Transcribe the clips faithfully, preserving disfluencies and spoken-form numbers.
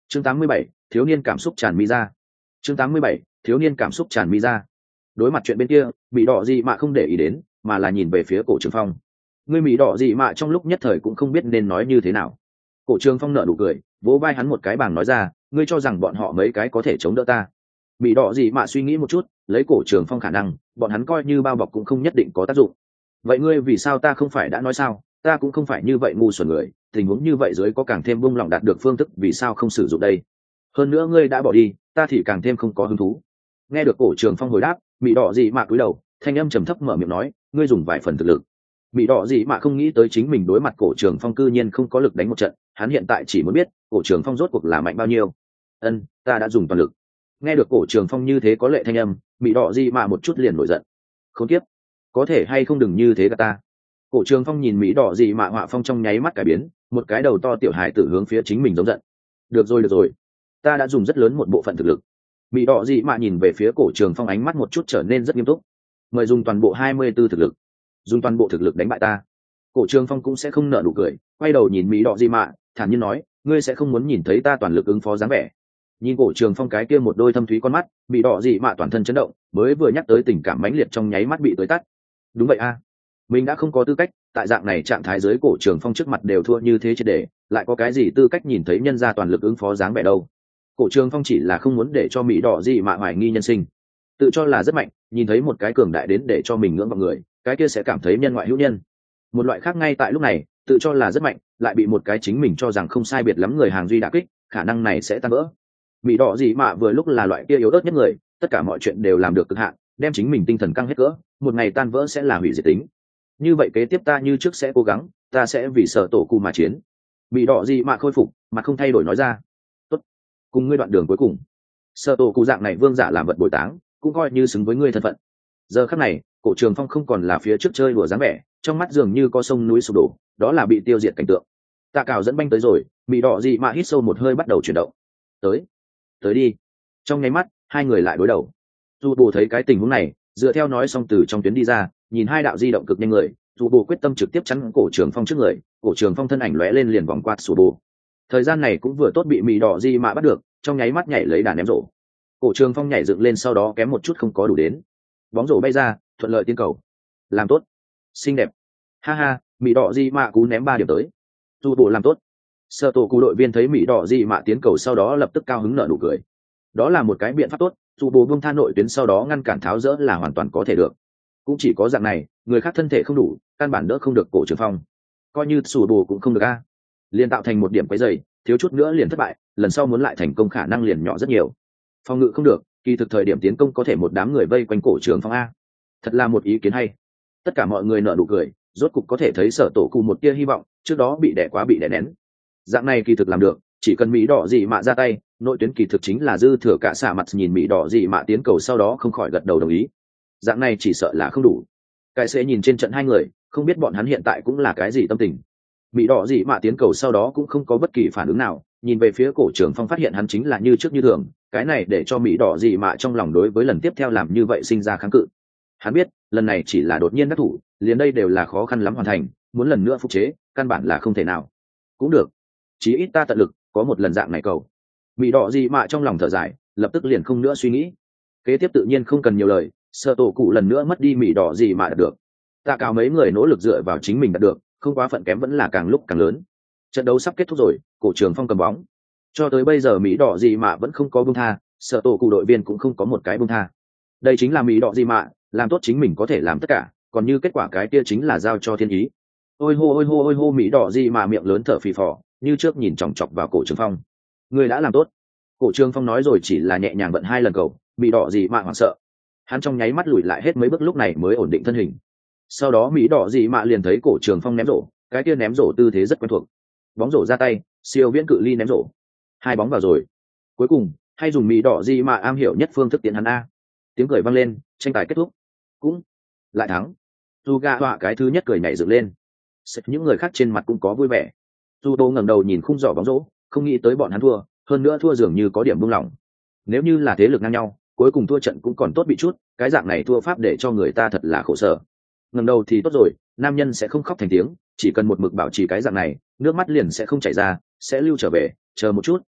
chương tám mươi bảy, thiếu niên cảm xúc tràn mi ra. chương tám mươi bảy, thiếu niên cảm xúc tràn mi ra. Đối mặt chuyện bên kia, Mỹ Đỏ Dị Mạ không để ý đến, mà là nhìn về phía Cổ Trường Phong. Người Mỹ Đỏ Dị Mạ trong lúc nhất thời cũng không biết nên nói như thế nào. Cổ Trường Phong nở nụ cười, vỗ vai hắn một cái bàng nói ra, ngươi cho rằng bọn họ mấy cái có thể chống đỡ ta? Mỹ Đỏ Dị Mạ suy nghĩ một chút, lấy Cổ Trường Phong khả năng, bọn hắn coi như bao bọc cũng không nhất định có tác dụng. Vậy ngươi vì sao ta không phải đã nói sao? Ta cũng không phải như vậy ngu xuẩn người, tình huống như vậy dưới có càng thêm buông lỏng đạt được phương thức, vì sao không sử dụng đây? Hơn nữa ngươi đã bỏ đi, ta thì càng thêm không có hứng thú. Nghe được Cổ Trường Phong hồi đáp, Mỹ Đỏ Dị Mạ cúi đầu, thanh âm trầm thấp mở miệng nói, ngươi dùng vài phần thực lực. Mỹ Đỏ Dị Mạ không nghĩ tới chính mình đối mặt Cổ Trường Phong cư nhiên không có lực đánh một trận, hắn hiện tại chỉ muốn biết Cổ Trường Phong rốt cuộc là mạnh bao nhiêu. Ân, ta đã dùng toàn lực. Nghe được Cổ Trường Phong như thế có lệ thanh âm, Mỹ Đỏ Dị Mạ một chút liền nổi giận. Khốn kiếp, có thể hay không đừng như thế cả ta. Cổ Trường Phong nhìn Mỹ Đỏ Dị Mạ họa phong trong nháy mắt cải biến, một cái đầu to tiểu hài tử hướng phía chính mình giống giận. Được rồi được rồi, ta đã dùng rất lớn một bộ phận thực lực. Mỹ Đỏ Dị Mạ nhìn về phía Cổ Trường Phong, ánh mắt một chút trở nên rất nghiêm túc. Mời dùng toàn bộ hai mươi 24 thực lực, dùng toàn bộ thực lực đánh bại ta. Cổ Trường Phong cũng sẽ không nở nụ cười, quay đầu nhìn Mỹ Đỏ Dị Mạ, thản nhiên nói, ngươi sẽ không muốn nhìn thấy ta toàn lực ứng phó dáng vẻ. Nhìn Cổ Trường Phong cái kia một đôi thâm thúy con mắt, Mỹ Đỏ Dị Mạ toàn thân chấn động, mới vừa nhắc tới tình cảm mãnh liệt trong nháy mắt bị tới tắt. Đúng vậy a, mình đã không có tư cách, tại dạng này trạng thái dưới Cổ Trường Phong trước mặt đều thua như thế, chứ để lại có cái gì tư cách nhìn thấy nhân gia toàn lực ứng phó dáng vẻ đâu. Cổ Trường Phong chỉ là không muốn để cho Mỹ Đỏ Dị Mạ hoài nghi nhân sinh, tự cho là rất mạnh, nhìn thấy một cái cường đại đến để cho mình ngưỡng vọng người, cái kia sẽ cảm thấy nhân ngoại hữu nhân. Một loại khác ngay tại lúc này, tự cho là rất mạnh, lại bị một cái chính mình cho rằng không sai biệt lắm người hàng duy đả kích, khả năng này sẽ tan vỡ. Mỹ Đỏ Dị Mạ vừa lúc là loại kia yếu ớt nhất người, tất cả mọi chuyện đều làm được cực hạn, đem chính mình tinh thần căng hết cỡ, một ngày tan vỡ sẽ là hủy diệt tính. Như vậy kế tiếp ta như trước sẽ cố gắng, ta sẽ vì Sở Tổ Cụ mà chiến. Mỹ Đỏ Dị Mạ khôi phục, mà không thay đổi nói ra. Tốt, cùng ngươi đoạn đường cuối cùng. Sở Tổ Cụ dạng này vương giả làm vật bồi táng, cũng coi như xứng với ngươi thân phận. Giờ khắc này, Cổ Trường Phong không còn là phía trước chơi đùa dáng vẻ, trong mắt dường như có sông núi sụp đổ, đó là bị tiêu diệt cảnh tượng. Tạ Cảo dẫn banh tới rồi, Mỹ Đỏ Dị Mạ hít sâu một hơi bắt đầu chuyển động. Tới, tới đi. Trong nháy mắt, hai người lại đối đầu. Dù Bồ thấy cái tình huống này, dựa theo nói xong từ trong tuyến đi ra, nhìn hai đạo di động cực nhanh người, Dù Bồ quyết tâm trực tiếp chắn Cổ Trường Phong trước người, Cổ Trường Phong thân ảnh lóe lên liền vòng qua Dù Bồ. Thời gian này cũng vừa tốt bị Mỹ Đỏ Dị Mạ bắt được, trong nháy mắt nhảy lấy đà ném rổ. Cổ Trường Phong nhảy dựng lên sau đó kém một chút không có đủ đến. Bóng rổ bay ra, thuận lợi tiến cầu. Làm tốt, xinh đẹp. Ha ha, Mỹ Đỏ Dị Mạ cú ném ba điểm tới. Dù Bồ làm tốt. Sở Tổ Cụ đội viên thấy Mỹ Đỏ Dị Mạ tiến cầu sau đó lập tức cao hứng nở nụ cười. Đó là một cái biện pháp tốt, dù Bồ buông tha nội tuyến sau đó ngăn cản tháo rỡ là hoàn toàn có thể được. Cũng chỉ có dạng này, người khác thân thể không đủ, căn bản đỡ không được Cổ Trường Phong. Coi như Sủ Bồ cũng không được a. Liền tạo thành một điểm quấy rầy, thiếu chút nữa liền thất bại, lần sau muốn lại thành công khả năng liền nhỏ rất nhiều. Phòng ngự không được, kỳ thực thời điểm tiến công có thể một đám người vây quanh Cổ Trường Phong a. Thật là một ý kiến hay. Tất cả mọi người nở nụ cười, rốt cục có thể thấy Sở Tổ Cụ một tia hy vọng, trước đó bị đè quá bị đè nén. Dạng này kỳ thực làm được, chỉ cần Mỹ Đỏ Dị Mạ ra tay, nội tuyến kỳ thực chính là dư thừa cả xả mặt. Nhìn Mỹ Đỏ Dị Mạ tiến cầu sau đó không khỏi gật đầu đồng ý. Dạng này chỉ sợ là không đủ. Cái sẽ nhìn trên trận hai người, không biết bọn hắn hiện tại cũng là cái gì tâm tình. Mỹ Đỏ Dị Mạ tiến cầu sau đó cũng không có bất kỳ phản ứng nào, nhìn về phía Cổ Trường Phong phát hiện hắn chính là như trước như thường, cái này để cho Mỹ Đỏ Dị Mạ trong lòng đối với lần tiếp theo làm như vậy sinh ra kháng cự. Hắn biết, lần này chỉ là đột nhiên đắc thủ, liền đây đều là khó khăn lắm hoàn thành, muốn lần nữa phục chế, căn bản là không thể nào. Cũng được, chí ít ta tận lực, có một lần dạng này cầu. Mỹ Đỏ Dị Mạ trong lòng thở dài, lập tức liền không nữa suy nghĩ. Kế tiếp tự nhiên không cần nhiều lời, Sở Tổ Cụ lần nữa mất đi Mỹ Đỏ Dị Mạ đạt được. Tạ Cảo mấy người nỗ lực dựa vào chính mình đạt được, không quá phận kém vẫn là càng lúc càng lớn. Trận đấu sắp kết thúc rồi, Cổ Trường Phong cầm bóng. Cho tới bây giờ Mỹ Đỏ Dị Mạ vẫn không có buông tha, Sở Tổ Cụ đội viên cũng không có một cái buông tha. Đây chính là Mỹ Đỏ Dị Mạ, làm tốt chính mình có thể làm tất cả, còn như kết quả cái kia chính là giao cho thiên ý. Ôi hô ôi hô ôi hô, Mỹ Đỏ Dị Mạ miệng lớn thở phì phò, như trước nhìn chòng chọc vào Cổ Trường Phong. Người đã làm tốt. Cổ Trường Phong nói rồi chỉ là nhẹ nhàng vận hai lần cầu, Mỹ Đỏ Dị Mạ hoảng sợ. Hắn trong nháy mắt lùi lại hết mấy bước lúc này mới ổn định thân hình. Sau đó Mỹ Đỏ Dị Mạ liền thấy Cổ Trường Phong ném rổ, cái kia ném rổ tư thế rất quen thuộc. Bóng rổ ra tay, siêu viễn cự ly ném rổ. Hai bóng vào rồi. Cuối cùng, hay dùng Mỹ Đỏ Dị Mạ am hiểu nhất phương thức tiến hắn a. Tiếng cười vang lên, tranh tài kết thúc. Cũng lại thắng. Dù gạ họa cái thứ nhất cười nhảy dựng lên. Sẽ những người khác trên mặt cũng có vui vẻ. Dù Tô ngẩng đầu nhìn khung giỏ bóng rổ, không nghĩ tới bọn hắn thua, hơn nữa thua dường như có điểm buông lỏng. Nếu như là thế lực ngang nhau, cuối cùng thua trận cũng còn tốt bị chút, cái dạng này thua pháp để cho người ta thật là khổ sở. Ngẩng đầu thì tốt rồi, nam nhân sẽ không khóc thành tiếng, chỉ cần một mực bảo trì cái dạng này, nước mắt liền sẽ không chảy ra, sẽ lưu trở về, chờ một chút,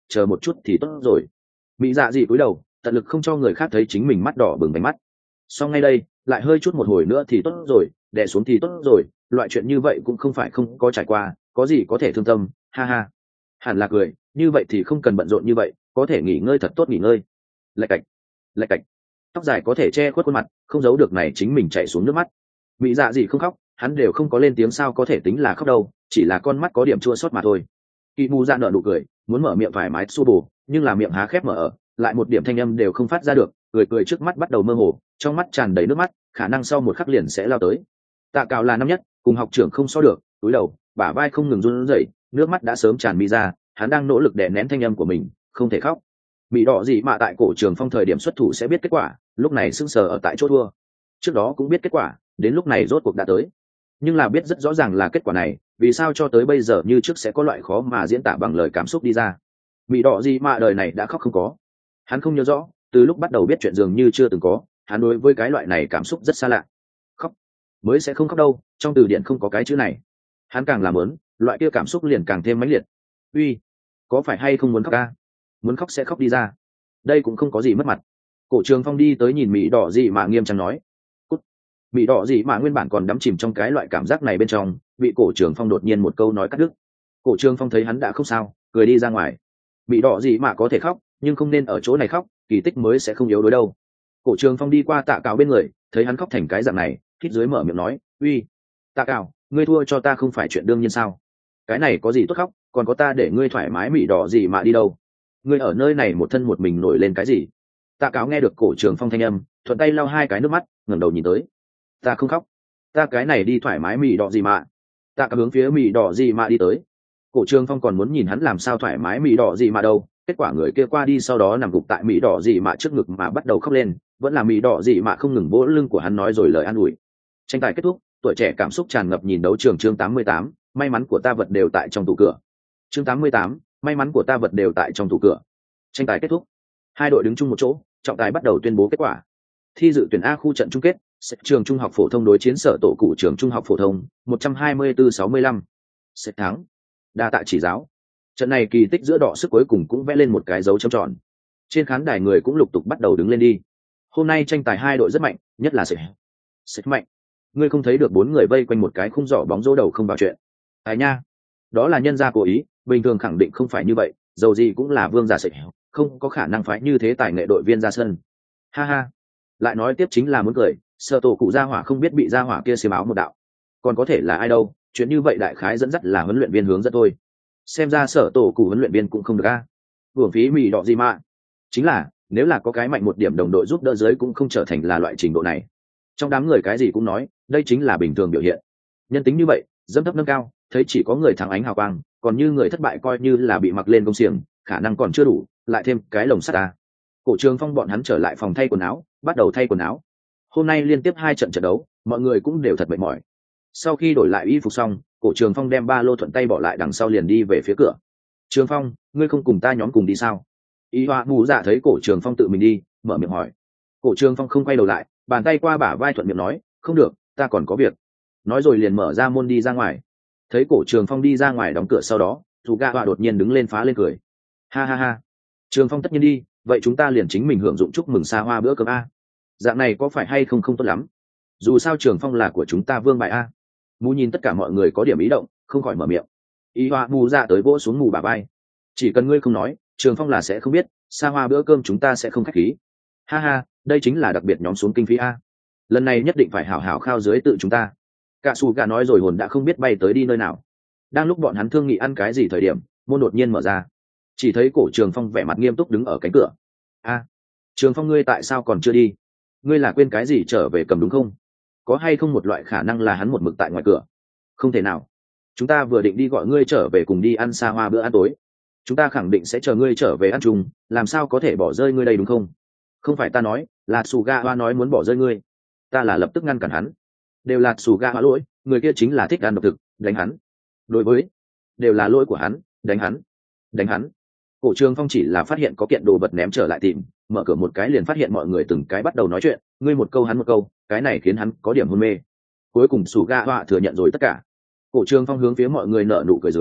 chờ một chút thì tốt rồi. Mỹ dạ dị cúi đầu tận lực không cho người khác thấy chính mình mắt đỏ bừng bánh mắt. Sau ngay đây lại hơi chút một hồi nữa thì tốt rồi, đè xuống thì tốt rồi, loại chuyện như vậy cũng không phải không có trải qua, có gì có thể thương tâm, ha ha. Hẳn là cười, như vậy thì không cần bận rộn như vậy, có thể nghỉ ngơi thật tốt nghỉ ngơi. Lạch cạch, lạch cạch, tóc dài có thể che khuất khuôn mặt, không giấu được này chính mình chảy xuống nước mắt. Mỹ dạ gì không khóc, hắn đều không có lên tiếng sao có thể tính là khóc đâu, chỉ là con mắt có điểm chua xót mà thôi. Kỳ Mù Dạ nở nụ cười, muốn mở miệng thoải mái xô bồ, nhưng là miệng há khép mở ở, lại một điểm thanh âm đều không phát ra được, cười cười trước mắt bắt đầu mơ hồ, trong mắt tràn đầy nước mắt, khả năng sau một khắc liền sẽ lao tới. Tạ Cào là năm nhất, cùng học trưởng không so được, túi đầu, bả vai không ngừng run rẩy, nước mắt đã sớm tràn mi ra, hắn đang nỗ lực đè nén thanh âm của mình, không thể khóc. Mỹ đỏ gì mà tại cổ trường phong thời điểm xuất thủ sẽ biết kết quả, lúc này sững sờ ở tại chỗ thua. Trước đó cũng biết kết quả, đến lúc này rốt cuộc đã tới. Nhưng là biết rất rõ ràng là kết quả này, vì sao cho tới bây giờ như trước sẽ có loại khó mà diễn tả bằng lời cảm xúc đi ra. Mỹ đỏ gì mà đời này đã khóc không có. Hắn không nhớ rõ, từ lúc bắt đầu biết chuyện dường như chưa từng có, hắn đối với cái loại này cảm xúc rất xa lạ. Khóc mới sẽ không khóc đâu, trong từ điển không có cái chữ này. Hắn càng làm lớn, loại kia cảm xúc liền càng thêm mãnh liệt. Uy, có phải hay không muốn khóc ca? Muốn khóc sẽ khóc đi ra, đây cũng không có gì mất mặt. Cổ Trường Phong đi tới nhìn Mỹ đỏ gì mà nghiêm trang nói. Cút. Mỹ đỏ gì mà nguyên bản còn đắm chìm trong cái loại cảm giác này bên trong, bị Cổ Trường Phong đột nhiên một câu nói cắt đứt. Cổ Trường Phong thấy hắn đã không sao, cười đi ra ngoài. Mỹ đỏ gì mà có thể khóc, nhưng không nên ở chỗ này khóc, kỳ tích mới sẽ không yếu đối đâu. Cổ Trường Phong đi qua Tạ Cào bên người, thấy hắn khóc thành cái dạng này, hít dưới mở miệng nói, uy, Tạ Cào, ngươi thua cho ta không phải chuyện đương nhiên sao? Cái này có gì tốt khóc, còn có ta để ngươi thoải mái Mỹ đỏ gì mà đi đâu? Ngươi ở nơi này một thân một mình nổi lên cái gì? Tạ Cáo nghe được Cổ Trường Phong thanh âm, thuận tay lau hai cái nước mắt, ngẩng đầu nhìn tới. Ta không khóc, ta cái này đi thoải mái Mỹ đỏ gì mà. Tạ Cáo hướng phía Mỹ đỏ gì mà đi tới. Cổ Trường Phong còn muốn nhìn hắn làm sao thoải mái Mỹ đỏ gì mà đâu, kết quả người kia qua đi sau đó nằm gục tại Mỹ đỏ gì mà trước ngực mà bắt đầu khóc lên, vẫn là Mỹ đỏ gì mà không ngừng vỗ lưng của hắn nói rồi lời an ủi. Tranh tài kết thúc, tuổi trẻ cảm xúc tràn ngập nhìn đấu trường chương tám mươi tám, may mắn của ta vật đều tại trong tủ cửa. Chương tám mươi tám, may mắn của ta vật đều tại trong tủ cửa. Tranh tài kết thúc, hai đội đứng chung một chỗ, trọng tài bắt đầu tuyên bố kết quả. Thi dự tuyển A khu trận chung kết, trường trung học phổ thông đối chiến sở tổ cụ trường trung học phổ thông, một trăm hai mươi tư sáu mươi lăm. Sẽ thắng. Đa tạ chỉ giáo. Trận này kỳ tích giữa đỏ sức cuối cùng cũng vẽ lên một cái dấu chấm tròn. Trên khán đài người cũng lục tục bắt đầu đứng lên đi. Hôm nay tranh tài hai đội rất mạnh, nhất là Sẽ. Sẽ mạnh. Ngươi không thấy được bốn người vây quanh một cái khung giỏ bóng rổ đầu không vào chuyện. Ai nha. Đó là nhân gia cố ý, bình thường khẳng định không phải như vậy, dầu gì cũng là vương giả Sẽ, không có khả năng phải như thế tài nghệ đội viên ra sân. Ha ha. Lại nói tiếp chính là muốn cười, sở tổ cụ gia hỏa không biết bị gia hỏa kia xiêm áo một đạo. Còn có thể là ai đâu, chuyện như vậy đại khái dẫn dắt là huấn luyện viên hướng dẫn thôi. Xem ra sở tổ cụ huấn luyện viên cũng không được a. Hưởng phí mì đỏ gì mà. Chính là, nếu là có cái mạnh một điểm đồng đội giúp đỡ dưới cũng không trở thành là loại trình độ này. Trong đám người cái gì cũng nói, đây chính là bình thường biểu hiện. Nhân tính như vậy, dẫm thấp nâng cao, thấy chỉ có người thắng ánh hào quang, còn như người thất bại coi như là bị mặc lên công xiềng, khả năng còn chưa đủ, lại thêm cái lồng sắt ta. Cổ Trường Phong bọn hắn trở lại phòng thay quần áo, bắt đầu thay quần áo. Hôm nay liên tiếp hai trận trận đấu, mọi người cũng đều thật mệt mỏi. Sau khi đổi lại y phục xong, Cổ Trường Phong đem ba lô thuận tay bỏ lại đằng sau liền đi về phía cửa. Trường Phong, ngươi không cùng ta nhóm cùng đi sao? Y Hoa Mù Dạ thấy Cổ Trường Phong tự mình đi, mở miệng hỏi. Cổ Trường Phong không quay đầu lại, bàn tay qua bả vai thuận miệng nói, không được, ta còn có việc. Nói rồi liền mở ra môn đi ra ngoài. Thấy Cổ Trường Phong đi ra ngoài đóng cửa sau đó, Dù Gà Họa đột nhiên đứng lên phá lên cười. Ha ha ha. Trường Phong tất nhiên đi, vậy chúng ta liền chính mình hưởng dụng chúc mừng xa hoa bữa cơm a. Dạng này có phải hay không không tốt lắm? Dù sao Trường Phong là của chúng ta vương bài a. Mù nhìn tất cả mọi người có điểm ý động, không khỏi mở miệng. Y Hoa Mù Dạ tới vỗ xuống mù bả vai. Chỉ cần ngươi không nói, Trường Phong là sẽ không biết, xa hoa bữa cơm chúng ta sẽ không khách khí. Ha ha, đây chính là đặc biệt nhóm xuống kinh phí a. Lần này nhất định phải hảo hảo khao dưới tự chúng ta. Cả Sù Gà nói rồi hồn đã không biết bay tới đi nơi nào. Đang lúc bọn hắn thương nghị ăn cái gì thời điểm, môn đột nhiên mở ra. Chỉ thấy Cổ Trường Phong vẻ mặt nghiêm túc đứng ở cánh cửa. A, Trường Phong ngươi tại sao còn chưa đi? Ngươi là quên cái gì trở về cầm đúng không? Có hay không một loại khả năng là hắn một mực tại ngoài cửa? Không thể nào. Chúng ta vừa định đi gọi ngươi trở về cùng đi ăn xa hoa bữa ăn tối. Chúng ta khẳng định sẽ chờ ngươi trở về ăn chung, làm sao có thể bỏ rơi ngươi đây đúng không? Không phải ta nói, là Suga Hoa nói muốn bỏ rơi ngươi. Ta là lập tức ngăn cản hắn. Đều là Suga Hoa lỗi, người kia chính là thích ăn độc thực, đánh hắn. Đối với, đều là lỗi của hắn, đánh hắn, đánh hắn. Cổ Trường Phong chỉ là phát hiện có kiện đồ vật ném trở lại tìm, mở cửa một cái liền phát hiện mọi người từng cái bắt đầu nói chuyện, ngươi một câu hắn một câu, cái này khiến hắn có điểm hôn mê. Cuối cùng Suga Hoa thừa nhận rồi tất cả. Cổ Trường Phong hướng phía mọi người nở nụ cười dưới,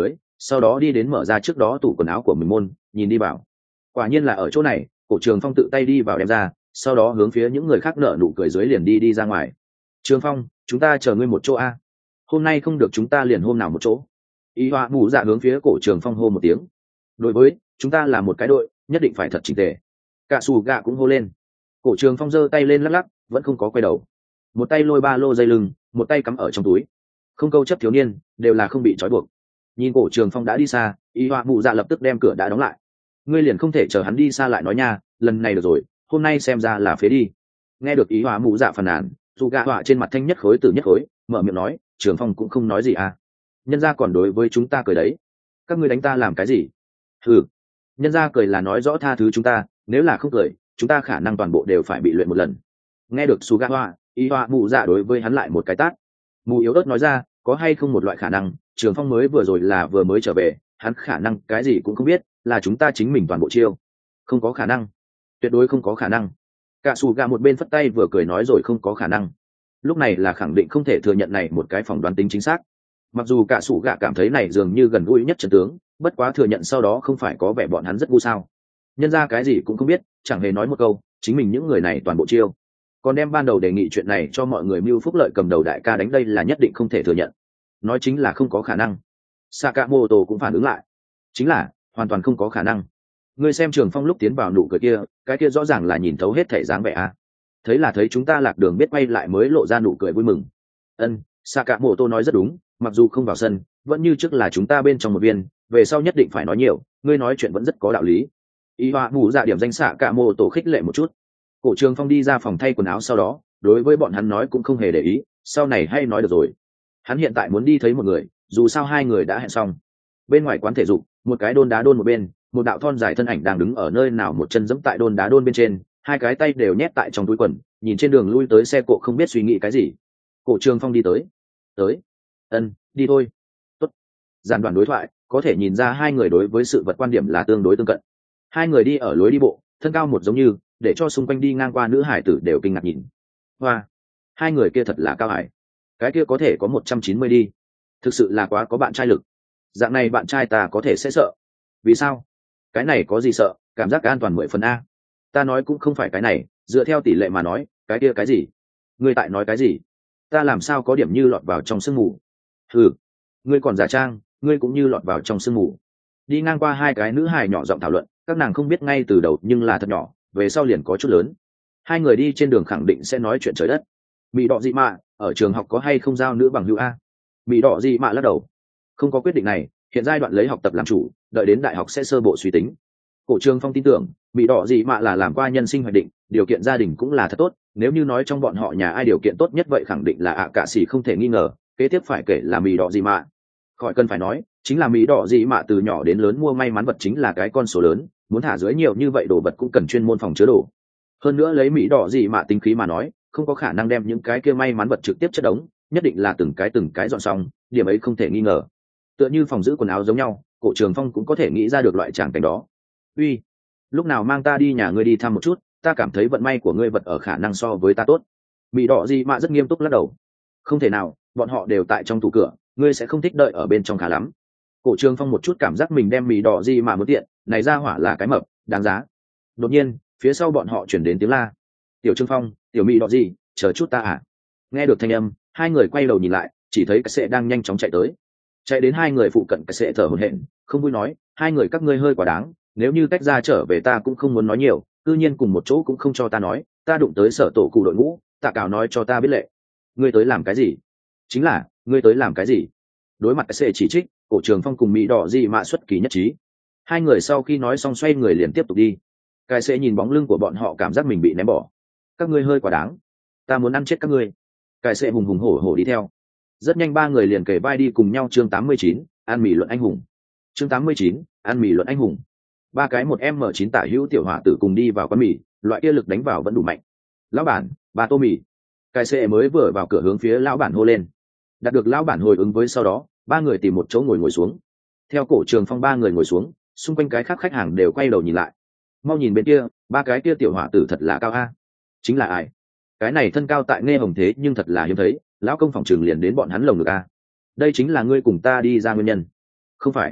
sau đó đi đến mở ra trước đó tủ quần áo của mình môn, nhìn đi vào. Quả nhiên là ở chỗ này. Cổ Trường Phong tự tay đi vào đem ra, sau đó hướng phía những người khác nở nụ cười dưới liền đi đi ra ngoài. Trường Phong, chúng ta chờ ngươi một chỗ a. Hôm nay không được chúng ta liền hôm nào một chỗ. Y Hoa Mù Dạ hướng phía Cổ Trường Phong hô một tiếng. Đối với, chúng ta là một cái đội, nhất định phải thật chỉnh tề. Cả Sủ Gạ cũng hô lên. Cổ Trường Phong giơ tay lên lắc lắc, vẫn không có quay đầu. Một tay lôi ba lô dây lưng, một tay cắm ở trong túi. Không câu chấp thiếu niên, đều là không bị trói buộc. Nhìn Cổ Trường Phong đã đi xa, Y Hoa Mù Dạ lập tức đem cửa đã đóng lại. Ngươi liền không thể chờ hắn đi xa lại nói nha, lần này được rồi, hôm nay xem ra là phế đi. Nghe được Y Hoa Mù Dạ phàn nàn, dù gạ họa trên mặt thanh nhất khối từ nhất khối, mở miệng nói, Trường Phong cũng không nói gì à. Nhân gia còn đối với chúng ta cười đấy. Các ngươi đánh ta làm cái gì? Hừ. Nhân gia cười là nói rõ tha thứ chúng ta, nếu là không cười, chúng ta khả năng toàn bộ đều phải bị luyện một lần. Nghe được su gạ họa, Y Hoa Mù Dạ đối với hắn lại một cái tát. Mù yếu ớt nói ra, có hay không một loại khả năng, Trường Phong mới vừa rồi là vừa mới trở về, hắn khả năng cái gì cũng không biết, là chúng ta chính mình toàn bộ chiêu. Không có khả năng, tuyệt đối không có khả năng. Cả Sủ Gạ một bên phất tay vừa cười nói rồi không có khả năng. Lúc này là khẳng định không thể thừa nhận này một cái phỏng đoán tính chính xác. Mặc dù Cả Sủ Gạ cảm thấy này dường như gần gũi nhất trận tướng, bất quá thừa nhận sau đó không phải có vẻ bọn hắn rất ngu sao? Nhân ra cái gì cũng không biết, chẳng hề nói một câu, chính mình những người này toàn bộ chiêu. Còn đem ban đầu đề nghị chuyện này cho mọi người mưu phúc lợi cầm đầu đại ca đánh đây là nhất định không thể thừa nhận. Nói chính là không có khả năng. Sakamoto cũng phản ứng lại. Chính là, hoàn toàn không có khả năng. Ngươi xem Trường Phong lúc tiến vào nụ cười kia, cái kia rõ ràng là nhìn thấu hết thể dáng vẻ a. Thấy là thấy chúng ta lạc đường biết quay lại mới lộ ra nụ cười vui mừng. Ân, Sakamoto nói rất đúng, mặc dù không vào sân, vẫn như trước là chúng ta bên trong một viên, về sau nhất định phải nói nhiều, ngươi nói chuyện vẫn rất có đạo lý. Y Hoa Mù Dạ điểm danh Sakamoto khích lệ một chút. Cổ Trường Phong đi ra phòng thay quần áo sau đó, đối với bọn hắn nói cũng không hề để ý, sau này hay nói được rồi. Hắn hiện tại muốn đi thấy một người, dù sao hai người đã hẹn xong. Bên ngoài quán thể dục, một cái đôn đá đôn một bên, một đạo thon dài thân ảnh đang đứng ở nơi nào một chân giẫm tại đôn đá đôn bên trên, hai cái tay đều nhét tại trong túi quần, nhìn trên đường lui tới xe cộ không biết suy nghĩ cái gì. Cổ Trường Phong đi tới. Tới. Ân, đi thôi. Tốt. Giản đoạn đối thoại, có thể nhìn ra hai người đối với sự vật quan điểm là tương đối tương cận. Hai người đi ở lối đi bộ, thân cao một giống như, để cho xung quanh đi ngang qua nữ hải tử đều kinh ngạc nhìn. Hoa. Hai người kia thật là cao hải. Cái kia có thể có một trăm chín mươi đi. Thực sự là quá có bạn trai lực. Dạng này bạn trai ta có thể sẽ sợ. Vì sao? Cái này có gì sợ, cảm giác an toàn mười phần a. Ta nói cũng không phải cái này, dựa theo tỷ lệ mà nói, cái kia cái gì? Ngươi tại nói cái gì? Ta làm sao có điểm như lọt vào trong sương mù? Ừ, ngươi còn giả trang, ngươi cũng như lọt vào trong sương mù. Đi ngang qua hai cái nữ hài nhỏ giọng thảo luận, các nàng không biết ngay từ đầu nhưng là thật nhỏ, về sau liền có chút lớn. Hai người đi trên đường khẳng định sẽ nói chuyện trời đất. Mị đỏ dị mạ, ở trường học có hay không giao nữ bằng hữu a? Mị đỏ dị mạ lắc đầu. Không có quyết định này, hiện giai đoạn lấy học tập làm chủ, đợi đến đại học sẽ sơ bộ suy tính. Cổ Trường Phong tin tưởng, Mị đỏ dị mạ là làm qua nhân sinh hoạch định, điều kiện gia đình cũng là thật tốt, nếu như nói trong bọn họ nhà ai điều kiện tốt nhất vậy khẳng định là ạ cả sĩ không thể nghi ngờ, kế tiếp phải kể là Mị đỏ dị mạ. Khỏi cần phải nói, chính là Mị đỏ dị mạ từ nhỏ đến lớn mua may mắn vật chính là cái con số lớn, muốn thả dưới nhiều như vậy đồ vật cũng cần chuyên môn phòng chứa đồ. Hơn nữa lấy Mị đỏ dị mạ tính khí mà nói, không có khả năng đem những cái kia may mắn vật trực tiếp chất đống, nhất định là từng cái từng cái dọn xong, điểm ấy không thể nghi ngờ. Tựa như phòng giữ quần áo giống nhau, Cổ Trường Phong cũng có thể nghĩ ra được loại tràng cảnh đó. Uy, lúc nào mang ta đi nhà ngươi đi thăm một chút, ta cảm thấy vận may của ngươi vật ở khả năng so với ta tốt. Mị đỏ dị mạ rất nghiêm túc lắc đầu. Không thể nào, bọn họ đều tại trong tủ cửa, ngươi sẽ không thích đợi ở bên trong khá lắm. Cổ Trường Phong một chút cảm giác mình đem mị đỏ dị mạ muốn tiện, này ra hỏa là cái mập, đáng giá. Đột nhiên, phía sau bọn họ chuyển đến tiếng la. Tiểu Trương Phong, tiểu Mị đỏ dị, chờ chút ta à? Nghe được thanh âm, hai người quay đầu nhìn lại, chỉ thấy cái sệ đang nhanh chóng chạy tới. Chạy đến hai người phụ cận cái sệ thở hổn hển, không vui nói, hai người các ngươi hơi quá đáng, nếu như tách ra trở về ta cũng không muốn nói nhiều, cư nhiên cùng một chỗ cũng không cho ta nói, ta đụng tới sở tổ cụ đội ngũ, tạ cảo nói cho ta biết lệ. Ngươi tới làm cái gì? Chính là, ngươi tới làm cái gì? Đối mặt cái sệ chỉ trích, Cổ Trường Phong cùng Mị đỏ dị mạ xuất kỳ nhất trí. Hai người sau khi nói xong xoay người liền tiếp tục đi. Cái sệ nhìn bóng lưng của bọn họ cảm giác mình bị ném bỏ. Các ngươi hơi quá đáng, ta muốn ăn chết các ngươi. Cái sệ hùng hùng hổ hổ đi theo. Rất nhanh ba người liền kề vai đi cùng nhau. Chương tám mươi chín, ăn mì luận anh hùng. Chương tám mươi chín, ăn mì luận anh hùng. Ba cái một m chín tả hữu tiểu hỏa tử cùng đi vào quán mì, loại kia lực đánh vào vẫn đủ mạnh. Lão bản, ba tô mì. Cái sệ mới vừa vào cửa hướng phía lão bản hô lên. Đạt được lão bản hồi ứng với sau đó, ba người tìm một chỗ ngồi ngồi xuống. Theo Cổ Trường Phong ba người ngồi xuống, xung quanh cái khác khách hàng đều quay đầu nhìn lại. Mau nhìn bên kia, ba cái kia tiểu hỏa tử thật là cao a. Chính là ai? Cái này thân cao tại Nghe Hồng thế nhưng thật là hiếm thấy, lão công phòng trường liền đến bọn hắn lồng được a. Đây chính là ngươi cùng ta đi ra nguyên nhân. Không phải,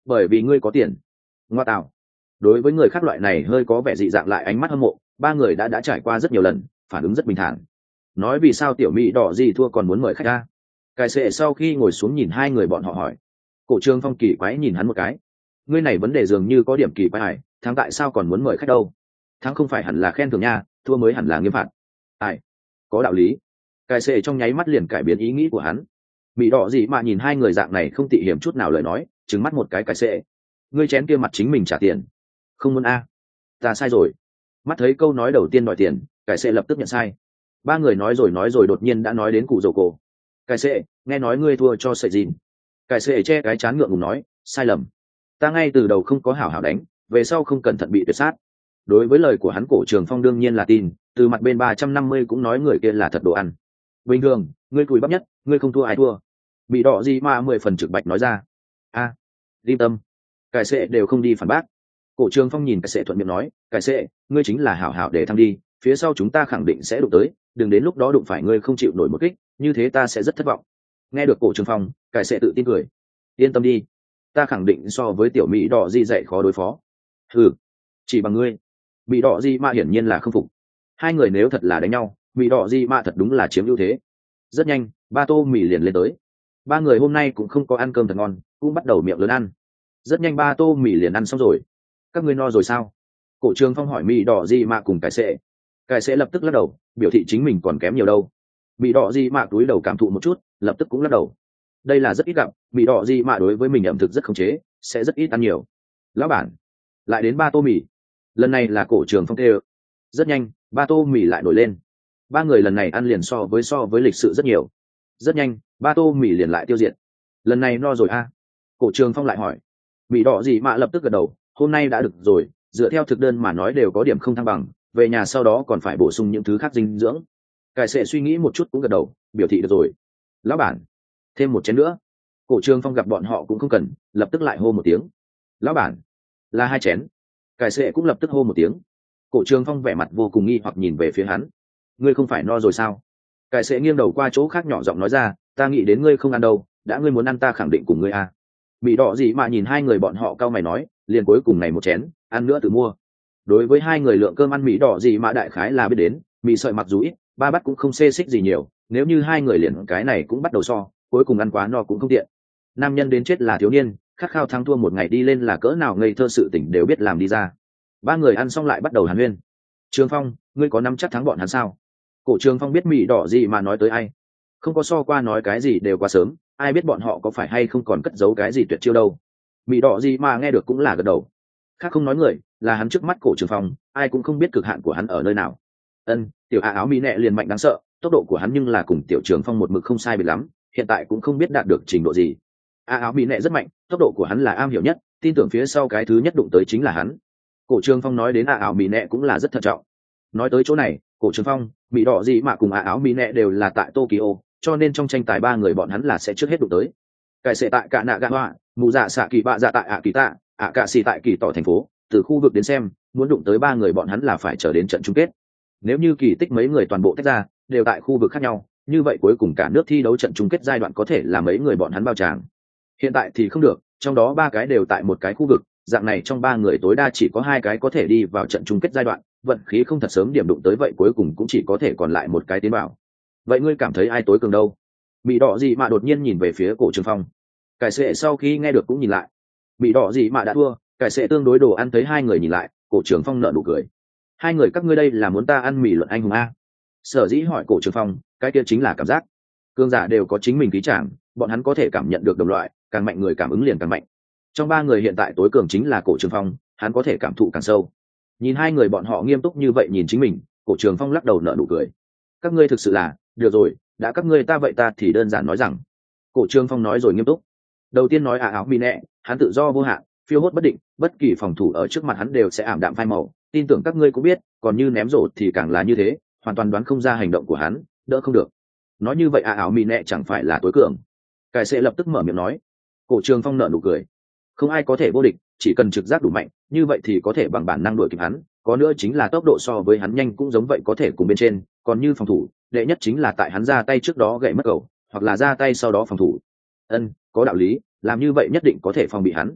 bởi vì ngươi có tiền. Ngoa tạo. Đối với người khác loại này hơi có vẻ dị dạng lại ánh mắt hâm mộ, ba người đã đã trải qua rất nhiều lần, phản ứng rất bình thản. Nói vì sao tiểu mỹ đỏ gì thua còn muốn mời khách ra. Cải sệ sau khi ngồi xuống nhìn hai người bọn họ hỏi. Cổ Trường Phong kỳ quái nhìn hắn một cái. Ngươi này vấn đề dường như có điểm kỳ quái hải, thắng tại sao còn muốn mời khách đâu? Thắng không phải hẳn là khen thưởng nha, thua mới hẳn là nghiêm phạt. Ai? Có đạo lý. Cải sệ trong nháy mắt liền cải biến ý nghĩ của hắn. Mỹ đỏ gì mà nhìn hai người dạng này không tị hiểm chút nào lời nói, trừng mắt một cái cải sệ. Ngươi chén kia mặt chính mình trả tiền. Không muốn a? À. Ta sai rồi. Mắt thấy câu nói đầu tiên đòi tiền, cải sệ lập tức nhận sai. Ba người nói rồi nói rồi đột nhiên đã nói đến cụ dầu cổ. Cải sệ, nghe nói ngươi thua cho sợi dìn. Cải sệ che cái chán ngượng ngùng nói, sai lầm. Ta ngay từ đầu không có hảo hảo đánh, về sau không cẩn thận bị tuyệt sát. Đối với lời của hắn Cổ Trường Phong đương nhiên là tin, từ mặt bên ba trăm năm mươi cũng nói người kia là thật đồ ăn. Bình thường, ngươi cùi bắp nhất, ngươi không thua ai thua. Bị đỏ gì mà mười phần trực bạch nói ra. A, à, yên tâm. Cải sệ đều không đi phản bác. Cổ Trường Phong nhìn cải sệ thuận miệng nói, cải sệ, ngươi chính là hảo hảo để thăng đi, phía sau chúng ta khẳng định sẽ đụng tới, đừng đến lúc đó đụng phải ngươi không chịu nổi một kích, như thế ta sẽ rất thất vọng. Nghe được Cổ Trường Phong, cải sệ tự tin cười. Yên tâm đi, ta khẳng định so với tiểu mỹ đỏ gì dạy khó đối phó. Ừ, chỉ bằng ngươi. Mỹ đỏ gì mà hiển nhiên là không phục. Hai người nếu thật là đánh nhau, mỹ đỏ gì mà thật đúng là chiếm ưu thế. Rất nhanh, ba tô mì liền lên tới. Ba người hôm nay cũng không có ăn cơm thật ngon, cũng bắt đầu miệng lớn ăn. Rất nhanh ba tô mì liền ăn xong rồi. Các ngươi no rồi sao? Cổ Trường Phong hỏi mỹ đỏ gì mà cùng cải sệ. Cải sệ lập tức lắc đầu, biểu thị chính mình còn kém nhiều đâu. Mỹ đỏ gì mà túi đầu cảm thụ một chút, lập tức cũng lắc đầu. Đây là rất ít gặp, mỹ đỏ gì mà đối với mình ẩm thực rất khống chế, sẽ rất ít ăn nhiều. Lão bản, lại đến ba tô mì. Lần này là Cổ Trường Phong kêu. Rất nhanh, ba tô mì lại nổi lên. Ba người lần này ăn liền so với so với lịch sự rất nhiều. Rất nhanh, ba tô mì liền lại tiêu diệt. Lần này no rồi a? À? Cổ Trường Phong lại hỏi. Mỹ đỏ gì mà lập tức gật đầu, hôm nay đã được rồi, dựa theo thực đơn mà nói đều có điểm không thăng bằng, về nhà sau đó còn phải bổ sung những thứ khác dinh dưỡng. Cải sệ suy nghĩ một chút cũng gật đầu, biểu thị được rồi. Lão bản, thêm một chén nữa. Cổ Trường Phong gặp bọn họ cũng không cần, lập tức lại hô một tiếng. Lão bản, là hai chén. Cải sệ cũng lập tức hô một tiếng. Cổ Trường Phong vẻ mặt vô cùng nghi hoặc nhìn về phía hắn. Ngươi không phải no rồi sao? Cải sệ nghiêng đầu qua chỗ khác nhỏ giọng nói ra, ta nghĩ đến ngươi không ăn đâu, đã ngươi muốn ăn ta khẳng định cùng ngươi a. Mỹ đỏ gì mà nhìn hai người bọn họ cau mày nói, liền cuối cùng này một chén, ăn nữa tự mua. Đối với hai người lượng cơm ăn mỹ đỏ gì mà đại khái là biết đến, mì sợi mặc dù ít, ba bát cũng không xê xích gì nhiều, nếu như hai người liền cái này cũng bắt đầu so, cuối cùng ăn quá no cũng không tiện. Nam nhân đến chết là thiếu niên, khát khao thắng thua một ngày đi lên là cỡ nào ngây thơ sự tình đều biết làm đi ra. Ba người ăn xong lại bắt đầu hàn huyên. Trường Phong, ngươi có nắm chắc thắng bọn hắn sao? Cổ Trường Phong biết mỹ đỏ gì mà nói tới ai, không có so qua nói cái gì đều quá sớm, ai biết bọn họ có phải hay không còn cất giấu cái gì tuyệt chiêu đâu. Mỹ đỏ gì mà nghe được cũng là gật đầu. Khác không nói người, là hắn trước mắt Cổ Trường Phong, ai cũng không biết cực hạn của hắn ở nơi nào. Ân, tiểu a áo mỹ nệ liền mạnh đáng sợ, tốc độ của hắn nhưng là cùng tiểu Trường Phong một mực không sai biệt lắm, hiện tại cũng không biết đạt được trình độ gì. A áo mỹ nệ rất mạnh, tốc độ của hắn là am hiểu nhất, tin tưởng phía sau cái thứ nhất đụng tới chính là hắn. Cổ Trường Phong nói đến a áo mỹ nệ cũng là rất thận trọng. Nói tới chỗ này, Cổ Trường Phong, mỹ đỏ gì mà cùng a áo mỹ nệ đều là tại Tokyo, cho nên trong tranh tài ba người bọn hắn là sẽ trước hết đụng tới. Cải sệ tại cả nạ gạ hoa, mù dạ xạ kỳ bạ dạ tại ạ kỳ tạ, ạ cạ xì tại kỳ tỏ thành phố, từ khu vực đến xem, muốn đụng tới ba người bọn hắn là phải chờ đến trận chung kết. Nếu như kỳ tích mấy người toàn bộ tách ra, đều tại khu vực khác nhau, như vậy cuối cùng cả nước thi đấu trận chung kết giai đoạn có thể là mấy người bọn hắn bao tràng. Hiện tại thì không được, trong đó ba cái đều tại một cái khu vực, dạng này trong ba người tối đa chỉ có hai cái có thể đi vào trận chung kết giai đoạn, vận khí không thật sớm điểm đụng tới vậy cuối cùng cũng chỉ có thể còn lại một cái tiến vào. Vậy ngươi cảm thấy ai tối cường đâu? Mỹ đỏ gì mà đột nhiên nhìn về phía Cổ Trường Phong. Cải sệ sau khi nghe được cũng nhìn lại. Mỹ đỏ gì mà đã thua, cải sệ tương đối đồ ăn thấy hai người nhìn lại, Cổ Trường Phong nở nụ cười. Hai người các ngươi đây là muốn ta ăn mì luận anh hùng a? Sở dĩ hỏi Cổ Trường Phong, cái kia chính là cảm giác. Cương giả đều có chính mình khí tràng, bọn hắn có thể cảm nhận được đồng loại, càng mạnh người cảm ứng liền càng mạnh. Trong ba người hiện tại tối cường chính là Cổ Trường Phong, hắn có thể cảm thụ càng sâu. Nhìn hai người bọn họ nghiêm túc như vậy nhìn chính mình, Cổ Trường Phong lắc đầu nở nụ cười. Các ngươi thực sự là, được rồi, đã các ngươi ta vậy ta thì đơn giản nói rằng. Cổ Trường Phong nói rồi nghiêm túc. Đầu tiên nói à áo mì nẹ, hắn tự do vô hạn, phiêu hốt bất định, bất kỳ phòng thủ ở trước mặt hắn đều sẽ ảm đạm phai màu, tin tưởng các ngươi cũng biết, còn như ném rổ thì càng là như thế, hoàn toàn đoán không ra hành động của hắn, đỡ không được. Nói như vậy à áo mì nẹ chẳng phải là tối cường. Cải sẽ lập tức mở miệng nói. Cổ Trường Phong nở nụ cười. Không ai có thể vô địch, chỉ cần trực giác đủ mạnh, như vậy thì có thể bằng bản năng đuổi kịp hắn, có nữa chính là tốc độ so với hắn nhanh cũng giống vậy có thể cùng bên trên, còn như phòng thủ, đệ nhất chính là tại hắn ra tay trước đó gậy mất cầu, hoặc là ra tay sau đó phòng thủ. Ân, có đạo lý, làm như vậy nhất định có thể phòng bị hắn.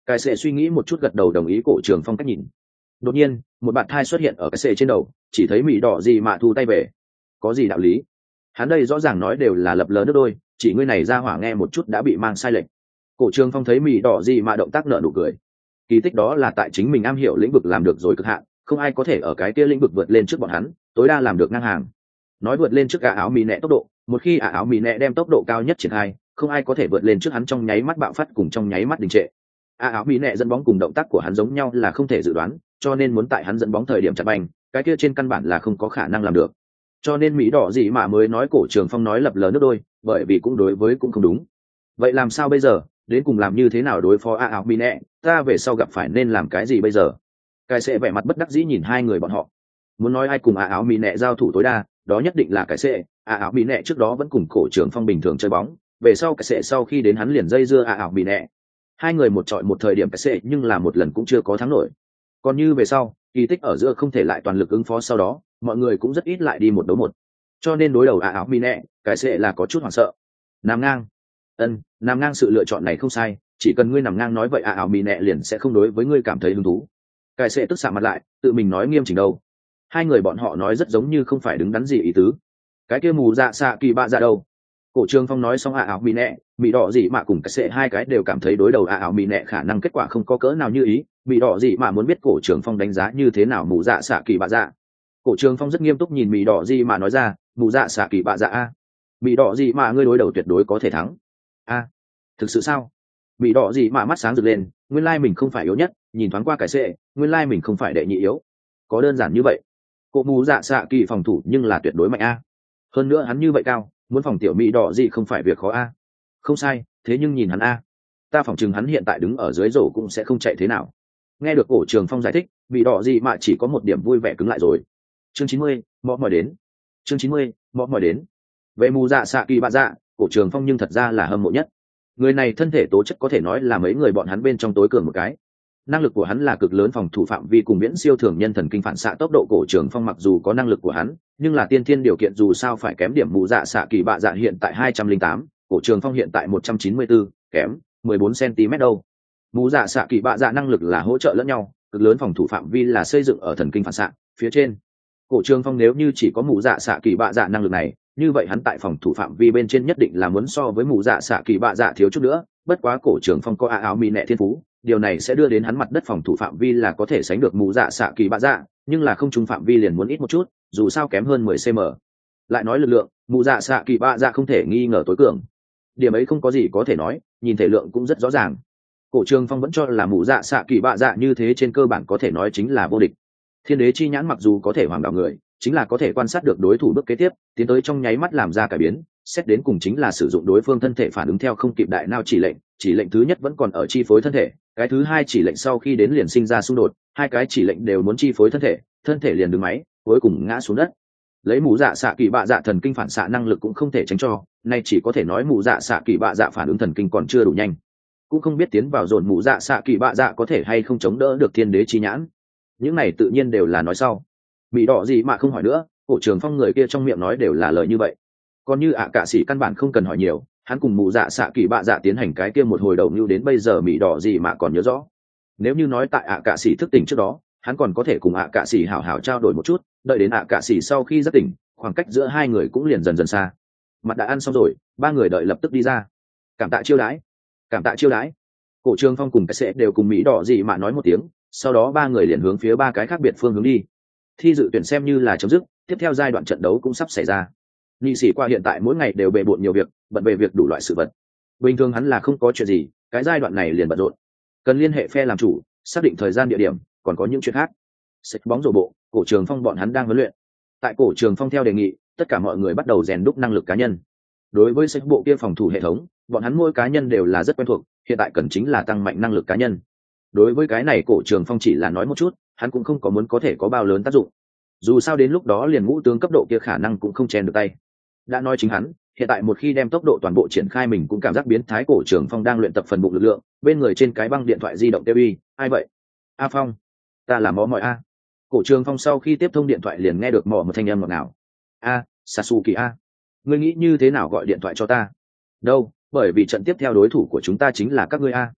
Cái sệ suy nghĩ một chút gật đầu đồng ý cổ trường phong cách nhìn. Đột nhiên một bạn thai xuất hiện ở cái sệ trên đầu, chỉ thấy mỹ đỏ gì mà thu tay về. Có gì đạo lý? Hắn đây rõ ràng nói đều là lập lờ nước đôi, chỉ ngươi này ra hỏa nghe một chút đã bị mang sai lệch. Cổ trường phong thấy mỹ đỏ gì mà động tác nở nụ cười. Kỳ tích đó là tại chính mình am hiểu lĩnh vực làm được rồi cực hạn, không ai có thể ở cái kia lĩnh vực vượt lên trước bọn hắn, tối đa làm được ngang hàng. Nói vượt lên trước ả áo mì nẹ tốc độ, một khi ả áo mì nẹ đem tốc độ cao nhất triển khai, không ai có thể vượt lên trước hắn trong nháy mắt bạo phát cùng trong nháy mắt đình trệ. ả áo mì nẹ dẫn bóng cùng động tác của hắn giống nhau là không thể dự đoán, cho nên muốn tại hắn dẫn bóng thời điểm chặt banh, cái kia trên căn bản là không có khả năng làm được. Cho nên mỹ đỏ gì mà mới nói cổ trường phong nói lập lờ nước đôi, bởi vì cũng đối với cũng không đúng. Vậy làm sao bây giờ, đến cùng làm như thế nào đối phó ả áo mì nẹ, ta về sau gặp phải nên làm cái gì bây giờ? Cái sẽ vẻ mặt bất đắc dĩ nhìn hai người bọn họ. Muốn nói ai cùng ả áo mì nẹ giao thủ tối đa, đó nhất định là cái sẽ. ả áo mì nẹ trước đó vẫn cùng cổ trường phong bình thường chơi bóng, về sau cái sẽ sau khi đến hắn liền dây dưa ả áo mì nẹ. Hai người một trọi một thời điểm cái sẽ nhưng là một lần cũng chưa có thắng nổi. Còn như về sau, kỳ tích ở giữa không thể lại toàn lực ứng phó, sau đó mọi người cũng rất ít lại đi một đấu một. Cho nên đối đầu ả áo mì nẹ, cái sẽ là có chút hoảng sợ. Nằm ngang. Ân, nằm ngang sự lựa chọn này không sai, chỉ cần ngươi nằm ngang nói vậy ả áo mì nẹ liền sẽ không đối với ngươi cảm thấy hứng thú. Cái sẽ tức xạ mặt lại, tự mình nói nghiêm chỉnh đâu. Hai người bọn họ nói rất giống như không phải đứng đắn gì ý tứ. Cái kia mù dạ xạ kỳ bạ dạ đâu? Cổ trường phong nói xong ả áo mì nẹ, mì đỏ gì mà cùng cái sẽ hai cái đều cảm thấy đối đầu ả áo mì nẹ khả năng kết quả không có cỡ nào như ý. Mì đỏ gì mà muốn biết cổ trường phong đánh giá như thế nào mù dạ xạ kỳ bạ dạ. Cổ trường phong rất nghiêm túc nhìn mì đỏ gì mà nói ra, mù dạ xạ kỳ bạ dạ a. Mì đỏ gì mà ngươi đối đầu tuyệt đối có thể thắng. A, thực sự sao? Mì đỏ gì mà mắt sáng rực lên, nguyên lai mình không phải yếu nhất, nhìn thoáng qua cái sẽ, nguyên lai mình không phải đệ nhị yếu. Có đơn giản như vậy? Cổ mù dạ xạ kỳ phòng thủ nhưng là tuyệt đối mạnh a. Hơn nữa hắn như vậy cao, muốn phòng tiểu mỹ đỏ gì không phải việc khó a. Không sai, thế nhưng nhìn hắn a, ta phỏng chừng hắn hiện tại đứng ở dưới rổ cũng sẽ không chạy thế nào. Nghe được cổ trường phong giải thích, mỹ đỏ gì mà chỉ có một điểm vui vẻ cứng lại rồi. Chương chín mươi, mọ mỏi đến. Chương chín mươi, mọ mỏi đến. Về mù dạ xạ kỳ bạ dạ, cổ trường phong nhưng thật ra là hâm mộ nhất. Người này thân thể tố chất có thể nói là mấy người bọn hắn bên trong tối cường một cái. Năng lực của hắn là cực lớn, phòng thủ phạm vi cùng miễn siêu thường nhân thần kinh phản xạ tốc độ. Cổ trường phong mặc dù có năng lực của hắn, nhưng là tiên thiên điều kiện dù sao phải kém điểm. Mù dạ xạ kỳ bạ dạ hiện tại hai trăm linh tám, cổ trường phong hiện tại một trăm chín mươi bốn, kém mười bốn xăng-ti-mét đâu. Mù dạ xạ kỳ bạ dạ năng lực là hỗ trợ lẫn nhau, cực lớn phòng thủ phạm vi là xây dựng ở thần kinh phản xạ phía trên. Cổ trường phong nếu như chỉ có mù dạ xạ kỳ bạ dạ năng lực này, như vậy hắn tại phòng thủ phạm vi bên trên nhất định là muốn so với mù dạ xạ kỳ bạ dạ thiếu chút nữa. Bất quá cổ trường phong có ả áo mì nẹ thiên phú, điều này sẽ đưa đến hắn mặt đất phòng thủ phạm vi là có thể sánh được mù dạ xạ kỳ bạ dạ, nhưng là không trung phạm vi liền muốn ít một chút, dù sao kém hơn mười xăng-ti-mét. Lại nói lực lượng, mù dạ xạ kỳ bạ dạ không thể nghi ngờ tối cường, điểm ấy không có gì có thể nói, nhìn thể lượng cũng rất rõ ràng. Cổ trường phong vẫn cho là mù dạ xạ kỳ bạ dạ như thế trên cơ bản có thể nói chính là vô địch. Thiên đế chi nhãn mặc dù có thể hoàng đạo người, chính là có thể quan sát được đối thủ bước kế tiếp, tiến tới trong nháy mắt làm ra cải biến, xét đến cùng chính là sử dụng đối phương thân thể phản ứng theo không kịp đại não chỉ lệnh. Chỉ lệnh thứ nhất vẫn còn ở chi phối thân thể, cái thứ hai chỉ lệnh sau khi đến liền sinh ra xung đột, hai cái chỉ lệnh đều muốn chi phối thân thể, thân thể liền đứng máy, cuối cùng ngã xuống đất. Lấy mù dạ xạ kỳ bạ dạ thần kinh phản xạ năng lực cũng không thể tránh cho, nay chỉ có thể nói mù dạ xạ kỳ bạ dạ phản ứng thần kinh còn chưa đủ nhanh, cũng không biết tiến vào dồn mù dạ xạ kỳ bạ dạ có thể hay không chống đỡ được thiên đế chi nhãn. Những này tự nhiên đều là nói sau. Mỹ đỏ gì mà không hỏi nữa, cổ trường phong người kia trong miệng nói đều là lời như vậy. Còn như ạ cạ sĩ căn bản không cần hỏi nhiều, hắn cùng mù dạ xạ kỳ bạ dạ tiến hành cái kia một hồi đầu như đến bây giờ Mỹ đỏ gì mà còn nhớ rõ. Nếu như nói tại ạ cạ sĩ thức tỉnh trước đó, hắn còn có thể cùng ạ cạ sĩ hảo hảo trao đổi một chút, đợi đến ạ cạ sĩ sau khi giác tỉnh, khoảng cách giữa hai người cũng liền dần dần xa. Mặt đã ăn xong rồi, ba người đợi lập tức đi ra. Cảm tạ chiêu đãi, cảm tạ chiêu đãi. Cổ trường phong cùng cái sẽ đều cùng Mỹ đỏ gì mà nói một tiếng, sau đó ba người liền hướng phía ba cái khác biệt phương hướng đi. Thi dự tuyển xem như là chấm dứt, tiếp theo giai đoạn trận đấu cũng sắp xảy ra. Nhị sĩ qua hiện tại mỗi ngày đều bề bộn nhiều việc, bận về việc đủ loại sự vật. Bình thường hắn là không có chuyện gì, cái giai đoạn này liền bận rộn, cần liên hệ phe làm chủ, xác định thời gian địa điểm, còn có những chuyện khác. Xách bóng rổ bộ, cổ trường phong bọn hắn đang huấn luyện. Tại cổ trường phong theo đề nghị, tất cả mọi người bắt đầu rèn đúc năng lực cá nhân. Đối với xách bộ kia phòng thủ hệ thống, bọn hắn mỗi cá nhân đều là rất quen thuộc, hiện tại cần chính là tăng mạnh năng lực cá nhân. Đối với cái này cổ trường phong chỉ là nói một chút, hắn cũng không có muốn có thể có bao lớn tác dụng. Dù sao đến lúc đó liền ngũ tướng cấp độ kia khả năng cũng không chen được tay. Đã nói chính hắn, hiện tại một khi đem tốc độ toàn bộ triển khai mình cũng cảm giác biến thái. Cổ trường phong đang luyện tập phần bụng lực lượng, bên người trên cái băng điện thoại di động tiêu uy, ai vậy? A Phong, ta là mò mỏi a. Cổ trường phong sau khi tiếp thông điện thoại liền nghe được mò một thanh âm ngọt ngào. A, Sasuke a, ngươi nghĩ như thế nào gọi điện thoại cho ta? Đâu, bởi vì trận tiếp theo đối thủ của chúng ta chính là các ngươi a.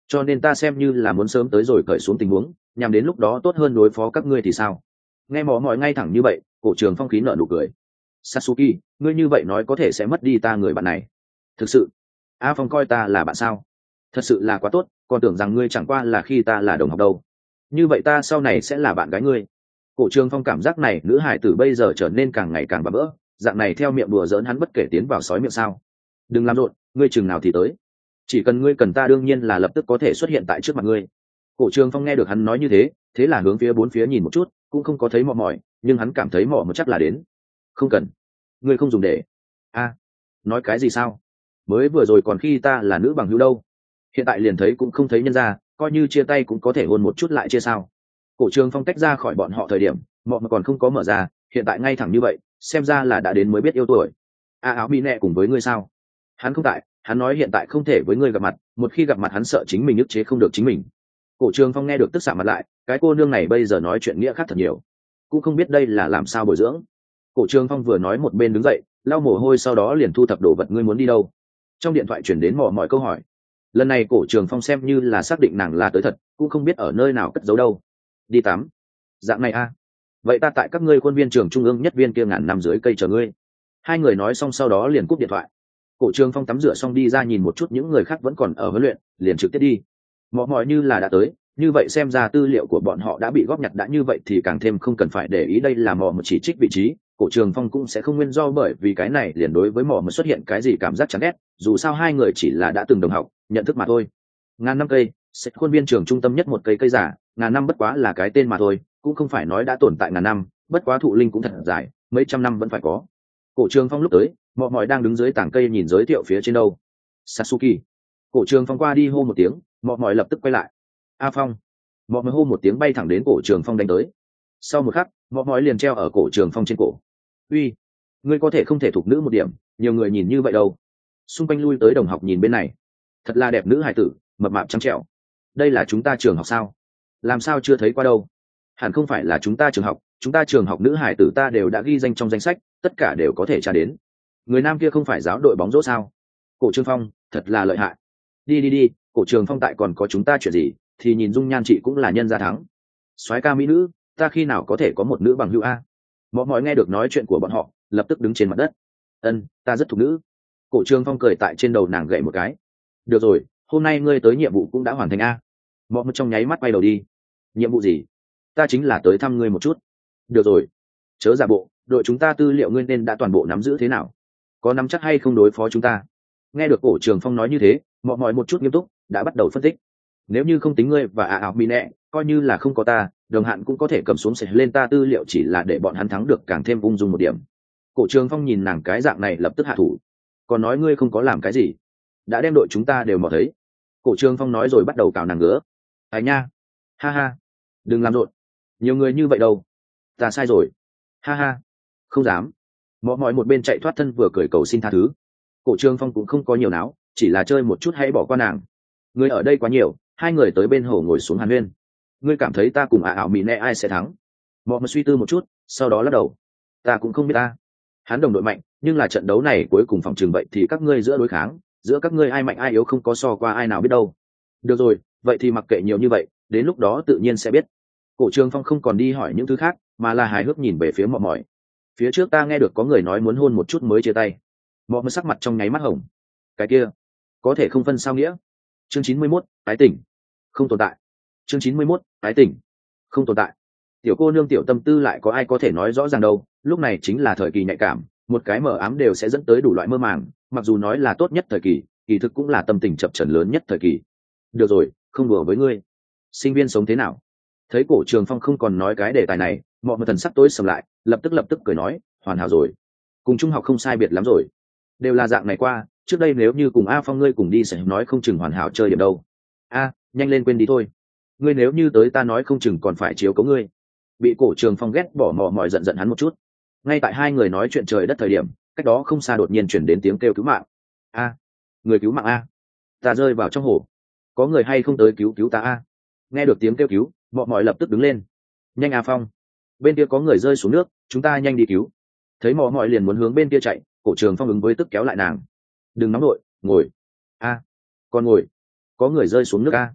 cho nên ta xem như là muốn sớm tới rồi cởi xuống tình huống, nhằm đến lúc đó tốt hơn đối phó các ngươi thì sao. Nghe mỏ mỏi ngay thẳng như vậy, cổ trường phong khí nợ nụ cười. Sasuke, ngươi như vậy nói có thể sẽ mất đi ta người bạn này. Thực sự, A Phong coi ta là bạn sao? Thật sự là quá tốt, còn tưởng rằng ngươi chẳng qua là khi ta là đồng học đâu. Như vậy ta sau này sẽ là bạn gái ngươi. Cổ trường phong cảm giác này nữ hải tử bây giờ trở nên càng ngày càng bỡ vỡ, dạng này theo miệng đùa giỡn hắn bất kể tiến vào sói miệng sao. Đừng làm rộn, ngươi chừng nào thì tới. Chỉ cần ngươi cần ta đương nhiên là lập tức có thể xuất hiện tại trước mặt ngươi. Cổ trường phong nghe được hắn nói như thế, thế là hướng phía bốn phía nhìn một chút, cũng không có thấy mọ mỏi, nhưng hắn cảm thấy mọ một chắc là đến. Không cần, ngươi không dùng để. A, nói cái gì sao? Mới vừa rồi còn khi ta là nữ bằng hữu đâu, hiện tại liền thấy cũng không thấy nhân ra, coi như chia tay cũng có thể hôn một chút lại chia sao. Cổ trường phong tách ra khỏi bọn họ thời điểm mọ mà còn không có mở ra, hiện tại ngay thẳng như vậy, xem ra là đã đến mới biết yêu tuổi. A áo bị nẹ cùng với ngươi sao? Hắn không tại, hắn nói hiện tại không thể với ngươi gặp mặt, một khi gặp mặt hắn sợ chính mình ức chế không được chính mình. Cổ trường phong nghe được tức xạ mặt lại, cái cô nương này bây giờ nói chuyện nghĩa khác thật nhiều, cũng không biết đây là làm sao bồi dưỡng. Cổ trường phong vừa nói một bên đứng dậy lau mồ hôi, sau đó liền thu thập đồ vật. Ngươi muốn đi đâu? Trong điện thoại chuyển đến mò mọi câu hỏi. Lần này cổ trường phong xem như là xác định nàng là tới thật, cũng không biết ở nơi nào cất giấu đâu. Đi tắm. Dạng này a à? Vậy ta tại các ngươi khuôn viên trường trung ương nhất viên kia ngàn năm dưới cây chờ ngươi. Hai người nói xong sau đó liền cúp điện thoại. Cổ trường phong tắm rửa xong đi ra nhìn một chút những người khác vẫn còn ở huấn luyện, liền trực tiếp đi. Mọ mỏi như là đã tới, như vậy xem ra tư liệu của bọn họ đã bị góp nhặt, đã như vậy thì càng thêm không cần phải để ý đây là mỏ một chỉ trích vị trí. Cổ trường phong cũng sẽ không nguyên do bởi vì cái này liền đối với mỏ một xuất hiện cái gì cảm giác chán ghét, dù sao hai người chỉ là đã từng đồng học, nhận thức mà thôi. Ngàn năm cây sẽ khuôn viên trường trung tâm nhất một cây cây giả, ngàn năm bất quá là cái tên mà thôi, cũng không phải nói đã tồn tại ngàn năm, bất quá thụ linh cũng thật dài, mấy trăm năm vẫn phải có. Cổ trường phong lúc tới mọ mỏi đang đứng dưới tảng cây nhìn giới thiệu phía trên đâu. Sasuke. Cổ trường phong qua đi hô một tiếng, mọ mỏi lập tức quay lại. A Phong. Mọ mỏi hô một tiếng bay thẳng đến cổ trường phong đánh tới. Sau một khắc mọ mỏi liền treo ở cổ trường phong trên cổ. Uy, ngươi có thể không thể thục nữ một điểm, nhiều người nhìn như vậy đâu. Xung quanh lui tới đồng học nhìn bên này, thật là đẹp nữ hài tử, mập mạp trắng trẻo. Đây là chúng ta trường học sao? Làm sao chưa thấy qua đâu? Hẳn không phải là chúng ta trường học, chúng ta trường học nữ hài tử ta đều đã ghi danh trong danh sách, tất cả đều có thể tra đến. Người nam kia không phải giáo đội bóng rổ sao? Cổ Trường Phong thật là lợi hại. Đi đi đi, Cổ Trường Phong tại còn có chúng ta chuyện gì, thì nhìn dung nhan chị cũng là nhân gia thắng. Soái ca mỹ nữ, ta khi nào có thể có một nữ bằng hữu a? Mọi mọi nghe được nói chuyện của bọn họ, lập tức đứng trên mặt đất. Ân, ta rất thục nữ. Cổ Trường Phong cười tại trên đầu nàng gậy một cái. Được rồi, hôm nay ngươi tới nhiệm vụ cũng đã hoàn thành a. Mọi một trong nháy mắt quay đầu đi. Nhiệm vụ gì? Ta chính là tới thăm ngươi một chút. Được rồi, chớ giả bộ, đội chúng ta tư liệu ngươi nên đã toàn bộ nắm giữ thế nào? Có nắm chắc hay không đối phó chúng ta? Nghe được Cổ Trường Phong nói như thế, mọi mọi một chút nghiêm túc, đã bắt đầu phân tích. Nếu như không tính ngươi và ả ảo mỹ nẹ, coi như là không có ta, đồng hạn cũng có thể cầm xuống sẽ lên ta tư liệu, chỉ là để bọn hắn thắng được càng thêm ung dung một điểm. Cổ Trường Phong nhìn nàng cái dạng này lập tức hạ thủ. Còn nói ngươi không có làm cái gì, đã đem đội chúng ta đều mò thấy. Cổ Trường Phong nói rồi bắt đầu cào nàng ngứa. Ai nha, ha ha, đừng làm rộn, nhiều người như vậy đâu. Ta sai rồi, ha ha, không dám. Mọi mọi một bên chạy thoát thân vừa cười cầu xin tha thứ. Cổ Trường Phong cũng không có nhiều náo, chỉ là chơi một chút hãy bỏ qua nàng. Người ở đây quá nhiều, hai người tới bên hồ ngồi xuống hàn huyên. Ngươi cảm thấy ta cùng ả ảo mỹ nẹ ai sẽ thắng? Mọi người suy tư một chút, sau đó lắc đầu. Ta cũng không biết ta. Hắn đồng đội mạnh, nhưng là trận đấu này cuối cùng phòng trường vậy thì các ngươi giữa đối kháng, giữa các ngươi ai mạnh ai yếu không có so qua ai nào biết đâu. Được rồi, vậy thì mặc kệ nhiều như vậy, đến lúc đó tự nhiên sẽ biết. Cổ Trường Phong không còn đi hỏi những thứ khác, mà là hài hước nhìn về phía Mọ Mỏi. Phía trước ta nghe được có người nói muốn hôn một chút mới chia tay. Mọ Mỏi sắc mặt trong nháy mắt hồng. Cái kia, có thể không phân sao nghĩa? Chương chín mươi mốt, tái tỉnh. Không tồn tại. Chương chín mươi mốt, tái tỉnh. Không tồn tại. Tiểu cô nương tiểu tâm tư lại có ai có thể nói rõ ràng đâu, lúc này chính là thời kỳ nhạy cảm, một cái mờ ám đều sẽ dẫn tới đủ loại mơ màng, mặc dù nói là tốt nhất thời kỳ, kỳ thực cũng là tâm tình chập chờn lớn nhất thời kỳ. Được rồi, không đùa với ngươi. Sinh viên sống thế nào? Thấy Cổ Trường Phong không còn nói cái đề tài này, mọi người thần sắc tối sầm lại, lập tức lập tức cười nói, hoàn hảo rồi. Cùng trung học không sai biệt lắm rồi. Đều là dạng này qua, trước đây nếu như cùng A Phong ngươi cùng đi sẽ nói không chừng hoàn hảo chơi điểm đâu. A, nhanh lên quên đi thôi. Ngươi nếu như tới ta nói không chừng còn phải chiếu cố ngươi. Bị Cổ Trường Phong ghét bỏ mò mỏi giận giận hắn một chút. Ngay tại hai người nói chuyện trời đất thời điểm, cách đó không xa đột nhiên chuyển đến tiếng kêu cứu mạng. A, người cứu mạng a, ta rơi vào trong hồ, có người hay không tới cứu cứu ta a? Nghe được tiếng kêu cứu, mọ mỏi lập tức đứng lên. Nhanh A Phong, bên kia có người rơi xuống nước, chúng ta nhanh đi cứu. Thấy mọ mỏi liền muốn hướng bên kia chạy, Cổ Trường Phong ứng với tức kéo lại nàng. Đừng nóng đội, ngồi. A, còn ngồi, có người rơi xuống nước a.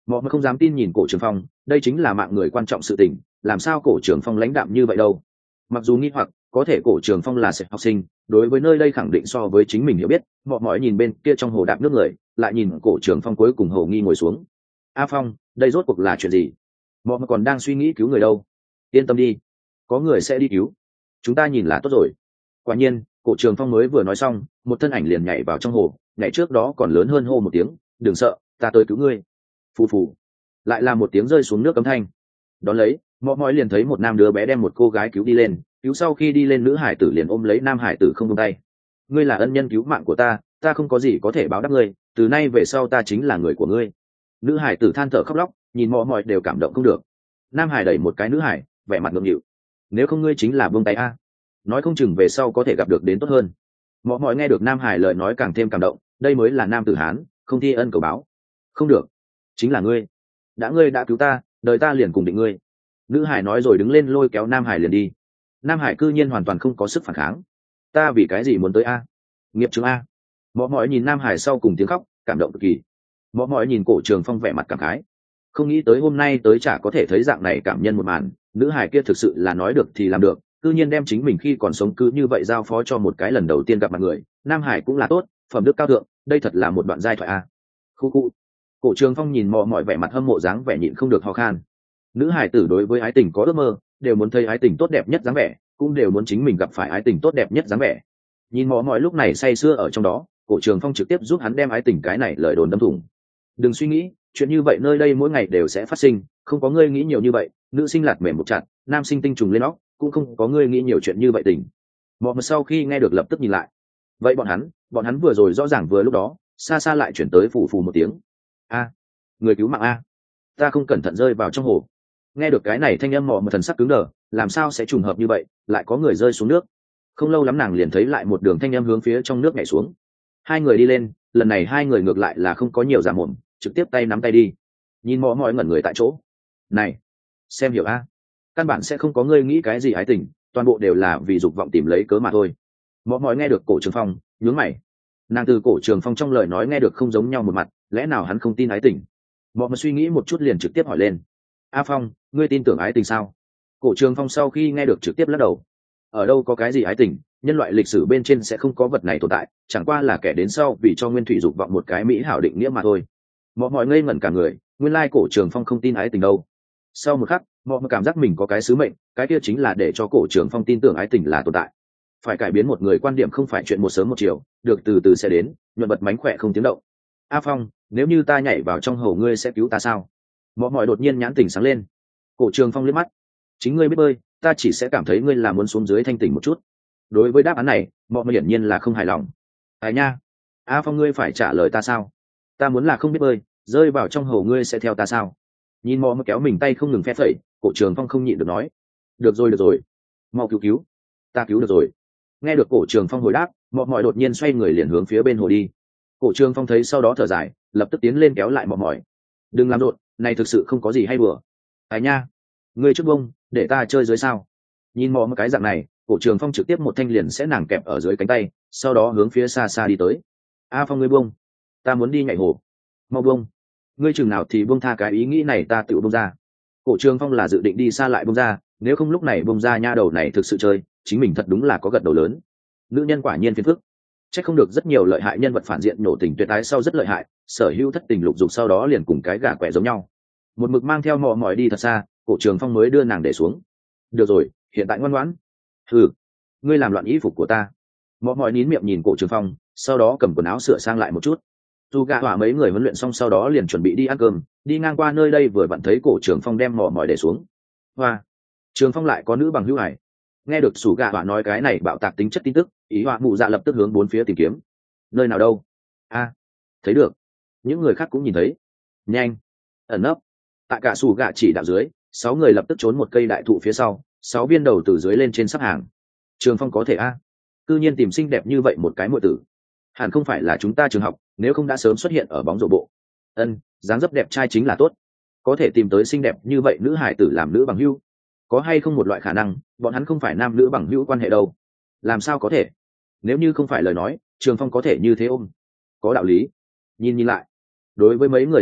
mọi người không dám tin nhìn cổ trường phong, đây chính là mạng người quan trọng sự tình, làm sao cổ trường phong lãnh đạm như vậy đâu. Mặc dù nghi hoặc, có thể cổ trường phong là sẽ học sinh, đối với nơi đây khẳng định so với chính mình hiểu biết. Mọi mọi nhìn bên kia trong hồ đạp nước người, lại nhìn cổ trường phong cuối cùng hồ nghi ngồi xuống. A Phong, đây rốt cuộc là chuyện gì? Mọi người còn đang suy nghĩ cứu người đâu. Yên tâm đi, có người sẽ đi cứu, chúng ta nhìn là tốt rồi. Quả nhiên, cổ trường phong mới vừa nói xong, một thân ảnh liền nhảy vào trong hồ, nhảy trước đó còn lớn hơn hô một tiếng, đừng sợ, ta tới cứu ngươi. Phù phù, lại là một tiếng rơi xuống nước cấm thanh. Đón lấy, mọi mọi liền thấy một nam đứa bé đem một cô gái cứu đi lên, cứu sau khi đi lên nữ hải tử liền ôm lấy nam hải tử không buông tay. Ngươi là ân nhân cứu mạng của ta, ta không có gì có thể báo đáp ngươi, từ nay về sau ta chính là người của ngươi. Nữ hải tử than thở khóc lóc, nhìn mọi mọi đều cảm động không được. Nam hải đẩy một cái nữ hải, vẻ mặt ngượng nghịu. Nếu không ngươi chính là buông tay a, nói không chừng về sau có thể gặp được đến tốt hơn. Mọi mọi nghe được nam hải lời nói càng thêm cảm động, đây mới là nam tử hán, không thi ân cầu báo. Không được, chính là ngươi, đã ngươi đã cứu ta, đời ta liền cùng định ngươi. Nữ hải nói rồi đứng lên lôi kéo nam hải liền đi. Nam hải cư nhiên hoàn toàn không có sức phản kháng. Ta vì cái gì muốn tới a? Nghiệp chứng a. Mọi mọi nhìn nam hải sau cùng tiếng khóc, cảm động cực kỳ. Mọi mọi nhìn cổ trường phong vẻ mặt cảm khái, không nghĩ tới hôm nay tới chả có thể thấy dạng này cảm nhân một màn. Nữ hải kia thực sự là nói được thì làm được, cư nhiên đem chính mình khi còn sống cứ như vậy giao phó cho một cái lần đầu tiên gặp mặt người. Nam hải cũng là tốt, phẩm đức cao thượng, đây thật là một đoạn giai thoại a. Khu khu. Cổ trường phong nhìn mọi mọi vẻ mặt hâm mộ dáng vẻ nhịn không được ho khan. Nữ hải tử đối với ái tình có ước mơ, đều muốn thấy ái tình tốt đẹp nhất dáng vẻ, cũng đều muốn chính mình gặp phải ái tình tốt đẹp nhất dáng vẻ. Nhìn mọi mọi lúc này say sưa ở trong đó, cổ trường phong trực tiếp giúp hắn đem ái tình cái này lời đồn đâm thủng. Đừng suy nghĩ, chuyện như vậy nơi đây mỗi ngày đều sẽ phát sinh, không có ngươi nghĩ nhiều như vậy. Nữ sinh lạt mềm một chặt, nam sinh tinh trùng lên óc, cũng không có ngươi nghĩ nhiều chuyện như vậy tình. Mọi người sau khi nghe được lập tức nhìn lại. Vậy bọn hắn, bọn hắn vừa rồi rõ ràng vừa lúc đó, xa xa lại chuyển tới phù phù một tiếng. A, người cứu mạng a, ta không cẩn thận rơi vào trong hồ. Nghe được cái này thanh âm mọ mà thần sắc cứng đờ, làm sao sẽ trùng hợp như vậy, lại có người rơi xuống nước. Không lâu lắm nàng liền thấy lại một đường thanh âm hướng phía trong nước nhảy xuống. Hai người đi lên, lần này hai người ngược lại là không có nhiều giả mồm, trực tiếp tay nắm tay đi. Nhìn mọ mọi ngẩn người tại chỗ. Này, xem hiểu a, căn bản sẽ không có ngươi nghĩ cái gì ái tình, toàn bộ đều là vì dục vọng tìm lấy cớ mà thôi. Mọ mọi nghe được cổ trường phong, nhướng mày. Nàng từ cổ trường phong trong lời nói nghe được không giống nhau một mặt, lẽ nào hắn không tin ái tình? Mọ mà suy nghĩ một chút liền trực tiếp hỏi lên. A Phong, ngươi tin tưởng ái tình sao? Cổ trường phong sau khi nghe được trực tiếp lắc đầu. Ở đâu có cái gì ái tình, nhân loại lịch sử bên trên sẽ không có vật này tồn tại, chẳng qua là kẻ đến sau vì cho nguyên thủy dục vọng một cái mỹ hảo định nghĩa mà thôi. Mọi mọi ngây ngẩn cả người, nguyên lai cổ trường phong không tin ái tình đâu. Sau một khắc, mọi người cảm giác mình có cái sứ mệnh, cái kia chính là để cho cổ trường phong tin tưởng ái tình là tồn tại. Phải cải biến một người quan điểm không phải chuyện một sớm một chiều, được từ từ sẽ đến, nhuận bật mánh khỏe không tiếng động. A Phong, nếu như ta nhảy vào trong hồ ngươi sẽ cứu ta sao? Mọi mọi đột nhiên nhãn tỉnh sáng lên. Cổ trường phong liếc mắt. Chính ngươi biết bơi, ta chỉ sẽ cảm thấy ngươi là muốn xuống dưới thanh tỉnh một chút. Đối với đáp án này, mọi người hiển nhiên là không hài lòng. Tài nha, A Phong ngươi phải trả lời ta sao? Ta muốn là không biết bơi, rơi vào trong hồ ngươi sẽ theo ta sao? Nhìn mọi người kéo mình tay không ngừng phe phẩy, cổ trường phong không nhịn được nói. Được rồi được rồi, mau cứu cứu, ta cứu được rồi. Nghe được cổ trường phong hồi đáp, mọi mọi đột nhiên xoay người liền hướng phía bên hồ đi. Cổ trường phong thấy sau đó thở dài, lập tức tiến lên kéo lại mọi mọi. Đừng làm rộn, này thực sự không có gì hay đùa. Tài nha, ngươi trước bông, để ta chơi dưới sao? Nhìn mọi một cái dạng này, cổ trường phong trực tiếp một thanh liền sẽ nàng kẹp ở dưới cánh tay, sau đó hướng phía xa xa đi tới. A Phong ngươi bông, ta muốn đi nhảy hồ. Mau bông, ngươi chừng nào thì bông tha cái ý nghĩ này ta tự bông ra. Cổ trường phong là dự định đi xa lại bông ra, nếu không lúc này bông ra nha đầu này thực sự chơi, chính mình thật đúng là có gật đầu lớn. Nữ nhân quả nhiên phiền phức, chắc không được rất nhiều lợi hại nhân vật phản diện nổ tình tuyệt ái sau rất lợi hại, sở hữu thất tình lục dục sau đó liền cùng cái gà quẹ giống nhau. Một mực mang theo mò mỏi đi thật xa, cổ trường phong mới đưa nàng để xuống. Được rồi, hiện tại ngoan ngoãn. Ừ, ngươi làm loạn y phục của ta. Mò mỏi nín miệng nhìn cổ trường phong, sau đó cầm quần áo sửa sang lại một chút. Dù gạ hỏa mấy người huấn luyện xong sau đó liền chuẩn bị đi ăn cơm, đi ngang qua nơi đây vừa vặn thấy cổ trường phong đem mò mỏi để xuống. Hoa, trường phong lại có nữ bằng hữu này. Nghe được sủ gạ hỏa nói cái này bạo tạc tính chất tin tức, ý họa mụ dạ lập tức hướng bốn phía tìm kiếm. Nơi nào đâu? A, thấy được. Những người khác cũng nhìn thấy. Nhanh, ẩn nấp. Tại cả sủ gạ chỉ đạo dưới, sáu người lập tức trốn một cây đại thụ phía sau, sáu viên đầu từ dưới lên trên sắp hàng. Trường phong có thể a, cư nhiên tìm xinh đẹp như vậy một cái muội tử, hẳn không phải là chúng ta trường học, nếu không đã sớm xuất hiện ở bóng rổ bộ. Ân, dáng dấp đẹp trai chính là tốt, có thể tìm tới xinh đẹp như vậy nữ hải tử làm nữ bằng hữu, có hay không một loại khả năng bọn hắn không phải nam nữ bằng hữu quan hệ đâu? Làm sao có thể? Nếu như không phải lời nói, trường phong có thể như thế ôm. Có đạo lý. Nhìn nhìn lại, đối với mấy người xuất hiện,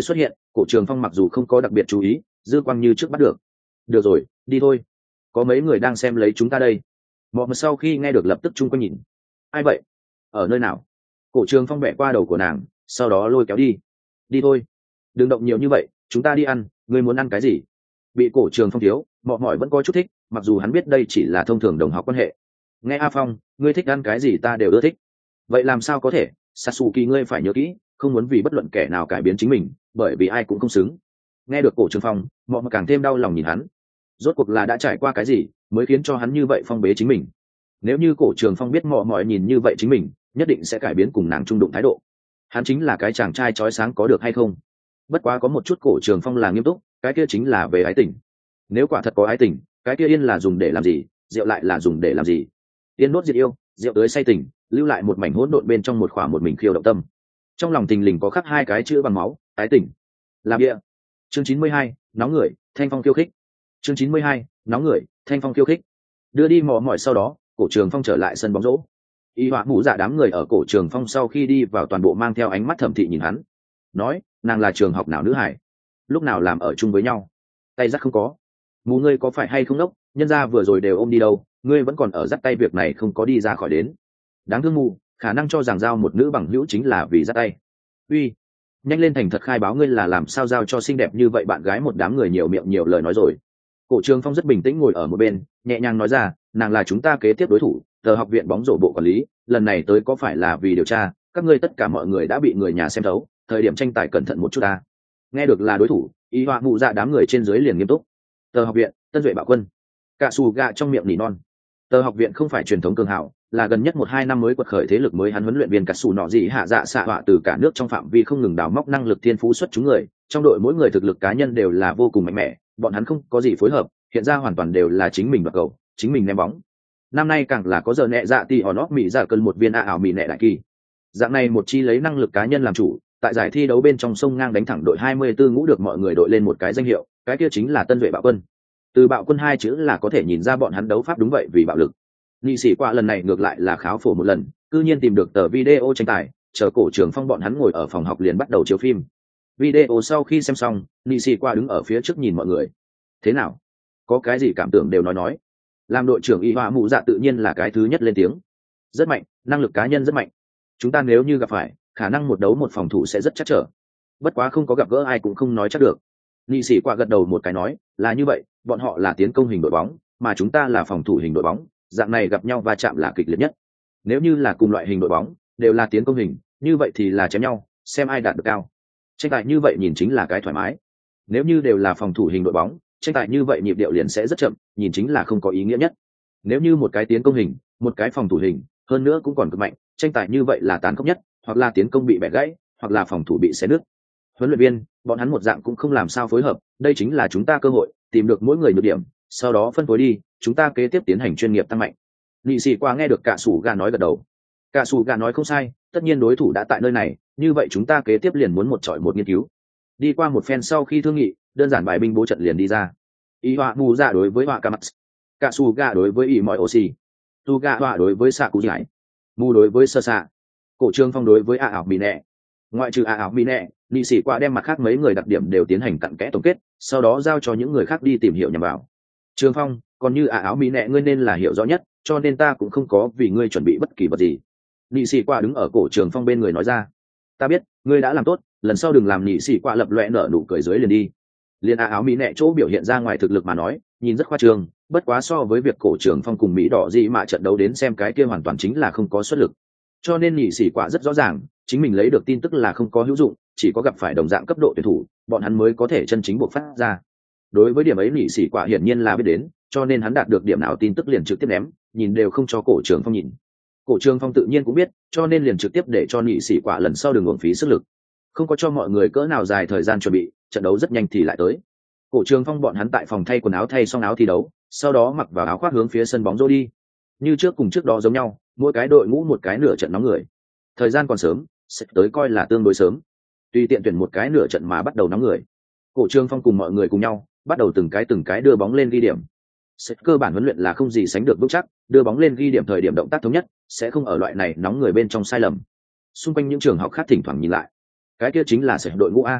Cổ Trường Phong mặc dù không có đặc biệt chú ý, dư quang như trước bắt được. Được rồi, đi thôi, có mấy người đang xem lấy chúng ta đây. Mọi người sau khi nghe được lập tức chung quanh nhìn. Ai vậy? Ở nơi nào? Cổ Trường Phong bẻ qua đầu của nàng, sau đó lôi kéo đi. Đi thôi, đừng động nhiều như vậy, chúng ta đi ăn. Ngươi muốn ăn cái gì? Bị Cổ Trường Phong thiếu, mọ mỏi vẫn có chút thích, mặc dù hắn biết đây chỉ là thông thường đồng học quan hệ. Nghe A Phong, ngươi thích ăn cái gì ta đều ưa thích. Vậy làm sao có thể? Sasuke, ngươi phải nhớ kỹ, không muốn vì bất luận kẻ nào cải biến chính mình, bởi vì ai cũng không xứng. Nghe được Cổ Trường Phong, mọ mà càng thêm đau lòng nhìn hắn. Rốt cuộc là đã trải qua cái gì mới khiến cho hắn như vậy phong bế chính mình? Nếu như Cổ Trường Phong biết mọ mỏi nhìn như vậy chính mình, nhất định sẽ cải biến cùng nàng trung đụng thái độ. Hắn chính là cái chàng trai chói sáng có được hay không? Bất quá có một chút Cổ Trường Phong là nghiêm túc, cái kia chính là về ái tình. Nếu quả thật có ái tình, cái kia yên là dùng để làm gì, rượu lại là dùng để làm gì? Yên đốt diệt yêu, rượu tới say tình, lưu lại một mảnh hỗn độn bên trong một khỏa một mình khiêu động tâm. Trong lòng tình lình có khắc hai cái chữ bằng máu, ái tình. Là bia. Chương chín mươi hai, nóng người, thanh phong khiêu khích. Chương chín mươi hai, nóng người, thanh phong khiêu khích. Đưa đi mò mỏi sau đó, Cổ Trường Phong trở lại sân bóng rổ. Y họa mũ dạ đám người ở Cổ Trường Phong sau khi đi vào toàn bộ mang theo ánh mắt thẩm thị nhìn hắn, nói, nàng là trường học nào nữ hải, lúc nào làm ở chung với nhau, tay dắt không có. Mù, ngươi có phải hay không đốc, nhân ra vừa rồi đều ôm đi đâu, ngươi vẫn còn ở dắt tay, việc này không có đi ra khỏi đến. Đáng thương mù, khả năng cho rằng giao một nữ bằng hữu chính là vì dắt tay. Uy, nhanh lên thành thật khai báo ngươi là làm sao giao cho xinh đẹp như vậy bạn gái. Một đám người nhiều miệng nhiều lời nói rồi. Cổ Trường Phong rất bình tĩnh ngồi ở một bên, nhẹ nhàng nói ra, nàng là chúng ta kế tiếp đối thủ, tờ học viện bóng rổ bộ quản lý, lần này tới có phải là vì điều tra, các ngươi tất cả mọi người đã bị người nhà xem thấu, thời điểm tranh tài cẩn thận một chút ta. Nghe được là đối thủ, y họa mụ dạ đám người trên dưới liền nghiêm túc. Tờ học viện, Tân Duệ Bạo Quân. Cạ xù gạ trong miệng nỉ non. Tờ học viện không phải truyền thống cường hảo, là gần nhất một hai năm mới quật khởi thế lực mới. Hắn huấn luyện viên cạ xù nọ gì hạ dạ xạ họa từ cả nước trong phạm vi không ngừng đào móc năng lực thiên phú xuất chúng người, trong đội mỗi người thực lực cá nhân đều là vô cùng mạnh mẽ, bọn hắn không có gì phối hợp, hiện ra hoàn toàn đều là chính mình đoạt cầu, chính mình ném bóng. Năm nay càng là có giờ nẹ dạ thì họ nót mỹ giả cân một viên a ảo mỹ nẹ đại kỳ. Dạng này một chi lấy năng lực cá nhân làm chủ, tại giải thi đấu bên trong sông ngang đánh thẳng đội hai mươi tư ngũ, được mọi người đội lên một cái danh hiệu, cái kia chính là Tân Duệ Bạo Quân. Từ Bạo Quân hai chữ là có thể nhìn ra bọn hắn đấu pháp đúng vậy vì bạo lực. Nghị sĩ qua lần này ngược lại là kháo phổ một lần, cư nhiên tìm được tờ video tranh tài, chờ Cổ Trường Phong bọn hắn ngồi ở phòng học liền bắt đầu chiếu phim. Video sau khi xem xong, nghị sĩ qua đứng ở phía trước nhìn mọi người. Thế nào? Có cái gì cảm tưởng đều nói nói. Làm đội trưởng y họa mụ dạ tự nhiên là cái thứ nhất lên tiếng. Rất mạnh, năng lực cá nhân rất mạnh. Chúng ta nếu như gặp phải, khả năng một đấu một phòng thủ sẽ rất chắc trở. Bất quá không có gặp gỡ ai cũng không nói chắc được. Nghị sĩ qua gật đầu một cái nói, là như vậy, bọn họ là tiến công hình đội bóng, mà chúng ta là phòng thủ hình đội bóng, dạng này gặp nhau va chạm là kịch liệt nhất. Nếu như là cùng loại hình đội bóng, đều là tiến công hình, như vậy thì là chém nhau, xem ai đạt được cao. Tranh tài như vậy nhìn chính là cái thoải mái. Nếu như đều là phòng thủ hình đội bóng, tranh tài như vậy nhịp điệu liền sẽ rất chậm, nhìn chính là không có ý nghĩa nhất. Nếu như một cái tiến công hình, một cái phòng thủ hình, hơn nữa cũng còn cực mạnh, tranh tài như vậy là tàn khốc nhất, hoặc là tiến công bị bẻ gãy, hoặc là phòng thủ bị xé nứt. Huấn luyện viên, bọn hắn một dạng cũng không làm sao phối hợp, đây chính là chúng ta cơ hội, tìm được mỗi người nhược điểm, sau đó phân phối đi, chúng ta kế tiếp tiến hành chuyên nghiệp tăng mạnh. Nghị sĩ qua nghe được Cạ Sủ Gà nói gật đầu. Cạ Sủ Gà nói không sai, tất nhiên đối thủ đã tại nơi này, như vậy chúng ta kế tiếp liền muốn một trọi một nghiên cứu. Đi qua một phen sau khi thương nghị, đơn giản bài binh bố trận liền đi ra. Y họa mù dạ đối với họa Kamatsu, Cạ Sủ Gà đối với Y mọi oxy, Tu Gà họa đối với Sạ Cụ Giải, Mù đối với Sơ Sạ, Cổ Trương Phong đối với A ảo Mì Nẹ. Ngoại trừ A ảo Mì Nẹ, nghị sĩ qua đem mặt khác mấy người đặc điểm đều tiến hành cặn kẽ tổng kết, sau đó giao cho những người khác đi tìm hiểu nhằm vào. Trương Phong, còn như A ảo Mì Nẹ ngươi nên là hiểu rõ nhất, cho nên ta cũng không có vì ngươi chuẩn bị bất kỳ vật gì. Nghị sĩ qua đứng ở Cổ Trường Phong bên người nói ra. Ta biết, ngươi đã làm tốt, lần sau đừng làm nghị sĩ qua lập loẹ nở nụ cười dưới liền đi. Liên A áo Mỹ Nẹ chỗ biểu hiện ra ngoài thực lực mà nói, nhìn rất khoa trương, bất quá so với việc Cổ Trường Phong cùng Mỹ đỏ gì mà trận đấu đến xem, cái kia hoàn toàn chính là không có xuất lực. Cho nên nghị sĩ quả rất rõ ràng, chính mình lấy được tin tức là không có hữu dụng, chỉ có gặp phải đồng dạng cấp độ tuyển thủ, bọn hắn mới có thể chân chính buộc phát ra. Đối với điểm ấy nghị sĩ quả hiển nhiên là biết đến, cho nên hắn đạt được điểm nào tin tức liền trực tiếp ném, nhìn đều không cho Cổ Trường Phong nhìn. Cổ Trường Phong tự nhiên cũng biết, cho nên liền trực tiếp để cho nghị sĩ quả lần sau đừng uổng phí sức lực, không có cho mọi người cỡ nào dài thời gian chuẩn bị, trận đấu rất nhanh thì lại tới. Cổ Trường Phong bọn hắn tại phòng thay quần áo thay xong áo thi đấu, sau đó mặc vào áo khoác hướng phía sân bóng rổ đi. Như trước cùng trước đó giống nhau, mỗi cái đội ngũ một cái nửa trận nóng người. Thời gian còn sớm, sẽ tới coi là tương đối sớm. Tùy tiện tuyển một cái nửa trận mà bắt đầu nóng người. Cổ Trường Phong cùng mọi người cùng nhau, bắt đầu từng cái từng cái đưa bóng lên ghi điểm. Sẽ cơ bản huấn luyện là không gì sánh được vững chắc, đưa bóng lên ghi điểm thời điểm động tác thống nhất, sẽ không ở loại này nóng người bên trong sai lầm. Xung quanh những trường học khác thỉnh thoảng nhìn lại, cái kia chính là sẽ đội ngũ A.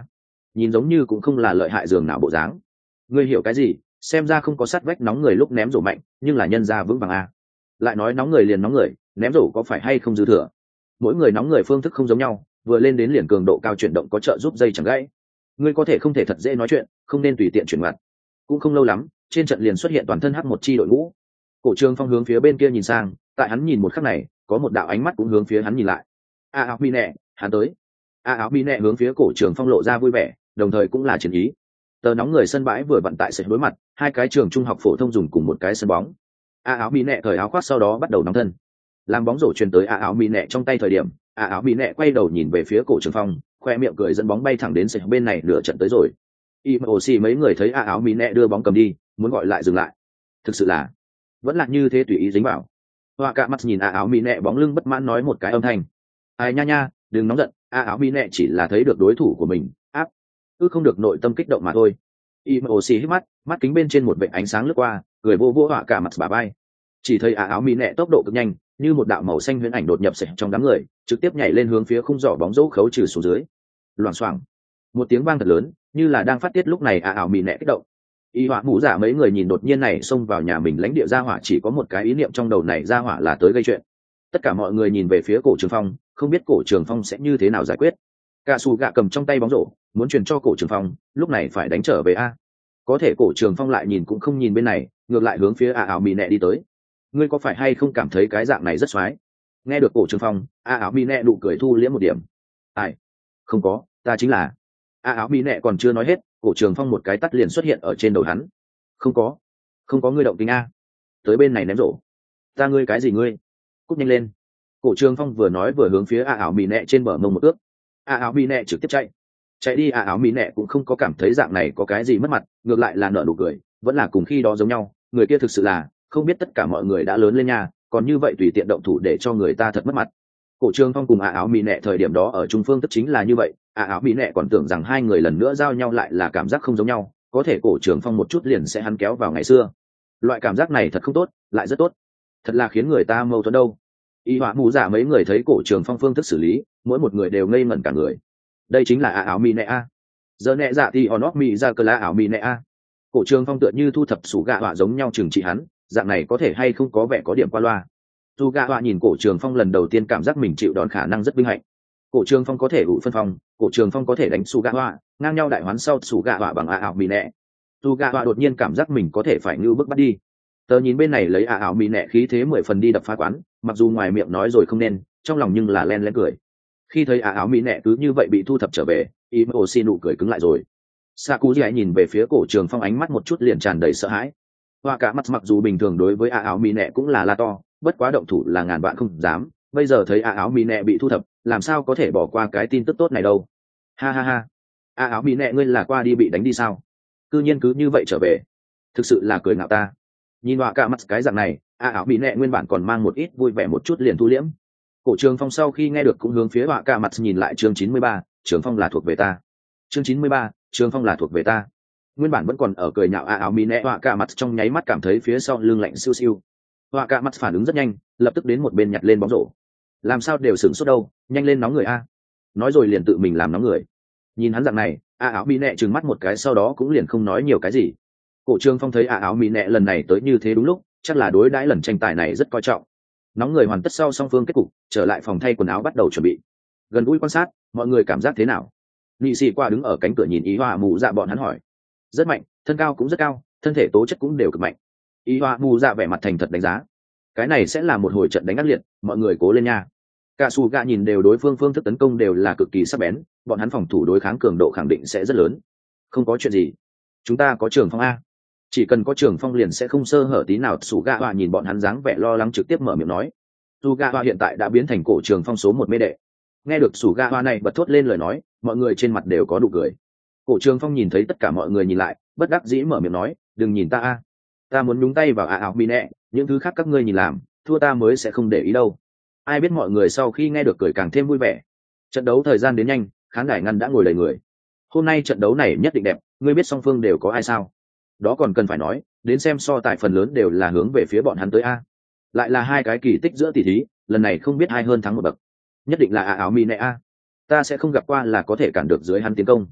nhìn giống như cũng không là lợi hại giường nào bộ dáng. Ngươi hiểu cái gì? Xem ra không có sát vách nóng người lúc ném rổ mạnh, nhưng là nhân ra vững vàng a. Lại nói nóng người liền nóng người, ném rổ có phải hay không dư thừa? Mỗi người nóng người phương thức không giống nhau, vừa lên đến liền cường độ cao chuyển động có trợ giúp dây chẳng gãy. Ngươi có thể không thể thật dễ nói chuyện, không nên tùy tiện chuyển mặt. Cũng không lâu lắm, trên trận liền xuất hiện toàn thân hắc một chi đội ngũ. Cổ Trường Phong hướng phía bên kia nhìn sang, tại hắn nhìn một khắc này, có một đạo ánh mắt cũng hướng phía hắn nhìn lại. A áo mi nẹ, hắn tới. A áo mi nẹ hướng phía Cổ Trường Phong lộ ra vui vẻ, đồng thời cũng là chiến ý. Tờ nóng người sân bãi vừa vận tại sẽ đối mặt, hai cái trường trung học phổ thông dùng cùng một cái sân bóng. A áo mi nẹ cởi áo khoác sau đó bắt đầu nóng thân. Làm bóng rổ truyền tới A áo mi nẹ trong tay thời điểm, A áo mi nẹ quay đầu nhìn về phía Cổ Trường Phong, khoe miệng cười dẫn bóng bay thẳng đến sệt bên này nửa trận tới rồi. Imoshi mấy người thấy A áo mi nẹ đưa bóng cầm đi, muốn gọi lại dừng lại. Thực sự là vẫn là như thế tùy ý dính vào. Hoa cả mắt nhìn A áo mi nẹ bóng lưng bất mãn nói một cái âm thanh. Ai nha nha, đừng nóng giận, A áo mi nẹ chỉ là thấy được đối thủ của mình, áp, ư không được nội tâm kích động mà thôi. Imoshi hít mắt, mắt kính bên trên một vệt ánh sáng lướt qua, cười vô vô Hoa cả mặt bà bay. Chỉ thấy A áo mi nẹ tốc độ cực nhanh, như một đạo màu xanh huyễn ảnh đột nhập sệt trong đám người, trực tiếp nhảy lên hướng phía khung giỏ bóng rổ khấu trừ xuống dưới. Loảng xoảng, một tiếng vang thật lớn, như là đang phát tiết lúc này A áo mi nẹ kích động. Y họa mũ giả mấy người nhìn đột nhiên này xông vào nhà mình lãnh địa gia hỏa chỉ có một cái ý niệm trong đầu này gia hỏa là tới gây chuyện. Tất cả mọi người nhìn về phía Cổ Trường Phong, không biết Cổ Trường Phong sẽ như thế nào giải quyết. Cả sù gạ cầm trong tay bóng rổ, muốn truyền cho Cổ Trường Phong, lúc này phải đánh trở về a. Có thể Cổ Trường Phong lại nhìn cũng không nhìn bên này, ngược lại hướng phía A áo mì nẹ đi tới. Ngươi có phải hay không cảm thấy cái dạng này rất xoái? Nghe được Cổ Trường Phong, A áo mì nẹ nụ cười thu liễm một điểm. Ai? Không có, ta chính là. A áo mì nẹ còn chưa nói hết, Cổ Trường Phong một cái tắt liền xuất hiện ở trên đầu hắn. Không có, không có ngươi động tính a. Tới bên này ném rổ. Ta ngươi cái gì ngươi? Cút nhanh lên. Cổ Trường Phong vừa nói vừa hướng phía A áo mì nẹ trên bờ mông một ước. A áo mì nẹ trực tiếp chạy. Chạy đi A áo mì nẹ cũng không có cảm thấy dạng này có cái gì mất mặt, ngược lại là nở nụ cười, vẫn là cùng khi đó giống nhau, người kia thực sự là, không biết tất cả mọi người đã lớn lên nha, còn như vậy tùy tiện động thủ để cho người ta thật mất mặt. Cổ Trường Phong cùng A áo mì nẹ thời điểm đó ở trung phương tức chính là như vậy, A áo mì nẹ còn tưởng rằng hai người lần nữa giao nhau lại là cảm giác không giống nhau, có thể Cổ Trường Phong một chút liền sẽ hắn kéo vào ngày xưa. Loại cảm giác này thật không tốt, lại rất tốt, thật là khiến người ta mâu thuẫn đâu. Y họa mù giả mấy người thấy Cổ Trường Phong phương thức xử lý, mỗi một người đều ngây ngẩn cả người. Đây chính là A áo mì nẹ a. Giờ nẹ dạ thì on off mì ra cờ la áo mì nẹ a. Cổ Trường Phong tựa như thu thập sủ gạ họa giống nhau trừng trị hắn, dạng này có thể hay không có vẻ có điểm qua loa. Dù gạ họa nhìn Cổ Trường Phong lần đầu tiên cảm giác mình chịu đòn khả năng rất vinh hạnh. Cổ Trường Phong có thể ủ phân phong, Cổ Trường Phong có thể đánh sủ gạ họa, ngang nhau đại hoán sau sủ gạ họa bằng A áo mì nẹ. Dù gạ họa đột nhiên cảm giác mình có thể phải như bước bắt đi. Tớ nhìn bên này lấy A áo mì nẹ khí thế mười phần đi đập phá quán, mặc dù ngoài miệng nói rồi không nên, trong lòng nhưng là len len cười. Khi thấy A áo mì nẹ cứ như vậy bị thu thập trở về, Imoshi nụ cười cứng lại rồi. Sakuji nhìn về phía Cổ Trường Phong ánh mắt một chút liền tràn đầy sợ hãi. Hoa cả mắt mặc dù bình thường đối với A áo mì nẹ cũng là la to, bất quá động thủ là ngàn vạn không dám, bây giờ thấy A áo mì nẹ bị thu thập, làm sao có thể bỏ qua cái tin tức tốt này đâu. Ha ha ha. A áo mì nẹ ngươi là qua đi bị đánh đi sao? Cư nhiên cứ như vậy trở về, thực sự là cười ngạo ta. Nhìn Hoa cả mắt cái dạng này, A áo mì nẹ nguyên bản còn mang một ít vui vẻ một chút liền thu liễm. Cổ Trường Phong sau khi nghe được cũng hướng phía Hoa cả mắt nhìn lại chương chín mươi ba, Trường Phong là thuộc về ta. Chương chín mươi ba, Trường Phong là thuộc về ta. Nguyên bản vẫn còn ở cười nhạo A áo mì nẹ Hoa cả mắt trong nháy mắt cảm thấy phía sau lưng lạnh siêu siêu. Hoa cả mắt phản ứng rất nhanh, lập tức đến một bên nhặt lên bóng rổ. Làm sao đều sửng sốt đâu, nhanh lên nóng người a. Nói rồi liền tự mình làm nóng người. Nhìn hắn dạng này, A áo mì nẹ trừng mắt một cái sau đó cũng liền không nói nhiều cái gì. Cổ Trường Phong thấy A áo mì nẹ lần này tới như thế đúng lúc, chắc là đối đãi lần tranh tài này rất coi trọng. Nóng người hoàn tất sau song phương kết cục, trở lại phòng thay quần áo bắt đầu chuẩn bị. Gần gũi quan sát, mọi người cảm giác thế nào? Nị sĩ qua đứng ở cánh cửa nhìn Ý Hoa mù dạ bọn hắn hỏi. Rất mạnh, thân cao cũng rất cao, thân thể tố chất cũng đều cực mạnh. Ý Hoa mù dạ vẻ mặt thành thật đánh giá. Cái này sẽ là một hồi trận đánh ác liệt, mọi người cố lên nha. Cả sù gạ nhìn đều đối phương phương thức tấn công đều là cực kỳ sắc bén, bọn hắn phòng thủ đối kháng cường độ khẳng định sẽ rất lớn. Không có chuyện gì, chúng ta có Trường Phong a. Chỉ cần có Trường Phong liền sẽ không sơ hở tí nào. Sù gạ hoa nhìn bọn hắn dáng vẻ lo lắng trực tiếp mở miệng nói. Sù gạ hoa hiện tại đã biến thành Cổ Trường Phong số một mê đệ. Nghe được Sù gạ hoa này bật thốt lên lời nói, mọi người trên mặt đều có nụ cười. Cổ Trường Phong nhìn thấy tất cả mọi người nhìn lại, bất đắc dĩ mở miệng nói, đừng nhìn ta a, ta muốn nhúng tay vào A áo mì nẹ, những thứ khác các ngươi nhìn làm, thua ta mới sẽ không để ý đâu. Ai biết mọi người sau khi nghe được cười càng thêm vui vẻ. Trận đấu thời gian đến nhanh, khán đài ngăn đã ngồi đầy người. Hôm nay trận đấu này nhất định đẹp, ngươi biết song phương đều có ai sao? Đó còn cần phải nói, đến xem so tài phần lớn đều là hướng về phía bọn hắn tới a. Lại là hai cái kỳ tích giữa tỷ thí, lần này không biết ai hơn thắng một bậc. Nhất định là A áo mì nẹ a. Ta sẽ không gặp qua là có thể cản được dưới hắn tiến công.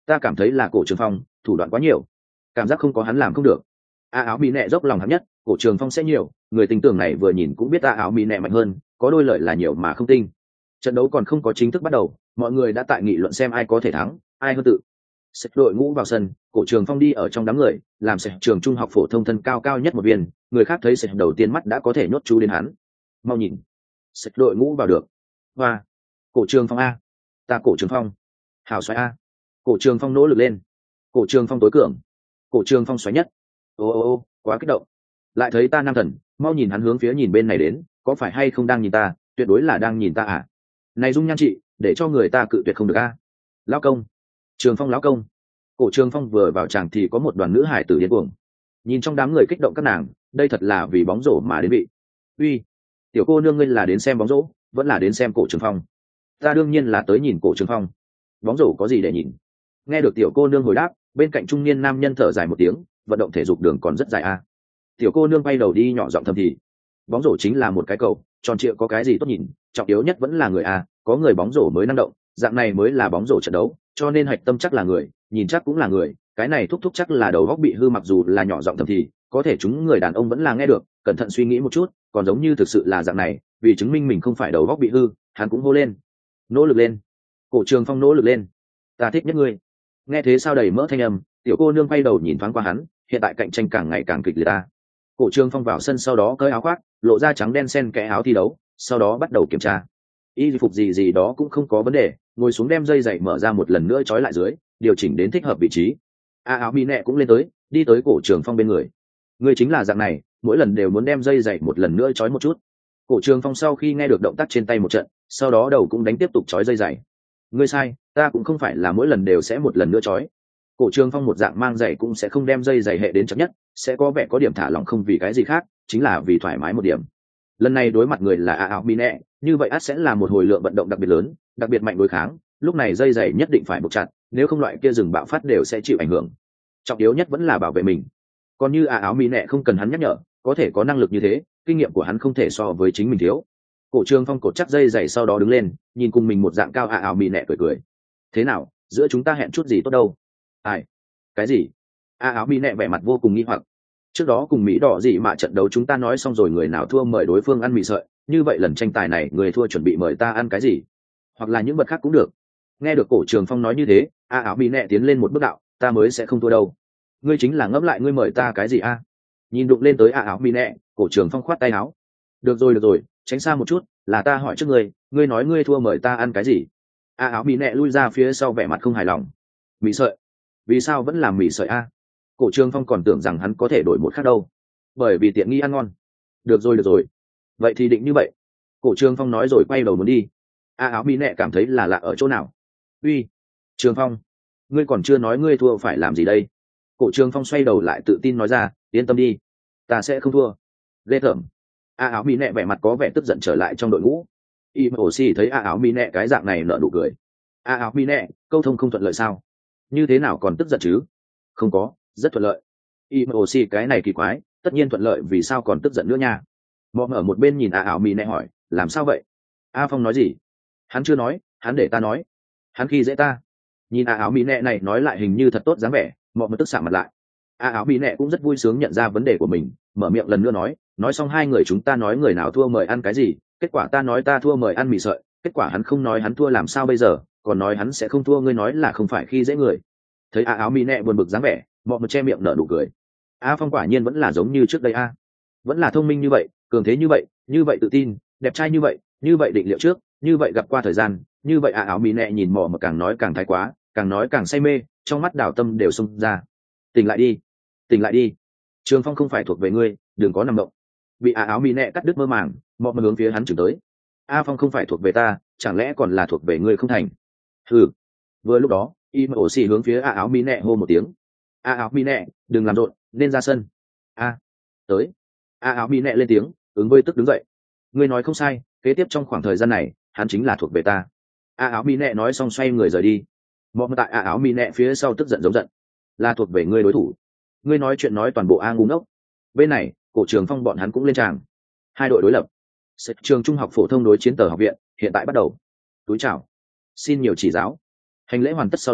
ta cảm thấy là cổ trường phong thủ đoạn quá nhiều, cảm giác không có hắn làm không được. a áo mỹ nẹ dốc lòng hạng nhất, cổ trường phong sẽ nhiều, người tình tưởng này vừa nhìn cũng biết a áo mỹ nẹ mạnh hơn, có đôi lợi là nhiều mà không tinh. Trận đấu còn không có chính thức bắt đầu, mọi người đã tại nghị luận xem ai có thể thắng, ai hơn tự. Xếp đội ngũ vào sân, cổ trường phong đi ở trong đám người, làm sạch trường trung học phổ thông thân cao cao nhất một viên, người khác thấy sạch đầu tiên mắt đã có thể nhốt chú đến hắn. Mau nhìn, sạch đội ngũ vào được. Và cổ trường phong a, ta cổ trường phong, hào xoáy a, cổ trường phong nỗ lực lên, cổ trường phong tối cường, cổ trường phong xoáy nhất. Ô ô ô, quá kích động. Lại thấy ta nam thần, mau nhìn hắn hướng phía nhìn bên này đến, có phải hay không đang nhìn ta, tuyệt đối là đang nhìn ta à. Này dung nhan chị, để cho người ta cự tuyệt không được a. Lão công, trường phong lão công. Cổ trường phong vừa vào tràng thì có một đoàn nữ hải tử điên cuồng, nhìn trong đám người kích động các nàng, đây thật là vì bóng rổ mà đến vị. Uy, tiểu cô nương ngươi là đến xem bóng rổ vẫn là đến xem cổ trường phong? Ta đương nhiên là tới nhìn cổ trường phong, bóng rổ có gì để nhìn. Nghe được tiểu cô nương hồi đáp, bên cạnh trung niên nam nhân thở dài một tiếng, vận động thể dục đường còn rất dài a. Tiểu cô nương bay đầu đi nhỏ giọng thầm thì, bóng rổ chính là một cái cầu tròn trịa, có cái gì tốt nhìn, trọng yếu nhất vẫn là người a, có người bóng rổ mới năng động, dạng này mới là bóng rổ trận đấu, cho nên hạch tâm chắc là người, nhìn chắc cũng là người, cái này thúc thúc chắc là đầu góc bị hư. Mặc dù là nhỏ giọng thầm thì, có thể chúng người đàn ông vẫn là nghe được, cẩn thận suy nghĩ một chút, còn giống như thực sự là dạng này, vì chứng minh mình không phải đầu góc bị hư, hắn cũng hô lên, nỗ lực lên, cổ trường phong nỗ lực lên, ta thích nhất ngươi. Nghe thế sao đầy mỡ thanh âm, tiểu cô nương quay đầu nhìn thoáng qua hắn, hiện tại cạnh tranh càng ngày càng kịch liệt ta. Cổ trường phong vào sân sau đó cởi áo khoác, lộ ra trắng đen xen kẽ áo thi đấu, sau đó bắt đầu kiểm tra y phục gì gì đó cũng không có vấn đề, ngồi xuống đem dây giày mở ra một lần nữa trói lại dưới, điều chỉnh đến thích hợp vị trí. a áo mỹ nẹ cũng lên tới, đi tới cổ trường phong bên người. Người chính là dạng này, mỗi lần đều muốn đem dây giày một lần nữa trói một chút. Cổ trường phong sau khi nghe được động tác trên tay một trận, sau đó đầu cũng đánh tiếp tục trói dây giày. Ngươi sai, ta cũng không phải là mỗi lần đều sẽ một lần nữa trói. Cổ trường phong một dạng mang giày cũng sẽ không đem dây giày hệ đến chậm nhất, sẽ có vẻ có điểm thả lỏng, không vì cái gì khác, chính là vì thoải mái một điểm. Lần này đối mặt người là a áo mỹ nẹ, như vậy ắt sẽ là một hồi lượng vận động đặc biệt lớn, đặc biệt mạnh đối kháng, lúc này dây giày nhất định phải buộc chặt, nếu không loại kia rừng bạo phát đều sẽ chịu ảnh hưởng. Trọng yếu nhất vẫn là bảo vệ mình. Còn như a áo mỹ nẹ không cần hắn nhắc nhở, có thể có năng lực như thế, kinh nghiệm của hắn không thể so với chính mình thiếu. Cổ trường phong cột chắc dây giày sau đó đứng lên, nhìn cùng mình một dạng cao a áo mỹ nẹ cười cười. Thế nào, giữa chúng ta hẹn chút gì tốt đâu? Ai? Cái gì? a áo mỹ nẹ vẻ mặt vô cùng nghi hoặc. Trước đó cùng Mỹ đỏ gì mà trận đấu chúng ta nói xong rồi, người nào thua mời đối phương ăn mì sợi, như vậy lần tranh tài này người thua chuẩn bị mời ta ăn cái gì, hoặc là những vật khác cũng được. Nghe được cổ trường phong nói như thế, a áo mỹ nẹ tiến lên một bước đạo, ta mới sẽ không thua đâu. Ngươi chính là ngẫm lại ngươi mời ta cái gì a? Nhìn đụng lên tới a áo mỹ nẹ, cổ trường phong khoát tay áo. Được rồi được rồi, tránh xa một chút, là ta hỏi trước ngươi, ngươi nói ngươi thua mời ta ăn cái gì? A áo mỹ nẹ lui ra phía sau vẻ mặt không hài lòng. Mì sợi? Vì sao vẫn làm mì sợi a? Cổ trường phong còn tưởng rằng hắn có thể đổi một khác đâu, bởi vì tiện nghi ăn ngon. Được rồi được rồi, vậy thì định như vậy. Cổ trường phong nói rồi quay đầu muốn đi. a áo mỹ nẹ cảm thấy là lạ ở chỗ nào. Uy, trường phong, ngươi còn chưa nói ngươi thua phải làm gì đây? Cổ trường phong xoay đầu lại tự tin nói ra, yên tâm đi, ta sẽ không thua. Ghê tởm. a áo mỹ nẹ vẻ mặt có vẻ tức giận trở lại trong đội ngũ. Y ổ xì thấy a áo mỹ nẹ cái dạng này nở nụ cười. A áo mỹ nẹ, câu thông không thuận lợi sao? Như thế nào còn tức giận chứ? Không có, rất thuận lợi. Y ổ xì cái này kỳ quái, tất nhiên thuận lợi vì sao còn tức giận nữa nha. Mọ ở một bên nhìn a áo mỹ nẹ hỏi, làm sao vậy? A phong nói gì? Hắn chưa nói, hắn để ta nói. Hắn khi dễ ta. Nhìn a áo mỹ nẹ này nói lại hình như thật tốt dáng vẻ, mọ mà tức xạ mặt lại. A áo mỹ nẹ cũng rất vui sướng nhận ra vấn đề của mình, mở miệng lần nữa nói, nói xong hai người chúng ta nói người nào thua mời ăn cái gì, kết quả ta nói ta thua mời ăn mì sợi, kết quả hắn không nói hắn thua làm sao bây giờ, còn nói hắn sẽ không thua, ngươi nói là không phải khi dễ người. Thấy a áo mỹ nẹ buồn bực dáng vẻ, mọ mà che miệng nở nụ cười. A phong quả nhiên vẫn là giống như trước đây a, vẫn là thông minh như vậy, cường thế như vậy, như vậy tự tin, đẹp trai như vậy, như vậy định liệu trước, như vậy gặp qua thời gian, như vậy a áo mỹ nẹ nhìn mọ mà càng nói càng thái quá, càng nói càng say mê, trong mắt đảo tâm đều xông ra. Tỉnh lại đi, tỉnh lại đi, trường phong không phải thuộc về ngươi, đừng có nằm động. Bị a áo mỹ nẹ cắt đứt mơ màng, mọ mà hướng phía hắn chửi tới. A phong không phải thuộc về ta, chẳng lẽ còn là thuộc về ngươi không thành? Hừ. Vừa lúc đó y ổ xì hướng phía a áo mỹ nẹ hô một tiếng. A áo mỹ nẹ, đừng làm rộn, nên ra sân. A. Tới. A áo mỹ nẹ lên tiếng, ứng với tức đứng dậy. Ngươi nói không sai, kế tiếp trong khoảng thời gian này hắn chính là thuộc về ta. A áo mỹ nẹ nói xong xoay người rời đi. Mọ tại a áo mỹ nẹ phía sau tức giận giống giận, là thuộc về ngươi đối thủ. Ngươi nói chuyện nói toàn bộ a ngu ngốc. Bên này cổ trường phong bọn hắn cũng lên tràng. Hai đội đối lập. Trường trung học phổ thông đối chiến Tờ học viện hiện tại bắt đầu. Túi chào, xin nhiều chỉ giáo. Hành lễ hoàn tất sau đó,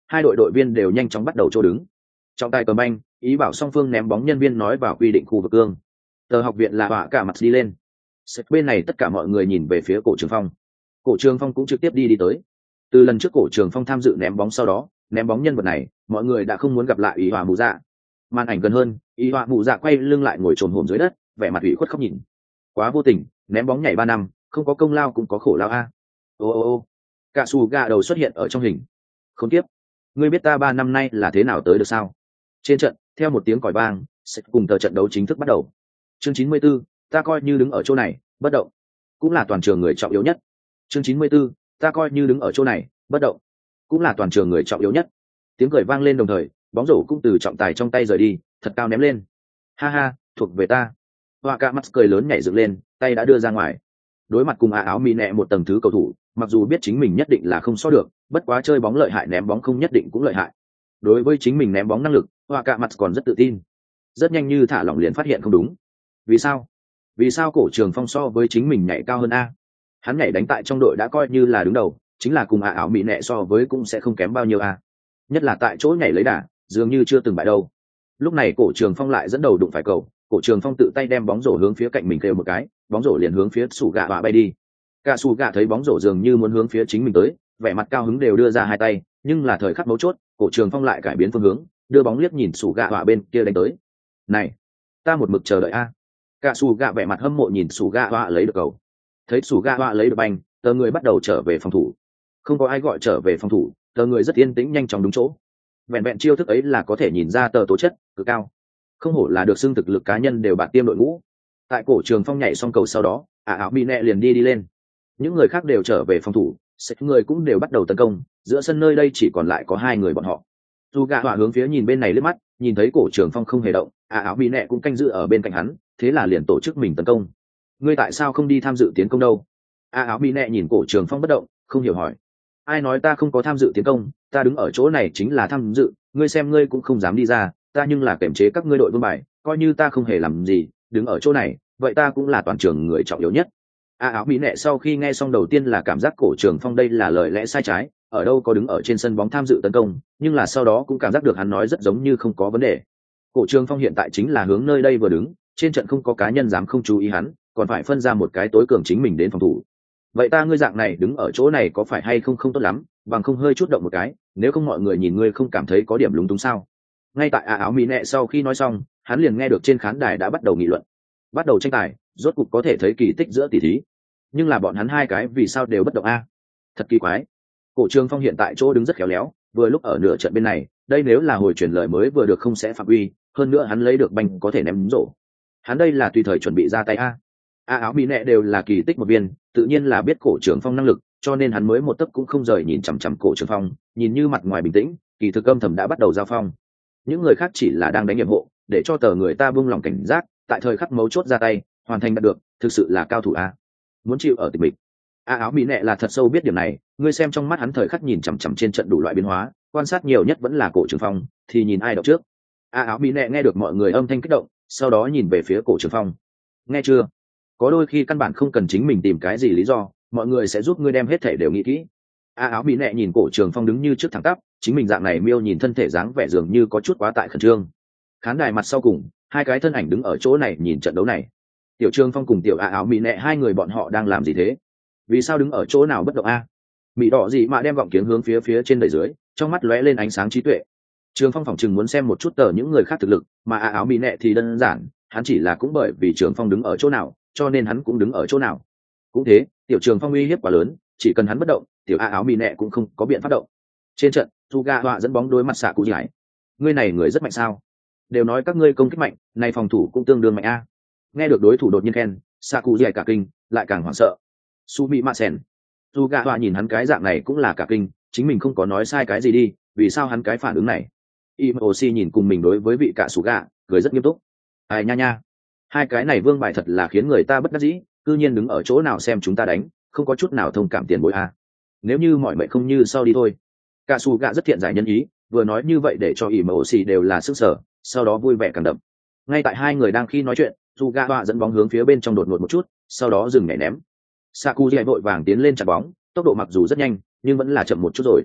hai đội đội viên đều nhanh chóng bắt đầu chỗ đứng. Trọng tài cờ banh ý bảo song phương ném bóng nhân viên nói vào quy định khu vực cương. Tờ học viện là họa cả mặt đi lên. Bên này tất cả mọi người nhìn về phía cổ trường phong. Cổ trường phong cũng trực tiếp đi đi tới. Từ lần trước cổ trường phong tham dự ném bóng sau đó, ném bóng nhân vật này mọi người đã không muốn gặp lại ý hòa mù dạ. Màn ảnh gần hơn, ý hòa mù dạ quay lưng lại ngồi trồn hổm dưới đất, vẻ mặt ủy khuất khóc nhìn. Quá vô tình, ném bóng nhảy ba năm, không có công lao cũng có khổ lao a. Ô ô ô, cả xù gà đầu xuất hiện ở trong hình. Không tiếp, ngươi biết ta ba năm nay là thế nào tới được sao? Trên trận, theo một tiếng còi vang, sẽ cùng tờ trận đấu chính thức bắt đầu. Chương chín mươi 94, ta coi như đứng ở chỗ này, bất động, cũng là toàn trường người trọng yếu nhất. Chương chín mươi 94, ta coi như đứng ở chỗ này, bất động, cũng là toàn trường người trọng yếu nhất. Tiếng cười vang lên đồng thời, bóng rổ cũng từ trọng tài trong tay rời đi, thật cao ném lên. Ha ha, thuộc về ta. Hoa cả mắt cười lớn nhảy dựng lên, tay đã đưa ra ngoài. Đối mặt cùng áo áo mì nẹ một tầng thứ cầu thủ, mặc dù biết chính mình nhất định là không so được, bất quá chơi bóng lợi hại ném bóng không nhất định cũng lợi hại. Đối với chính mình ném bóng năng lực, Hoa cả mắt còn rất tự tin. Rất nhanh như thả lỏng liền phát hiện không đúng. Vì sao? Vì sao cổ trường phong so với chính mình nhảy cao hơn a? Hắn nhảy đánh tại trong đội đã coi như là đứng đầu, chính là cùng ả ảo mỹ nẹ so với cũng sẽ không kém bao nhiêu a. Nhất là tại chỗ nhảy lấy đà, dường như chưa từng bại đâu. Lúc này cổ trường phong lại dẫn đầu đụng phải cầu, cổ trường phong tự tay đem bóng rổ hướng phía cạnh mình kêu một cái, bóng rổ liền hướng phía sủ gạ họa bay đi. Cả sủ gạ thấy bóng rổ dường như muốn hướng phía chính mình tới, vẻ mặt cao hứng đều đưa ra hai tay, nhưng là thời khắc mấu chốt, cổ trường phong lại cải biến phương hướng, đưa bóng liếc nhìn sủ gạ họa bên kia đánh tới. Này, ta một mực chờ đợi a. Cả sủ gạ vẻ mặt hâm mộ nhìn sủ gạ họa lấy được cầu. Thấy sủ gạ họa lấy được banh, tờ người bắt đầu trở về phòng thủ. Không có ai gọi trở về phòng thủ, tờ người rất yên tĩnh nhanh chóng đúng chỗ. Vẹn vẹn chiêu thức ấy là có thể nhìn ra tờ tố chất cực cao, không hổ là được xưng thực lực cá nhân đều bạn tiêm đội ngũ. Tại cổ trường phong nhảy xong cầu sau đó, ả ảo mỹ nẹ liền đi đi lên, những người khác đều trở về phòng thủ, sẽ người cũng đều bắt đầu tấn công, giữa sân nơi đây chỉ còn lại có hai người bọn họ. Dù gạ họa hướng phía nhìn bên này liếc mắt, nhìn thấy cổ trường phong không hề động, ả ảo mỹ nẹ cũng canh giữ ở bên cạnh hắn, thế là liền tổ chức mình tấn công. Ngươi tại sao không đi tham dự tiến công đâu? ả ảo mỹ nẹ nhìn cổ trường phong bất động, không hiểu hỏi. Ai nói ta không có tham dự tiến công, ta đứng ở chỗ này chính là tham dự, ngươi xem ngươi cũng không dám đi ra, ta nhưng là kiểm chế các ngươi đội vương bài, coi như ta không hề làm gì, đứng ở chỗ này, vậy ta cũng là toàn trường người trọng yếu nhất. A áo mỹ nệ sau khi nghe xong đầu tiên là cảm giác cổ trường phong đây là lời lẽ sai trái, ở đâu có đứng ở trên sân bóng tham dự tấn công, nhưng là sau đó cũng cảm giác được hắn nói rất giống như không có vấn đề. Cổ trường phong hiện tại chính là hướng nơi đây vừa đứng, trên trận không có cá nhân dám không chú ý hắn, còn phải phân ra một cái tối cường chính mình đến phòng thủ. Vậy ta ngươi dạng này đứng ở chỗ này có phải hay không không tốt lắm, bằng không hơi chút động một cái, nếu không mọi người nhìn ngươi không cảm thấy có điểm lúng túng sao? Ngay tại A áo mỹ nệ sau khi nói xong, hắn liền nghe được trên khán đài đã bắt đầu nghị luận, bắt đầu tranh tài, rốt cục có thể thấy kỳ tích giữa tỷ thí. Nhưng là bọn hắn hai cái vì sao đều bất động a? Thật kỳ quái. Cổ trường phong hiện tại chỗ đứng rất khéo léo, vừa lúc ở nửa trận bên này, đây nếu là hồi chuyển lời mới vừa được không sẽ phạm uy, hơn nữa hắn lấy được banh có thể ném rổ. Hắn đây là tùy thời chuẩn bị ra tay a. A áo mỹ nệ đều là kỳ tích một viên, tự nhiên là biết cổ trường phong năng lực, cho nên hắn mới một tấc cũng không rời nhìn chằm chằm cổ trường phong, nhìn như mặt ngoài bình tĩnh, kỳ thực âm thầm đã bắt đầu giao phong. Những người khác chỉ là đang đánh nhiệm hộ, để cho tờ người ta buông lòng cảnh giác, tại thời khắc mấu chốt ra tay, hoàn thành đạt được, thực sự là cao thủ a. Muốn chịu ở tịch mịch. A áo mỹ nệ là thật sâu biết điểm này, ngươi xem trong mắt hắn thời khắc nhìn chằm chằm trên trận đủ loại biến hóa, quan sát nhiều nhất vẫn là cổ trường phong, thì nhìn ai động trước. A áo mỹ nệ nghe được mọi người âm thanh kích động, sau đó nhìn về phía cổ trường phong. Nghe chưa? Có đôi khi căn bản không cần chính mình tìm cái gì lý do, mọi người sẽ giúp ngươi đem hết thể đều nghĩ kỹ. A áo mỹ nệ nhìn cổ trường phong đứng như trước thẳng tắp, chính mình dạng này miêu nhìn thân thể dáng vẻ dường như có chút quá tại khẩn trương. Khán đài mặt sau cùng, hai cái thân ảnh đứng ở chỗ này nhìn trận đấu này. Tiểu Trương Phong cùng tiểu A áo mỹ nệ hai người bọn họ đang làm gì thế? Vì sao đứng ở chỗ nào bất động a? Mỹ đỏ gì mà đem vọng kiếng hướng phía phía trên đầy dưới, trong mắt lóe lên ánh sáng trí tuệ. Trương Phong phỏng chừng muốn xem một chút tờ những người khác thực lực, mà A áo mỹ nệ thì đơn giản, hắn chỉ là cũng bởi vì Trương Phong đứng ở chỗ nào, cho nên hắn cũng đứng ở chỗ nào. Cũng thế, tiểu Trương Phong uy hiếp quá lớn, chỉ cần hắn bất động, tiểu A áo mỹ nệ cũng không có biện pháp động. Trên trận, Suga Họa dẫn bóng đối mặt xạ cụ giải. Ngươi này người rất mạnh sao? Đều nói các ngươi công kích mạnh, này phòng thủ cũng tương đương mạnh a. Nghe được đối thủ đột nhiên khen, xạ cụ giải cả kinh, lại càng hoảng sợ. Su Mỹ Mạ Sen, Suga Họa nhìn hắn cái dạng này cũng là cả kinh, chính mình không có nói sai cái gì đi, vì sao hắn cái phản ứng này? Imoshi nhìn cùng mình đối với vị cả Suga, cười rất nghiêm túc. Ai nha nha, hai cái này vương bài thật là khiến người ta bất đắc dĩ, cư nhiên đứng ở chỗ nào xem chúng ta đánh, không có chút nào thông cảm tiền bối a. Nếu như mọi mệnh không như sau đi thôi. Cả Suga rất thiện giải nhân ý, vừa nói như vậy để cho Imoshi đều là sức sở, sau đó vui vẻ càng đậm. Ngay tại hai người đang khi nói chuyện, Suga Họa dẫn bóng hướng phía bên trong đột ngột một chút, sau đó dừng nhảy ném. Sakurai vội vàng tiến lên chặn bóng, tốc độ mặc dù rất nhanh, nhưng vẫn là chậm một chút rồi.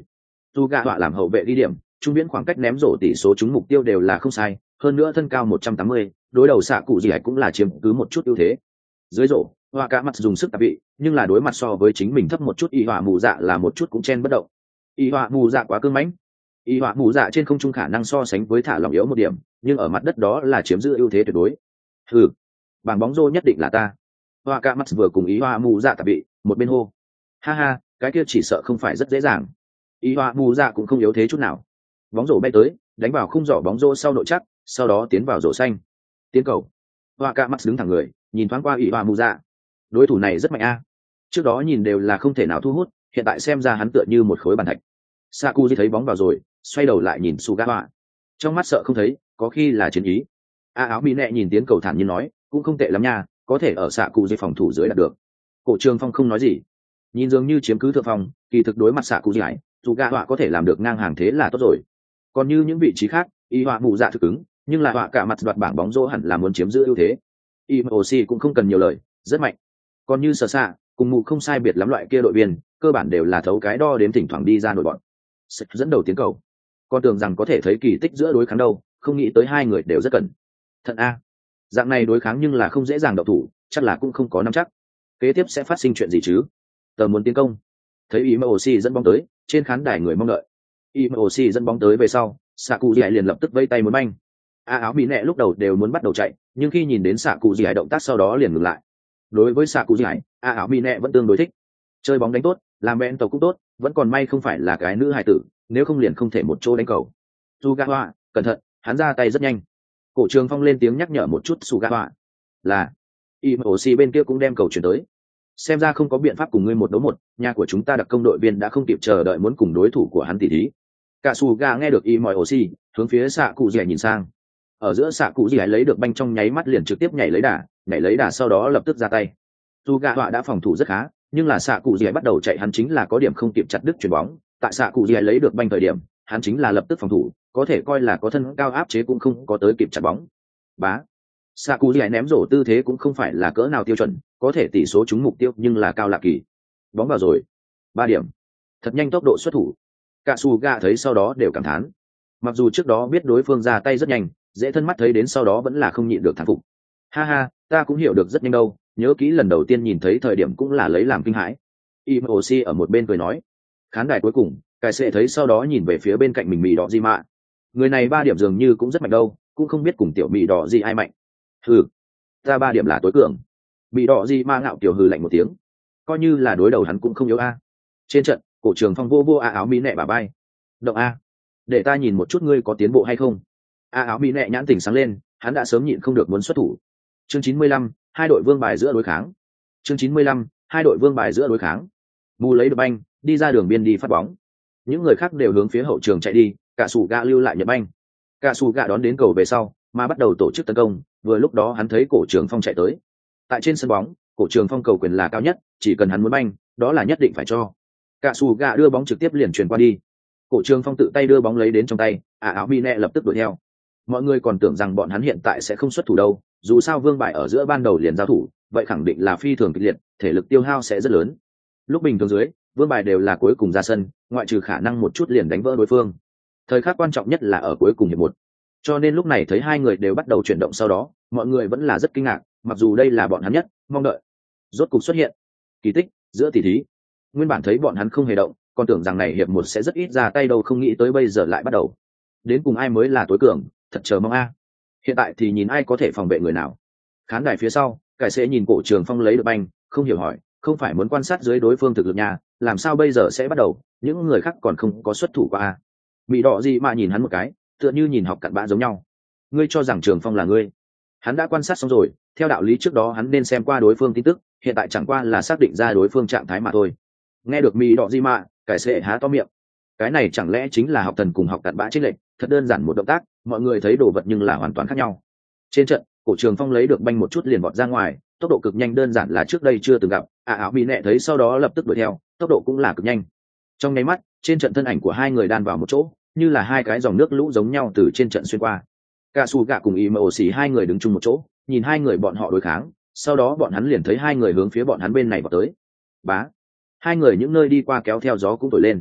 dù gạ họa làm hậu vệ đi điểm, trung viễn khoảng cách ném rổ tỷ số trúng mục tiêu đều là không sai, hơn nữa thân cao một trăm tám mươi, đối đầu xạ cụ gì ấy cũng là chiếm cứ một chút ưu thế. Dưới rổ, họa cả mặt dùng sức tạp vị, nhưng là đối mặt so với chính mình thấp một chút y họa mù dạ là một chút cũng chen bất động. Y họa mù dạ quá cứng mãnh. Y họa mù dạ trên không trung khả năng so sánh với thả lỏng yếu một điểm, nhưng ở mặt đất đó là chiếm giữ ưu thế tuyệt đối. Hừ, bảng bóng rô nhất định là ta. Họa cả mặt vừa cùng y họa mù dạ tạp vị, một bên hô. Ha ha, cái kia chỉ sợ không phải rất dễ dàng. Y họa mù dạ cũng không yếu thế chút nào. Bóng rổ bay tới, đánh vào khung giỏ bóng rô sau nội chắc, sau đó tiến vào rổ xanh. Tiến cầu. Họa cả mặt đứng thẳng người, nhìn thoáng qua y họa mù dạ. Đối thủ này rất mạnh a. Trước đó nhìn đều là không thể nào thu hút, hiện tại xem ra hắn tựa như một khối bàn thạch. Sakuji thấy bóng vào rồi, xoay đầu lại nhìn Sugawa. Trong mắt sợ không thấy, có khi là chiến ý. A áo bị nẹ nhìn tiến cầu thản nhiên nói, cũng không tệ lắm nha, có thể ở Sakuji phòng thủ dưới đạt được. Cổ Trường Phong không nói gì, nhìn dường như chiếm cứ thượng phòng, kỳ thực đối mặt Sakuji ấy, Sugawa có thể làm được ngang hàng thế là tốt rồi. Còn như những vị trí khác, y họa mù dạ thực ứng, nhưng là họa cả mặt đoạt bảng bóng rổ hẳn là muốn chiếm giữ ưu thế. Imoshi cũng không cần nhiều lời, rất mạnh. Còn như Sở Sạ, cùng mù không sai biệt lắm loại kia đội viên, cơ bản đều là thấu cái đo đếm thỉnh thoảng đi ra nổi bọn. Sẽ dẫn đầu tiến cầu. Con tưởng rằng có thể thấy kỳ tích giữa đối kháng đâu, không nghĩ tới hai người đều rất cần. Thật a, dạng này đối kháng nhưng là không dễ dàng đậu thủ, chắc là cũng không có nắm chắc. Kế tiếp sẽ phát sinh chuyện gì chứ? Tờ muốn tiến công. Thấy Imoshi dẫn bóng tới, trên khán đài người mong đợi. Imoshi dẫn bóng tới về sau, Sakuji liền lập tức vây tay muốn banh. A áo bị nẹ lúc đầu đều muốn bắt đầu chạy, nhưng khi nhìn đến Sakuji động tác sau đó liền ngừng lại. Đối với Sakuji, A áo bị nẹ vẫn tương đối thích. Chơi bóng đánh tốt, làm bén tàu cũng tốt, vẫn còn may không phải là cái nữ hài tử, nếu không liền không thể một chỗ đánh cầu. Sugawa, cẩn thận, hắn ra tay rất nhanh. Cổ Trường Phong lên tiếng nhắc nhở một chút Sugawa. Là, Imoshi bên kia cũng đem cầu chuyển tới. Xem ra không có biện pháp cùng ngươi một đấu một, nhà của chúng ta đặc công đội viên đã không kịp chờ đợi muốn cùng đối thủ của hắn tỉ thí. Cả Suga nghe được Imoshi, hướng phía xạ cụ dẻ nhìn sang. Ở giữa xạ cụ dẻ lấy được banh trong nháy mắt liền trực tiếp nhảy lấy đà, nhảy lấy đà sau đó lập tức ra tay. Sugawa đã phòng thủ rất khá, nhưng là xạ cụ dẻ bắt đầu chạy hắn chính là có điểm không kịp chặt đứt chuyền bóng. Tại xạ cụ dẻ lấy được banh thời điểm, hắn chính là lập tức phòng thủ, có thể coi là có thân cao áp chế cũng không có tới kịp chặt bóng. Bá. Xạ cụ dẻ ném rổ tư thế cũng không phải là cỡ nào tiêu chuẩn, có thể tỷ số trúng mục tiêu nhưng là cao lạ kỳ. Bóng vào rồi. Ba điểm. Thật nhanh tốc độ xuất thủ. Cả Suga thấy sau đó đều cảm thán. Mặc dù trước đó biết đối phương ra tay rất nhanh, dễ thân mắt thấy đến sau đó vẫn là không nhịn được thán phục. Ha ha, ta cũng hiểu được rất nhanh đâu, nhớ kỹ lần đầu tiên nhìn thấy thời điểm cũng là lấy làm kinh hãi. Imoshi ở một bên cười nói. Khán đài cuối cùng, Cải Sệ thấy sau đó nhìn về phía bên cạnh mình Mị Đỏ Di Mạ. Người này ba điểm dường như cũng rất mạnh đâu, cũng không biết cùng tiểu Mị Đỏ Di ai mạnh. Hừ, ta ba điểm là tối cường. Mị Đỏ Di Mạ ngạo kiểu hừ lạnh một tiếng. Coi như là đối đầu hắn cũng không yếu a. Trên trận, Cổ Trường Phong vô vô a áo mỹ nẹ bà bay. Động a, để ta nhìn một chút ngươi có tiến bộ hay không. A áo mỹ nẹ nhãn tỉnh sáng lên, hắn đã sớm nhịn không được muốn xuất thủ. Chương chín mươi lăm, hai đội vương bài giữa đối kháng. Chương chín mươi lăm, hai đội vương bài giữa đối kháng. Mù lấy được banh, đi ra đường biên đi phát bóng. Những người khác đều hướng phía hậu trường chạy đi, cả sủ gạ lưu lại nhận banh. Cả sủ gạ đón đến cầu về sau, mà bắt đầu tổ chức tấn công, vừa lúc đó hắn thấy Cổ Trường Phong chạy tới. Tại trên sân bóng, Cổ Trường Phong cầu quyền là cao nhất, chỉ cần hắn muốn banh, đó là nhất định phải cho. Cả sủ gạ đưa bóng trực tiếp liền truyền qua đi. Cổ Trường Phong tự tay đưa bóng lấy đến trong tay, ả áo mi nẹ lập tức đuổi theo. Mọi người còn tưởng rằng bọn hắn hiện tại sẽ không xuất thủ đâu, dù sao vương bài ở giữa ban đầu liền giao thủ, vậy khẳng định là phi thường kịch liệt, thể lực tiêu hao sẽ rất lớn. Lúc bình thường dưới, vương bài đều là cuối cùng ra sân, ngoại trừ khả năng một chút liền đánh vỡ đối phương. Thời khắc quan trọng nhất là ở cuối cùng hiệp một. Cho nên lúc này thấy hai người đều bắt đầu chuyển động sau đó, mọi người vẫn là rất kinh ngạc, mặc dù đây là bọn hắn nhất mong đợi. Rốt cục xuất hiện kỳ tích giữa tỷ thí. Nguyên bản thấy bọn hắn không hề động, còn tưởng rằng này hiệp một sẽ rất ít ra tay đâu, không nghĩ tới bây giờ lại bắt đầu. Đến cùng ai mới là tối cường, thật chờ mong a. Hiện tại thì nhìn ai có thể phòng vệ người nào. Khán đài phía sau, Cải Sệ nhìn Cổ Trường Phong lấy được banh, không hiểu hỏi, không phải muốn quan sát dưới đối phương thực lực nhà, làm sao bây giờ sẽ bắt đầu, những người khác còn không có xuất thủ qua a. Mị Đỏ gì mà nhìn hắn một cái, tựa như nhìn học cặn bã giống nhau. Ngươi cho rằng Trường Phong là ngươi? Hắn đã quan sát xong rồi, theo đạo lý trước đó hắn nên xem qua đối phương tin tức, hiện tại chẳng qua là xác định ra đối phương trạng thái mà thôi. Nghe được Mị Đỏ gì mà, Cải Sệ há to miệng. Cái này chẳng lẽ chính là học thần cùng học cặn bã chênh lệch, thật đơn giản một động tác, mọi người thấy đồ vật nhưng là hoàn toàn khác nhau. Trên trận, Cổ Trường Phong lấy được banh một chút liền vọt ra ngoài, tốc độ cực nhanh đơn giản là trước đây chưa từng gặp. À áo bị nẹ thấy sau đó lập tức đuổi theo, tốc độ cũng là cực nhanh. Trong nháy mắt, trên trận thân ảnh của hai người đan vào một chỗ, như là hai cái dòng nước lũ giống nhau từ trên trận xuyên qua. Cả Su Gạ cùng Imoshi hai người đứng chung một chỗ, nhìn hai người bọn họ đối kháng, sau đó bọn hắn liền thấy hai người hướng phía bọn hắn bên này vào tới. Bá, hai người những nơi đi qua kéo theo gió cũng thổi lên.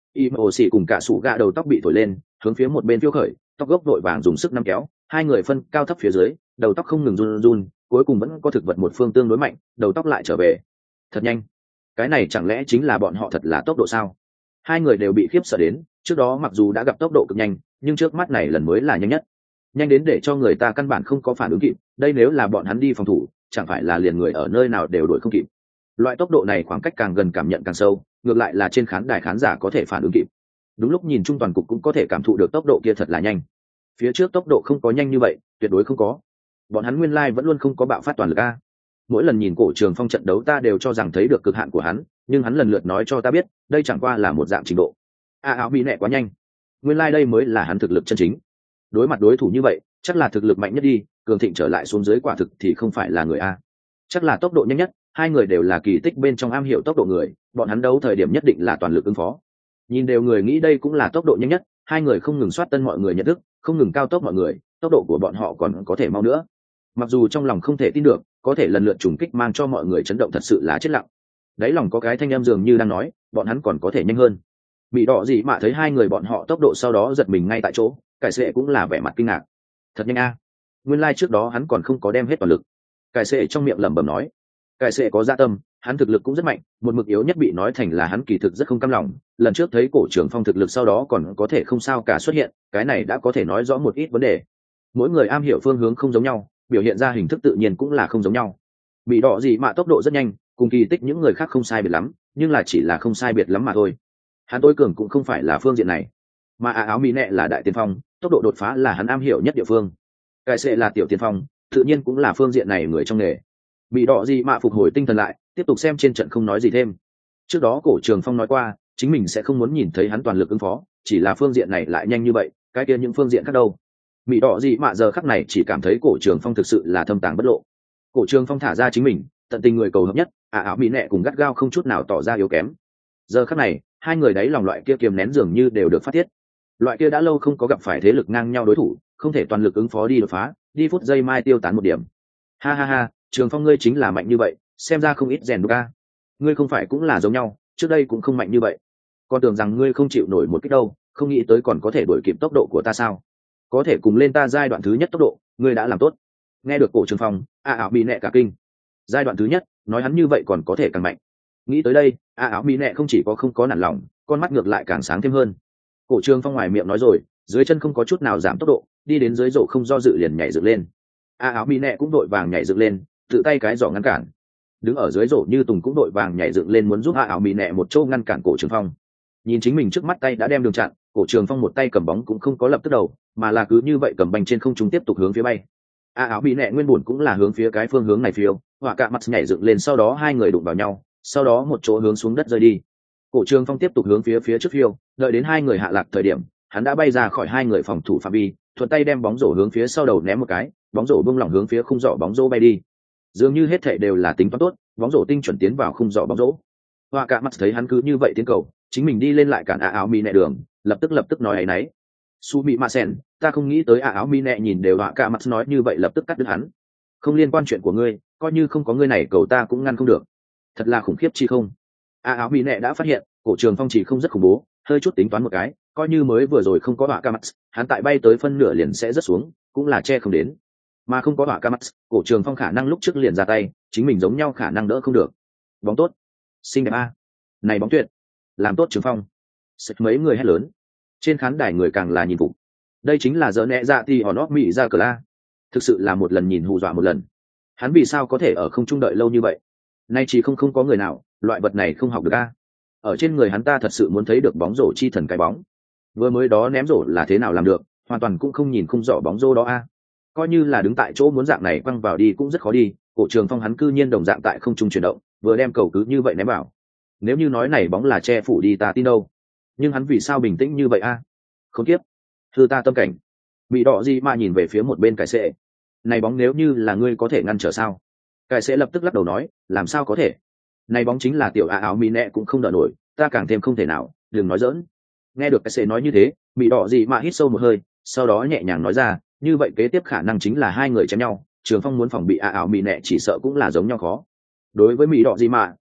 im ổ xỉ cùng cả sủ gạ đầu tóc bị thổi lên hướng phía một bên phiêu khởi, tóc gốc vội vàng dùng sức nắm kéo, hai người phân cao thấp phía dưới, đầu tóc không ngừng run run, cuối cùng vẫn có thực vật một phương tương đối mạnh, đầu tóc lại trở về thật nhanh. Cái này chẳng lẽ chính là bọn họ thật là tốc độ sao? Hai người đều bị khiếp sợ đến, trước đó mặc dù đã gặp tốc độ cực nhanh, nhưng trước mắt này lần mới là nhanh nhất, nhanh đến để cho người ta căn bản không có phản ứng kịp. Đây nếu là bọn hắn đi phòng thủ, chẳng phải là liền người ở nơi nào đều đuổi không kịp. Loại tốc độ này khoảng cách càng gần cảm nhận càng sâu, ngược lại là trên khán đài khán giả có thể phản ứng kịp. Đúng lúc nhìn chung toàn cục cũng có thể cảm thụ được tốc độ kia thật là nhanh. Phía trước tốc độ không có nhanh như vậy, tuyệt đối không có. Bọn hắn nguyên lai vẫn luôn không có bạo phát toàn lực a. Mỗi lần nhìn Cổ Trường Phong trận đấu ta đều cho rằng thấy được cực hạn của hắn, nhưng hắn lần lượt nói cho ta biết, đây chẳng qua là một dạng trình độ. A áo bị nẹ quá nhanh. Nguyên lai đây mới là hắn thực lực chân chính. Đối mặt đối thủ như vậy, chắc là thực lực mạnh nhất đi, cường thịnh trở lại xuống dưới quả thực thì không phải là người a. Chắc là tốc độ nhanh nhất, hai người đều là kỳ tích bên trong am hiểu tốc độ người, bọn hắn đấu thời điểm nhất định là toàn lực ứng phó. Nhìn đều người nghĩ đây cũng là tốc độ nhanh nhất, hai người không ngừng soát tân mọi người nhận thức, không ngừng cao tốc mọi người, tốc độ của bọn họ còn có thể mau nữa. Mặc dù trong lòng không thể tin được, có thể lần lượt trùng kích mang cho mọi người chấn động thật sự là chết lặng. Đấy lòng có cái thanh âm dường như đang nói, bọn hắn còn có thể nhanh hơn. Bị đỏ gì mà thấy hai người bọn họ tốc độ sau đó giật mình ngay tại chỗ, cải sệ cũng là vẻ mặt kinh ngạc. Thật nhanh a. Nguyên lai like trước đó hắn còn không có đem hết toàn lực. Cải sệ trong miệng lẩm bẩm nói. Cải sệ có dạ tâm, hắn thực lực cũng rất mạnh, một mực yếu nhất bị nói thành là hắn kỳ thực rất không cam lòng. Lần trước thấy Cổ Trường Phong thực lực sau đó còn có thể không sao cả xuất hiện, cái này đã có thể nói rõ một ít vấn đề. Mỗi người am hiểu phương hướng không giống nhau, biểu hiện ra hình thức tự nhiên cũng là không giống nhau. Bị đỏ gì mà tốc độ rất nhanh, cùng kỳ tích những người khác không sai biệt lắm, nhưng là chỉ là không sai biệt lắm mà thôi. Hắn tối cường cũng không phải là phương diện này, mà à áo mỹ nệ là đại tiên phong, tốc độ đột phá là hắn am hiểu nhất địa phương. Cái sẽ là tiểu tiên phong, tự nhiên cũng là phương diện này người trong nghề. Bị đỏ gì mà phục hồi tinh thần lại, tiếp tục xem trên trận không nói gì thêm. Trước đó Cổ Trường Phong nói qua, chính mình sẽ không muốn nhìn thấy hắn toàn lực ứng phó, chỉ là phương diện này lại nhanh như vậy, cái kia những phương diện khác đâu. Bị đỏ gì mà giờ khắc này chỉ cảm thấy Cổ Trường Phong thực sự là thâm tàng bất lộ. Cổ Trường Phong thả ra chính mình, tận tình người cầu hợp nhất, à áo mỹ nệ cùng gắt gao không chút nào tỏ ra yếu kém. Giờ khắc này, hai người đáy lòng loại kia kiềm nén dường như đều được phát tiết. Loại kia đã lâu không có gặp phải thế lực ngang nhau đối thủ, không thể toàn lực ứng phó đi đột phá, đi phút giây mai tiêu tán một điểm. Ha ha ha, Trường Phong ngươi chính là mạnh như vậy, xem ra không ít rèn đúc a. Ngươi không phải cũng là giống nhau, trước đây cũng không mạnh như vậy. Con tưởng rằng ngươi không chịu nổi một kích đâu, không nghĩ tới còn có thể đuổi kịp tốc độ của ta sao? Có thể cùng lên ta giai đoạn thứ nhất tốc độ, ngươi đã làm tốt. Nghe được Cổ Trường Phong, a áo bị nệ cả kinh. Giai đoạn thứ nhất, nói hắn như vậy còn có thể càng mạnh. Nghĩ tới đây, a áo mỹ nệ không chỉ có không có nản lòng, con mắt ngược lại càng sáng thêm hơn. Cổ Trường Phong ngoài miệng nói rồi, dưới chân không có chút nào giảm tốc độ, đi đến dưới rổ không do dự liền nhảy dựng lên. A áo mỹ nệ cũng đội vàng nhảy dựng lên, tự tay cái giỏ ngăn cản. Đứng ở dưới rổ Như Tùng cũng đội vàng nhảy dựng lên muốn giúp a áo mỹ nệ một chỗ ngăn cản Cổ Trường Phong. Nhìn chính mình trước mắt tay đã đem đường chặn, Cổ Trường Phong một tay cầm bóng cũng không có lập tức đầu, mà là cứ như vậy cầm banh trên không trung tiếp tục hướng phía bay. A áo mỹ nệ nguyên bản cũng là hướng phía cái phương hướng này phiêu, hỏa cả mặt nhảy dựng lên sau đó hai người đụng vào nhau, sau đó một chỗ hướng xuống đất rơi đi. Cổ Trường Phong tiếp tục hướng phía phía trước phiêu, đợi đến hai người hạ lạc thời điểm, hắn đã bay ra khỏi hai người phòng thủ phạm vi, thuận tay đem bóng rổ hướng phía sau đầu ném một cái, bóng rổ bung lỏng hướng phía khung rổ bóng rổ bay đi. Dường như hết thảy đều là tính toán tốt, bóng rổ tinh chuẩn tiến vào khung rổ bóng rổ. Hoa cả mắt thấy hắn cứ như vậy tiến cầu, chính mình đi lên lại cản a áo mi nẹ đường, lập tức lập tức nói ấy nấy. Su bị ma sen, ta không nghĩ tới a áo mi nẹ nhìn đều hoa cả mắt nói như vậy lập tức cắt đứt hắn. Không liên quan chuyện của ngươi, coi như không có ngươi này cầu ta cũng ngăn không được. Thật là khủng khiếp chi không? A áo mi nẹ đã phát hiện, Cổ Trường Phong chỉ không rất khủng bố, hơi chút tính toán một cái, coi như mới vừa rồi không có hỏa ca mắt, hắn tại bay tới phân nửa liền sẽ rớt xuống, cũng là che không đến. Mà không có hỏa ca mắt, Cổ Trường Phong khả năng lúc trước liền ra tay, chính mình giống nhau khả năng đỡ không được. Bóng tốt, xinh đẹp a, này bóng tuyệt, làm tốt Trường Phong. Sực mấy người hét lớn, trên khán đài người càng là nhìn phục. Đây chính là giờ nẹ dạ thì họ nót mỹ ra cờ la, thực sự là một lần nhìn hù dọa một lần. Hắn vì sao có thể ở không trung đợi lâu như vậy? Nay chỉ không không có người nào, loại vật này không học được a. Ở trên người hắn ta thật sự muốn thấy được bóng rổ chi thần cái bóng. Vừa mới đó ném rổ là thế nào làm được, hoàn toàn cũng không nhìn không rõ bóng rổ đó a. Coi như là đứng tại chỗ muốn dạng này quăng vào đi cũng rất khó đi, Cổ Trường Phong hắn cư nhiên đồng dạng tại không trung chuyển động, vừa đem cầu cứ như vậy ném vào. Nếu như nói này bóng là che phủ đi ta tin đâu. Nhưng hắn vì sao bình tĩnh như vậy a? Không tiếp. Thư ta tâm cảnh. Bị đỏ gì mà nhìn về phía một bên cái sệ. Này bóng nếu như là ngươi có thể ngăn trở sao? Cái sệ lập tức lắc đầu nói, làm sao có thể? Này bóng chính là tiểu a áo mi nẹ cũng không đỡ nổi, ta càng thêm không thể nào, đừng nói giỡn. Nghe được cái sệ nói như thế, bị đỏ gì mà hít sâu một hơi, sau đó nhẹ nhàng nói ra, như vậy kế tiếp khả năng chính là hai người chém nhau. Trường Phong muốn phòng bị a áo mi nẹ chỉ sợ cũng là giống nhau khó. Đối với mỹ đỏ gì mà,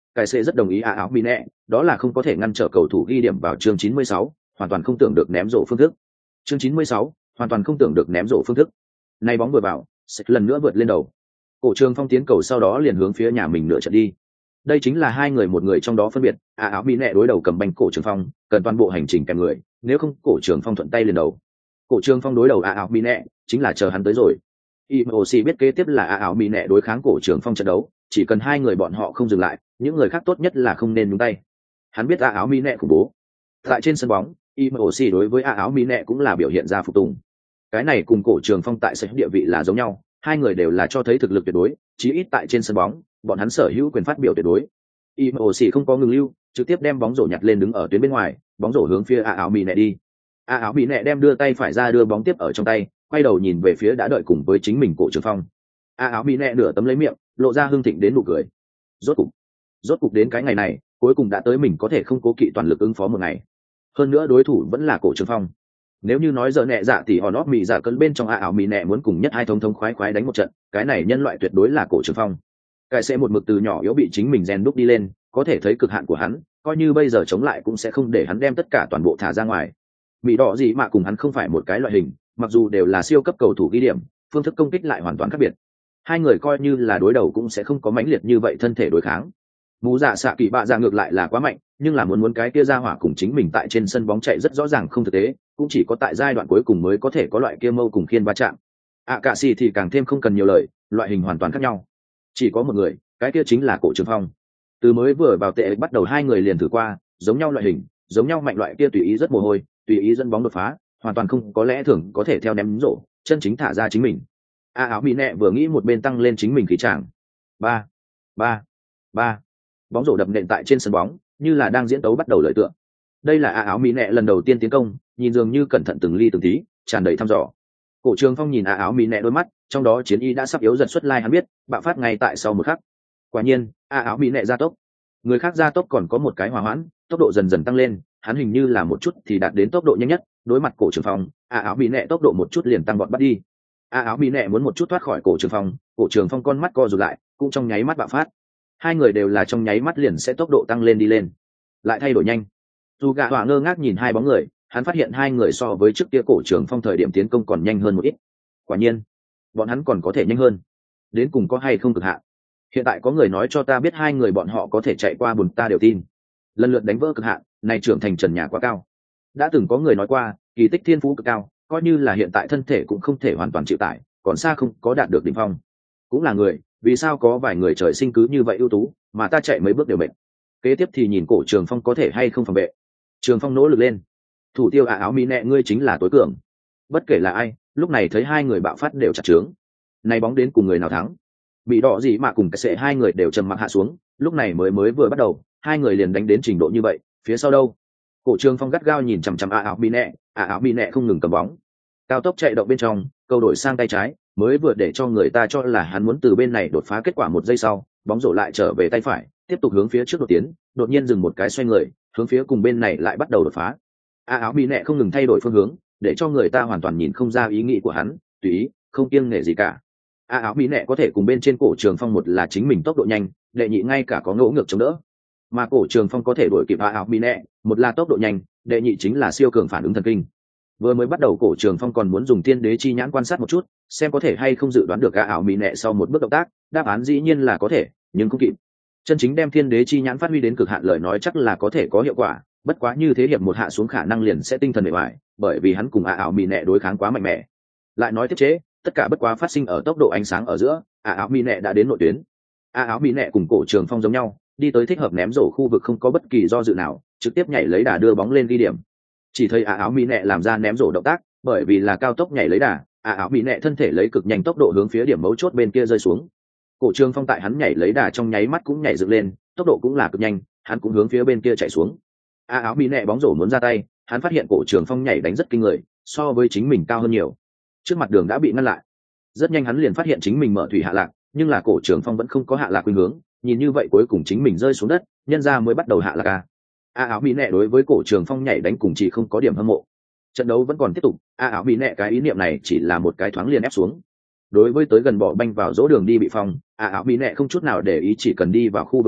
Cái sẽ rất đồng ý a áo mỹ nẹ, đó là không có thể ngăn trở cầu thủ ghi điểm vào chương chín mươi sáu, hoàn toàn không tưởng được ném rổ phương thức. Chương chín mươi sáu, hoàn toàn không tưởng được ném rổ phương thức. Nay bóng vừa vào, sẽ lần nữa vượt lên đầu. Cổ Trường Phong tiến cầu sau đó liền hướng phía nhà mình nửa trận đi. Đây chính là hai người một người trong đó phân biệt, a áo mỹ nẹ đối đầu cầm banh Cổ Trường Phong, cần toàn bộ hành trình kèm người, nếu không Cổ Trường Phong thuận tay liền đầu. Cổ Trường Phong đối đầu a áo mỹ nẹ, chính là chờ hắn tới rồi. Imosi biết kế tiếp là a áo mỹ nẹ đối kháng Cổ Trường Phong trận đấu, chỉ cần hai người bọn họ không dừng lại, những người khác tốt nhất là không nên nhúng tay. Hắn biết a áo mỹ nẹ khủng bố. Tại trên sân bóng, Imosi đối với a áo mỹ nẹ cũng là biểu hiện ra phục tùng. Cái này cùng Cổ Trường Phong tại sân địa vị là giống nhau, hai người đều là cho thấy thực lực tuyệt đối, chí ít tại trên sân bóng, bọn hắn sở hữu quyền phát biểu tuyệt đối. Imosi không có ngừng lưu, trực tiếp đem bóng rổ nhặt lên đứng ở tuyến bên ngoài, bóng rổ hướng phía a áo mỹ nẹ đi. A áo mỹ nẹ đem đưa tay phải ra đưa bóng tiếp ở trong tay, quay đầu nhìn về phía đã đợi cùng với chính mình Cổ Trường Phong. A áo mỹ nẹ nửa tấm lấy miệng, lộ ra hưng thịnh đến nụ cười. Rốt cục, rốt cục đến cái ngày này, cuối cùng đã tới mình có thể không cố kỵ toàn lực ứng phó một ngày. Hơn nữa đối thủ vẫn là Cổ Trường Phong. Nếu như nói giờ nẹ dạ thì họ nót mì dạ cơn bên trong a áo mỹ nẹ muốn cùng nhất hai thông thông khoái khoái đánh một trận, cái này nhân loại tuyệt đối là Cổ Trường Phong. Cái sẽ một mực từ nhỏ yếu bị chính mình rèn đúc đi lên, có thể thấy cực hạn của hắn, coi như bây giờ chống lại cũng sẽ không để hắn đem tất cả toàn bộ thả ra ngoài. Mỹ đỏ gì mà cùng hắn không phải một cái loại hình, mặc dù đều là siêu cấp cầu thủ ghi điểm, phương thức công kích lại hoàn toàn khác biệt. Hai người coi như là đối đầu cũng sẽ không có mãnh liệt như vậy thân thể đối kháng. Mù dạ xạ kỳ bạ dạ ngược lại là quá mạnh, nhưng là muốn muốn cái kia ra hỏa cùng chính mình tại trên sân bóng chạy rất rõ ràng không thực tế, cũng chỉ có tại giai đoạn cuối cùng mới có thể có loại kia mâu cùng khiên va chạm. ạ cạ xì thì càng thêm không cần nhiều lời, loại hình hoàn toàn khác nhau. Chỉ có một người, cái kia chính là Cổ Trường Phong. Từ mới vừa vào tệ bắt đầu hai người liền thử qua, giống nhau loại hình, giống nhau mạnh loại kia tùy ý rất mồ hôi, tùy ý dẫn bóng đột phá, hoàn toàn không có lẽ thường có thể theo ném rổ, chân chính thả ra chính mình. A áo mỹ nẹ vừa nghĩ một bên tăng lên chính mình khí tràng. Ba, ba, ba. Bóng rổ đập nện tại trên sân bóng, như là đang diễn tấu bắt đầu lợi tượng. Đây là A áo mỹ nẹ lần đầu tiên tiến công, nhìn dường như cẩn thận từng ly từng tí, tràn đầy thăm dò. Cổ Trường Phong nhìn A áo mỹ nẹ đôi mắt, trong đó chiến y đã sắp yếu dần xuất lai hắn biết, bạo phát ngay tại sau một khắc. Quả nhiên, A áo mỹ nẹ gia tốc. Người khác gia tốc còn có một cái hòa hoãn, tốc độ dần dần tăng lên, hắn hình như là một chút thì đạt đến tốc độ nhanh nhất, đối mặt Cổ Trường Phong, A áo mỹ nẹ tốc độ một chút liền tăng vọt bắt đi. A áo mỹ nẹ muốn một chút thoát khỏi Cổ Trường Phong, Cổ Trường Phong con mắt co rụt lại, cũng trong nháy mắt bạo phát. Hai người đều là trong nháy mắt liền sẽ tốc độ tăng lên đi lên, lại thay đổi nhanh. Dù gạ hỏa ngơ ngác nhìn hai bóng người, hắn phát hiện hai người so với trước kia Cổ Trường Phong thời điểm tiến công còn nhanh hơn một ít. Quả nhiên, bọn hắn còn có thể nhanh hơn. Đến cùng có hay không cực hạn? Hiện tại có người nói cho ta biết hai người bọn họ có thể chạy qua bùn, ta đều tin. Lần lượt đánh vỡ cực hạn, này trưởng thành trần nhà quá cao. Đã từng có người nói qua, kỳ tích thiên phú cực cao, coi như là hiện tại thân thể cũng không thể hoàn toàn chịu tải, còn xa không có đạt được đỉnh phong. Cũng là người, vì sao có vài người trời sinh cứ như vậy ưu tú, mà ta chạy mấy bước đều mệt. Kế tiếp thì nhìn Cổ Trường Phong có thể hay không phòng vệ. Trường Phong nỗ lực lên. Thủ tiêu ả áo mỹ nẹ ngươi chính là tối cường. Bất kể là ai, lúc này thấy hai người bạo phát đều chặt trướng. Này bóng đến cùng người nào thắng? Bị đỏ gì mà cùng cái sệ hai người đều trầm mặc hạ xuống, lúc này mới mới vừa bắt đầu, hai người liền đánh đến trình độ như vậy, phía sau đâu? Cổ Trường Phong gắt gao nhìn chằm chằm ả áo mỹ nẹ, ả áo mỹ nẹ không ngừng cầm bóng. Cao tốc chạy động bên trong, câu đổi sang tay trái, mới vừa để cho người ta cho là hắn muốn từ bên này đột phá, kết quả một giây sau, bóng rổ lại trở về tay phải, tiếp tục hướng phía trước đột tiến, đột nhiên dừng một cái xoay người, hướng phía cùng bên này lại bắt đầu đột phá. A áo mỹ nẹ không ngừng thay đổi phương hướng, để cho người ta hoàn toàn nhìn không ra ý nghĩ của hắn, tùy ý, không kiêng nể gì cả. A áo mỹ nẹ có thể cùng bên trên Cổ Trường Phong, một là chính mình tốc độ nhanh, đệ nhị ngay cả có ngỗ ngược chống đỡ, mà Cổ Trường Phong có thể đuổi kịp A áo mỹ nẹ, một là tốc độ nhanh, đệ nhị chính là siêu cường phản ứng thần kinh. Vừa mới bắt đầu Cổ Trường Phong còn muốn dùng thiên đế chi nhãn quan sát một chút, xem có thể hay không dự đoán được A áo mỹ nẹ sau một bước động tác, đáp án dĩ nhiên là có thể, nhưng không kịp. Chân chính đem thiên đế chi nhãn phát huy đến cực hạn lời nói chắc là có thể có hiệu quả, bất quá như thế hiệp một hạ xuống khả năng liền sẽ tinh thần bề bại, bởi vì hắn cùng A áo mỹ nẹ đối kháng quá mạnh mẽ. Lại nói tiếp chế, tất cả bất quá phát sinh ở tốc độ ánh sáng ở giữa, A áo mỹ nẹ đã đến nội tuyến. A áo mỹ nẹ cùng Cổ Trường Phong giống nhau, đi tới thích hợp ném rổ khu vực không có bất kỳ do dự nào, trực tiếp nhảy lấy đà đưa bóng lên ghi điểm. Chỉ thấy A áo mỹ nẹ làm ra ném rổ động tác, bởi vì là cao tốc nhảy lấy đà, A áo mỹ nẹ thân thể lấy cực nhanh tốc độ hướng phía điểm mấu chốt bên kia rơi xuống. Cổ Trường Phong tại hắn nhảy lấy đà trong nháy mắt cũng nhảy dựng lên, tốc độ cũng là cực nhanh, hắn cũng hướng phía bên kia chạy xuống. A áo mỹ nẹ bóng rổ muốn ra tay, hắn phát hiện Cổ Trường Phong nhảy đánh rất kinh người, so với chính mình cao hơn nhiều. Trước mặt đường đã bị ngăn lại, rất nhanh hắn liền phát hiện chính mình mở thủy hạ lạc, nhưng là Cổ Trường Phong vẫn không có hạ lạc khuynh hướng, nhìn như vậy cuối cùng chính mình rơi xuống đất, nhân ra mới bắt đầu hạ lạc a. A áo mỹ nẹ đối với Cổ Trường Phong nhảy đánh cùng chỉ không có điểm hâm mộ. Trận đấu vẫn còn tiếp tục, A áo mỹ nẹ cái ý niệm này chỉ là một cái thoáng liền ép xuống. Đối với tới gần bỏ banh vào dỗ đường đi bị phong, A áo mỹ nẹ không chút nào để ý, chỉ cần đi vào khu vực này,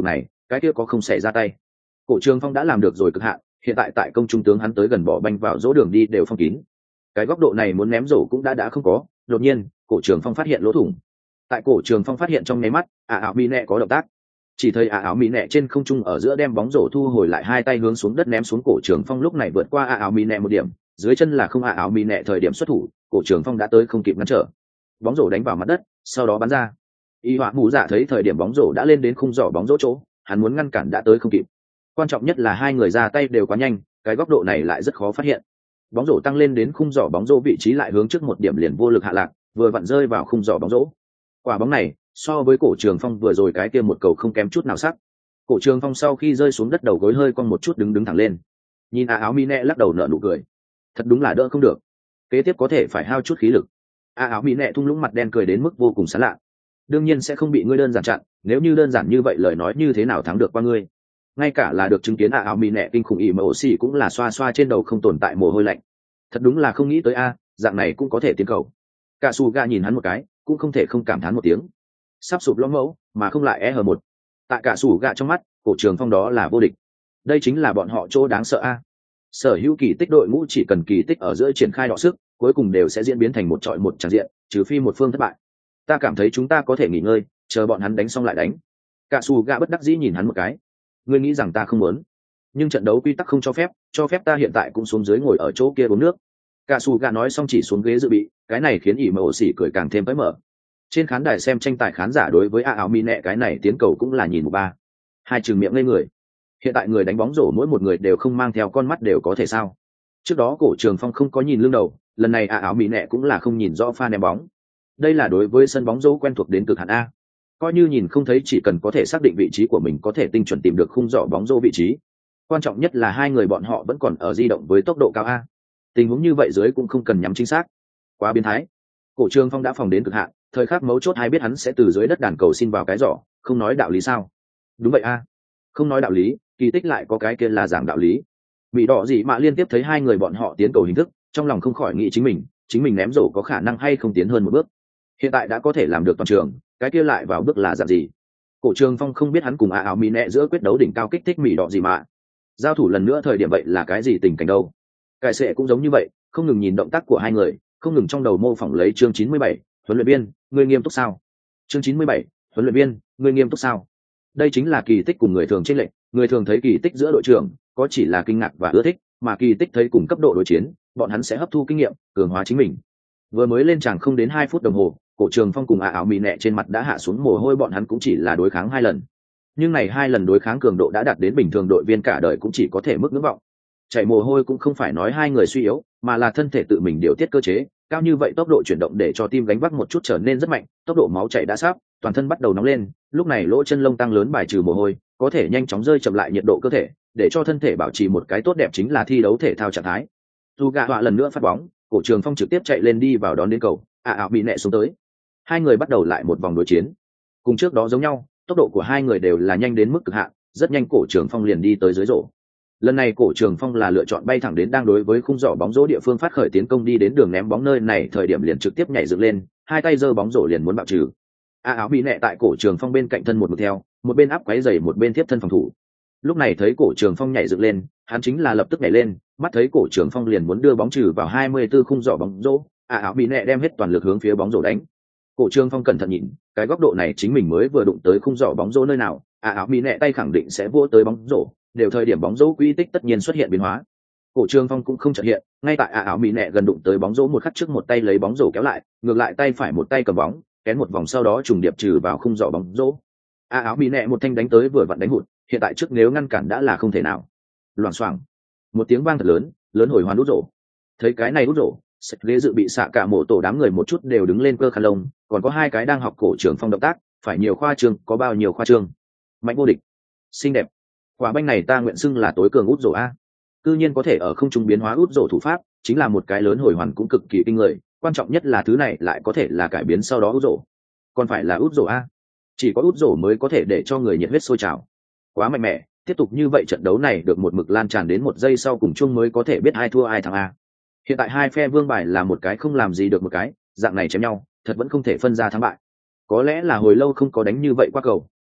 cái kia có không xảy ra tay. Cổ Trường Phong đã làm được rồi cực hạn, hiện tại tại công trung tướng hắn tới gần bỏ banh vào dỗ đường đi đều phong kín. Cái góc độ này muốn ném rổ cũng đã đã không có, đột nhiên, Cổ Trường Phong phát hiện lỗ thủng. Tại Cổ Trường Phong phát hiện trong nháy mắt, ả ảo mỹ nẹ có động tác. Chỉ thấy ả ảo mỹ nẹ trên không trung ở giữa đem bóng rổ thu hồi lại, hai tay hướng xuống đất ném xuống. Cổ Trường Phong lúc này vượt qua ả ảo mỹ nẹ một điểm, dưới chân là không ả ảo mỹ nẹ thời điểm xuất thủ, Cổ Trường Phong đã tới không kịp ngăn trở. Bóng rổ đánh vào mặt đất, sau đó bắn ra. Y Họa Mù Dạ thấy thời điểm bóng rổ đã lên đến khung giỏ bóng rổ chỗ, hắn muốn ngăn cản đã tới không kịp. Quan trọng nhất là hai người ra tay đều quá nhanh, cái góc độ này lại rất khó phát hiện. Bóng rổ tăng lên đến khung giỏ bóng rổ vị trí lại hướng trước một điểm liền vô lực hạ lạc, vừa vặn rơi vào khung giỏ bóng rổ. Quả bóng này, so với Cổ Trường Phong vừa rồi cái kia một cầu không kém chút nào sắc. Cổ Trường Phong sau khi rơi xuống đất đầu gối hơi cong một chút đứng đứng thẳng lên. Nhìn A Áo Mi Nẹ lắc đầu nở nụ cười. Thật đúng là đỡ không được. Kế tiếp có thể phải hao chút khí lực. A Áo Mi Nẹ thung lũng mặt đen cười đến mức vô cùng sán lạ. Đương nhiên sẽ không bị ngươi đơn giản chặn, nếu như đơn giản như vậy lời nói như thế nào thắng được qua ngươi. Ngay cả là được chứng kiến A Áo Mi Nẹ kinh khủng ỉ mà ổ xì cũng là xoa xoa trên đầu không tồn tại mồ hôi lạnh. Thật đúng là không nghĩ tới a, dạng này cũng có thể tiến cầu. Cả Sù Gà nhìn hắn một cái, cũng không thể không cảm thán một tiếng. Sắp sụp lõm mẫu, mà không lại e hờ một. Tại Cả Sù Gà trong mắt, Cổ Trường Phong đó là vô địch. Đây chính là bọn họ chỗ đáng sợ a. Sở hữu kỳ tích đội ngũ chỉ cần kỳ tích ở giữa triển khai đọ sức, cuối cùng đều sẽ diễn biến thành một trọi một tràng diện, trừ phi một phương thất bại. Ta cảm thấy chúng ta có thể nghỉ ngơi, chờ bọn hắn đánh xong lại đánh. Cả Sù Gà bất đắc dĩ nhìn hắn một cái. Ngươi nghĩ rằng ta không muốn? Nhưng trận đấu quy tắc không cho phép, cho phép ta hiện tại cũng xuống dưới ngồi ở chỗ kia uống nước. Cả Sù Gà nói xong chỉ xuống ghế dự bị, cái này khiến ỉ mà ổ xỉ cười càng thêm phái mở. Trên khán đài xem tranh tài khán giả đối với A Áo Mi Nẹ cái này tiến cầu cũng là nhìn một ba. Hai trừng miệng ngây người. Hiện tại người đánh bóng rổ mỗi một người đều không mang theo con mắt đều có thể sao? Trước đó Cổ Trường Phong không có nhìn lưng đầu, lần này A Áo Mi Nẹ cũng là không nhìn rõ pha ném bóng. Đây là đối với sân bóng rổ quen thuộc đến cực hạn a. Coi như nhìn không thấy chỉ cần có thể xác định vị trí của mình có thể tinh chuẩn tìm được khung giỏ bóng rổ vị trí. Quan trọng nhất là hai người bọn họ vẫn còn ở di động với tốc độ cao a. Tình huống như vậy dưới cũng không cần nhắm chính xác. Quá biến thái. Cổ Trường Phong đã phòng đến cực hạn, thời khắc mấu chốt hay biết hắn sẽ từ dưới đất đàn cầu xin vào cái giỏ, không nói đạo lý sao? Đúng vậy a. Không nói đạo lý, kỳ tích lại có cái kia là giảng đạo lý. Bị đỏ gì mà liên tiếp thấy hai người bọn họ tiến cầu hình thức, trong lòng không khỏi nghĩ chính mình, chính mình ném rổ có khả năng hay không tiến hơn một bước. Hiện tại đã có thể làm được toàn trường, cái kia lại vào bước là dạng gì? Cổ Trường Phong không biết hắn cùng A Áo Mi Nẹ giữa quyết đấu đỉnh cao kích thích Mỹ đỏ gì mà. Giao thủ lần nữa thời điểm vậy là cái gì tình cảnh đâu? Cải Sệ cũng giống như vậy, không ngừng nhìn động tác của hai người, không ngừng trong đầu mô phỏng lấy chương chín mươi bảy, huấn luyện viên, ngươi nghiêm túc sao? Chương chín mươi bảy, huấn luyện viên, ngươi nghiêm túc sao? Đây chính là kỳ tích cùng người thường chênh lệch, người thường thấy kỳ tích giữa đội trưởng, có chỉ là kinh ngạc và ưa thích, mà kỳ tích thấy cùng cấp độ đối chiến, bọn hắn sẽ hấp thu kinh nghiệm, cường hóa chính mình. Vừa mới lên tràng không đến hai phút đồng hồ, Cổ Trường Phong cùng A Áo Mi Nẹ trên mặt đã hạ xuống mồ hôi, bọn hắn cũng chỉ là đối kháng hai lần. Nhưng này hai lần đối kháng cường độ đã đạt đến bình thường đội viên cả đời cũng chỉ có thể mức ngưỡng vọng. Chảy mồ hôi cũng không phải nói hai người suy yếu, mà là thân thể tự mình điều tiết cơ chế, cao như vậy tốc độ chuyển động để cho tim gánh vác một chút trở nên rất mạnh, tốc độ máu chảy đã sắp, toàn thân bắt đầu nóng lên, lúc này lỗ chân lông tăng lớn bài trừ mồ hôi, có thể nhanh chóng rơi chậm lại nhiệt độ cơ thể, để cho thân thể bảo trì một cái tốt đẹp chính là thi đấu thể thao trạng thái. Dù gạ họa lần nữa phát bóng, Cổ Trường Phong trực tiếp chạy lên đi vào đón đến cầu, A Áo Mi Nẹ xuống tới. Hai người bắt đầu lại một vòng đối chiến. Cùng trước đó giống nhau, tốc độ của hai người đều là nhanh đến mức cực hạn, rất nhanh Cổ Trường Phong liền đi tới dưới rổ. Lần này Cổ Trường Phong là lựa chọn bay thẳng đến đang đối với khung giỏ bóng rổ địa phương phát khởi tiến công, đi đến đường ném bóng nơi này thời điểm liền trực tiếp nhảy dựng lên, hai tay giơ bóng rổ liền muốn bạo trừ. A Áo Mi Nẹ tại Cổ Trường Phong bên cạnh thân một mực theo, một bên áp quấy giày một bên tiếp thân phòng thủ. Lúc này thấy Cổ Trường Phong nhảy dựng lên, hắn chính là lập tức nhảy lên, mắt thấy Cổ Trường Phong liền muốn đưa bóng trừ vào hai mươi tư khung giỏ bóng rổ, A Áo Mi Nẹ đem hết toàn lực hướng phía bóng rổ đánh. Cổ Trường Phong cẩn thận nhìn, cái góc độ này chính mình mới vừa đụng tới khung giỏ bóng rổ nơi nào, A Áo Mi Nẹ tay khẳng định sẽ vô tới bóng rổ, đều thời điểm bóng rổ quy tích tất nhiên xuất hiện biến hóa. Cổ Trường Phong cũng không chợt hiện, ngay tại A Áo Mi Nẹ gần đụng tới bóng rổ một khắc trước một tay lấy bóng rổ kéo lại, ngược lại tay phải một tay cầm bóng, kén một vòng sau đó trùng điệp trừ vào khung giỏ bóng rổ. A Áo Mi Nẹ một thanh đánh tới vừa vặn đánh hụt, hiện tại trước nếu ngăn cản đã là không thể nào. Loảng xoảng, một tiếng vang thật lớn, lớn hồi hoàn út rổ. Thấy cái này út rổ, sạch ghế dự bị xạ cả mộ tổ đám người một chút đều đứng lên cơ khăn lông, còn có hai cái đang học Cổ Trường Phong động tác, phải nhiều khoa trương, có bao nhiêu khoa trương. Mạnh vô địch, xinh đẹp. Quả banh này ta nguyện xưng là tối cường út rổ a. Cư nhiên có thể ở không trung biến hóa út rổ thủ pháp, chính là một cái lớn hồi hoàn cũng cực kỳ kinh người, quan trọng nhất là thứ này lại có thể là cải biến sau đó út rổ. Còn phải là út rổ a. Chỉ có út rổ mới có thể để cho người nhiệt huyết sôi trào. Quá mạnh mẽ, tiếp tục như vậy trận đấu này được một mực lan tràn đến một giây sau cùng chung mới có thể biết ai thua ai thắng a. Hiện tại hai phe vương bài là một cái không làm gì được một cái, dạng này chém nhau, thật vẫn không thể phân ra thắng bại. Có lẽ là hồi lâu không có đánh như vậy qua cầu,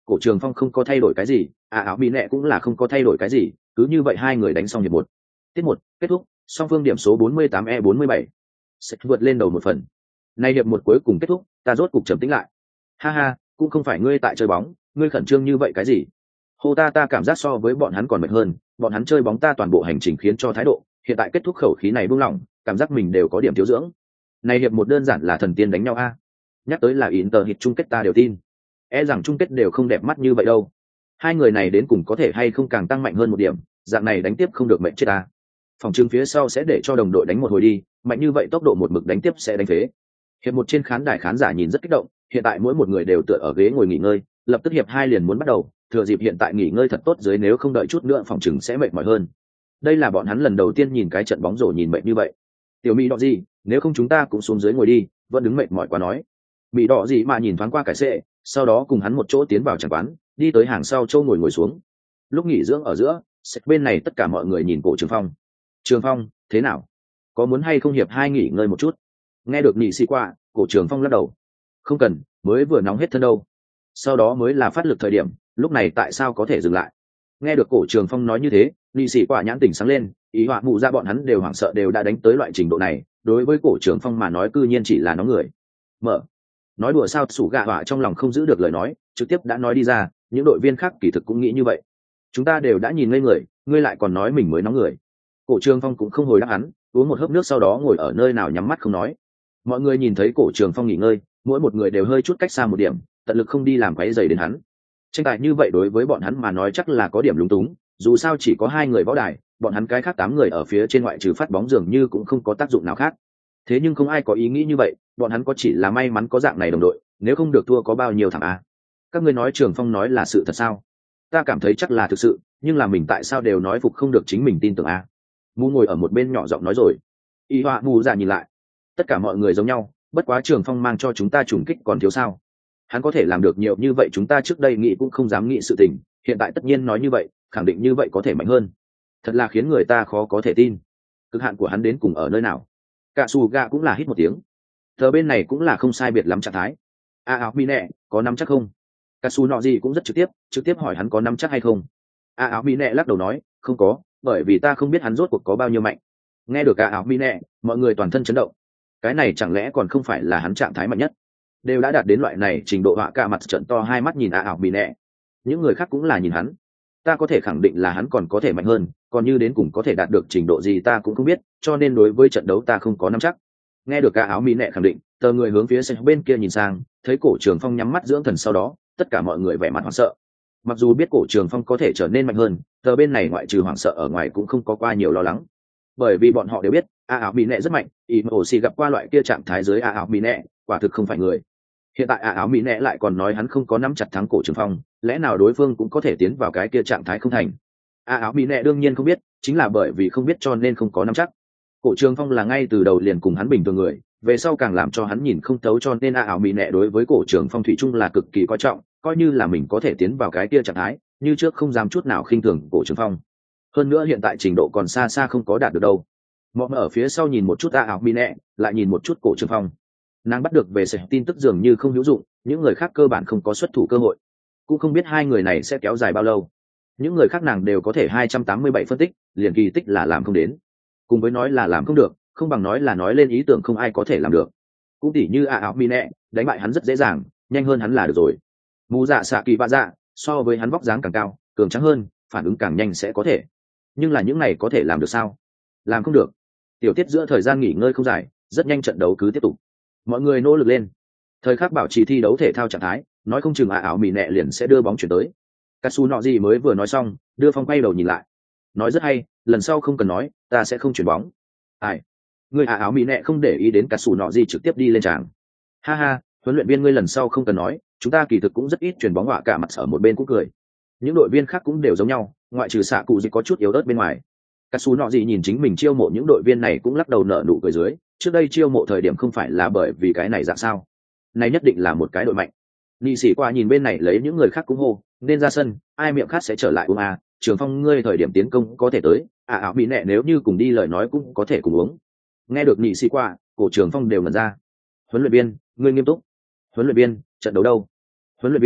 cổ trường phong không có thay đổi cái gì, à áo bị nẹ cũng là không có thay đổi cái gì, cứ như vậy hai người đánh xong hiệp một. Tiết một kết thúc, song phương điểm số bốn mươi tám e bốn mươi bảy, sẽ vượt lên đầu một phần. Nay hiệp một cuối cùng kết thúc, ta rốt cục trầm tĩnh lại. Ha ha, cũng không phải ngươi tại chơi bóng, ngươi khẩn trương như vậy cái gì? Hô ta ta cảm giác so với bọn hắn còn mệt hơn, bọn hắn chơi bóng ta toàn bộ hành trình khiến cho thái độ, hiện tại kết thúc khẩu khí này buông lỏng, cảm giác mình đều có điểm thiếu dưỡng. Này hiệp một đơn giản là thần tiên đánh nhau a. Nhắc tới là Inter hit chung kết ta đều tin. E rằng chung kết đều không đẹp mắt như vậy đâu. Hai người này đến cùng có thể hay không càng tăng mạnh hơn một điểm, dạng này đánh tiếp không được mệnh chết ta. Phòng trưng phía sau sẽ để cho đồng đội đánh một hồi đi, mạnh như vậy tốc độ một mực đánh tiếp sẽ đánh phế. Hiệp một trên khán đài khán giả nhìn rất kích động, hiện tại mỗi một người đều tựa ở ghế ngồi nghỉ ngơi, lập tức hiệp hai liền muốn bắt đầu, thừa dịp hiện tại nghỉ ngơi thật tốt dưới nếu không đợi chút nữa phòng trừng sẽ mệt mỏi hơn. Đây là bọn hắn lần đầu tiên nhìn cái trận bóng rổ nhìn mệt như vậy. Tiểu Mỹ đỏ gì, nếu không chúng ta cũng xuống dưới ngồi đi, vẫn đứng mệt mỏi quá nói. Mỹ đỏ gì mà nhìn thoáng qua cải xệ, sau đó cùng hắn một chỗ tiến vào tràng quán, đi tới hàng sau châu ngồi ngồi xuống. Lúc nghỉ dưỡng ở giữa, sệt bên này tất cả mọi người nhìn cổ Trường Phong. Trường Phong, thế nào? Có muốn hay không hiệp hai nghỉ ngơi một chút? Nghe được nhị sĩ qua, cổ Trường Phong lắc đầu. Không cần, mới vừa nóng hết thân đâu. Sau đó mới là phát lực thời điểm, lúc này tại sao có thể dừng lại? Nghe được cổ Trường Phong nói như thế, nhị sĩ quả nhãn tỉnh sáng lên, ý họa mụ ra bọn hắn đều hoảng sợ đều đã đánh tới loại trình độ này, đối với cổ Trường Phong mà nói cư nhiên chỉ là nó người. Mở. Nói đùa sao sủ gạ họa trong lòng không giữ được lời nói, trực tiếp đã nói đi ra, những đội viên khác kỳ thực cũng nghĩ như vậy. Chúng ta đều đã nhìn ngây người, ngươi lại còn nói mình mới nóng người. Cổ Trường Phong cũng không hồi đáp hắn, uống một hớp nước sau đó ngồi ở nơi nào nhắm mắt không nói. Mọi người nhìn thấy cổ Trường Phong nghỉ ngơi, mỗi một người đều hơi chút cách xa một điểm, tận lực không đi làm quấy rầy đến hắn. Tranh tài như vậy đối với bọn hắn mà nói chắc là có điểm lúng túng, dù sao chỉ có hai người võ đài, bọn hắn cái khác tám người ở phía trên ngoại trừ phát bóng dường như cũng không có tác dụng nào khác. Thế nhưng không ai có ý nghĩ như vậy, bọn hắn có chỉ là may mắn có dạng này đồng đội, nếu không được thua có bao nhiêu thằng a. Các ngươi nói Trường Phong nói là sự thật sao? Ta cảm thấy chắc là thực sự, nhưng là mình tại sao đều nói phục không được chính mình tin tưởng a? Mu ngồi ở một bên nhỏ giọng nói rồi. Y Hoa Mu ra nhìn lại, tất cả mọi người giống nhau, bất quá Trường Phong mang cho chúng ta trùng kích còn thiếu sao? Hắn có thể làm được nhiều như vậy chúng ta trước đây nghĩ cũng không dám nghĩ sự tình, hiện tại tất nhiên nói như vậy, khẳng định như vậy có thể mạnh hơn. Thật là khiến người ta khó có thể tin. Cực hạn của hắn đến cùng ở nơi nào? Cả Sù Gà cũng là hít một tiếng. Giờ bên này cũng là không sai biệt lắm trạng thái. A áo mi nẹ, có nắm chắc không? Cả Sù nọ gì cũng rất trực tiếp, trực tiếp hỏi hắn có nắm chắc hay không. A áo mi nẹ lắc đầu nói, không có, bởi vì ta không biết hắn rốt cuộc có bao nhiêu mạnh. Nghe được A áo mi nẹ, mọi người toàn thân chấn động. Cái này chẳng lẽ còn không phải là hắn trạng thái mạnh nhất? Đều đã đạt đến loại này trình độ họa cả mặt trận to hai mắt nhìn A áo mi nẹ. Những người khác cũng là nhìn hắn. Ta có thể khẳng định là hắn còn có thể mạnh hơn, còn như đến cùng có thể đạt được trình độ gì ta cũng không biết, cho nên đối với trận đấu ta không có nắm chắc. Nghe được cả áo mỹ nẹ khẳng định, tờ người hướng phía sân bên kia nhìn sang, thấy cổ Trường Phong nhắm mắt dưỡng thần sau đó, tất cả mọi người vẻ mặt hoảng sợ. Mặc dù biết cổ Trường Phong có thể trở nên mạnh hơn, tờ bên này ngoại trừ hoảng sợ ở ngoài cũng không có qua nhiều lo lắng, bởi vì bọn họ đều biết a áo mỹ nẹ rất mạnh, ý mà ổ xì gặp qua loại kia trạng thái dưới a áo mỹ nẹ, quả thực không phải người. Hiện tại a áo mỹ nẹ lại còn nói hắn không có nắm chặt thắng cổ Trường Phong, lẽ nào đối phương cũng có thể tiến vào cái kia trạng thái không thành? A áo mỹ nẹ đương nhiên không biết, chính là bởi vì không biết cho nên không có nắm chắc. Cổ Trường Phong là ngay từ đầu liền cùng hắn bình thường người, về sau càng làm cho hắn nhìn không thấu, cho nên a áo mỹ nẹ đối với cổ Trường Phong thủy chung là cực kỳ coi trọng, coi như là mình có thể tiến vào cái kia trạng thái, như trước không dám chút nào khinh thường cổ Trường Phong. Hơn nữa hiện tại trình độ còn xa xa không có đạt được đâu. Mọi người ở phía sau nhìn một chút a áo mỹ nẹ, lại nhìn một chút cổ Trường Phong. Nàng bắt được về sẻ tin tức dường như không hữu dụng, những người khác cơ bản không có xuất thủ cơ hội, cũng không biết hai người này sẽ kéo dài bao lâu. Những người khác nàng đều có thể hai trăm tám mươi bảy phân tích, liền kỳ tích là làm không đến. Cùng với nói là làm không được, không bằng nói là nói lên ý tưởng không ai có thể làm được. Cũng tỉ như a áo mi nẹ, đánh bại hắn rất dễ dàng, nhanh hơn hắn là được rồi. Mù dạ xạ kỳ bạ dạ, so với hắn vóc dáng càng cao, cường trắng hơn, phản ứng càng nhanh sẽ có thể. Nhưng là những này có thể làm được sao? Làm không được. Tiểu tiết giữa thời gian nghỉ ngơi không dài, rất nhanh trận đấu cứ tiếp tục. Mọi người nỗ lực lên. Thời khắc bảo trì thi đấu thể thao trạng thái, nói không chừng a áo mì nẹ liền sẽ đưa bóng chuyển tới. Katsu nọ gì mới vừa nói xong, đưa phong quay đầu nhìn lại, nói rất hay, lần sau không cần nói, ta sẽ không chuyển bóng. Ai? Người a áo mì nẹ không để ý đến Katsu nọ gì trực tiếp đi lên tràng. Ha ha, huấn luyện viên ngươi lần sau không cần nói, chúng ta kỳ thực cũng rất ít chuyển bóng, họa cả mặt ở một bên cũng cười. Những đội viên khác cũng đều giống nhau, ngoại trừ xạ cụ gì có chút yếu ớt bên ngoài. Katsu nọ gì nhìn chính mình chiêu mộ những đội viên này cũng lắc đầu nở nụ cười dưới, trước đây chiêu mộ thời điểm không phải là bởi vì cái này dạng sao? Này nhất định là một cái đội mạnh. Nị sĩ qua nhìn bên này lấy những người khác cũng hô, nên ra sân, ai miệng khát sẽ trở lại uống à, Trường Phong ngươi thời điểm tiến công có thể tới, à ảo bị nẹ nếu như cùng đi lời nói cũng có thể cùng uống. Nghe được nị sĩ qua, cổ Trường Phong đều ngẩn ra. Huấn luyện viên, ngươi nghiêm túc. Huấn luyện viên, trận đấu đâu? Huấn luyện viên,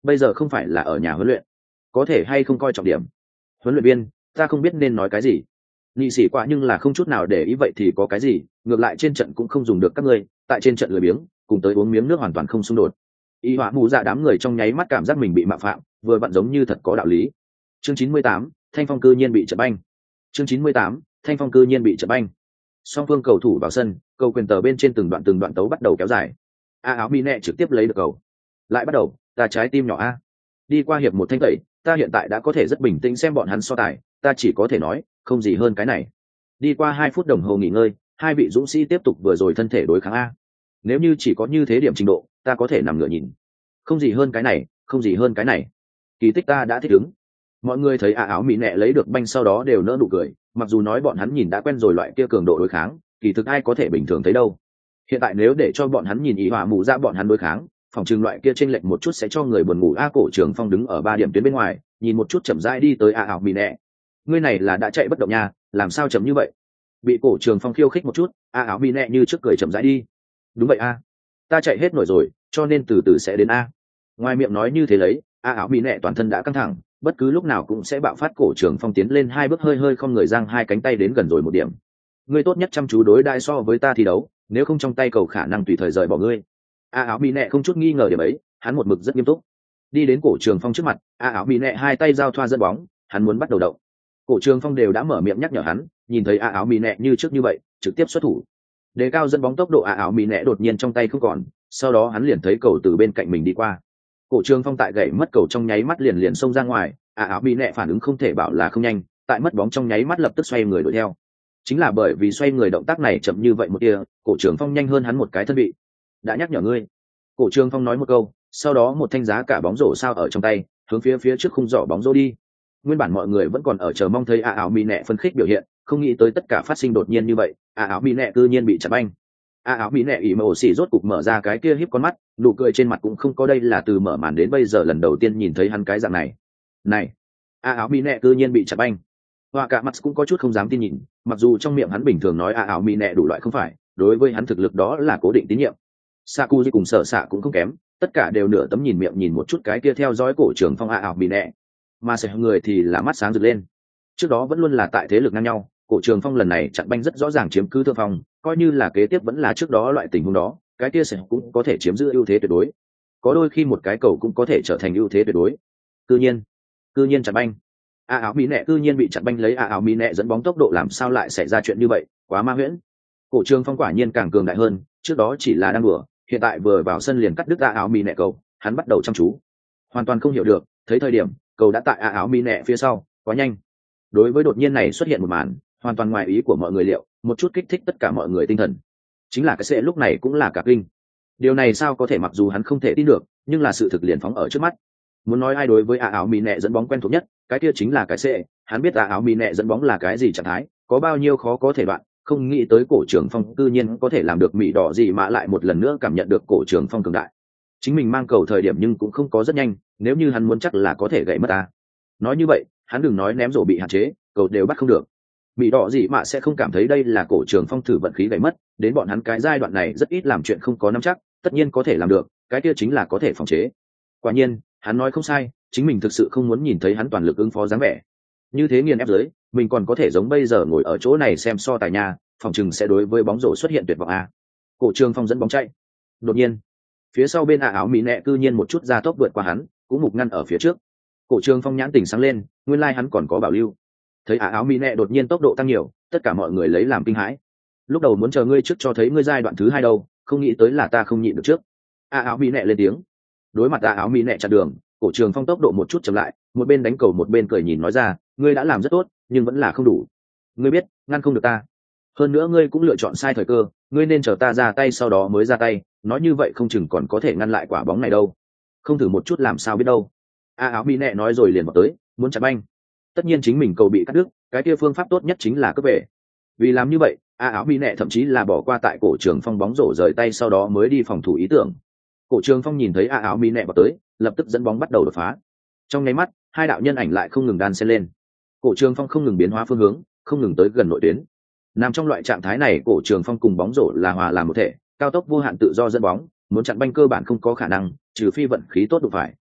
bây giờ không phải là ở nhà huấn luyện, có thể hay không coi trọng điểm. Huấn luyện viên, ta không biết nên nói cái gì. Nghị sĩ quả nhưng là không chút nào để ý vậy thì có cái gì, ngược lại trên trận cũng không dùng được các ngươi, tại trên trận lười biếng, cùng tới uống miếng nước hoàn toàn không xung đột. Y họa mù dạ đám người trong nháy mắt cảm giác mình bị mạo phạm, vừa vặn giống như thật có đạo lý. Chương chín mươi tám, Thanh Phong cư nhiên bị trận banh. Chương chín mươi tám, Thanh Phong cư nhiên bị trận banh. Song phương cầu thủ vào sân, cầu quyền tờ bên trên từng đoạn từng đoạn tấu bắt đầu kéo dài. A áo mi nẹ trực tiếp lấy được cầu. Lại bắt đầu, ta trái tim nhỏ a. Đi qua hiệp một thanh tẩy, ta hiện tại đã có thể rất bình tĩnh xem bọn hắn so tài, ta chỉ có thể nói, không gì hơn cái này. Đi qua hai phút đồng hồ nghỉ ngơi, hai vị dũng sĩ tiếp tục vừa rồi thân thể đối kháng a. Nếu như chỉ có như thế điểm trình độ, ta có thể nằm ngửa nhìn. Không gì hơn cái này, không gì hơn cái này. Kỳ tích ta đã thích ứng. Mọi người thấy A áo mỹ nẹ lấy được banh sau đó đều nỡ nụ cười, mặc dù nói bọn hắn nhìn đã quen rồi loại kia cường độ đối kháng, kỳ thực ai có thể bình thường thấy đâu. Hiện tại nếu để cho bọn hắn nhìn ý hỏa mù ra bọn hắn đối kháng, phòng trường loại kia chênh lệch một chút sẽ cho người buồn ngủ. A cổ trường phong đứng ở ba điểm tuyến bên ngoài, nhìn một chút chậm rãi đi tới A áo mỹ nẹ. Ngươi này là đã chạy bất động nha, làm sao chậm như vậy? Bị cổ trường phong khiêu khích một chút, A áo mỹ nẹ như trước cười chậm rãi đi. Đúng vậy a, ta chạy hết nổi rồi, cho nên từ từ sẽ đến a. Ngoài miệng nói như thế lấy, A áo mỹ nẹ toàn thân đã căng thẳng, bất cứ lúc nào cũng sẽ bạo phát. Cổ trường phong tiến lên hai bước hơi hơi không người giang hai cánh tay đến gần rồi một điểm. Ngươi tốt nhất chăm chú đối đãi so với ta thi đấu, nếu không trong tay cầu khả năng tùy thời rời bỏ ngươi. A áo mỹ nẹ không chút nghi ngờ điểm ấy, hắn một mực rất nghiêm túc. Đi đến cổ trường phong trước mặt, A áo mỹ nẹ hai tay giao thoa dẫn bóng, hắn muốn bắt đầu động. Cổ trường phong đều đã mở miệng nhắc nhở hắn, nhìn thấy A áo mỹ nẹ như trước như vậy, trực tiếp xuất thủ. Đề cao dẫn bóng tốc độ. A áo mỹ nẹ đột nhiên trong tay không còn, sau đó hắn liền thấy cầu từ bên cạnh mình đi qua. Cổ trường phong tại gậy mất cầu trong nháy mắt liền liền xông ra ngoài. A áo mỹ nẹ phản ứng không thể bảo là không nhanh, tại mất bóng trong nháy mắt lập tức xoay người đuổi theo. Chính là bởi vì xoay người động tác này chậm như vậy một tia, cổ trường phong nhanh hơn hắn một cái thân vị. Đã nhắc nhở ngươi. Cổ trường phong nói một câu, sau đó một thanh giá cả bóng rổ sao ở trong tay, hướng phía phía trước khung giỏ bóng rổ đi. Nguyên bản mọi người vẫn còn ở chờ mong thấy A áo mỹ nẹ phân khích biểu hiện, không nghĩ tới tất cả phát sinh đột nhiên như vậy. A áo mỹ nẹ cư nhiên bị chặt banh. A áo mỹ nẹ ỉ mồ xỉ rốt cục mở ra cái kia híp con mắt, nụ cười trên mặt cũng không có. Đây là từ mở màn đến bây giờ lần đầu tiên nhìn thấy hắn cái dạng này. Này, A áo mỹ nẹ cư nhiên bị chặt banh. Hoa cả mặt cũng có chút không dám tin nhìn, mặc dù trong miệng hắn bình thường nói A áo mỹ nẹ đủ loại không phải, đối với hắn thực lực đó là cố định tín nhiệm. Sakuji cùng Sở Sạ cũng không kém, tất cả đều nửa tấm nhìn miệng nhìn một chút cái kia theo dõi cổ trường phong A áo mỹ nẹ, mà sẽ người thì là mắt sáng rực lên. Trước đó vẫn luôn là tại thế lực ngang nhau, cổ trường phong lần này chặn banh rất rõ ràng chiếm cứ thượng phong, coi như là kế tiếp vẫn là trước đó loại tình huống đó, cái kia sẽ cũng có thể chiếm giữ ưu thế tuyệt đối. Có đôi khi một cái cầu cũng có thể trở thành ưu thế tuyệt đối. Cư nhiên, cư nhiên chặn banh. A áo mỹ nẹ cư nhiên bị chặn banh. Lấy A áo mỹ nẹ dẫn bóng tốc độ làm sao lại xảy ra chuyện như vậy, quá ma huyễn. Cổ trường phong quả nhiên càng cường đại hơn, trước đó chỉ là đang đùa, hiện tại vừa vào sân liền cắt đứt A áo mỹ nẹ cầu, hắn bắt đầu chăm chú, hoàn toàn không hiểu được, thấy thời điểm cầu đã tại A áo mỹ nẹ phía sau, quá nhanh. Đối với đột nhiên này xuất hiện một màn, hoàn toàn ngoài ý của mọi người liệu, một chút kích thích tất cả mọi người tinh thần. Chính là cái sẽ lúc này cũng là cả kinh. Điều này sao có thể, mặc dù hắn không thể tin được, nhưng là sự thực liền phóng ở trước mắt. Muốn nói ai đối với A áo mỹ nẹ dẫn bóng quen thuộc nhất, cái kia chính là cái sẽ, hắn biết A áo mỹ nẹ dẫn bóng là cái gì trạng thái, có bao nhiêu khó có thể đoạn, không nghĩ tới cổ trường phong cư nhiên có thể làm được. Mỹ đỏ gì mà lại một lần nữa cảm nhận được cổ trường phong cường đại. Chính mình mang cầu thời điểm nhưng cũng không có rất nhanh, nếu như hắn muốn chắc là có thể gãy mất ta. Nói như vậy, hắn đừng nói ném rổ bị hạn chế, cầu đều bắt không được. Mỹ đỏ gì mà sẽ không cảm thấy đây là cổ trường phong thử vận khí gãy mất, đến bọn hắn cái giai đoạn này rất ít làm chuyện không có nắm chắc, tất nhiên có thể làm được, cái kia chính là có thể phòng chế. Quả nhiên, hắn nói không sai, chính mình thực sự không muốn nhìn thấy hắn toàn lực ứng phó dáng vẻ. Như thế nghiền ép dưới, mình còn có thể giống bây giờ ngồi ở chỗ này xem so tài nha, phòng chừng sẽ đối với bóng rổ xuất hiện tuyệt vọng a. Cổ trường phong dẫn bóng chạy. Đột nhiên, phía sau bên A áo mỹ nẹ cư nhiên một chút ra tốc vượt qua hắn, cũng mục ngăn ở phía trước. Cổ trường phong nhãn tỉnh sáng lên, nguyên lai like hắn còn có bảo lưu. Thấy A áo mỹ nẹ đột nhiên tốc độ tăng nhiều, tất cả mọi người lấy làm kinh hãi. Lúc đầu muốn chờ ngươi trước cho thấy ngươi giai đoạn thứ hai đâu, không nghĩ tới là ta không nhịn được trước. A áo mỹ nẹ lên tiếng. Đối mặt A áo mỹ nẹ chặn đường, cổ trường phong tốc độ một chút chậm lại, một bên đánh cầu một bên cười nhìn nói ra, ngươi đã làm rất tốt, nhưng vẫn là không đủ. Ngươi biết, ngăn không được ta. Hơn nữa ngươi cũng lựa chọn sai thời cơ, ngươi nên chờ ta ra tay sau đó mới ra tay, nói như vậy không chừng còn có thể ngăn lại quả bóng này đâu. Không thử một chút làm sao biết đâu. A áo mỹ nẹ nói rồi liền vào tới, muốn chặn banh. Tất nhiên chính mình cầu bị cắt đứt, cái kia phương pháp tốt nhất chính là cướp về. Vì làm như vậy, A áo mỹ nẹ thậm chí là bỏ qua tại cổ trường phong bóng rổ rời tay sau đó mới đi phòng thủ ý tưởng. Cổ trường phong nhìn thấy A áo mỹ nẹ vào tới, lập tức dẫn bóng bắt đầu đột phá. Trong nháy mắt, hai đạo nhân ảnh lại không ngừng đan xen lên. Cổ trường phong không ngừng biến hóa phương hướng, không ngừng tới gần nội tuyến. Nằm trong loại trạng thái này, cổ trường phong cùng bóng rổ là hòa làm một thể, cao tốc vô hạn tự do dẫn bóng, muốn chặn banh cơ bản không có khả năng, trừ phi vận khí tốt đủ phải.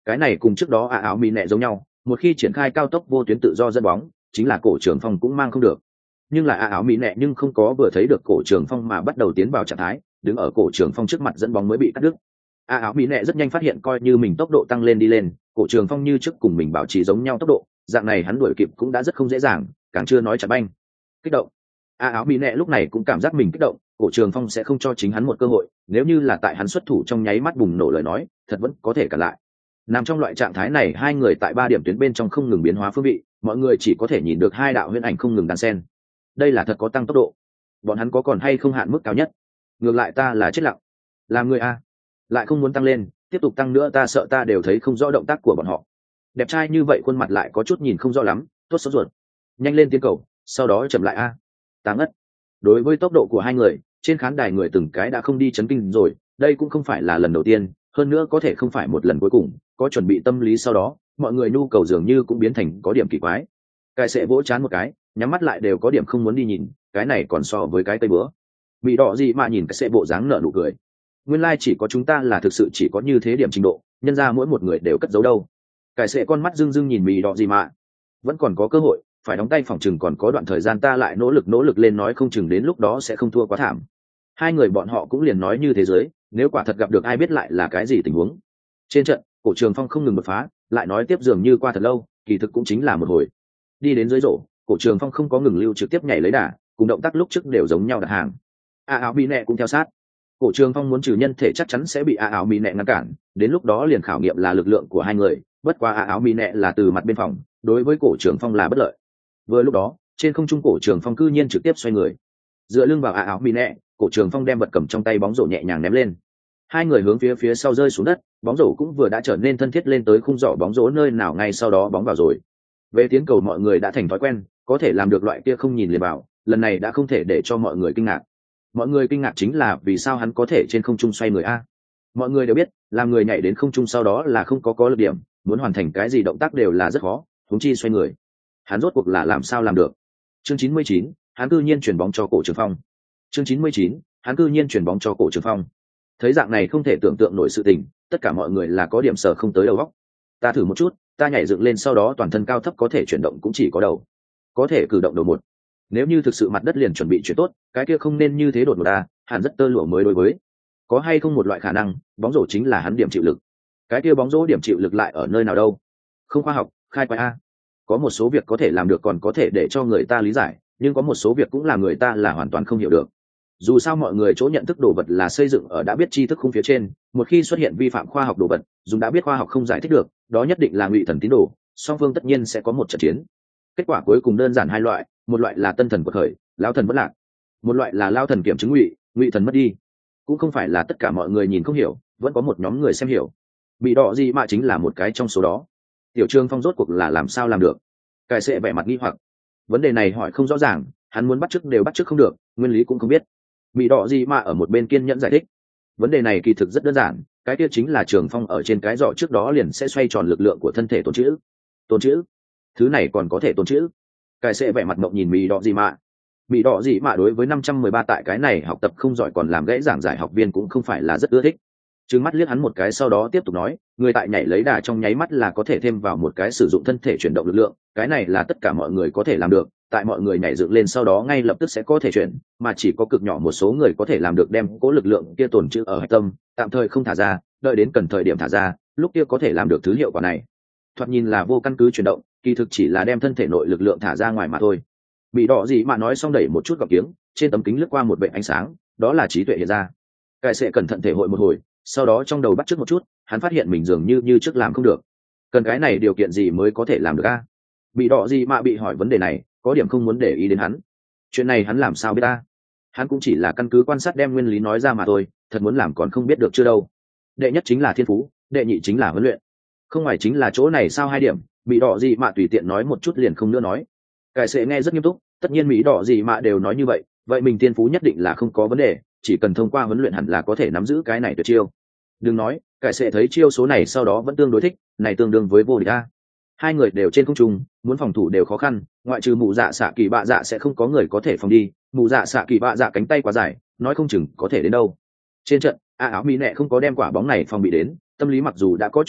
Cái này cùng trước đó a áo mỹ nẹ giống nhau, một khi triển khai cao tốc vô tuyến tự do dẫn bóng, chính là cổ trường phong cũng mang không được. Nhưng là a áo mỹ nẹ nhưng không có vừa thấy được cổ trường phong mà bắt đầu tiến vào trạng thái, đứng ở cổ trường phong trước mặt dẫn bóng mới bị cắt đứt. a áo mỹ nẹ rất nhanh phát hiện coi như mình tốc độ tăng lên đi lên, cổ trường phong như trước cùng mình bảo trì giống nhau tốc độ, dạng này hắn đuổi kịp cũng đã rất không dễ dàng, càng chưa nói chặt banh. Kích động. a áo mỹ nẹ lúc này cũng cảm giác mình kích động, cổ trường phong sẽ không cho chính hắn một cơ hội, nếu như là tại hắn xuất thủ trong nháy mắt bùng nổ lời nói, thật vẫn có thể cản lại. Nằm trong loại trạng thái này, hai người tại ba điểm tuyến bên trong không ngừng biến hóa phương vị, mọi người chỉ có thể nhìn được hai đạo huyễn ảnh không ngừng đan sen. Đây là thật có tăng tốc độ. Bọn hắn có còn hay không hạn mức cao nhất? Ngược lại ta là chết lặng. Làm người a, lại không muốn tăng lên, tiếp tục tăng nữa ta sợ ta đều thấy không rõ động tác của bọn họ. Đẹp trai như vậy khuôn mặt lại có chút nhìn không rõ lắm, tốt sốt ruột. Nhanh lên tiến cầu, sau đó chậm lại a. Ta ngất. Đối với tốc độ của hai người, trên khán đài người từng cái đã không đi chấn kinh rồi, đây cũng không phải là lần đầu tiên, hơn nữa có thể không phải một lần cuối cùng, có chuẩn bị tâm lý sau đó, mọi người nhu cầu dường như cũng biến thành có điểm kỳ quái. Cái sẽ vỗ chán một cái, nhắm mắt lại đều có điểm không muốn đi nhìn, cái này còn so với cái tây bữa. Bị đỏ gì mà nhìn cái sẽ bộ dáng nở nụ cười. Nguyên lai like chỉ có chúng ta là thực sự chỉ có như thế điểm trình độ, nhân ra mỗi một người đều cất giấu đâu. Cái sẽ con mắt dưng dưng nhìn bị đỏ gì mà, vẫn còn có cơ hội, phải đóng tay phòng chừng còn có đoạn thời gian ta lại nỗ lực nỗ lực lên nói không chừng đến lúc đó sẽ không thua quá thảm. Hai người bọn họ cũng liền nói như thế giới, nếu quả thật gặp được ai biết lại là cái gì tình huống. Trên trận, cổ trường phong không ngừng đột phá, lại nói tiếp dường như qua thật lâu, kỳ thực cũng chính là một hồi. Đi đến dưới rổ, cổ trường phong không có ngừng lưu trực tiếp nhảy lấy đà, cùng động tác lúc trước đều giống nhau đặt hàng. A áo bị nẹ cũng theo sát. Cổ trường phong muốn trừ nhân thể chắc chắn sẽ bị a áo bị nẹ ngăn cản, đến lúc đó liền khảo nghiệm là lực lượng của hai người, bất qua a áo bị nẹ là từ mặt bên phòng, đối với cổ trường phong là bất lợi. Vừa lúc đó, trên không trung cổ trường phong cư nhiên trực tiếp xoay người, dựa lưng vào a áo bị nẹ, cổ trường phong đem vật cầm trong tay bóng rổ nhẹ nhàng ném lên. Hai người hướng phía phía sau rơi xuống đất, bóng rổ cũng vừa đã trở nên thân thiết lên tới khung giỏ bóng rổ nơi nào ngay sau đó bóng vào rồi. Về tiến cầu mọi người đã thành thói quen, có thể làm được loại kia không nhìn liền vào, lần này đã không thể để cho mọi người kinh ngạc. Mọi người kinh ngạc chính là vì sao hắn có thể trên không trung xoay người a. Mọi người đều biết, làm người nhảy đến không trung sau đó là không có có lực điểm, muốn hoàn thành cái gì động tác đều là rất khó, huống chi xoay người. Hắn rốt cuộc là làm sao làm được? Chương chín mươi chín, hắn cư nhiên chuyển bóng cho cổ Trường Phong. Chương chín mươi chín, hắn cư nhiên chuyển bóng cho cổ Trường Phong. Thấy dạng này không thể tưởng tượng nổi sự tình, tất cả mọi người là có điểm sở không tới đầu óc. Ta thử một chút, ta nhảy dựng lên sau đó toàn thân cao thấp có thể chuyển động cũng chỉ có đầu, có thể cử động đầu một. Nếu như thực sự mặt đất liền chuẩn bị chuyển tốt, cái kia không nên như thế đột ngột ta, hẳn rất tơ lụa mới đối với. Có hay không một loại khả năng, bóng rổ chính là hắn điểm chịu lực. Cái kia bóng rổ điểm chịu lực lại ở nơi nào đâu? Không khoa học, khai quái a. Có một số việc có thể làm được còn có thể để cho người ta lý giải, nhưng có một số việc cũng là người ta là hoàn toàn không hiểu được. Dù sao mọi người chỗ nhận thức đồ vật là xây dựng ở đã biết tri thức khung phía trên, một khi xuất hiện vi phạm khoa học đồ vật, dùng đã biết khoa học không giải thích được, đó nhất định là ngụy thần tín đồ, song phương tất nhiên sẽ có một trận chiến. Kết quả cuối cùng đơn giản hai loại, một loại là tân thần của khởi, lao thần bất lạc, một loại là lao thần kiểm chứng ngụy, ngụy thần mất đi. Cũng không phải là tất cả mọi người nhìn không hiểu, vẫn có một nhóm người xem hiểu. Bị đỏ gì mà chính là một cái trong số đó. Tiểu Trương Phong rốt cuộc là làm sao làm được? Cải sẽ vẻ mặt nghi hoặc. Vấn đề này hỏi không rõ ràng, hắn muốn bắt chước đều bắt chước không được, nguyên lý cũng không biết. Bị đỏ gì mà ở một bên kiên nhẫn giải thích. Vấn đề này kỳ thực rất đơn giản, cái kia chính là Trường Phong ở trên cái giỏ trước đó liền sẽ xoay tròn lực lượng của thân thể tồn chữ. Tồn chữ? Thứ này còn có thể tồn chữ? Cải sẽ vẻ mặt mộng nhìn Bị đỏ gì mà. Bị đỏ gì mà đối với năm trăm mười ba tại cái này học tập không giỏi còn làm gãy giảng giải học viên cũng không phải là rất ưa thích. Trừng mắt liếc hắn một cái sau đó tiếp tục nói, người tại nhảy lấy đà trong nháy mắt là có thể thêm vào một cái sử dụng thân thể chuyển động lực lượng, cái này là tất cả mọi người có thể làm được, tại mọi người nhảy dựng lên sau đó ngay lập tức sẽ có thể chuyển, mà chỉ có cực nhỏ một số người có thể làm được đem cố lực lượng kia tồn trữ ở hạch tâm, tạm thời không thả ra, đợi đến cần thời điểm thả ra, lúc kia có thể làm được thứ hiệu quả này. Thoạt nhìn là vô căn cứ chuyển động, kỳ thực chỉ là đem thân thể nội lực lượng thả ra ngoài mà thôi. Bị đỏ gì mà nói xong đẩy một chút gọc kiếng, trên tấm kính lướt qua một vệt ánh sáng, đó là trí tuệ hiện ra. Cải sẽ cẩn thận thể hội một hồi, sau đó trong đầu bắt chước một chút, hắn phát hiện mình dường như như trước làm không được. Cần cái này điều kiện gì mới có thể làm được a? Bị đỏ gì mà bị hỏi vấn đề này, có điểm không muốn để ý đến hắn. Chuyện này hắn làm sao biết ta? Hắn cũng chỉ là căn cứ quan sát đem nguyên lý nói ra mà thôi, thật muốn làm còn không biết được chưa đâu. Đệ nhất chính là thiên phú, đệ nhị chính là huấn luyện. Không ngoài chính là chỗ này sao hai điểm, bị đỏ gì mà tùy tiện nói một chút liền không nữa nói. Cải sẽ nghe rất nghiêm túc, tất nhiên mỹ đỏ gì mà đều nói như vậy, vậy mình thiên phú nhất định là không có vấn đề, chỉ cần thông qua huấn luyện hẳn là có thể nắm giữ cái này tuyệt chiêu. Đừng nói, cải sẽ thấy chiêu số này sau đó vẫn tương đối thích, này tương đương với vô địch a. Hai người đều trên không trung, muốn phòng thủ đều khó khăn, ngoại trừ mụ dạ xạ kỳ bạ dạ sẽ không có người có thể phòng đi, mụ dạ xạ kỳ bạ dạ cánh tay quá dài, nói không chừng có thể đến đâu. Trên trận, a áo mỹ nẹ không có đem quả bóng này phòng bị đến, tâm lý mặc dù đã có chuẩn bị,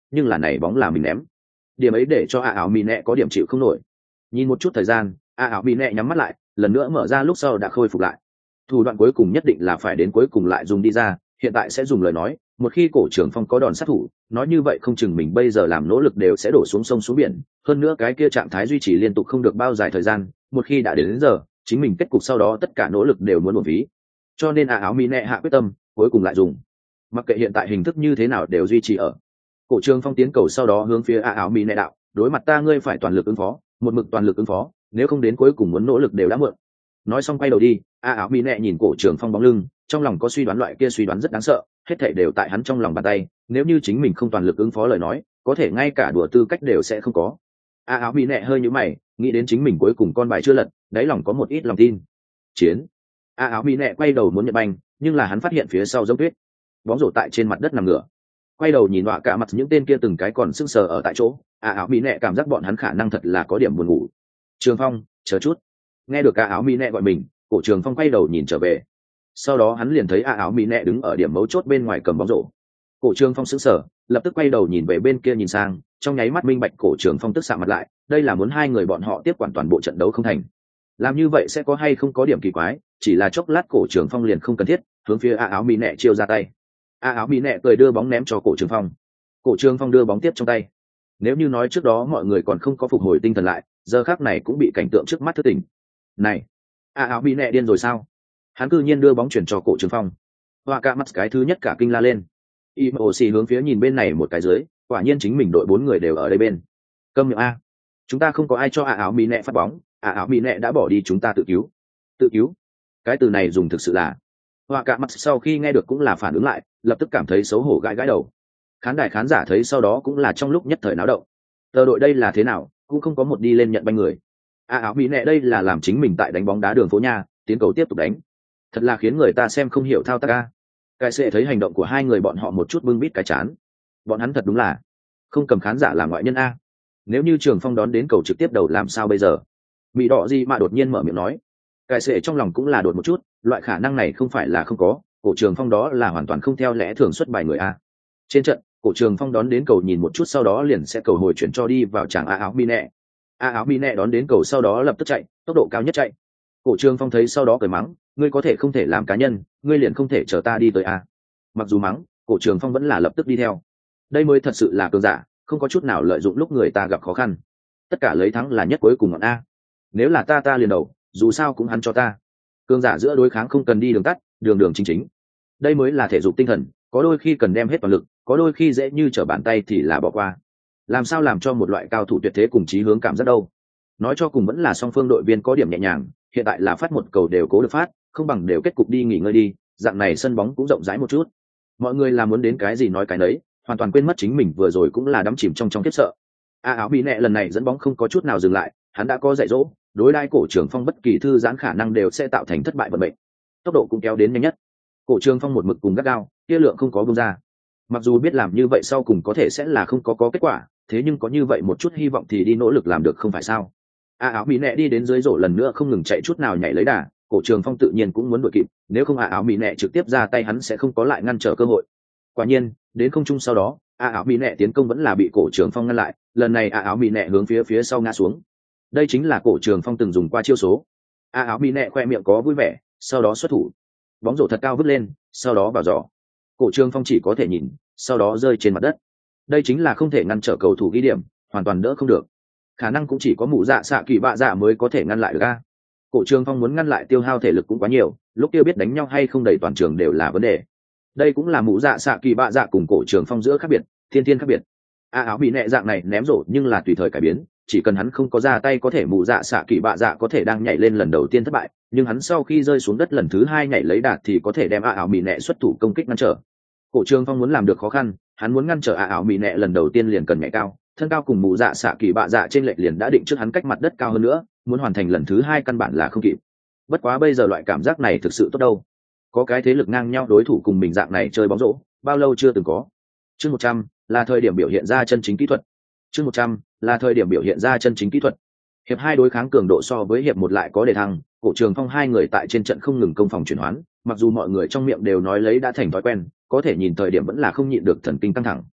nhưng là này bóng là mình ném. Điểm ấy để cho a áo mì nẹ có điểm chịu không nổi. Nhìn một chút thời gian, a áo mì nẹ nhắm mắt lại, lần nữa mở ra lúc sau đã khôi phục lại. Thủ đoạn cuối cùng nhất định là phải đến cuối cùng lại dùng đi ra, hiện tại sẽ dùng lời nói, một khi Cổ Trường Phong có đòn sát thủ, nói như vậy không chừng mình bây giờ làm nỗ lực đều sẽ đổ xuống sông xuống biển, hơn nữa cái kia trạng thái duy trì liên tục không được bao dài thời gian, một khi đã đến, đến giờ, chính mình kết cục sau đó tất cả nỗ lực đều muốn uổng phí. Cho nên a áo mì nẹ hạ quyết tâm, cuối cùng lại dùng. Mặc kệ hiện tại hình thức như thế nào đều duy trì ở. Cổ Trường Phong tiến cầu sau đó hướng phía a áo mì nẹ đạo, đối mặt ta ngươi phải toàn lực ứng phó, một mực toàn lực ứng phó, nếu không đến cuối cùng muốn nỗ lực đều đã muộn. Nói xong quay đầu đi, a áo mì nẹ nhìn Cổ Trường Phong bóng lưng, trong lòng có suy đoán, loại kia suy đoán rất đáng sợ, hết thảy đều tại hắn trong lòng bàn tay, nếu như chính mình không toàn lực ứng phó lời nói, có thể ngay cả đùa tư cách đều sẽ không có. A áo mì nẹ hơi nhíu mày, nghĩ đến chính mình cuối cùng con bài chưa lật, đáy lòng có một ít lòng tin. Chiến. A áo mì nẹ quay đầu muốn nhận banh, nhưng là hắn phát hiện phía sau giống tuyết, bóng rổ tại trên mặt đất nằm ngửa. Quay đầu nhìn đọa cả mặt những tên kia từng cái còn sững sờ ở tại chỗ, a áo mì nẹ cảm giác bọn hắn khả năng thật là có điểm buồn ngủ. Trường Phong, chờ chút. Nghe được a áo mì nẹ gọi mình, Cổ Trường Phong quay đầu nhìn trở về. Sau đó hắn liền thấy a áo mì nẹ đứng ở điểm mấu chốt bên ngoài cầm bóng rổ. Cổ Trường Phong sững sờ, lập tức quay đầu nhìn về bên kia nhìn sang, trong nháy mắt minh bạch Cổ Trường Phong tức sạm mặt lại, đây là muốn hai người bọn họ tiếp quản toàn bộ trận đấu không thành. Làm như vậy sẽ có hay không có điểm kỳ quái, chỉ là chốc lát Cổ Trường Phong liền không cần thiết hướng phía a áo mì nẹ chiêu ra tay. A áo mì nẹ cười đưa bóng ném cho Cổ Trường Phong. Cổ Trường Phong đưa bóng tiếp trong tay. Nếu như nói trước đó mọi người còn không có phục hồi tinh thần lại, giờ khác này cũng bị cảnh tượng trước mắt thức tỉnh. Này, A áo mì nẹ điên rồi sao? Hắn cư nhiên đưa bóng chuyển cho Cổ Trường Phong. Hoa cả mắt cái thứ nhất cả kinh la lên. Imoshi hướng phía nhìn bên này một cái dưới, quả nhiên chính mình đội bốn người đều ở đây bên. Câm miệng a, chúng ta không có ai cho A áo mì nẹ phát bóng, A áo mì nẹ đã bỏ đi, chúng ta tự cứu. Tự cứu? Cái từ này dùng thực sự là. Hoa cả mắt sau khi nghe được cũng là phản ứng lại, lập tức cảm thấy xấu hổ gãi gãi đầu. Khán đài khán giả thấy sau đó cũng là trong lúc nhất thời náo động. Tờ đội đây là thế nào, cũng không có một đi lên nhận banh người. A áo mì nẹ đây là làm chính mình tại đánh bóng đá đường phố nha, tiến cầu tiếp tục đánh. Thật là khiến người ta xem không hiểu thao tác a. Cái sẽ thấy hành động của hai người bọn họ một chút bưng bít cái chán. Bọn hắn thật đúng là không cầm khán giả làm ngoại nhân a. Nếu như Trường Phong đón đến cầu trực tiếp đầu làm sao bây giờ? Mỹ đỏ gì mà đột nhiên mở miệng nói. Cái sẽ trong lòng cũng là đột một chút, loại khả năng này không phải là không có, Cổ Trường Phong đó là hoàn toàn không theo lẽ thường xuất bài người a. Trên trận, Cổ Trường Phong đón đến cầu nhìn một chút sau đó liền sẽ cầu hồi chuyển cho đi vào chàng A áo mì nẹ. A áo mì nẹ đón đến cầu sau đó lập tức chạy, tốc độ cao nhất chạy. Cổ Trường Phong thấy sau đó cười mắng, ngươi có thể không thể làm cá nhân, ngươi liền không thể chờ ta đi tới a. Mặc dù mắng, Cổ Trường Phong vẫn là lập tức đi theo. Đây mới thật sự là cường giả, không có chút nào lợi dụng lúc người ta gặp khó khăn. Tất cả lấy thắng là nhất cuối cùng ngọn a. Nếu là ta ta liền đầu, dù sao cũng hắn cho ta. Cường giả giữa đối kháng không cần đi đường tắt, đường đường chính chính. Đây mới là thể dục tinh thần, có đôi khi cần đem hết toàn lực, có đôi khi dễ như trở bàn tay thì là bỏ qua. Làm sao làm cho một loại cao thủ tuyệt thế cùng chí hướng cảm giác đâu? Nói cho cùng vẫn là song phương đội viên có điểm nhẹ nhàng, hiện tại là phát một cầu đều cố được phát, không bằng đều kết cục đi nghỉ ngơi đi, dạng này sân bóng cũng rộng rãi một chút. Mọi người là muốn đến cái gì nói cái nấy, hoàn toàn quên mất chính mình vừa rồi cũng là đắm chìm trong trong khiếp sợ. A áo bị nẹ lần này dẫn bóng không có chút nào dừng lại, hắn đã có dạy dỗ, đối đai Cổ Trường Phong bất kỳ thư giãn khả năng đều sẽ tạo thành thất bại vận mệnh. Tốc độ cũng kéo đến nhanh nhất. Cổ Trường Phong một mực cùng gắt gao, kia lượng không có buông ra. Mặc dù biết làm như vậy sau cùng có thể sẽ là không có có kết quả, thế nhưng có như vậy một chút hy vọng thì đi nỗ lực làm được không phải sao? A áo mỹ nẹ đi đến dưới rổ lần nữa không ngừng chạy chút nào nhảy lấy đà, Cổ Trường Phong tự nhiên cũng muốn đuổi kịp, nếu không A áo mỹ nẹ trực tiếp ra tay hắn sẽ không có lại ngăn trở cơ hội. Quả nhiên, đến không trung sau đó, A áo mỹ nẹ tiến công vẫn là bị Cổ Trường Phong ngăn lại, lần này A áo mỹ nẹ hướng phía phía sau ngã xuống. Đây chính là Cổ Trường Phong từng dùng qua chiêu số. A áo mỹ nẹ khoe miệng có vui vẻ, sau đó xuất thủ, bóng rổ thật cao vứt lên, sau đó vào giỏ. Cổ Trường Phong chỉ có thể nhìn, sau đó rơi trên mặt đất. Đây chính là không thể ngăn trở cầu thủ ghi điểm, hoàn toàn đỡ không được. Khả năng cũng chỉ có mụ dạ xạ kỳ bạ dạ mới có thể ngăn lại được a. Cổ Trường Phong muốn ngăn lại tiêu hao thể lực cũng quá nhiều, lúc kia biết đánh nhau hay không đầy toàn trường đều là vấn đề. Đây cũng là mụ dạ xạ kỳ bạ dạ cùng Cổ Trường Phong giữa khác biệt, thiên thiên khác biệt. A áo bị nẹ dạng này ném rổ nhưng là tùy thời cải biến, chỉ cần hắn không có ra tay có thể mụ dạ xạ kỳ bạ dạ có thể đang nhảy lên lần đầu tiên thất bại, nhưng hắn sau khi rơi xuống đất lần thứ hai nhảy lấy đạt thì có thể đem A áo bị nẹ xuất thủ công kích ngăn trở. Cổ Trường Phong muốn làm được khó khăn, hắn muốn ngăn trở A áo bị nẹ lần đầu tiên liền cần nhảy cao, thân cao cùng mụ dạ xạ kỳ bạ dạ trên lệch liền đã định trước hắn cách mặt đất cao hơn nữa, muốn hoàn thành lần thứ hai căn bản là không kịp. Bất quá bây giờ loại cảm giác này thực sự tốt đâu, có cái thế lực ngang nhau đối thủ cùng mình dạng này chơi bóng rổ, bao lâu chưa từng có. Chương một trăm là thời điểm biểu hiện ra chân chính kỹ thuật. Chương một trăm là thời điểm biểu hiện ra chân chính kỹ thuật. Hiệp hai đối kháng cường độ so với hiệp một lại có đề thăng, Cổ Trường Phong hai người tại trên trận không ngừng công phòng chuyển hoán, mặc dù mọi người trong miệng đều nói lấy đã thành thói quen, có thể nhìn thời điểm vẫn là không nhịn được thần kinh căng thẳng.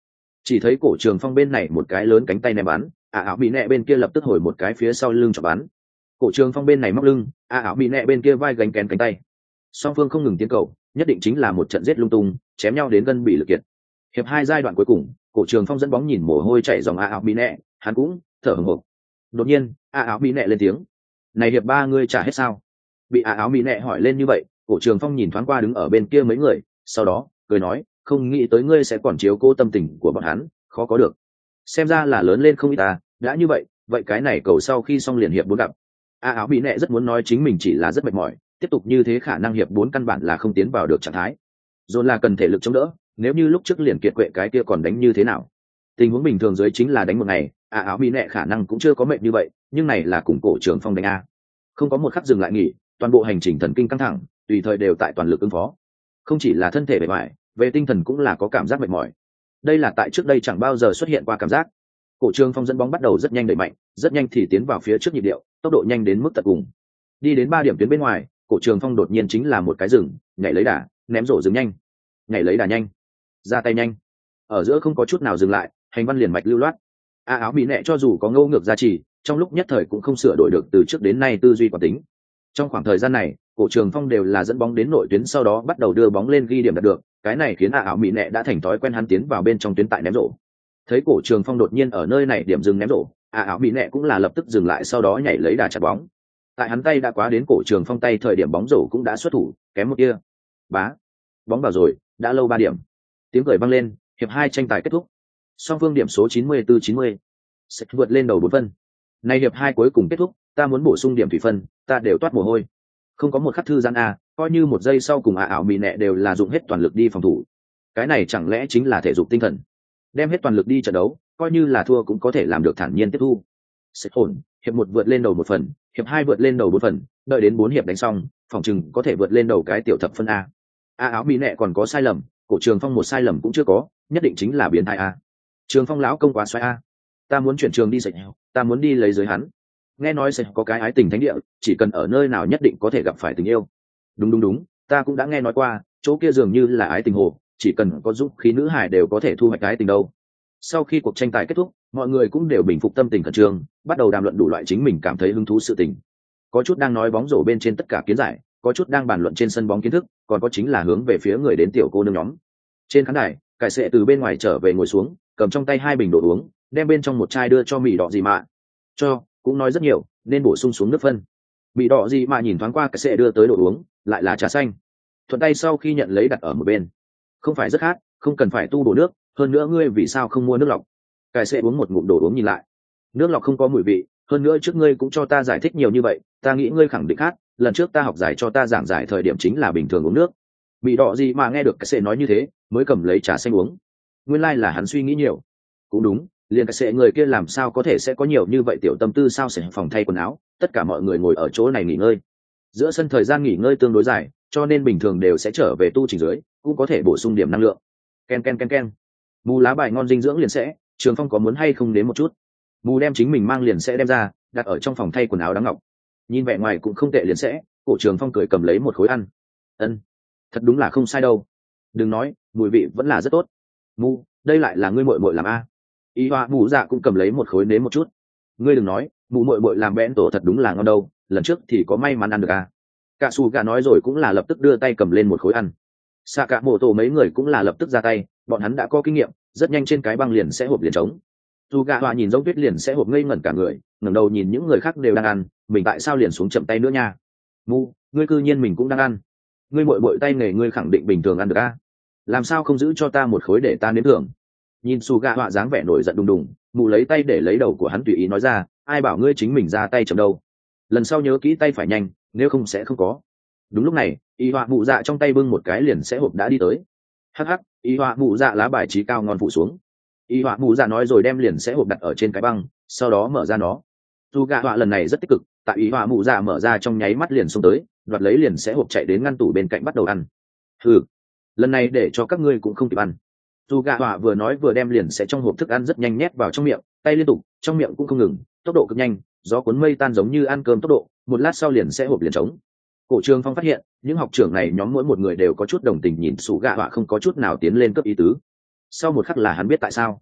chỉ thấy cổ trường phong bên này một cái lớn cánh tay ném bắn, ả ảo bị nẹ bên kia lập tức hồi một cái phía sau lưng cho bắn. Cổ trường phong bên này móc lưng, ả ảo bị nẹ bên kia vai gánh kén cánh tay, song phương không ngừng tiến cầu, nhất định chính là một trận giết lung tung, chém nhau đến gân bị lực kiệt. Hiệp hai giai đoạn cuối cùng, cổ trường phong dẫn bóng nhìn mồ hôi chảy dòng ả ảo bị nẹ, hắn cũng thở hổn hộc. Đột nhiên ả ảo bị nẹ lên tiếng, này hiệp ba ngươi trả hết sao? Bị ả ảo bị nẹ hỏi lên như vậy, cổ trường phong nhìn thoáng qua đứng ở bên kia mấy người, sau đó cười nói, không nghĩ tới ngươi sẽ còn chiếu cố tâm tình của bọn hắn, khó có được. Xem ra là lớn lên không ít ta, đã như vậy vậy cái này cầu sau khi xong liền hiệp bốn gặp. A áo bị nẹ rất muốn nói chính mình chỉ là rất mệt mỏi, tiếp tục như thế khả năng hiệp bốn căn bản là không tiến vào được trạng thái, dồn là cần thể lực chống đỡ, nếu như lúc trước liền kiệt quệ cái kia còn đánh như thế nào. Tình huống bình thường dưới chính là đánh một ngày, A áo bị nẹ khả năng cũng chưa có mệt như vậy, nhưng này là cùng cổ trường phong đánh a, không có một khắc dừng lại nghỉ, toàn bộ hành trình thần kinh căng thẳng, tùy thời đều tại toàn lực ứng phó, không chỉ là thân thể bề ngoài, về tinh thần cũng là có cảm giác mệt mỏi. Đây là tại trước đây chẳng bao giờ xuất hiện qua cảm giác. Cổ trường phong dẫn bóng bắt đầu rất nhanh đẩy mạnh, rất nhanh thì tiến vào phía trước nhịp điệu, tốc độ nhanh đến mức tận cùng. Đi đến ba điểm tuyến bên ngoài, cổ trường phong đột nhiên chính là một cái dừng, nhảy lấy đà, ném rổ dừng nhanh, nhảy lấy đà nhanh, ra tay nhanh, ở giữa không có chút nào dừng lại, hành văn liền mạch lưu loát. A áo bị nẹ cho dù có ngâu ngược gia trì, trong lúc nhất thời cũng không sửa đổi được từ trước đến nay tư duy quán tính. Trong khoảng thời gian này, cổ trường phong đều là dẫn bóng đến nội tuyến, sau đó bắt đầu đưa bóng lên ghi điểm đạt được, cái này khiến A áo bị nẹ đã thành thói quen hắn tiến vào bên trong tuyến tại ném rổ. Thấy cổ trường phong đột nhiên ở nơi này điểm dừng ném rổ, A áo bị nẹ cũng là lập tức dừng lại, sau đó nhảy lấy đà chặt bóng. Tại hắn tay đã quá đến cổ trường phong tay thời điểm bóng rổ cũng đã xuất thủ, kém một kia, bá, bóng vào rồi, đã lâu ba điểm. Tiếng cười vang lên, hiệp hai tranh tài kết thúc, song phương điểm số chín mươi bốn chín mươi, sẽ vượt lên đầu bốn phân. Này hiệp hai cuối cùng kết thúc, ta muốn bổ sung điểm thủy phân, ta đều toát mồ hôi, không có một khắc thư giãn a, coi như một giây sau cùng A ảo bị nẹ đều là dùng hết toàn lực đi phòng thủ. Cái này chẳng lẽ chính là thể dục tinh thần, đem hết toàn lực đi trận đấu, coi như là thua cũng có thể làm được thản nhiên tiếp thu. Sẽ ổn, hiệp một vượt lên đầu một phần, hiệp hai vượt lên đầu bốn phần, đợi đến bốn hiệp đánh xong, phòng chừng có thể vượt lên đầu cái tiểu thập phân a. A áo bị nẹ còn có sai lầm, cổ trường phong một sai lầm cũng chưa có, nhất định chính là biến thái a. Trường phong lão công quá xoay a, ta muốn chuyển trường đi sạch, ta muốn đi lấy giới hắn. Nghe nói sẽ có cái ái tình thánh địa, chỉ cần ở nơi nào nhất định có thể gặp phải tình yêu. Đúng đúng đúng, ta cũng đã nghe nói qua, chỗ kia dường như là ái tình hồ, chỉ cần có dũng khí nữ hải đều có thể thu hoạch ái tình đâu. Sau khi cuộc tranh tài kết thúc, mọi người cũng đều bình phục tâm tình khẩn trương, bắt đầu đàm luận đủ loại chính mình cảm thấy hứng thú sự tình. Có chút đang nói bóng rổ bên trên tất cả kiến giải, có chút đang bàn luận trên sân bóng kiến thức, còn có chính là hướng về phía người đến tiểu cô nương nhóm. Trên khán đài, cải sệ từ bên ngoài trở về ngồi xuống, cầm trong tay hai bình đồ uống, đem bên trong một chai đưa cho Mị Đỏ Dị Mạ. Cho, cũng nói rất nhiều, nên bổ sung xuống nước phân. Mị Đỏ Dị Mạ nhìn thoáng qua cải sệ đưa tới đồ uống, lại là trà xanh. Thuận tay sau khi nhận lấy đặt ở một bên. Không phải rất khát, không cần phải tu bổ nước, hơn nữa ngươi vì sao không mua nước lọc? Cải sệ uống một ngụm đồ uống nhìn lại. Nước lọc không có mùi vị, hơn nữa trước ngươi cũng cho ta giải thích nhiều như vậy, ta nghĩ ngươi khẳng định khát, lần trước ta học giải cho ta giảng giải thời điểm chính là bình thường uống nước. Mị Đỏ Dị Mạ nghe được cải sệ nói như thế, mới cầm lấy trà xanh uống. Nguyên lai like là hắn suy nghĩ nhiều. Cũng đúng, liền cái sệ người kia làm sao có thể sẽ có nhiều như vậy tiểu tâm tư, sao sẽ phòng thay quần áo, tất cả mọi người ngồi ở chỗ này nghỉ ngơi. Giữa sân thời gian nghỉ ngơi tương đối dài, cho nên bình thường đều sẽ trở về tu chỉnh dưới, cũng có thể bổ sung điểm năng lượng. Ken ken ken ken. Mù lá bài ngon dinh dưỡng liền sẽ, Trường Phong có muốn hay không đến một chút? Mù đem chính mình mang liền sẽ đem ra, đặt ở trong phòng thay quần áo đáng ngọc. Nhìn vẻ ngoài cũng không tệ liền sẽ, cổ Trường Phong cười cầm lấy một khối ăn. Ân, thật đúng là không sai đâu. Đừng nói, mùi vị vẫn là rất tốt. Mù, đây lại là ngươi muội muội làm a? Y hoa mù dạ cũng cầm lấy một khối nếm một chút. Ngươi đừng nói, mù muội muội làm bẽn tổ thật đúng là ngon đâu, lần trước thì có may mắn ăn được a. Cả Su gà nói rồi cũng là lập tức đưa tay cầm lên một khối ăn. Xạ cả mổ tổ mấy người cũng là lập tức ra tay, bọn hắn đã có kinh nghiệm, rất nhanh trên cái băng liền sẽ hộp liền trống. Su gà hoa nhìn giống tuyết liền sẽ hộp ngây ngẩn cả người, ngẩng đầu nhìn những người khác đều đang ăn, mình tại sao liền xuống chậm tay nữa nha? Mu, ngươi cư nhiên mình cũng đang ăn. Ngươi muội muội tay nghề ngươi khẳng định bình thường ăn được a. Làm sao không giữ cho ta một khối để ta nếm thử? Nhìn Su gà họa dáng vẻ nổi giận đùng đùng, mụ lấy tay để lấy đầu của hắn tùy ý nói ra, ai bảo ngươi chính mình ra tay chậm đâu, lần sau nhớ kỹ tay phải nhanh, nếu không sẽ không có. Đúng lúc này, y họa mụ dạ trong tay bưng một cái liền sẽ hộp đã đi tới. Hắc hắc, y họa mụ dạ lá bài trí cao ngon phụ xuống. Y họa mụ dạ nói rồi đem liền sẽ hộp đặt ở trên cái băng, sau đó mở ra nó. Su gà họa lần này rất tích cực, tại y họa mụ dạ mở ra trong nháy mắt liền xông tới, đoạt lấy liền sẽ hộp chạy đến ngăn tủ bên cạnh bắt đầu ăn. Ừ, lần này để cho các ngươi cũng không kịp ăn. Dù gà họa vừa nói vừa đem liền sẽ trong hộp thức ăn rất nhanh nhét vào trong miệng, tay liên tục, trong miệng cũng không ngừng, tốc độ cực nhanh, gió cuốn mây tan giống như ăn cơm tốc độ, một lát sau liền sẽ hộp liền trống. Cổ Trường Phong phát hiện, những học trưởng này nhóm mỗi một người đều có chút đồng tình nhìn Sủ gà họa không có chút nào tiến lên cấp ý tứ. Sau một khắc là hắn biết tại sao.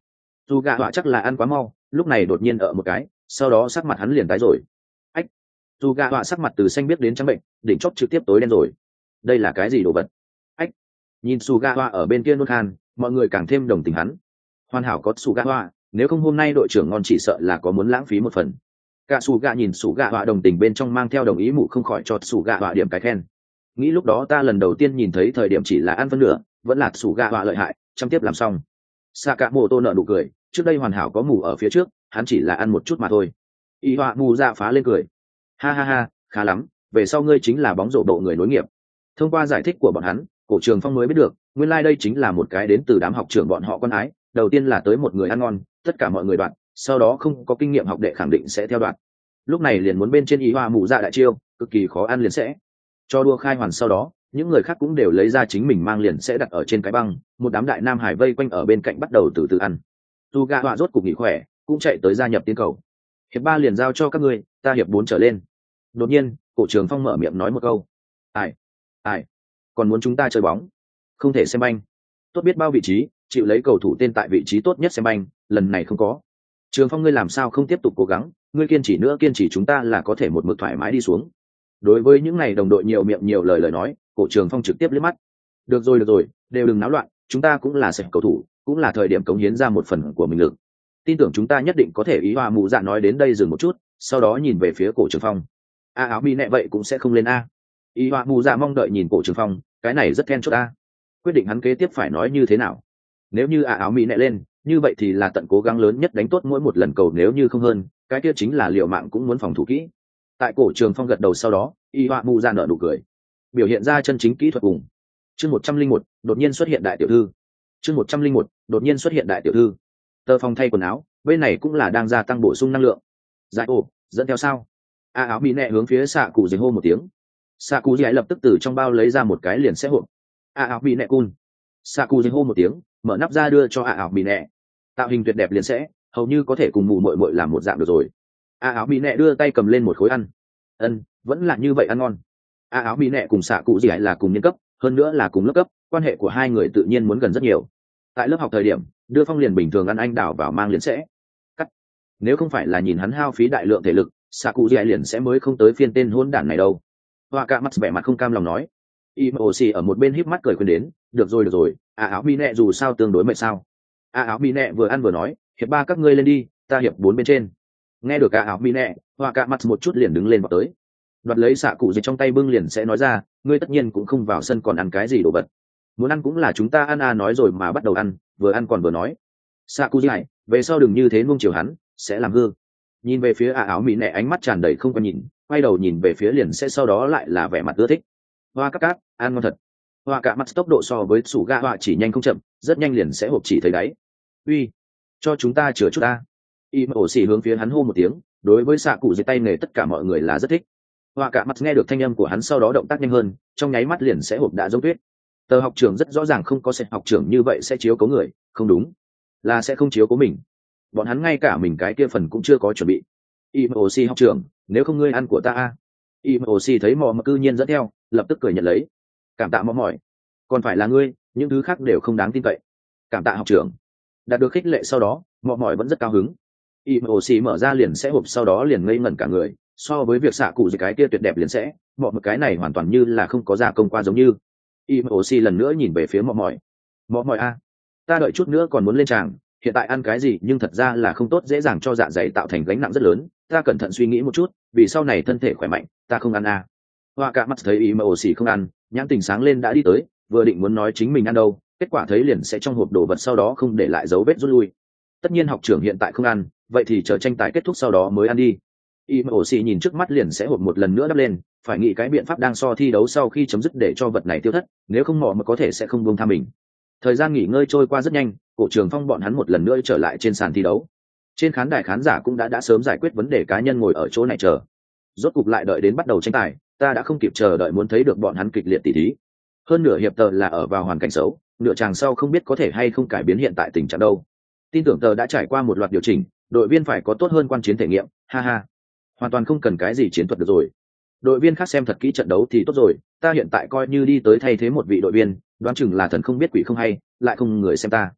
dù gạ họa chắc là ăn quá mau, lúc này đột nhiên ở một cái, sau đó sắc mặt hắn liền tái rồi. Ách, dù gạ họa sắc mặt từ xanh biếc đến trắng bệnh, đỉnh chóp trực tiếp tối đen rồi. Đây là cái gì đồ vật? Ách, nhìn su gạ họa ở bên kia nôn khan, mọi người càng thêm đồng tình hắn. Hoàn hảo có su gạ họa, nếu không hôm nay đội trưởng ngon chỉ sợ là có muốn lãng phí một phần. Cả su gạ nhìn su gạ họa đồng tình bên trong mang theo đồng ý mụ không khỏi cho su gạ họa điểm cái khen. Nghĩ lúc đó ta lần đầu tiên nhìn thấy thời điểm chỉ là ăn phân nửa, vẫn là su gạ họa lợi hại, chăm tiếp làm xong. Sakamoto nở nụ cười, trước đây hoàn hảo có mù ở phía trước, hắn chỉ là ăn một chút mà thôi. Y họa mù dạ phá lên cười, ha ha ha, khá lắm, về sau ngươi chính là bóng rổ độ người nối nghiệp. Thông qua giải thích của bọn hắn, Cổ Trường Phong mới biết được, nguyên lai like đây chính là một cái đến từ đám học trưởng bọn họ con ái, đầu tiên là tới một người ăn ngon, tất cả mọi người đoạn, sau đó không có kinh nghiệm học đệ khẳng định sẽ theo đoạn. Lúc này liền muốn bên trên Y họa mù dạ đại chiêu, cực kỳ khó ăn liền sẽ. Cho đua khai hoàn sau đó, những người khác cũng đều lấy ra chính mình mang liền sẽ đặt ở trên cái băng, một đám đại nam hải vây quanh ở bên cạnh bắt đầu từ từ ăn. Tu gạ họa rốt cục nghỉ khỏe, cũng chạy tới gia nhập tiến cầu. Hiệp ba liền giao cho các ngươi, ta hiệp bốn trở lên. Đột nhiên, Cổ Trường Phong mở miệng nói một câu. Ai? Ai? Còn muốn chúng ta chơi bóng? Không thể xem banh. Tốt biết bao vị trí, chịu lấy cầu thủ tên tại vị trí tốt nhất xem banh, lần này không có. Trường Phong ngươi làm sao không tiếp tục cố gắng, ngươi kiên trì nữa kiên trì chúng ta là có thể một mực thoải mái đi xuống. Đối với những này đồng đội nhiều miệng nhiều lời lời nói, Cổ Trường Phong trực tiếp liếc mắt. Được rồi được rồi, đều đừng náo loạn, chúng ta cũng là sạch cầu thủ, cũng là thời điểm cống hiến ra một phần của mình lực. Tin tưởng chúng ta nhất định có thể. Ý hoa mù dạ nói đến đây dừng một chút, sau đó nhìn về phía Cổ Trường Phong. A áo mi nẹ vậy cũng sẽ không lên a. Ý hoa mù dạ mong đợi nhìn Cổ Trường Phong, cái này rất then chốt a. Quyết định hắn kế tiếp phải nói như thế nào. Nếu như A áo mi nẹ lên, như vậy thì là tận cố gắng lớn nhất đánh tốt mỗi một lần cầu, nếu như không hơn, cái kia chính là liều mạng cũng muốn phòng thủ kỹ. Tại Cổ Trường Phong gật đầu sau đó, Y Họa Mù dạ nở nụ cười, biểu hiện ra chân chính kỹ thuật cùng. Chương một trăm linh một, đột nhiên xuất hiện đại tiểu thư. Chương một trăm linh một, đột nhiên xuất hiện đại tiểu thư. Tờ phòng thay quần áo, bên này cũng là đang gia tăng bổ sung năng lượng. Giải ồ, dẫn theo sao? A áo bị nẹ hướng phía xạ cụ dì hô một tiếng. Xạ cụ dì lập tức từ trong bao lấy ra một cái liền sẽ hộp. A áo bị nẹ cun. Xạ cụ dì hô một tiếng, mở nắp ra đưa cho A áo bị nẹ. Tạo hình tuyệt đẹp liền sẽ, hầu như có thể cùng mù muội muội làm một dạng được rồi. A áo bị nẹ đưa tay cầm lên một khối ăn. Ân, vẫn là như vậy ăn ngon. A áo bị nẹ cùng xạ cụ dì là cùng niên cấp, hơn nữa là cùng lớp cấp, quan hệ của hai người tự nhiên muốn gần rất nhiều. Tại lớp học thời điểm, đưa phong liền bình thường ăn anh đào vào mang liền sẽ cắt. Nếu không phải là nhìn hắn hao phí đại lượng thể lực, xạ cụ dì liền sẽ mới không tới phiên tên hôn đản này đâu. Hoa cả mắt vẻ mặt không cam lòng nói. Imoshi ở một bên híp mắt cười khuyên đến, được rồi được rồi, A áo bị nẹ dù sao tương đối mệt sao. A áo bị nẹ vừa ăn vừa nói, hiệp ba các ngươi lên đi, ta hiệp bốn bên trên. Nghe được A áo bị nẹ, hoa cả mắt một chút liền đứng lên vào tới, đoạt lấy xạ cụ dì trong tay bưng liền sẽ nói ra, ngươi tất nhiên cũng không vào sân còn ăn cái gì đồ vật, muốn ăn cũng là chúng ta ăn à, nói rồi mà bắt đầu ăn, vừa ăn còn vừa nói. Xạ cụ dì này, về sau đừng như thế nuông chiều hắn, sẽ làm hư. Nhìn về phía A áo mỹ nẹ ánh mắt tràn đầy không quan nhìn, quay đầu nhìn về phía liền sẽ sau đó lại là vẻ mặt ưa thích. Hoa cắp cát, ăn ngon thật. Hoa cả mắt tốc độ so với sủ ga hoa chỉ nhanh không chậm, rất nhanh liền sẽ hộp chỉ thấy đáy. Uy, cho chúng ta chữa chút ta. Im ổ xì hướng phía hắn hô một tiếng, đối với xạ cụ dì tay nghề tất cả mọi người là rất thích. Hoa cả mắt nghe được thanh âm của hắn sau đó động tác nhanh hơn, trong nháy mắt liền sẽ hộp đã giống tuyết. Tờ học trưởng rất rõ ràng không có sẽ học trưởng như vậy sẽ chiếu cố người, không đúng, là sẽ không chiếu cố mình. Bọn hắn ngay cả mình cái kia phần cũng chưa có chuẩn bị. Imoshi học trưởng, nếu không ngươi ăn của ta a. Imoshi thấy mò mà cư nhiên dẫn theo, lập tức cười nhận lấy. Cảm tạ mò mỏi, còn phải là ngươi, những thứ khác đều không đáng tin cậy. Cảm tạ học trưởng. Đạt được khích lệ sau đó, mò mỏi vẫn rất cao hứng. Imoshi mở ra liền sẽ hộp sau đó liền ngây ngẩn cả người, so với việc xạ cụ gì cái kia tuyệt đẹp liền sẽ, mọ một cái này hoàn toàn như là không có gia công qua giống như. Imoshi lần nữa nhìn về phía mọ mỏi. Mọ mỏi a, ta đợi chút nữa còn muốn lên tràng, hiện tại ăn cái gì nhưng thật ra là không tốt, dễ dàng cho dạ dày tạo thành gánh nặng rất lớn, ta cẩn thận suy nghĩ một chút, vì sau này thân thể khỏe mạnh, ta không ăn a. Hoa cả mắt thấy Imoshi không ăn, nhãn tình sáng lên đã đi tới, vừa định muốn nói chính mình ăn đâu, kết quả thấy liền sẽ trong hộp đồ vật sau đó không để lại dấu vết rút lui. Tất nhiên học trưởng hiện tại không ăn, vậy thì chờ tranh tài kết thúc sau đó mới ăn đi. Imoshi nhìn trước mắt liền sẽ hộp một lần nữa đắp lên, phải nghĩ cái biện pháp đang so thi đấu sau khi chấm dứt để cho vật này tiêu thất, nếu không mỏ mà có thể sẽ không buông tha mình. Thời gian nghỉ ngơi trôi qua rất nhanh, Cổ Trường Phong bọn hắn một lần nữa trở lại trên sàn thi đấu. Trên khán đài khán giả cũng đã đã sớm giải quyết vấn đề cá nhân ngồi ở chỗ này chờ. Rốt cục lại đợi đến bắt đầu tranh tài, ta đã không kịp chờ đợi muốn thấy được bọn hắn kịch liệt tỉ thí. Hơn nửa hiệp tờ là ở vào hoàn cảnh xấu, nửa chàng sau không biết có thể hay không cải biến hiện tại tình trạng đâu. Tin tưởng tờ đã trải qua một loạt điều chỉnh, đội viên phải có tốt hơn quan chiến thể nghiệm, ha ha. Hoàn toàn không cần cái gì chiến thuật được rồi. Đội viên khác xem thật kỹ trận đấu thì tốt rồi, ta hiện tại coi như đi tới thay thế một vị đội viên, đoán chừng là thần không biết quỷ không hay, lại không người xem ta.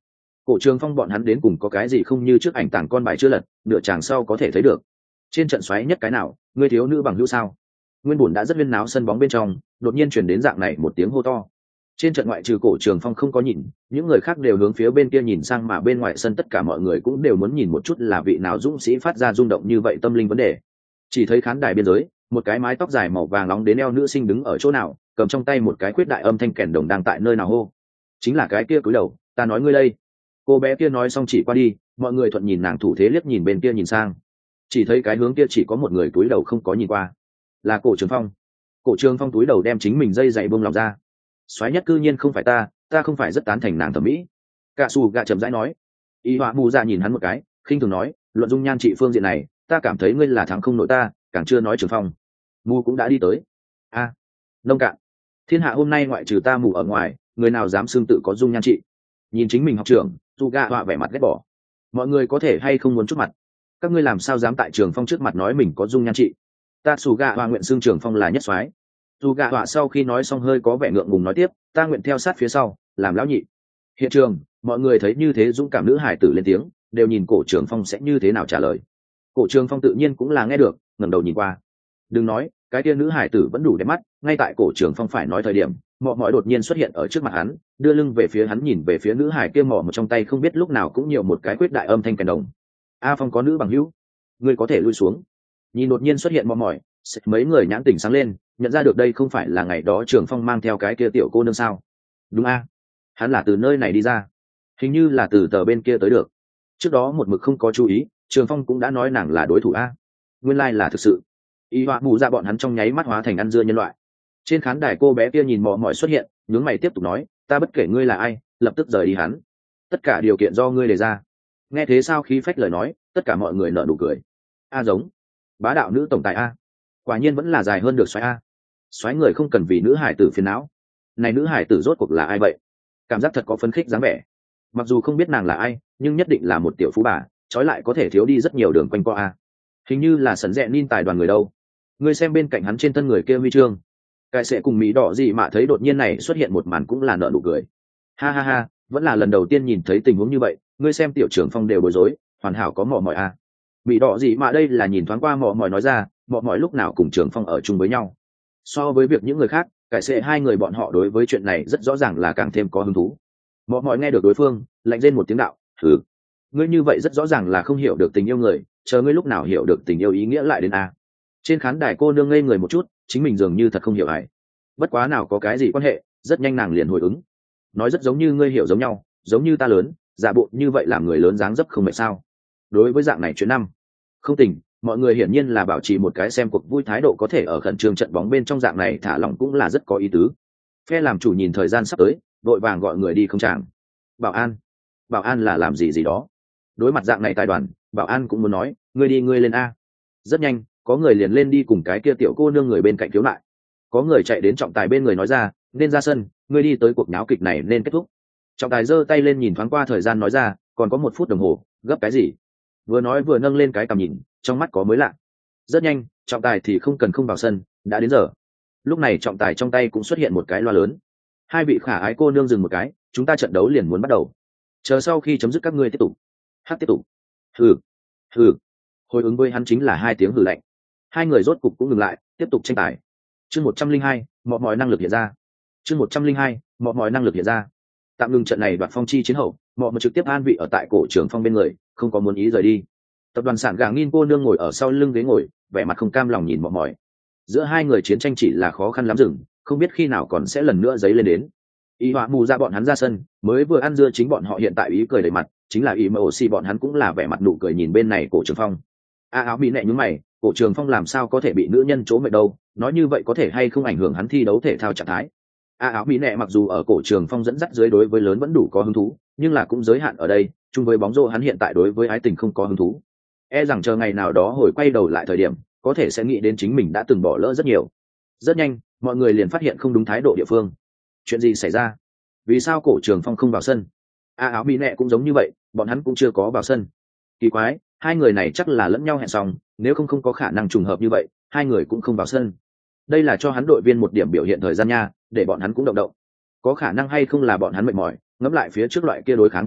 Cổ Trường Phong bọn hắn đến cùng có cái gì không như trước ảnh tảng con bài chưa lật, nửa chàng sau có thể thấy được. Trên trận xoáy nhất cái nào, ngươi thiếu nữ bằng hữu sao? Nguyên bản đã rất huyên náo sân bóng bên trong, đột nhiên truyền đến dạng này một tiếng hô to. Trên trận ngoại trừ Cổ Trường Phong không có nhìn, những người khác đều hướng phía bên kia nhìn sang, mà bên ngoài sân tất cả mọi người cũng đều muốn nhìn một chút là vị nào dũng sĩ phát ra rung động như vậy tâm linh vấn đề. Chỉ thấy khán đài biên giới, một cái mái tóc dài màu vàng nóng đến eo nữ sinh đứng ở chỗ nào, cầm trong tay một cái khuyết đại âm thanh kèn đồng đang tại nơi nào hô. Chính là cái kia cúi đầu, ta nói ngươi đây. Cô bé kia nói xong chỉ qua đi, mọi người thuận nhìn nàng thủ thế liếc nhìn bên kia nhìn sang. Chỉ thấy cái hướng kia chỉ có một người cúi đầu không có nhìn qua, là Cổ Trường Phong. Cổ Trường Phong túi đầu đem chính mình dây dày buông lòng ra. Soái nhất cư nhiên không phải ta, ta không phải rất tán thành nàng thẩm mỹ. Cạ Sù Gạ chậm rãi nói. Y Họa Mù Dạ nhìn hắn một cái, khinh thường nói, luận dung nhan trị phương diện này, ta cảm thấy ngươi là thắng không nổi ta, càng chưa nói Trường Phong. Mù cũng đã đi tới. A, à, nông cạn. Thiên hạ hôm nay ngoại trừ ta mù ở ngoài, người nào dám xưng tự có dung nhan trị? Nhìn chính mình học trưởng, Su Gạ họa vẻ mặt ghét bỏ. Mọi người có thể hay không muốn chút mặt? Các ngươi làm sao dám tại Trường Phong trước mặt nói mình có dung nhan trị? Ta Su Gạ họa nguyện xưng Trường Phong là nhất soái. Su Gạ họa sau khi nói xong hơi có vẻ ngượng ngùng nói tiếp, ta nguyện theo sát phía sau, làm lão nhị. Hiện trường, mọi người thấy như thế dũng cảm nữ hải tử lên tiếng, đều nhìn Cổ Trường Phong sẽ như thế nào trả lời. Cổ Trường Phong tự nhiên cũng là nghe được, ngẩng đầu nhìn qua. Đừng nói, cái kia nữ hải tử vẫn đủ đẹp mắt, ngay tại Cổ Trường Phong phải nói thời điểm, mọ mỏi đột nhiên xuất hiện ở trước mặt hắn, đưa lưng về phía hắn, nhìn về phía nữ hải kia, mỏ một trong tay không biết lúc nào cũng nhiều một cái quyết đại âm thanh kèn đồng. A Phong có nữ bằng hữu, ngươi có thể lui xuống. Nhìn đột nhiên xuất hiện mọ mỏi, mấy người nhãn tỉnh sáng lên, nhận ra được đây không phải là ngày đó Trường Phong mang theo cái kia tiểu cô nương sao? Đúng a, hắn là từ nơi này đi ra, hình như là từ tờ bên kia tới được. Trước đó một mực không có chú ý, Trường Phong cũng đã nói nàng là đối thủ a. Nguyên lai là thực sự. Y Họa Mù Dạ bọn hắn trong nháy mắt hóa thành ăn dưa nhân loại. Trên khán đài cô bé kia nhìn mò mỏi xuất hiện, nhướng mày tiếp tục nói, ta bất kể ngươi là ai, lập tức rời đi hắn. Tất cả điều kiện do ngươi đề ra. Nghe thế sao khí phách lời nói, tất cả mọi người nở nụ cười. A giống, bá đạo nữ tổng tài a, quả nhiên vẫn là dài hơn được xoáy a. Xoáy người không cần vì nữ hải tử phiền não. Này nữ hải tử rốt cuộc là ai vậy? Cảm giác thật có phấn khích dáng vẻ. Mặc dù không biết nàng là ai, nhưng nhất định là một tiểu phú bà, trói lại có thể thiếu đi rất nhiều đường quanh qua a. Hình như là sần rẽ nin tài đoàn người đâu. Ngươi xem bên cạnh hắn trên thân người kia huy chương. Cái sẽ cùng Mỹ đỏ gì mà thấy đột nhiên này xuất hiện một màn cũng là nở nụ cười. Ha ha ha, vẫn là lần đầu tiên nhìn thấy tình huống như vậy, ngươi xem tiểu trưởng Phong đều bối rối, hoàn hảo có mỏ mỏi a. Mỹ đỏ gì mà đây là nhìn thoáng qua mỏ mỏi nói ra, mỏ mỏi lúc nào cùng trưởng Phong ở chung với nhau. So với việc những người khác, cái sẽ hai người bọn họ đối với chuyện này rất rõ ràng là càng thêm có hứng thú. Mỏ mỏi nghe được đối phương, lạnh rên một tiếng đạo, thử. Ngươi như vậy rất rõ ràng là không hiểu được tình yêu người, chờ ngươi lúc nào hiểu được tình yêu ý nghĩa lại đến a. Trên khán đài cô nương ngây người một chút, chính mình dường như thật không hiểu ai. Bất quá nào có cái gì quan hệ, rất nhanh nàng liền hồi ứng. Nói rất giống như ngươi hiểu giống nhau, giống như ta lớn, giả bộ như vậy làm người lớn dáng dấp không mệt sao? Đối với dạng này chuyện năm, không tình, mọi người hiển nhiên là bảo trì một cái xem cuộc vui thái độ, có thể ở khẩn trương trận bóng bên trong dạng này thả lỏng cũng là rất có ý tứ. Phe làm chủ nhìn thời gian sắp tới, vội vàng gọi người đi không chàng. Bảo an, bảo an là làm gì gì đó. Đối mặt dạng này tài đoàn, bảo an cũng muốn nói, ngươi đi ngươi lên a. Rất nhanh, có người liền lên đi cùng cái kia tiểu cô nương người bên cạnh cứu lại. Có người chạy đến trọng tài bên người nói ra, nên ra sân, ngươi đi tới cuộc náo kịch này nên kết thúc. Trọng tài giơ tay lên nhìn thoáng qua thời gian nói ra, còn có một phút đồng hồ, gấp cái gì? Vừa nói vừa nâng lên cái cằm nhìn, trong mắt có mới lạ. Rất nhanh, trọng tài thì không cần không vào sân, đã đến giờ. Lúc này trọng tài trong tay cũng xuất hiện một cái loa lớn. Hai vị khả ái cô nương dừng một cái, chúng ta trận đấu liền muốn bắt đầu. Chờ sau khi chấm dứt các ngươi tiếp tục. Hát tiếp tục. Hừ, hừ. Hồi ứng với hắn chính là hai tiếng hừ lạnh. Hai người rốt cục cũng ngừng lại, tiếp tục tranh tài. Chương một trăm linh hai, mọi mọi năng lực hiện ra. Chương một trăm linh hai, mọi mọi năng lực hiện ra. Tạm ngừng trận này đoạt phong chi chiến hậu, mọi một trực tiếp an vị ở tại Cổ Trường Phong bên người, không có muốn ý rời đi. Tập đoàn sản gà nghiên cô nương ngồi ở sau lưng ghế ngồi, vẻ mặt không cam lòng nhìn mọi mọi. Giữa hai người chiến tranh chỉ là khó khăn lắm dừng, không biết khi nào còn sẽ lần nữa dấy lên đến. Y Họa Mù Dạ bọn hắn ra sân, mới vừa ăn dưa chính bọn họ hiện tại ý cười đầy mặt, chính là Y Mộ Xi bọn hắn cũng là vẻ mặt nụ cười nhìn bên này Cổ Trường Phong. A áo bị nẹ nhướng mày, Cổ Trường Phong làm sao có thể bị nữ nhân chỗ mệt đâu, nói như vậy có thể hay không ảnh hưởng hắn thi đấu thể thao trạng thái. A áo bị nẹ mặc dù ở Cổ Trường Phong dẫn dắt dưới đối với lớn vẫn đủ có hứng thú, nhưng là cũng giới hạn ở đây, chung với bóng rổ hắn hiện tại đối với ái tình không có hứng thú. E rằng chờ ngày nào đó hồi quay đầu lại thời điểm, có thể sẽ nghĩ đến chính mình đã từng bỏ lỡ rất nhiều. Rất nhanh, mọi người liền phát hiện không đúng thái độ địa phương. Chuyện gì xảy ra? Vì sao Cổ Trường Phong không vào sân? A áo bị nẹ cũng giống như vậy, bọn hắn cũng chưa có vào sân. Kỳ quái, hai người này chắc là lẫn nhau hẹn xong, nếu không không có khả năng trùng hợp như vậy, hai người cũng không vào sân. Đây là cho hắn đội viên một điểm biểu hiện thời gian nha, để bọn hắn cũng động động. Có khả năng hay không là bọn hắn mệt mỏi, ngẫm lại phía trước loại kia đối kháng cường độ,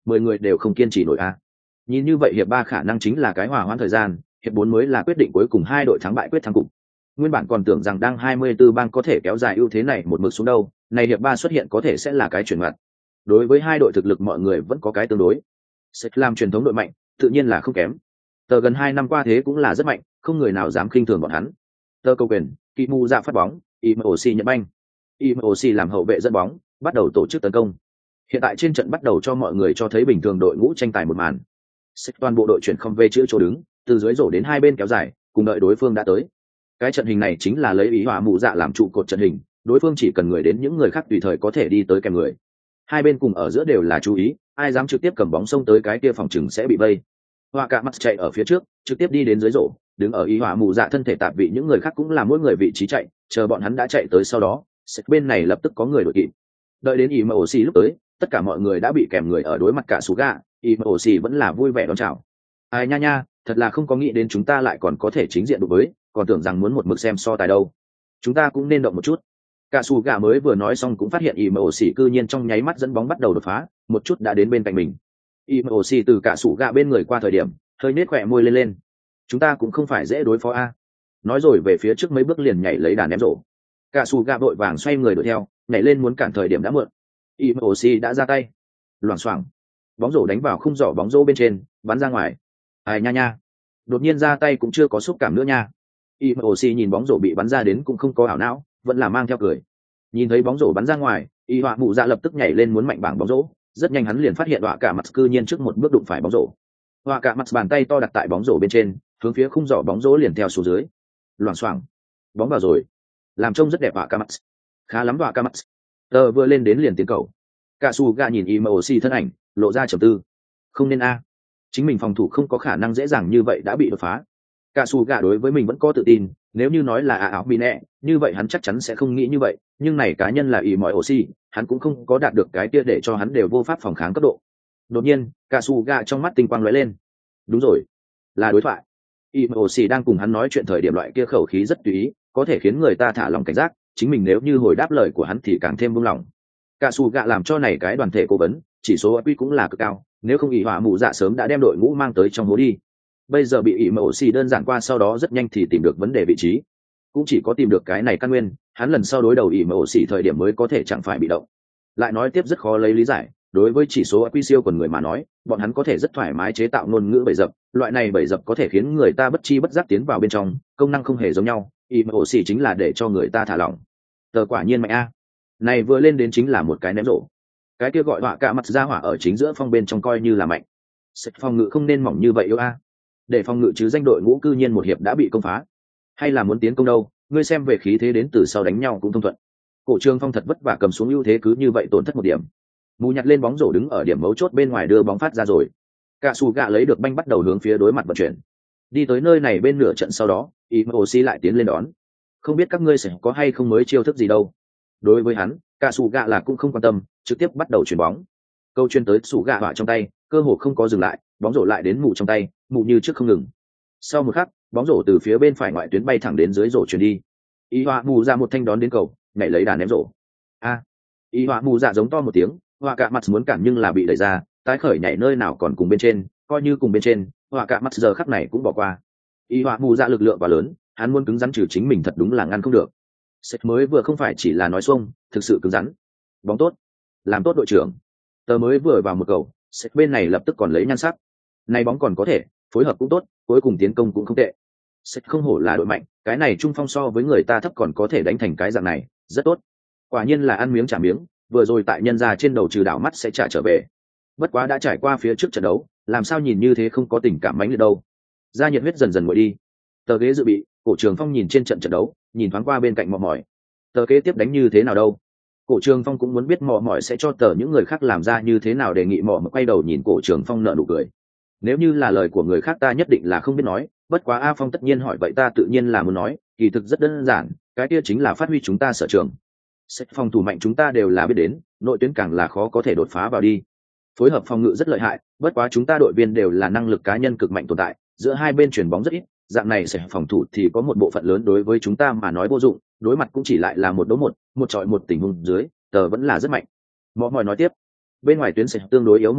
mười người đều không kiên trì nổi a. Nhìn như vậy hiệp ba khả năng chính là cái hòa hoãn thời gian, hiệp bốn mới là quyết định cuối cùng hai đội thắng bại quyết thắng cục. Nguyên bản còn tưởng rằng đang hai mươi tư bang có thể kéo dài ưu thế này một mực xuống đâu, này hiệp ba xuất hiện có thể sẽ là cái chuyển ngoặt. Đối với hai đội thực lực mọi người vẫn có cái tương đối. Sẽ làm truyền thống đội mạnh, tự nhiên là không kém. Tờ gần hai năm qua thế cũng là rất mạnh, không người nào dám khinh thường bọn hắn. Tờ câu quyền, Kỵ Mu ra phát bóng, i em ô xê nhận banh. i em ô xê làm hậu vệ dẫn bóng, bắt đầu tổ chức tấn công. Hiện tại trên trận bắt đầu cho mọi người cho thấy bình thường đội ngũ tranh tài một màn. Xích toàn bộ đội chuyển không về chữ chỗ đứng, từ dưới rổ đến hai bên kéo dài, cùng đợi đối phương đã tới. Cái trận hình này chính là lấy ý hỏa mụ dạ làm trụ cột trận hình, đối phương chỉ cần người đến những người khác tùy thời có thể đi tới kèm người. Hai bên cùng ở giữa đều là chú ý, ai dám trực tiếp cầm bóng xông tới cái kia phòng chừng sẽ bị vây. Hoa cả mắt chạy ở phía trước, trực tiếp đi đến dưới rổ, đứng ở ý hỏa mụ dạ thân thể tạp vị những người khác cũng là mỗi người vị trí chạy, chờ bọn hắn đã chạy tới sau đó, bên này lập tức có người đội kịp. Đợi đến i em ô xê lúc tới, tất cả mọi người đã bị kèm người ở đối mặt cả Suga, i em ô xê vẫn là vui vẻ đón chào. Ai nha nha, thật là không có nghĩ đến chúng ta lại còn có thể chính diện đối với, còn tưởng rằng muốn một mực xem so tài đâu. Chúng ta cũng nên động một chút. Cả Suga mới vừa nói xong cũng phát hiện i em ô xê cư nhiên trong nháy mắt dẫn bóng bắt đầu đột phá, một chút đã đến bên cạnh mình. i em ô xê từ cả Suga bên người qua thời điểm, hơi nết khỏe môi lên lên. Chúng ta cũng không phải dễ đối phó a. Nói rồi về phía trước mấy bước liền nhảy lấy đàn ném rổ. Cả Suga vội vàng xoay người đuổi theo, nhảy lên muốn cản thời điểm đã muộn. i em ô xê đã ra tay. Loảng xoảng. Bóng rổ đánh vào khung giỏ bóng rổ bên trên, bắn ra ngoài. Ai nha nha. Đột nhiên ra tay cũng chưa có xúc cảm nữa nha. i em ô xê nhìn bóng rổ bị bắn ra đến cũng không có ảo não, vẫn là mang theo cười. Nhìn thấy bóng rổ bắn ra ngoài, y họa mụ dạ lập tức nhảy lên muốn mạnh bảng bóng rổ, rất nhanh hắn liền phát hiện họa cả mặt cư nhiên trước một bước đụng phải bóng rổ. Họa cả mặt bàn tay to đặt tại bóng rổ bên trên, hướng phía khung giỏ bóng rổ liền theo xuống dưới. Loảng xoảng. Bóng vào rồi. Làm trông rất đẹp họa cả mặt. Khá lắm họa cả mặt. Tờ vừa lên đến liền tiến cầu. Cả su gà nhìn i em ô xê thân ảnh, lộ ra trầm tư. Không nên a. Chính mình phòng thủ không có khả năng dễ dàng như vậy đã bị đột phá. Cả su gà đối với mình vẫn có tự tin, nếu như nói là a áo bị nẹ, như vậy hắn chắc chắn sẽ không nghĩ như vậy, nhưng này cá nhân là i mọi oxy, hắn cũng không có đạt được cái kia để cho hắn đều vô pháp phòng kháng cấp độ. Đột nhiên, cả su gà trong mắt tinh quang lóe lên. Đúng rồi, là đối thoại. i mọi oxy đang cùng hắn nói chuyện thời điểm loại kia khẩu khí rất tùy ý, có thể khiến người ta thả lòng cảnh giác, chính mình nếu như hồi đáp lời của hắn thì càng thêm buông lòng. Cả su gà làm cho này cái đoàn thể cố vấn, chỉ số i kiu cũng là cực cao, nếu không ỷ hỏa mụ dạ sớm đã đem đội ngũ mang tới trong hố đi. Bây giờ bị ỷ mộ xì đơn giản qua sau đó rất nhanh thì tìm được vấn đề vị trí, cũng chỉ có tìm được cái này căn nguyên, hắn lần sau đối đầu ỷ mộ xì thời điểm mới có thể chẳng phải bị động. Lại nói tiếp rất khó lấy lý giải, đối với chỉ số i kiu siêu quần người mà nói, bọn hắn có thể rất thoải mái chế tạo ngôn ngữ bẫy dập, loại này bẫy dập có thể khiến người ta bất chi bất giác tiến vào bên trong, công năng không hề giống nhau, ỷ mộ xì chính là để cho người ta thả lỏng. Tờ quả nhiên mạnh a. Này vừa lên đến chính là một cái ném rổ. Cái kia gọi họa cả mặt ra hỏa ở chính giữa phong bên trong coi như là mạnh. Sệt phòng ngự không nên mỏng như vậy yêu a. Để phòng ngự chứ danh đội ngũ cư nhiên một hiệp đã bị công phá, hay là muốn tiến công đâu? Ngươi xem về khí thế đến từ sau đánh nhau cũng thông thuận. Cổ Trường Phong thật vất vả cầm xuống ưu thế cứ như vậy tổn thất một điểm. Mù nhặt lên bóng rổ đứng ở điểm mấu chốt bên ngoài đưa bóng phát ra rồi. Cả Su gạ lấy được banh bắt đầu hướng phía đối mặt vận chuyển. Đi tới nơi này bên nửa trận sau đó, Imoshi lại tiến lên đón. Không biết các ngươi sẽ có hay không mới chiêu thức gì đâu. Đối với hắn, cả Su gạ là cũng không quan tâm, trực tiếp bắt đầu chuyển bóng. Câu chuyên tới Su gạ hỏa trong tay, cơ hồ không có dừng lại, bóng rổ lại đến mù trong tay, mù như trước không ngừng. Sau một khắc, bóng rổ từ phía bên phải ngoại tuyến bay thẳng đến dưới rổ chuyển đi. Y Hoa mù ra một thanh đón đến cầu, nhảy lấy đàn ném rổ. A! À, Y Hoa mù dạ giống to một tiếng, Hoa cả mặt muốn cản nhưng là bị đẩy ra, tái khởi nhảy nơi nào còn cùng bên trên, coi như cùng bên trên, Hoa cả mặt giờ khắc này cũng bỏ qua. Y Hoa mù dạ lực lượng quá lớn, hắn muốn cứng rắn trừ chính mình thật đúng là ngăn không được. Sét mới vừa không phải chỉ là nói xuông, thực sự cứng rắn. Bóng tốt, làm tốt đội trưởng. Tờ mới vừa vào một cầu, Sét bên này lập tức còn lấy nhan sắc. Này bóng còn có thể, phối hợp cũng tốt, cuối cùng tiến công cũng không tệ. Sét không hổ là đội mạnh, cái này trung phong so với người ta thấp còn có thể đánh thành cái dạng này, rất tốt. Quả nhiên là ăn miếng trả miếng, vừa rồi tại nhân ra trên đầu trừ đảo mắt sẽ trả trở về. Bất quá đã trải qua phía trước trận đấu, làm sao nhìn như thế không có tình cảm mãnh liệt đâu. Ra nhiệt huyết dần dần nguội đi. Tờ ghế dự bị, Cổ Trường Phong nhìn trên trận trận đấu, nhìn thoáng qua bên cạnh Mọ Mỏi. Tờ kế tiếp đánh như thế nào đâu? Cổ Trường Phong cũng muốn biết Mọ Mỏi sẽ cho tờ những người khác làm ra như thế nào, đề nghị Mọ Mỏi quay đầu nhìn Cổ Trường Phong nở nụ cười. Nếu như là lời của người khác ta nhất định là không biết nói, bất quá A Phong tất nhiên hỏi vậy ta tự nhiên là muốn nói, kỳ thực rất đơn giản, cái kia chính là phát huy chúng ta sở trường. Sách phòng thủ mạnh chúng ta đều là biết đến, nội tuyến càng là khó có thể đột phá vào đi. Phối hợp phòng ngự rất lợi hại, bất quá chúng ta đội viên đều là năng lực cá nhân cực mạnh tồn tại, giữa hai bên chuyển bóng rất ít, dạng này sẽ phòng thủ thì có một bộ phận lớn đối với chúng ta mà nói vô dụng, đối mặt cũng chỉ lại là một đấu một, một chọi một tình huống dưới, tờ vẫn là rất mạnh. Mọ Mỏi nói tiếp, bên ngoài tuyến sẽ tương đối yếu một điểm,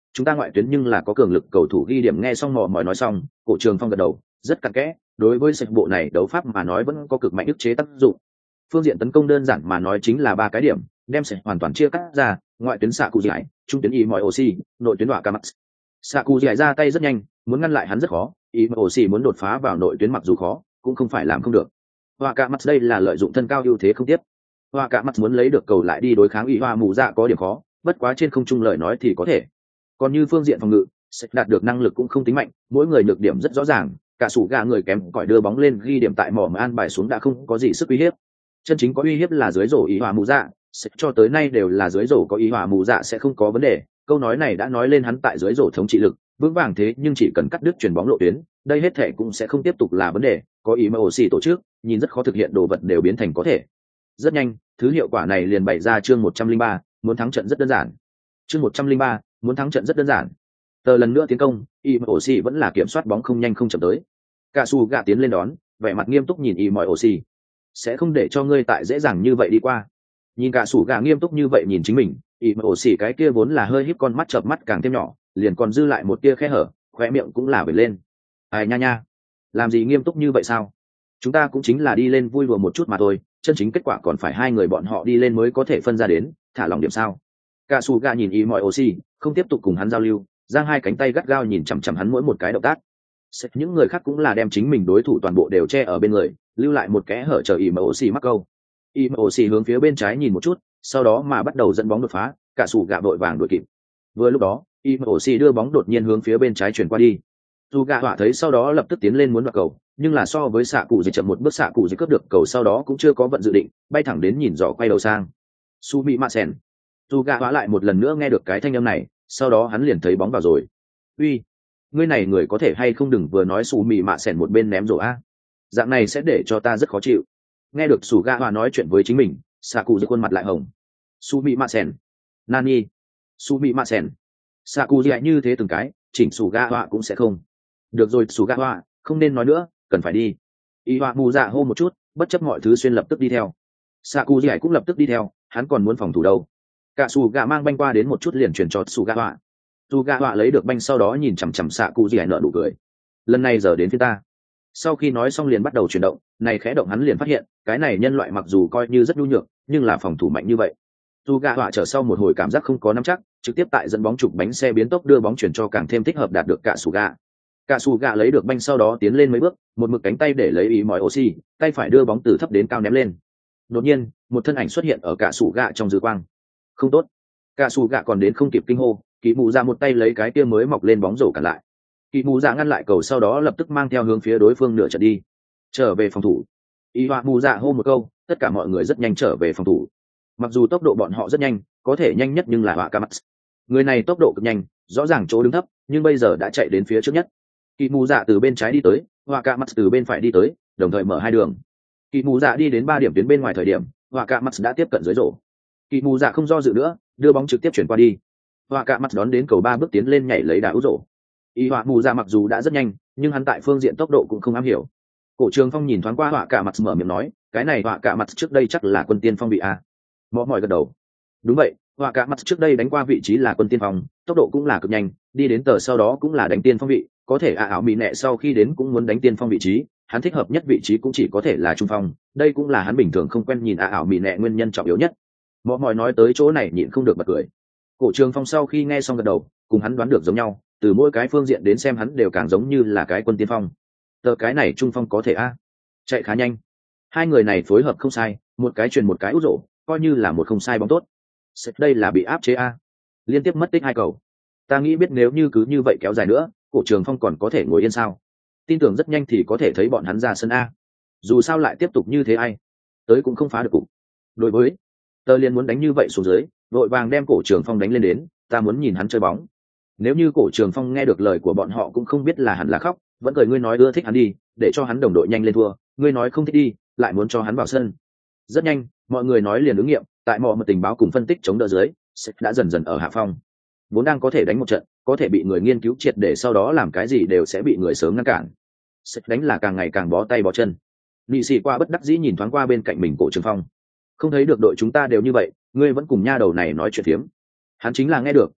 chúng ta ngoại tuyến nhưng là có cường lực cầu thủ ghi điểm. Nghe xong mò mỏi nói xong, cổ trường phong gật đầu rất cặn kẽ, đối với sạch bộ này đấu pháp mà nói vẫn có cực mạnh ức chế tác dụng. Phương diện tấn công đơn giản mà nói chính là ba cái điểm, đem sạch hoàn toàn chia cắt ra, ngoại tuyến xạ cụ giải, trung tuyến y mọi oxy, nội tuyến đọa ca mắt. Xạ cụ giải ra tay rất nhanh, muốn ngăn lại hắn rất khó, y mọi oxy muốn đột phá vào nội tuyến mặc dù khó cũng không phải làm không được. Đọa ca mắt đây là lợi dụng thân cao ưu thế không tiếp. Đọa ca mắt muốn lấy được cầu lại đi đối kháng y hoa mù dạ có điểm khó, bất quá trên không trung lời nói thì có thể. Còn như phương diện phòng ngự, sẽ đạt được năng lực cũng không tính mạnh, mỗi người nhược điểm rất rõ ràng, cả sủ gà người kém cỏi đưa bóng lên ghi điểm tại mỏ mà an bài xuống đã không có gì sức uy hiếp. Chân chính có uy hiếp là dưới rổ ý hòa mù dạ, sẽ cho tới nay đều là dưới rổ có ý hòa mù dạ sẽ không có vấn đề. Câu nói này đã nói lên hắn tại dưới rổ thống trị lực vững vàng, thế nhưng chỉ cần cắt đứt chuyền bóng lộ tuyến, đây hết thể cũng sẽ không tiếp tục là vấn đề. Có ý mà oxy tổ chức, nhìn rất khó thực hiện đồ vật đều biến thành có thể. Rất nhanh, thứ hiệu quả này liền bày ra chương một trăm linh ba, muốn thắng trận rất đơn giản. Chương một trăm linh ba, muốn thắng trận rất đơn giản. Tờ lần nữa tiến công, y mọi oxy vẫn là kiểm soát bóng không nhanh không chậm tới. Cả su gạ tiến lên đón, vẻ mặt nghiêm túc nhìn y mọi oxy, sẽ không để cho ngươi tại dễ dàng như vậy đi qua. Nhìn cả su gạ nghiêm túc như vậy nhìn chính mình, y mọi oxy cái kia vốn là hơi híp con mắt chợp mắt càng thêm nhỏ, liền còn dư lại một tia khe hở, khóe miệng cũng là bật lên. Ai nha nha, làm gì nghiêm túc như vậy sao? Chúng ta cũng chính là đi lên vui đùa một chút mà thôi, chân chính kết quả còn phải hai người bọn họ đi lên mới có thể phân ra đến, thả lòng điểm sao? Cả su gạ nhìn y mọi oxy, không tiếp tục cùng hắn giao lưu, giang hai cánh tay gắt gao nhìn chằm chằm hắn mỗi một cái động tác. Sẽ những người khác cũng là đem chính mình đối thủ toàn bộ đều che ở bên người, lưu lại một kẽ hở chờ y mọi oxy mắc câu. Y mọi oxy hướng phía bên trái nhìn một chút, sau đó mà bắt đầu dẫn bóng đột phá, cả su gạ vội vàng đuổi kịp. Vừa lúc đó, y mọi oxy đưa bóng đột nhiên hướng phía bên trái chuyển qua đi. Su gạ họa thấy sau đó lập tức tiến lên muốn đoạt cầu, nhưng là so với xạ cụ dịch chậm một bước, xạ cụ dịch cướp được cầu sau đó cũng chưa có vận dự định, bay thẳng đến nhìn dò quay đầu sang. Su bị mạ sen. Su gạ họa lại một lần nữa nghe được cái thanh âm này, sau đó hắn liền thấy bóng vào rồi. Uy, ngươi này người có thể hay không đừng vừa nói Su mị mạ sẻn một bên ném rổ a, dạng này sẽ để cho ta rất khó chịu. Nghe được Su gạ họa nói chuyện với chính mình, xạ cụ dịch khuôn mặt lại hồng. Su mị mạ sẻn, nani, Su mị mạ sẻn, xạ cụ dịch như thế từng cái, chỉnh Su gạ họa cũng sẽ không. Được rồi Su gạ họa, không nên nói nữa, cần phải đi. Y họa mù dạ hô một chút, bất chấp mọi thứ xuyên lập tức đi theo. Xạ cụ dịch cũng lập tức đi theo, hắn còn muốn phòng thủ đâu. Cả Su gạ mang banh qua đến một chút liền chuyển cho Su gạ họa. Su gạ họa lấy được banh sau đó nhìn chằm chằm xạ cụ dịch nở nụ cười. Lần này giờ đến phía ta. Sau khi nói xong liền bắt đầu chuyển động, này khẽ động hắn liền phát hiện, cái này nhân loại mặc dù coi như rất nhu nhược, nhưng là phòng thủ mạnh như vậy. Su gạ họa trở sau một hồi cảm giác không có nắm chắc, trực tiếp tại dẫn bóng trục bánh xe biến tốc đưa bóng chuyển cho càng thêm thích hợp đạt được cả Su gạ. Cả Su gạ lấy được banh sau đó tiến lên mấy bước, một mực cánh tay để lấy ý mọi oxy, tay phải đưa bóng từ thấp đến cao ném lên. Đột nhiên, một thân ảnh xuất hiện ở cả Su gạ trong dư quang. Không tốt. Cả Su gạ còn đến không kịp kinh hô, Kỳ Mù Dạ một tay lấy cái kia mới mọc lên bóng rổ cản lại. Kỳ Mù Dạ ngăn lại cầu sau đó lập tức mang theo hướng phía đối phương nửa trận đi. Trở về phòng thủ. Y Họa Mù Dạ hô một câu, tất cả mọi người rất nhanh trở về phòng thủ. Mặc dù tốc độ bọn họ rất nhanh, có thể nhanh nhất nhưng là Họa Ca Mắt. Người này tốc độ cực nhanh, rõ ràng chỗ đứng thấp, nhưng bây giờ đã chạy đến phía trước nhất. Kỳ Mù Dạ từ bên trái đi tới, Họa Ca Mắt từ bên phải đi tới, đồng thời mở hai đường. Kỳ Mù Dạ đi đến ba điểm tuyến bên ngoài thời điểm, Họa Ca Mắt đã tiếp cận dưới rổ. Kỳ Mù Dạ không do dự nữa, đưa bóng trực tiếp chuyển qua đi. Họa Ca Mắt đón đến cầu ba bước tiến lên nhảy lấy đá út rổ. Y Họa Mù Dạ mặc dù đã rất nhanh, nhưng hắn tại phương diện tốc độ cũng không am hiểu. Cổ Trường Phong nhìn thoáng qua Họa Ca Mắt mở miệng nói, cái này Họa Ca Mắt trước đây chắc là quân tiên phong bị a. Mọ mỏi gật đầu. Đúng vậy, Họa Ca Mắt trước đây đánh qua vị trí là quân tiên phong, tốc độ cũng là cực nhanh, đi đến tờ sau đó cũng là đánh tiên phong vị, có thể a ảo mỹ nệ sau khi đến cũng muốn đánh tiên phong vị trí, hắn thích hợp nhất vị trí cũng chỉ có thể là trung phong, đây cũng là hắn bình thường không quen nhìn a ảo mỹ nệ nguyên nhân trọng yếu nhất. Mọ mỏi nói tới chỗ này nhịn không được bật cười. Cổ Trường Phong sau khi nghe xong gật đầu, cùng hắn đoán được giống nhau, từ mỗi cái phương diện đến xem hắn đều càng giống như là cái quân tiên phong. Tờ cái này trung phong có thể a, chạy khá nhanh. Hai người này phối hợp không sai, một cái truyền một cái út rổ, coi như là một không sai bóng tốt. Sẽ đây là bị áp chế a, liên tiếp mất tích hai cầu. Ta nghĩ biết nếu như cứ như vậy kéo dài nữa, Cổ Trường Phong còn có thể ngồi yên sao? Tin tưởng rất nhanh thì có thể thấy bọn hắn ra sân a. Dù sao lại tiếp tục như thế ai, tới cũng không phá được cục. Đối với tờ liên muốn đánh như vậy xuống dưới, vội vàng đem Cổ Trường Phong đánh lên đến, ta muốn nhìn hắn chơi bóng. Nếu như Cổ Trường Phong nghe được lời của bọn họ cũng không biết là hẳn là khóc, vẫn cười ngươi nói ưa thích hắn đi, để cho hắn đồng đội nhanh lên thua, ngươi nói không thích đi, lại muốn cho hắn vào sân. Rất nhanh, mọi người nói liền ứng nghiệm, tại mọi một tình báo cùng phân tích chống đỡ dưới, sẽ đã dần dần ở hạ phong. Vốn đang có thể đánh một trận, có thể bị người nghiên cứu triệt để sau đó làm cái gì đều sẽ bị người sớm ngăn cản. Sẽ đánh là càng ngày càng bó tay bó chân. Nị sĩ qua bất đắc dĩ nhìn thoáng qua bên cạnh mình Cổ Trường Phong. Không thấy được đội chúng ta đều như vậy, ngươi vẫn cùng nha đầu này nói chuyện phiếm. Hắn chính là nghe được,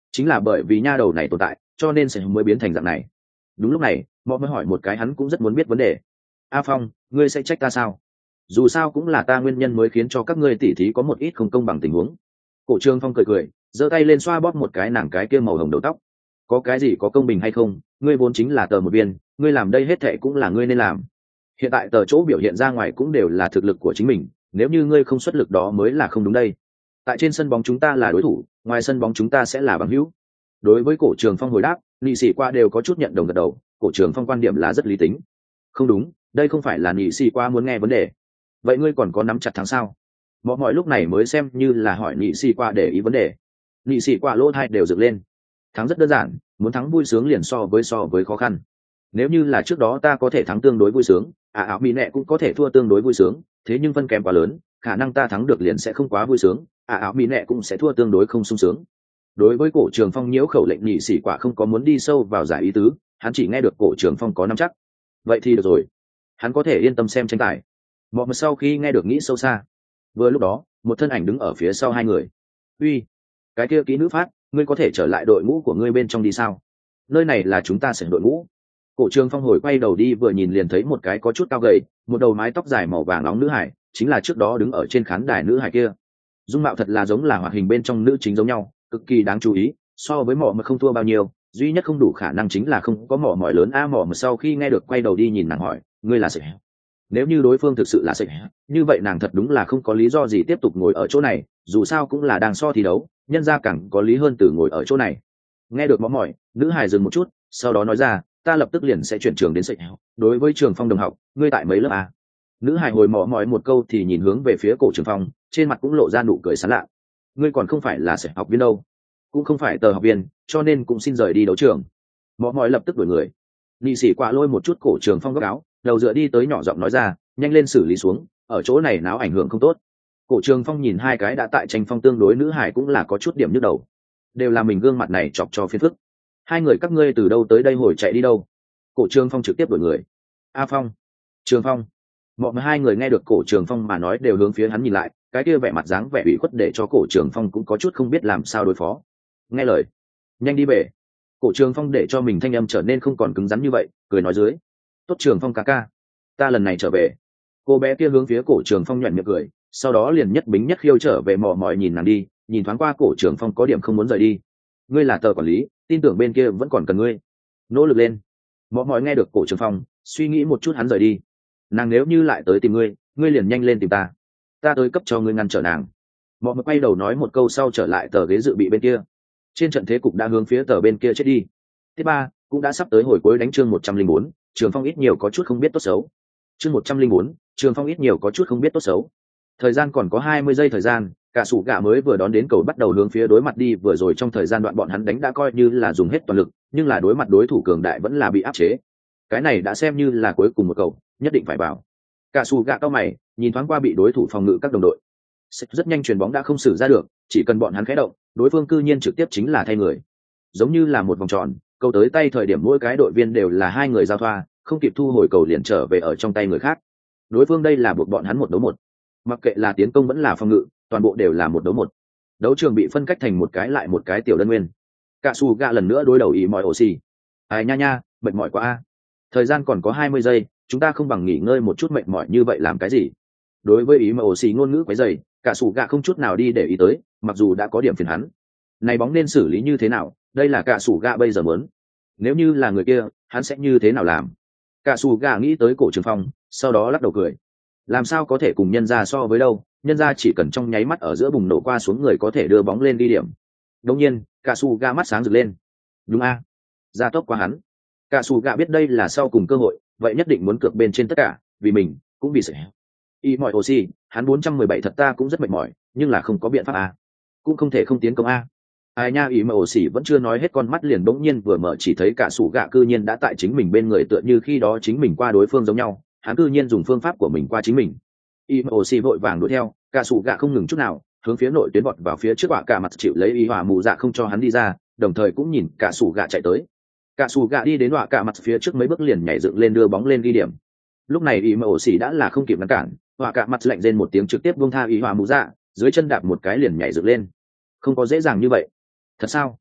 chính là bởi vì nha đầu này tồn tại cho nên sẽ mới biến thành dạng này. Đúng lúc này mọi mới hỏi một cái hắn cũng rất muốn biết vấn đề. A Phong, ngươi sẽ trách ta sao? Dù sao cũng là ta nguyên nhân mới khiến cho các ngươi tỉ thí có một ít không công bằng tình huống. Cổ Trường Phong cười cười, giơ tay lên xoa bóp một cái nàng cái kia màu hồng đầu tóc. Có cái gì có công bình hay không, ngươi vốn chính là tờ một viên, ngươi làm đây hết thệ cũng là ngươi nên làm. Hiện tại tờ chỗ biểu hiện ra ngoài cũng đều là thực lực của chính mình, nếu như ngươi không xuất lực đó mới là không đúng đây. Tại trên sân bóng chúng ta là đối thủ, ngoài sân bóng chúng ta sẽ là bằng hữu. Đối với Cổ Trường Phong hồi đáp, nghị sĩ qua đều có chút nhận đồng gật đầu. Cổ Trường Phong quan điểm là rất lý tính. Không đúng, đây không phải là nghị sĩ qua muốn nghe vấn đề. Vậy ngươi còn có nắm chặt thắng sao? Mọi mọi lúc này mới xem như là hỏi nghị sĩ qua để ý vấn đề. Nghị sĩ qua lỗ thai đều dựng lên. Thắng rất đơn giản, muốn thắng vui sướng liền so với so với khó khăn. Nếu như là trước đó ta có thể thắng tương đối vui sướng, à ảo mỹ nệ cũng có thể thua tương đối vui sướng, thế nhưng phân kém quá lớn, khả năng ta thắng được liền sẽ không quá vui sướng, à ảo mỹ nệ cũng sẽ thua tương đối không sung sướng. Đối với Cổ Trường Phong nhiễu khẩu lệnh nhị sĩ quả không có muốn đi sâu vào giải ý tứ, hắn chỉ nghe được Cổ Trường Phong có nắm chắc. Vậy thì được rồi, hắn có thể yên tâm xem tranh tài. Mọi người sau khi nghe được nghĩ sâu xa. Vừa lúc đó, một thân ảnh đứng ở phía sau hai người. Uy, cái kia kỹ nữ phát, ngươi có thể trở lại đội ngũ của ngươi bên trong đi sao? Nơi này là chúng ta sẽ đội ngũ. Cổ Trường Phong hồi quay đầu đi vừa nhìn liền thấy một cái có chút cao gầy, một đầu mái tóc dài màu vàng nóng nữ hải, chính là trước đó đứng ở trên khán đài nữ hải kia. Dung mạo thật là giống là hoạt hình bên trong nữ chính giống nhau, cực kỳ đáng chú ý, so với mỏ mà không thua bao nhiêu, duy nhất không đủ khả năng chính là không có mỏ mỏi lớn a. Mỏ mà sau khi nghe được quay đầu đi nhìn nàng hỏi, ngươi là sẽ? Nếu như đối phương thực sự là sẽ, như vậy nàng thật đúng là không có lý do gì tiếp tục ngồi ở chỗ này, dù sao cũng là đang so thi đấu, nhân ra càng có lý hơn từ ngồi ở chỗ này. Nghe được mỏ mỏi, nữ hải dừng một chút, sau đó nói ra, ta lập tức liền sẽ chuyển trường đến sợi. Đối với Trường Phong đồng học, ngươi tại mấy lớp a? Nữ hải hồi mỏ mỏi một câu thì nhìn hướng về phía Cổ Trường Phong, trên mặt cũng lộ ra nụ cười sảng lạ. Ngươi còn không phải là sẽ học viên đâu, cũng không phải tờ học viên, cho nên cũng xin rời đi đấu trường. Mỏ mỏi lập tức đuổi người. Nị sĩ quả lôi một chút Cổ Trường Phong góc áo, đầu dựa đi tới nhỏ giọng nói ra, nhanh lên xử lý xuống, ở chỗ này náo ảnh hưởng không tốt. Cổ Trường Phong nhìn hai cái đã tại tranh phong tương đối nữ hải cũng là có chút điểm nhức đầu, đều là mình gương mặt này chọc cho phiền phức. Hai người các ngươi từ đâu tới đây hồi chạy đi đâu? Cổ Trường Phong trực tiếp đuổi người. A Phong, Trường Phong. Mọi người hai người nghe được Cổ Trường Phong mà nói đều hướng phía hắn nhìn lại, cái kia vẻ mặt dáng vẻ ủy khuất để cho Cổ Trường Phong cũng có chút không biết làm sao đối phó. Nghe lời, nhanh đi về. Cổ Trường Phong để cho mình thanh âm trở nên không còn cứng rắn như vậy, cười nói dưới. Tốt Trường Phong ca ca, ta lần này trở về. Cô bé kia hướng phía Cổ Trường Phong nhọn miệng cười, sau đó liền nhất bính nhất khiêu trở về mò mỏi nhìn nàng đi, nhìn thoáng qua Cổ Trường Phong có điểm không muốn rời đi. Ngươi là tờ quản lý, tin tưởng bên kia vẫn còn cần ngươi, nỗ lực lên. Mò mỏi nghe được Cổ Trường Phong, suy nghĩ một chút hắn rời đi. Nàng nếu như lại tới tìm ngươi, ngươi liền nhanh lên tìm ta, ta tới cấp cho ngươi ngăn trở nàng. Mò mỏi quay đầu nói một câu sau trở lại tờ ghế dự bị bên kia. Trên trận thế cục đã hướng phía tờ bên kia chết đi. Thứ ba cũng đã sắp tới hồi cuối đánh chương một trăm linh bốn, Trường Phong ít nhiều có chút không biết tốt xấu. Chương một trăm linh bốn, Trường Phong ít nhiều có chút không biết tốt xấu. Thời gian còn có hai mươi giây thời gian, cả sủ gạ mới vừa đón đến cầu bắt đầu hướng phía đối mặt đi, vừa rồi trong thời gian đoạn bọn hắn đánh đã coi như là dùng hết toàn lực, nhưng là đối mặt đối thủ cường đại vẫn là bị áp chế. Cái này đã xem như là cuối cùng một cầu, nhất định phải vào. Cả sủ gạ cao mày, nhìn thoáng qua bị đối thủ phòng ngự các đồng đội. Rất nhanh chuyền bóng đã không xử ra được, chỉ cần bọn hắn khẽ động, đối phương cư nhiên trực tiếp chính là thay người. Giống như là một vòng tròn, cầu tới tay thời điểm mỗi cái đội viên đều là hai người giao thoa, không kịp thu hồi cầu liền trở về ở trong tay người khác. Đối phương đây là buộc bọn hắn một đấu một, mặc kệ là tiến công vẫn là phòng ngự, toàn bộ đều là một đấu một. Đấu trường bị phân cách thành một cái lại một cái tiểu đơn nguyên. Cả Su gạ lần nữa đối đầu ý mọi oxy. Ai nha nha, mệt mỏi quá a. Thời gian còn có hai mươi giây, chúng ta không bằng nghỉ ngơi một chút, mệt mỏi như vậy làm cái gì? Đối với ý mọi oxy ngôn ngữ quấy rầy, cả Su gạ không chút nào đi để ý tới, mặc dù đã có điểm phiền hắn. Này bóng nên xử lý như thế nào? Đây là cả Su gạ bây giờ muốn. Nếu như là người kia, hắn sẽ như thế nào làm? Cả Su gạ nghĩ tới Cổ Trường Phong, sau đó lắc đầu cười. Làm sao có thể cùng nhân gia so với đâu, nhân gia chỉ cần trong nháy mắt ở giữa bùng nổ qua xuống người có thể đưa bóng lên đi điểm. Đương nhiên, cả Su gạ mắt sáng rực lên. Đúng a, ra tốc qua hắn. Cả Su gạ biết đây là sau cùng cơ hội, vậy nhất định muốn cược bên trên tất cả, vì mình, cũng vì sự. Y mọi oxy, hắn bốn trăm mười bảy thật ta cũng rất mệt mỏi, nhưng là không có biện pháp a. Cũng không thể không tiến công a. Ai nha, ý mà ổ xỉ vẫn chưa nói hết con mắt liền bỗng nhiên vừa mở chỉ thấy cả sủ gạ cư nhiên đã tại chính mình bên người, tựa như khi đó chính mình qua đối phương giống nhau, hắn cư nhiên dùng phương pháp của mình qua chính mình. Ý mà ổ xỉ vội vàng đuổi theo, cả sủ gạ không ngừng chút nào, hướng phía nội tuyến vọt vào phía trước, quả cả mặt chịu lấy ý hỏa mù dạ không cho hắn đi ra, đồng thời cũng nhìn cả sủ gạ chạy tới. Cả sủ gạ đi đến quả cả mặt phía trước mấy bước liền nhảy dựng lên đưa bóng lên ghi điểm. Lúc này ý mà ổ xỉ đã là không kịp ngăn cản, quả cả mặt lạnh rên một tiếng trực tiếp buông tha ý hỏa mù dạ, dưới chân đạp một cái liền nhảy dựng lên. Không có dễ dàng như vậy. Thật sao?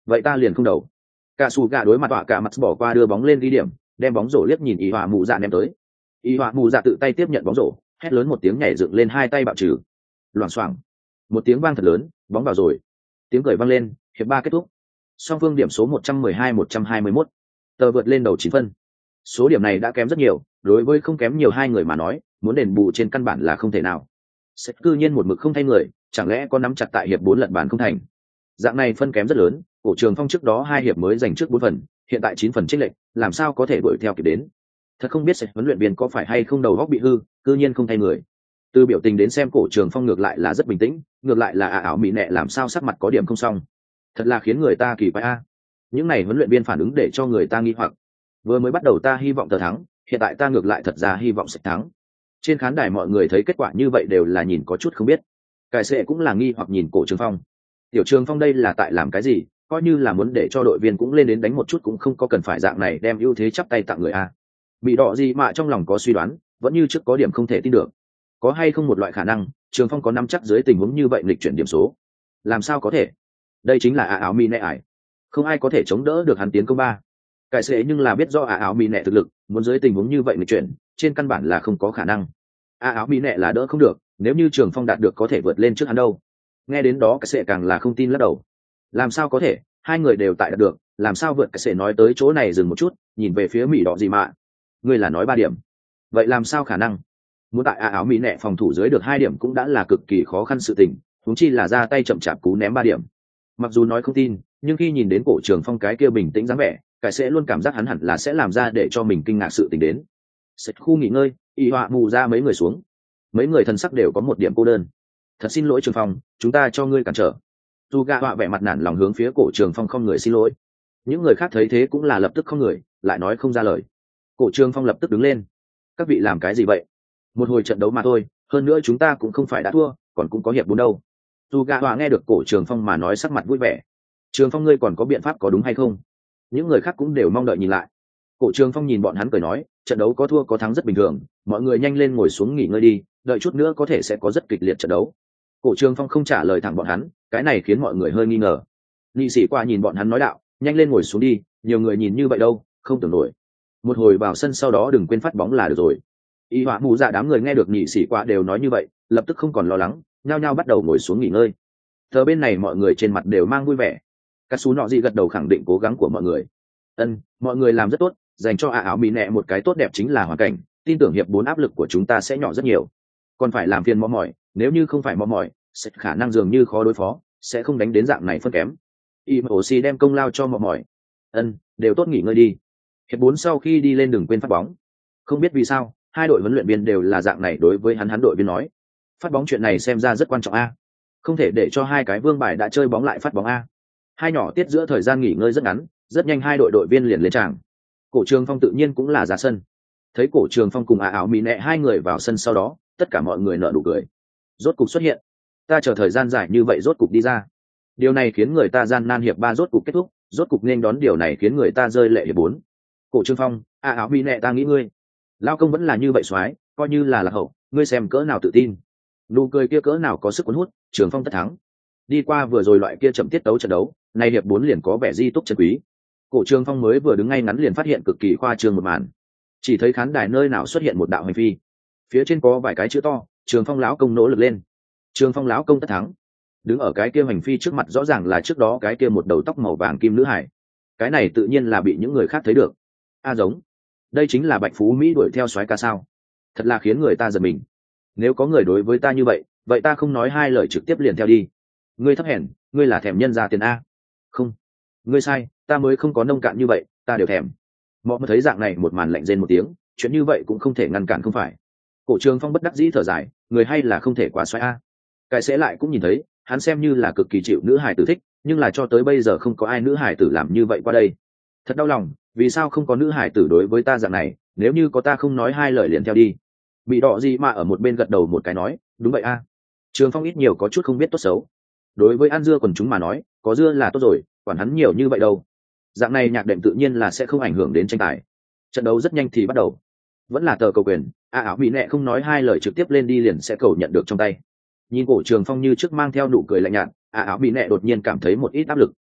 vậy ta liền không đầu. Cả sủ gạ đối mặt tọa cả mặt bỏ qua đưa bóng lên ghi điểm, đem bóng rổ liếc nhìn y họa mù dạ ném tới. Y họa mù dạ tự tay tiếp nhận bóng rổ, hét lớn một tiếng nhảy dựng lên hai tay bạo trừ. Loảng xoảng, một tiếng vang thật lớn, bóng vào rồi. Tiếng cười vang lên, hiệp ba kết thúc. Song phương điểm số một trăm mười hai một trăm hai mươi mốt, tờ vượt lên đầu chín phân. Số điểm này đã kém rất nhiều, đối với không kém nhiều hai người mà nói, muốn đền bù trên căn bản là không thể nào. Sẽ cư nhiên một mực không thay người, chẳng lẽ có nắm chặt tại hiệp bốn lật bàn không thành. Dạng này phân kém rất lớn, cổ Trường Phong trước đó hai hiệp mới giành trước bốn phần, hiện tại chín phần chênh lệch, làm sao có thể đuổi theo kịp đến. Thật không biết sẽ huấn luyện viên có phải hay không đầu óc bị hư, cư nhiên không thay người. Từ biểu tình đến xem cổ Trường Phong ngược lại là rất bình tĩnh, ngược lại là ả ảo mỹ nệ làm sao sắc mặt có điểm không xong. Thật là khiến người ta kỳ quái a. Những này huấn luyện viên phản ứng để cho người ta nghi hoặc. Vừa mới bắt đầu ta hy vọng tờ thắng, hiện tại ta ngược lại thật ra hy vọng sẽ thắng. Trên khán đài mọi người thấy kết quả như vậy đều là nhìn có chút không biết. Cải sệ cũng là nghi hoặc nhìn cổ Trường Phong. Tiểu Trường Phong đây là tại làm cái gì, coi như là muốn để cho đội viên cũng lên đến đánh một chút cũng không có cần phải dạng này đem ưu thế chắp tay tặng người a. Bị đỏ gì mà trong lòng có suy đoán, vẫn như trước có điểm không thể tin được. Có hay không một loại khả năng, Trường Phong có nắm chắc dưới tình huống như vậy lịch chuyển điểm số? Làm sao có thể? Đây chính là ả áo mi nẹ ải. Không ai có thể chống đỡ được hắn tiến công ba. Cải sệ nhưng là biết do ả áo mi nẹ thực lực, muốn dưới tình huống như vậy lịch chuyển, trên căn bản là không có khả năng. Ả áo mi nẹ là đỡ không được, nếu như Trường Phong đạt được có thể vượt lên trước hắn đâu. Nghe đến đó cái sệ càng là không tin lắc đầu. Làm sao có thể, hai người đều tại đạt được, làm sao vượt? Cái sệ nói tới chỗ này dừng một chút, nhìn về phía Mỹ đỏ gì mà. Ngươi là nói ba điểm, vậy làm sao khả năng? Muốn tại ả áo mỹ nẹ phòng thủ dưới được hai điểm cũng đã là cực kỳ khó khăn sự tình, huống chi là ra tay chậm chạp cú ném ba điểm. Mặc dù nói không tin, nhưng khi nhìn đến cổ Trường Phong cái kia bình tĩnh dáng vẻ, cái sẽ luôn cảm giác hắn hẳn là sẽ làm ra để cho mình kinh ngạc sự tình đến. Sẽ khu nghỉ ngơi, y họa mù ra mấy người xuống, mấy người thân sắc đều có một điểm cô đơn. Thật xin lỗi Trường Phong, chúng ta cho ngươi cản trở. Dù gạ họa vẻ mặt nản lòng hướng phía cổ Trường Phong không người xin lỗi. Những người khác thấy thế cũng là lập tức không người, lại nói không ra lời. Cổ Trường Phong lập tức đứng lên. Các vị làm cái gì vậy? Một hồi trận đấu mà thôi, hơn nữa chúng ta cũng không phải đã thua, còn cũng có hiệp bốn đâu. Dù gạ họa nghe được cổ Trường Phong mà nói sắc mặt vui vẻ. Trường Phong ngươi còn có biện pháp có đúng hay không? Những người khác cũng đều mong đợi nhìn lại. Cổ Trường Phong nhìn bọn hắn cười nói, trận đấu có thua có thắng rất bình thường, mọi người nhanh lên ngồi xuống nghỉ ngơi đi, đợi chút nữa có thể sẽ có rất kịch liệt trận đấu. Cổ Trường Phong không trả lời thẳng bọn hắn, cái này khiến mọi người hơi nghi ngờ. Nghị sĩ qua nhìn bọn hắn nói đạo, nhanh lên ngồi xuống đi, nhiều người nhìn như vậy đâu, không tưởng nổi. Một hồi vào sân sau đó đừng quên phát bóng là được rồi. Y họa mù dạ đám người nghe được nhị sĩ qua đều nói như vậy, lập tức không còn lo lắng, nhao nhao bắt đầu ngồi xuống nghỉ ngơi. Giờ bên này mọi người trên mặt đều mang vui vẻ. Cát Sú nọ gì gật đầu khẳng định cố gắng của mọi người. Ân, mọi người làm rất tốt, dành cho ả áo mỹ nẹ một cái tốt đẹp chính là hoàn cảnh, tin tưởng hiệp bốn áp lực của chúng ta sẽ nhỏ rất nhiều. Còn phải làm phiền mò mỏi, nếu như không phải mò mỏi, sẽ khả năng dường như khó đối phó, sẽ không đánh đến dạng này phân kém. Imosi đem công lao cho mò mỏi. Ân, đều tốt nghỉ ngơi đi. Hiệp bốn sau khi đi lên đừng quên phát bóng. Không biết vì sao, hai đội huấn luyện viên đều là dạng này đối với hắn hắn đội viên nói. Phát bóng chuyện này xem ra rất quan trọng a. Không thể để cho hai cái vương bài đã chơi bóng lại phát bóng a. Hai nhỏ tiết giữa thời gian nghỉ ngơi rất ngắn, rất nhanh hai đội đội viên liền lên tràng. Cổ Trường Phong tự nhiên cũng là ra sân. Thấy Cổ Trường Phong cùng ả áo mỹ nẹ hai người vào sân sau đó, tất cả mọi người nở nụ cười. Rốt cục xuất hiện. Ta chờ thời gian dài như vậy rốt cục đi ra. Điều này khiến người ta gian nan hiệp ba rốt cục kết thúc, rốt cục nên đón điều này khiến người ta rơi lệ hiệp bốn. Cổ Trường Phong, ả áo mỹ nẹ ta nghĩ ngươi. Lao công vẫn là như vậy soái, coi như là lạc hậu, ngươi xem cỡ nào tự tin. Nụ cười kia cỡ nào có sức cuốn hút, Trường Phong tất thắng. Đi qua vừa rồi loại kia chậm tiết đấu trận đấu, nay hiệp bốn liền có vẻ di túc chân quý. Cổ Trường Phong mới vừa đứng ngay ngắn liền phát hiện cực kỳ khoa trương một màn. Chỉ thấy khán đài nơi nào xuất hiện một đạo hành phi, phía trên có vài cái chữ to, Trường Phong lão công nỗ lực lên. Trường Phong lão công tất thắng. Đứng ở cái kia hành phi trước mặt rõ ràng là trước đó cái kia một đầu tóc màu vàng kim nữ hải. Cái này tự nhiên là bị những người khác thấy được. A giống, đây chính là Bạch Phú Mỹ đuổi theo soái ca sao? Thật là khiến người ta giật mình. Nếu có người đối với ta như vậy, vậy ta không nói hai lời trực tiếp liền theo đi. Ngươi thấp hèn, ngươi là thèm nhân ra tiền a? Không, ngươi sai, ta mới không có nông cạn như vậy, ta đều thèm. Mọi người thấy dạng này một màn lạnh rên một tiếng, chuyện như vậy cũng không thể ngăn cản không phải. Cổ Trường Phong bất đắc dĩ thở dài, người hay là không thể quá xoáy a. Cái sẽ lại cũng nhìn thấy, hắn xem như là cực kỳ chịu nữ hài tử thích, nhưng là cho tới bây giờ không có ai nữ hài tử làm như vậy qua đây. Thật đau lòng, vì sao không có nữ hài tử đối với ta dạng này, nếu như có ta không nói hai lời liền theo đi. Bị đỏ gì mà ở một bên gật đầu một cái nói, đúng vậy a. Trường Phong ít nhiều có chút không biết tốt xấu. Đối với ăn dưa còn chúng mà nói, có dưa là tốt rồi, quản hắn nhiều như vậy đâu. Dạng này nhạc đệm tự nhiên là sẽ không ảnh hưởng đến tranh tài. Trận đấu rất nhanh thì bắt đầu. Vẫn là tờ cầu quyền, a áo bị nẹ không nói hai lời trực tiếp lên đi liền sẽ cầu nhận được trong tay. Nhìn Cổ Trường Phong như trước mang theo nụ cười lạnh nhạt, a áo bị nẹ đột nhiên cảm thấy một ít áp lực.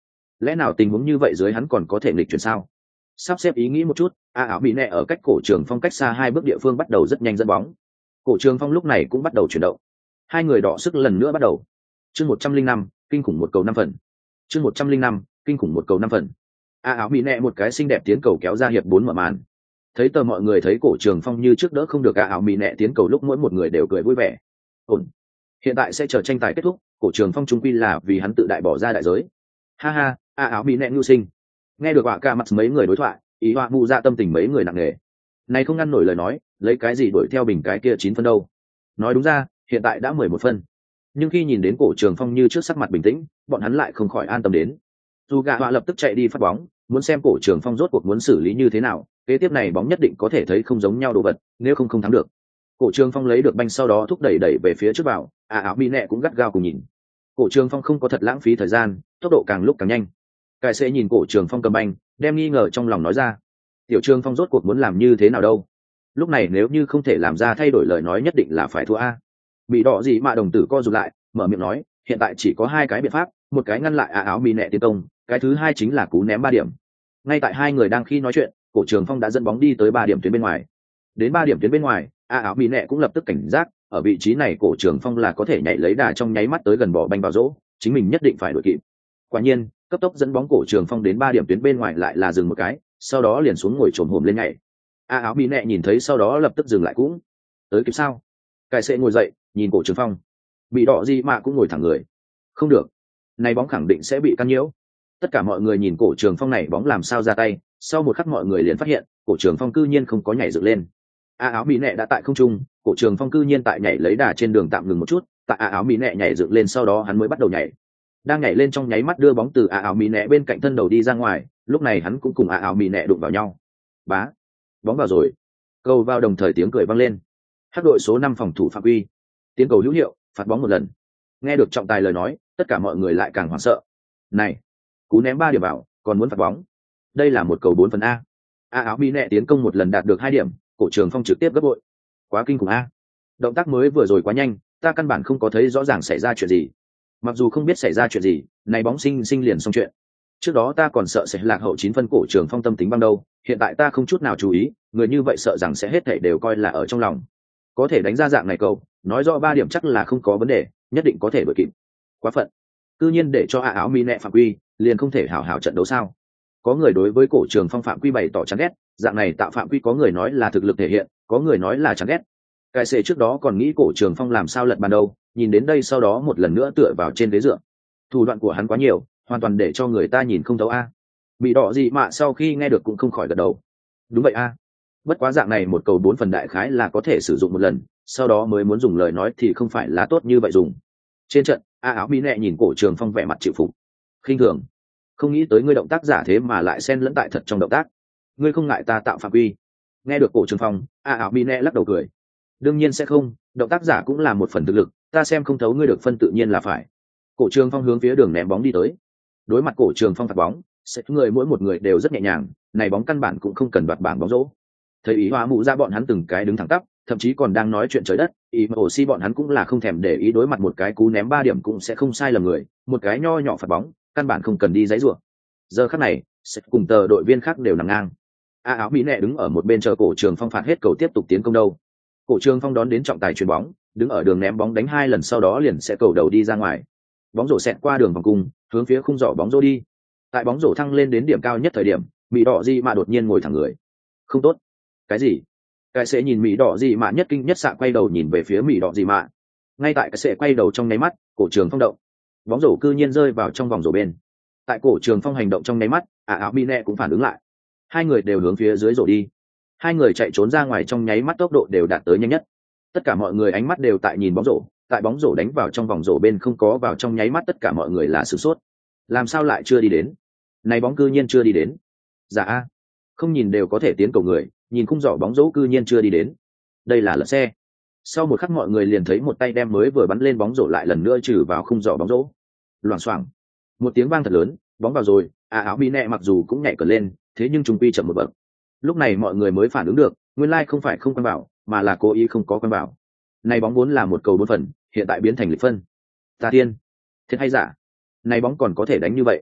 lẽ nào tình huống như vậy dưới hắn còn có thể nghịch chuyển sao? Sắp xếp ý nghĩ một chút, a áo bị nẹ ở cách cổ trường phong cách xa hai bước địa phương bắt đầu rất nhanh dẫn bóng. Cổ trường phong lúc này cũng bắt đầu chuyển động, hai người đọ sức lần nữa bắt đầu. Chương một trăm linh năm, kinh khủng một cầu năm phần. Chương một trăm linh năm, kinh khủng một cầu năm phần. A áo bị nẹ một cái xinh đẹp tiến cầu kéo ra hiệp bốn mở màn. Thấy tờ mọi người thấy cổ trường phong như trước đỡ không được, a áo bị nẹ tiến cầu lúc mỗi một người đều cười vui vẻ. Ổn. Hiện tại sẽ chờ tranh tài kết thúc, cổ trường phong trung quy là vì hắn tự đại bỏ ra đại giới. Ha ha, a áo bị nẹ nhu sinh. Nghe được họa ca mặt mấy người đối thoại, ý họa mù ra tâm tình mấy người nặng nề. Này không ngăn nổi lời nói, lấy cái gì đuổi theo bình cái kia chín phân đâu? Nói đúng ra, hiện tại đã mười một phân. Nhưng khi nhìn đến cổ trường phong như trước sắc mặt bình tĩnh, bọn hắn lại không khỏi an tâm đến. Dù gạ họa lập tức chạy đi phát bóng, muốn xem cổ trường phong rốt cuộc muốn xử lý như thế nào. Kế tiếp này bóng nhất định có thể thấy không giống nhau đồ vật, nếu không không thắng được. Cổ trường phong lấy được banh sau đó thúc đẩy đẩy về phía trước vào, à áo bị nẹ cũng gắt gao cùng nhìn. Cổ trường phong không có thật lãng phí thời gian, tốc độ càng lúc càng nhanh. Cải sẽ nhìn cổ trường phong cầm banh, đem nghi ngờ trong lòng nói ra. Tiểu trường phong rốt cuộc muốn làm như thế nào đâu? Lúc này nếu như không thể làm ra thay đổi lời nói nhất định là phải thua a. Bị đỏ gì mà đồng tử co rụt lại, mở miệng nói, hiện tại chỉ có hai cái biện pháp, một cái ngăn lại à áo bị nẹ tiến công, cái thứ hai chính là cú ném ba điểm. Ngay tại hai người đang khi nói chuyện, cổ trường phong đã dẫn bóng đi tới ba điểm tuyến bên ngoài. Đến ba điểm tuyến bên ngoài, a áo bị nẹ cũng lập tức cảnh giác, ở vị trí này cổ trường phong là có thể nhảy lấy đà trong nháy mắt tới gần bỏ banh vào rổ, chính mình nhất định phải đuổi kịp. Quả nhiên, cấp tốc dẫn bóng cổ trường phong đến ba điểm tuyến bên ngoài lại là dừng một cái, sau đó liền xuống ngồi trồm hổm lên nhảy. A áo bị nẹ nhìn thấy sau đó lập tức dừng lại cũng tới kịp sao? Cải sẽ ngồi dậy, nhìn cổ trường phong. Bị đỏ gì mà cũng ngồi thẳng người. Không được, này bóng khẳng định sẽ bị căn nhiễu. Tất cả mọi người nhìn cổ trường phong này bóng làm sao ra tay, sau một khắc mọi người liền phát hiện, cổ trường phong cư nhiên không có nhảy dựng lên. A áo bị nẹ đã tại không trung, cổ trường phong cư nhiên tại nhảy lấy đà trên đường tạm ngừng một chút, tại a áo bị nẹ nhảy dựng lên sau đó hắn mới bắt đầu nhảy. Đang nhảy lên trong nháy mắt đưa bóng từ a áo bị nẹ bên cạnh thân đầu đi ra ngoài, lúc này hắn cũng cùng a áo bị nẹ đụng vào nhau. Bá, bóng vào rồi. Cầu vào đồng thời tiếng cười vang lên. Hắc đội số năm phòng thủ phạm quy. Tiến cầu hữu hiệu, phạt bóng một lần. Nghe được trọng tài lời nói, tất cả mọi người lại càng hoảng sợ. Này, cú ném ba điểm vào, còn muốn phạt bóng. Đây là một cầu bốn phần a. A áo bị nẹ tiến công một lần đạt được hai điểm, cổ trường phong trực tiếp gấp bội. Quá kinh khủng a. Động tác mới vừa rồi quá nhanh, ta căn bản không có thấy rõ ràng xảy ra chuyện gì. Mặc dù không biết xảy ra chuyện gì, này bóng sinh sinh liền xong chuyện. Trước đó ta còn sợ sẽ lạc hậu chín phân, cổ trường phong tâm tính băng đâu, hiện tại ta không chút nào chú ý, người như vậy sợ rằng sẽ hết thảy đều coi là ở trong lòng. Có thể đánh ra dạng này cầu, nói rõ ba điểm chắc là không có vấn đề, nhất định có thể đuổi kịp. Quá phận. Tự nhiên để cho A áo mi nẹ phạm quy, liền không thể hảo hảo trận đấu sao? Có người đối với cổ trường phong phạm quy bày tỏ chán ghét, dạng này tạo phạm quy có người nói là thực lực thể hiện, có người nói là chán ghét. Cái xệ trước đó còn nghĩ cổ trường phong làm sao lật bàn đâu, nhìn đến đây sau đó một lần nữa tựa vào trên ghế dựa. Thủ đoạn của hắn quá nhiều, hoàn toàn để cho người ta nhìn không thấu a. Bị đỏ gì mà sau khi nghe được cũng không khỏi gật đầu. Đúng vậy a. Bất quá dạng này một cầu bốn phần đại khái là có thể sử dụng một lần, sau đó mới muốn dùng lời nói thì không phải là tốt như vậy dùng. Trên trận, A áo mỹ nẹ nhìn cổ trường phong vẻ mặt chịu phục. Khinh thường. Không nghĩ tới ngươi động tác giả thế mà lại xen lẫn tại thật trong động tác. Ngươi không ngại ta tạo phạm quy. Nghe được cổ trường phong, A áo mỹ nẹ lắc đầu cười. Đương nhiên sẽ không, động tác giả cũng là một phần thực lực, ta xem không thấu ngươi được phân tự nhiên là phải. Cổ trường phong hướng phía đường ném bóng đi tới. Đối mặt cổ trường phong phạt bóng, sẽ người mỗi một người đều rất nhẹ nhàng, này bóng căn bản cũng không cần đoạt bảng bóng rổ. Thấy ý hóa mụ ra bọn hắn từng cái đứng thẳng tắp, thậm chí còn đang nói chuyện trời đất, ý mà ổ si bọn hắn cũng là không thèm để ý, đối mặt một cái cú ném ba điểm cũng sẽ không sai lầm người, một cái nho nhỏ phạt bóng, căn bản không cần đi giãy giụa. Giờ khắc này, sẽ cùng tờ đội viên khác đều nằm ngang. A áo mỹ nẹ đứng ở một bên chờ cổ trường phong phạt hết cầu tiếp tục tiến công đâu. Cổ trường phong đón đến trọng tài chuyền bóng, đứng ở đường ném bóng đánh hai lần sau đó liền sẽ cầu đầu đi ra ngoài. Bóng rổ xẹt qua đường vòng cung, hướng phía khung giỏ bóng rổ đi. Tại bóng rổ thăng lên đến điểm cao nhất thời điểm, mỹ đỏ gì mà đột nhiên ngồi thẳng người. Không tốt. Cái gì? Cái sẽ nhìn mỹ đỏ gì mà nhất kinh nhất xạ quay đầu nhìn về phía mỹ đỏ gì mà. Ngay tại cái sẽ quay đầu trong nháy mắt, cổ trường phong động. Bóng rổ cư nhiên rơi vào trong vòng rổ bên. Tại cổ trường phong hành động trong nháy mắt, ả áo mỹ nẹ cũng phản ứng lại. Hai người đều hướng phía dưới rổ đi. Hai người chạy trốn ra ngoài trong nháy mắt tốc độ đều đạt tới nhanh nhất. Tất cả mọi người ánh mắt đều tại nhìn bóng rổ, tại bóng rổ đánh vào trong vòng rổ bên không có vào trong nháy mắt tất cả mọi người là sửng sốt. Làm sao lại chưa đi đến? Này bóng cư nhiên chưa đi đến. Dạ a, không nhìn đều có thể tiến cầu người, nhìn khung giỏ bóng rổ cư nhiên chưa đi đến. Đây là lật xe. Sau một khắc mọi người liền thấy một tay đem mới vừa bắn lên bóng rổ lại lần nữa trừ vào khung giỏ bóng rổ. Loảng xoảng. Một tiếng vang thật lớn, bóng vào rồi, à áo bị nẹ mặc dù cũng nhảy cờ lên, thế nhưng trung quy chậm một bậc. Lúc này mọi người mới phản ứng được, nguyên lai like không phải không quan bảo, mà là cố ý không có quan bảo. Này bóng vốn là một cầu bốn phần, hiện tại biến thành lịch phân. Ta tiên, thiệt hay giả? Này bóng còn có thể đánh như vậy?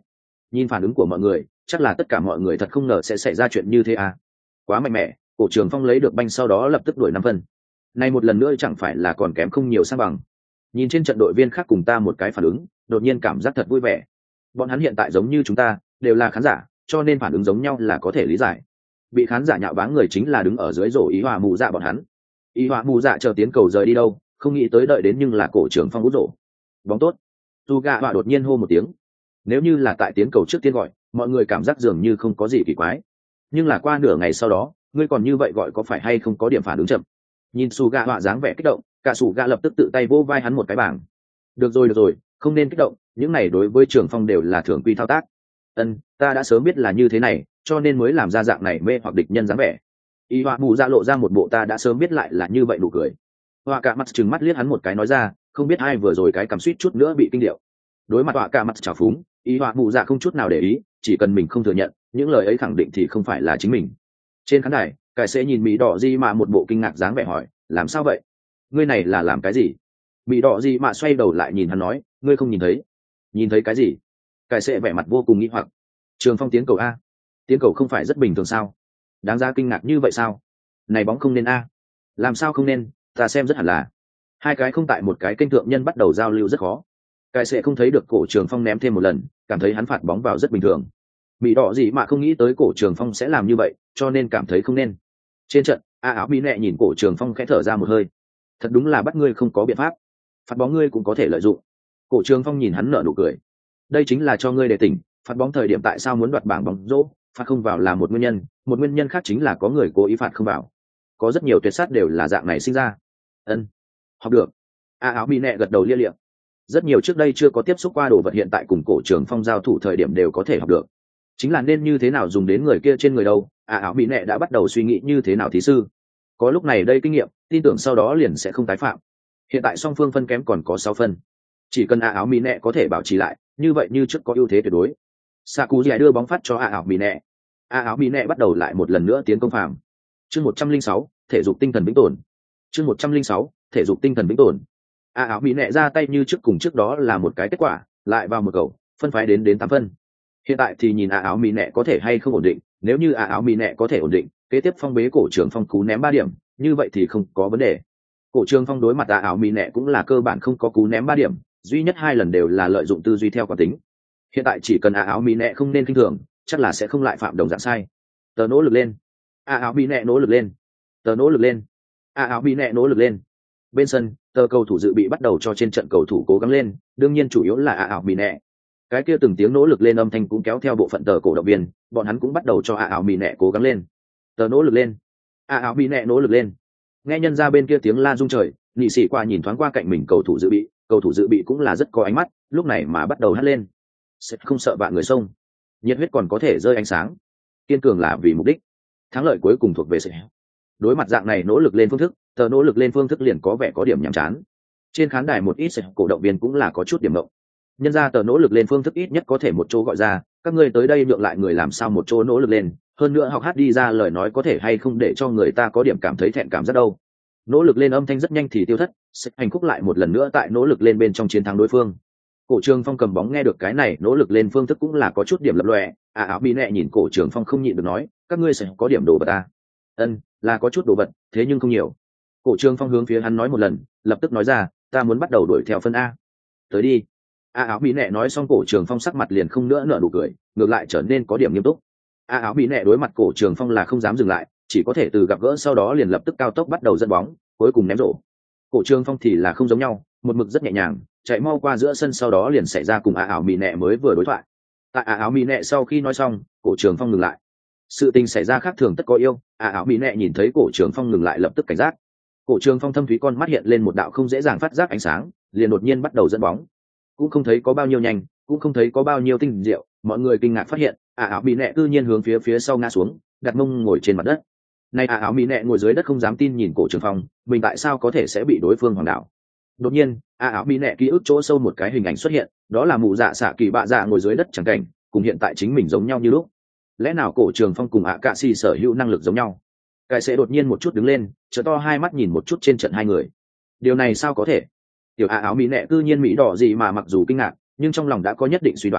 Nhìn phản ứng của mọi người, chắc là tất cả mọi người thật không ngờ sẽ xảy ra chuyện như thế à. Quá mạnh mẽ, cổ trường phong lấy được banh sau đó lập tức đuổi năm phân. Này một lần nữa chẳng phải là còn kém không nhiều sang bằng. Nhìn trên trận đội viên khác cùng ta một cái phản ứng, đột nhiên cảm giác thật vui vẻ. Bọn hắn hiện tại giống như chúng ta, đều là khán giả, cho nên phản ứng giống nhau là có thể lý giải. Bị khán giả nhạo báng người chính là đứng ở dưới rổ ý hòa mù dạ bọn hắn. Ý hòa mù dạ chờ tiến cầu rời đi đâu, không nghĩ tới đợi đến nhưng là cổ trường phong út rổ. Bóng tốt. Tu gạ họa đột nhiên hô một tiếng. Nếu như là tại tiến cầu trước tiên gọi, mọi người cảm giác dường như không có gì kỳ quái. Nhưng là qua nửa ngày sau đó, ngươi còn như vậy gọi có phải hay không có điểm phản ứng chậm. Nhìn su gạ họa dáng vẻ kích động, cả su gạ lập tức tự tay vô vai hắn một cái bảng. Được rồi được rồi, không nên kích động, những này đối với Trường Phong đều là thường quy thao tác. Ân, ta đã sớm biết là như thế này, cho nên mới làm ra dạng này mê hoặc địch nhân dáng vẻ. Y Hoa Mù Dạ lộ ra một bộ ta đã sớm biết lại là như vậy nụ cười. Hoa cả mắt trừng mắt liếc hắn một cái nói ra, không biết ai vừa rồi cái cảm suýt chút nữa bị kinh điệu. Đối mặt Hoa cả mắt trào phúng, Y Hoa Mù Dạ không chút nào để ý, chỉ cần mình không thừa nhận, những lời ấy khẳng định thì không phải là chính mình. Trên khán đài, cải sẽ nhìn Mỹ Đỏ Di mà một bộ kinh ngạc dáng vẻ hỏi, làm sao vậy? Ngươi này là làm cái gì? Mỹ Đỏ Di mà xoay đầu lại nhìn hắn nói, ngươi không nhìn thấy? Nhìn thấy cái gì? Cải sẽ vẻ mặt vô cùng nghi hoặc. Trường Phong tiến cầu a, tiến cầu không phải rất bình thường sao? Đáng ra kinh ngạc như vậy sao? Này bóng không nên a. Làm sao không nên? Ta xem rất hẳn là. Hai cái không tại một cái kênh thượng nhân bắt đầu giao lưu rất khó. Cải sẽ không thấy được cổ Trường Phong ném thêm một lần, cảm thấy hắn phạt bóng vào rất bình thường. Mỹ Đỏ gì mà không nghĩ tới cổ Trường Phong sẽ làm như vậy, cho nên cảm thấy không nên. Trên trận, a áo mỹ nẹ nhìn cổ Trường Phong khẽ thở ra một hơi. Thật đúng là bắt ngươi không có biện pháp. Phạt bóng ngươi cũng có thể lợi dụng. Cổ Trường Phong nhìn hắn nở nụ cười. Đây chính là cho ngươi để tỉnh, phạt bóng thời điểm tại sao muốn đoạt bảng bóng rổ, phạt không vào là một nguyên nhân, một nguyên nhân khác chính là có người cố ý phạt không vào. Có rất nhiều tuyệt sát đều là dạng này sinh ra. Ân, học được. A áo mỹ nẹ gật đầu lia liệm. Rất nhiều trước đây chưa có tiếp xúc qua đồ vật hiện tại cùng cổ Trường Phong giao thủ thời điểm đều có thể học được. Chính là nên như thế nào dùng đến người kia trên người đâu, A áo mỹ nẹ đã bắt đầu suy nghĩ như thế nào thí sư. Có lúc này đây kinh nghiệm, tin tưởng sau đó liền sẽ không tái phạm. Hiện tại song phương phân kém còn có sáu phân. Chỉ cần A áo mỹ nẹ có thể bảo trì lại, như vậy như trước có ưu thế tuyệt đối. Saku Giải đưa bóng phát cho A áo mỹ nẹ. A áo mỹ nẹ bắt đầu lại một lần nữa tiến công phàm. Chương một trăm linh sáu, thể dục tinh thần vĩnh tồn. Chương một trăm linh sáu, thể dục tinh thần vĩnh tồn. A áo mỹ nẹ ra tay như trước cùng trước đó là một cái kết quả, lại vào một cầu, phân phái đến đến tám phân. Hiện tại thì nhìn A áo mỹ nẹ có thể hay không ổn định, nếu như A áo mỹ nẹ có thể ổn định, kế tiếp phong bế cổ Trường Phong cú ném ba điểm, như vậy thì không có vấn đề. Cổ Trường Phong đối mặt A áo mỹ nẹ cũng là cơ bản không có cú ném ba điểm, duy nhất hai lần đều là lợi dụng tư duy theo quán tính. Hiện tại chỉ cần A áo mỹ nẹ không nên kinh thường, chắc là sẽ không lại phạm đồng dạng sai. Tờ nỗ lực lên. A áo mỹ nẹ nỗ lực lên. Tờ nỗ lực lên. A áo mỹ nẹ nỗ lực lên. Bên sân, tờ cầu thủ dự bị bắt đầu cho trên trận cầu thủ cố gắng lên, đương nhiên chủ yếu là A áo mỹ nẹ. Cái kia từng tiếng nỗ lực lên âm thanh cũng kéo theo bộ phận tờ cổ động viên, bọn hắn cũng bắt đầu cho A áo mỹ nẹ cố gắng lên. Tờ nỗ lực lên. A áo mỹ nẹ nỗ lực lên. Nghe nhân ra bên kia tiếng la rung trời, nhị sĩ qua nhìn thoáng qua cạnh mình cầu thủ dự bị, cầu thủ dự bị cũng là rất có ánh mắt, lúc này mà bắt đầu hất lên. Sẽ không sợ bạn người sông, nhiệt huyết còn có thể rơi ánh sáng, kiên cường là vì mục đích, thắng lợi cuối cùng thuộc về sẽ. Đối mặt dạng này nỗ lực lên phương thức, tờ nỗ lực lên phương thức liền có vẻ có điểm nhàm chán. Trên khán đài một ít sẽ cổ động viên cũng là có chút điểm động. Nhân ra tờ nỗ lực lên phương thức ít nhất có thể một chỗ gọi ra, các ngươi tới đây nhượng lại người làm sao một chỗ nỗ lực lên, hơn nữa học hát đi ra lời nói có thể hay không để cho người ta có điểm cảm thấy thẹn cảm rất đâu. Nỗ lực lên âm thanh rất nhanh thì tiêu thất, sẽ hành khúc lại một lần nữa tại nỗ lực lên bên trong chiến thắng đối phương. Cổ Trường Phong cầm bóng nghe được cái này nỗ lực lên phương thức cũng là có chút điểm lập lòe. À áo bị nẹ nhìn Cổ Trường Phong không nhịn được nói, các ngươi sẽ có điểm đồ vật ta. Ân, là có chút đồ vật, thế nhưng không nhiều. Cổ Trường Phong hướng phía hắn nói một lần, lập tức nói ra, ta muốn bắt đầu đuổi theo phân A. Tới đi. À áo bị nẹ nói xong Cổ Trường Phong sắc mặt liền không nữa nở nụ cười, ngược lại trở nên có điểm nghiêm túc. À áo bị nẹ đối mặt Cổ Trường Phong là không dám dừng lại, chỉ có thể từ gặp gỡ sau đó liền lập tức cao tốc bắt đầu dẫn bóng, cuối cùng ném rổ. Cổ Trường Phong thì là không giống nhau, một mực rất nhẹ nhàng, chạy mau qua giữa sân sau đó liền xảy ra cùng A áo mì nẹ mới vừa đối thoại. Tại A áo mì nẹ sau khi nói xong, Cổ Trường Phong ngừng lại. Sự tình xảy ra khác thường tất có yêu, A áo mì nẹ nhìn thấy Cổ Trường Phong ngừng lại lập tức cảnh giác. Cổ Trường Phong thâm thúy con mắt hiện lên một đạo không dễ dàng phát giác ánh sáng, liền đột nhiên bắt đầu dẫn bóng. Cũng không thấy có bao nhiêu nhanh, cũng không thấy có bao nhiêu tinh diệu, mọi người kinh ngạc phát hiện, A áo mì nẹ tự nhiên hướng phía phía sau ngã xuống, đặt mông ngồi trên mặt đất. Này A áo mì nẹ ngồi dưới đất không dám tin nhìn Cổ Trường Phong, mình tại sao có thể sẽ bị đối phương hoàng đảo. Đột nhiên, A áo mỹ nẹ ký ức chỗ sâu một cái hình ảnh xuất hiện, đó là mụ dạ xạ kỳ bạ dạ ngồi dưới đất chẳng cảnh, cùng hiện tại chính mình giống nhau như lúc. Lẽ nào Cổ Trường Phong cùng ạ cạ xì sở hữu năng lực giống nhau? Cái sẽ đột nhiên một chút đứng lên, trợ to hai mắt nhìn một chút trên trận hai người. Điều này sao có thể? Tiểu A áo mỹ nẹ cư nhiên mỹ đỏ gì mà mặc dù kinh ngạc, nhưng trong lòng đã có nhất định suy đoán,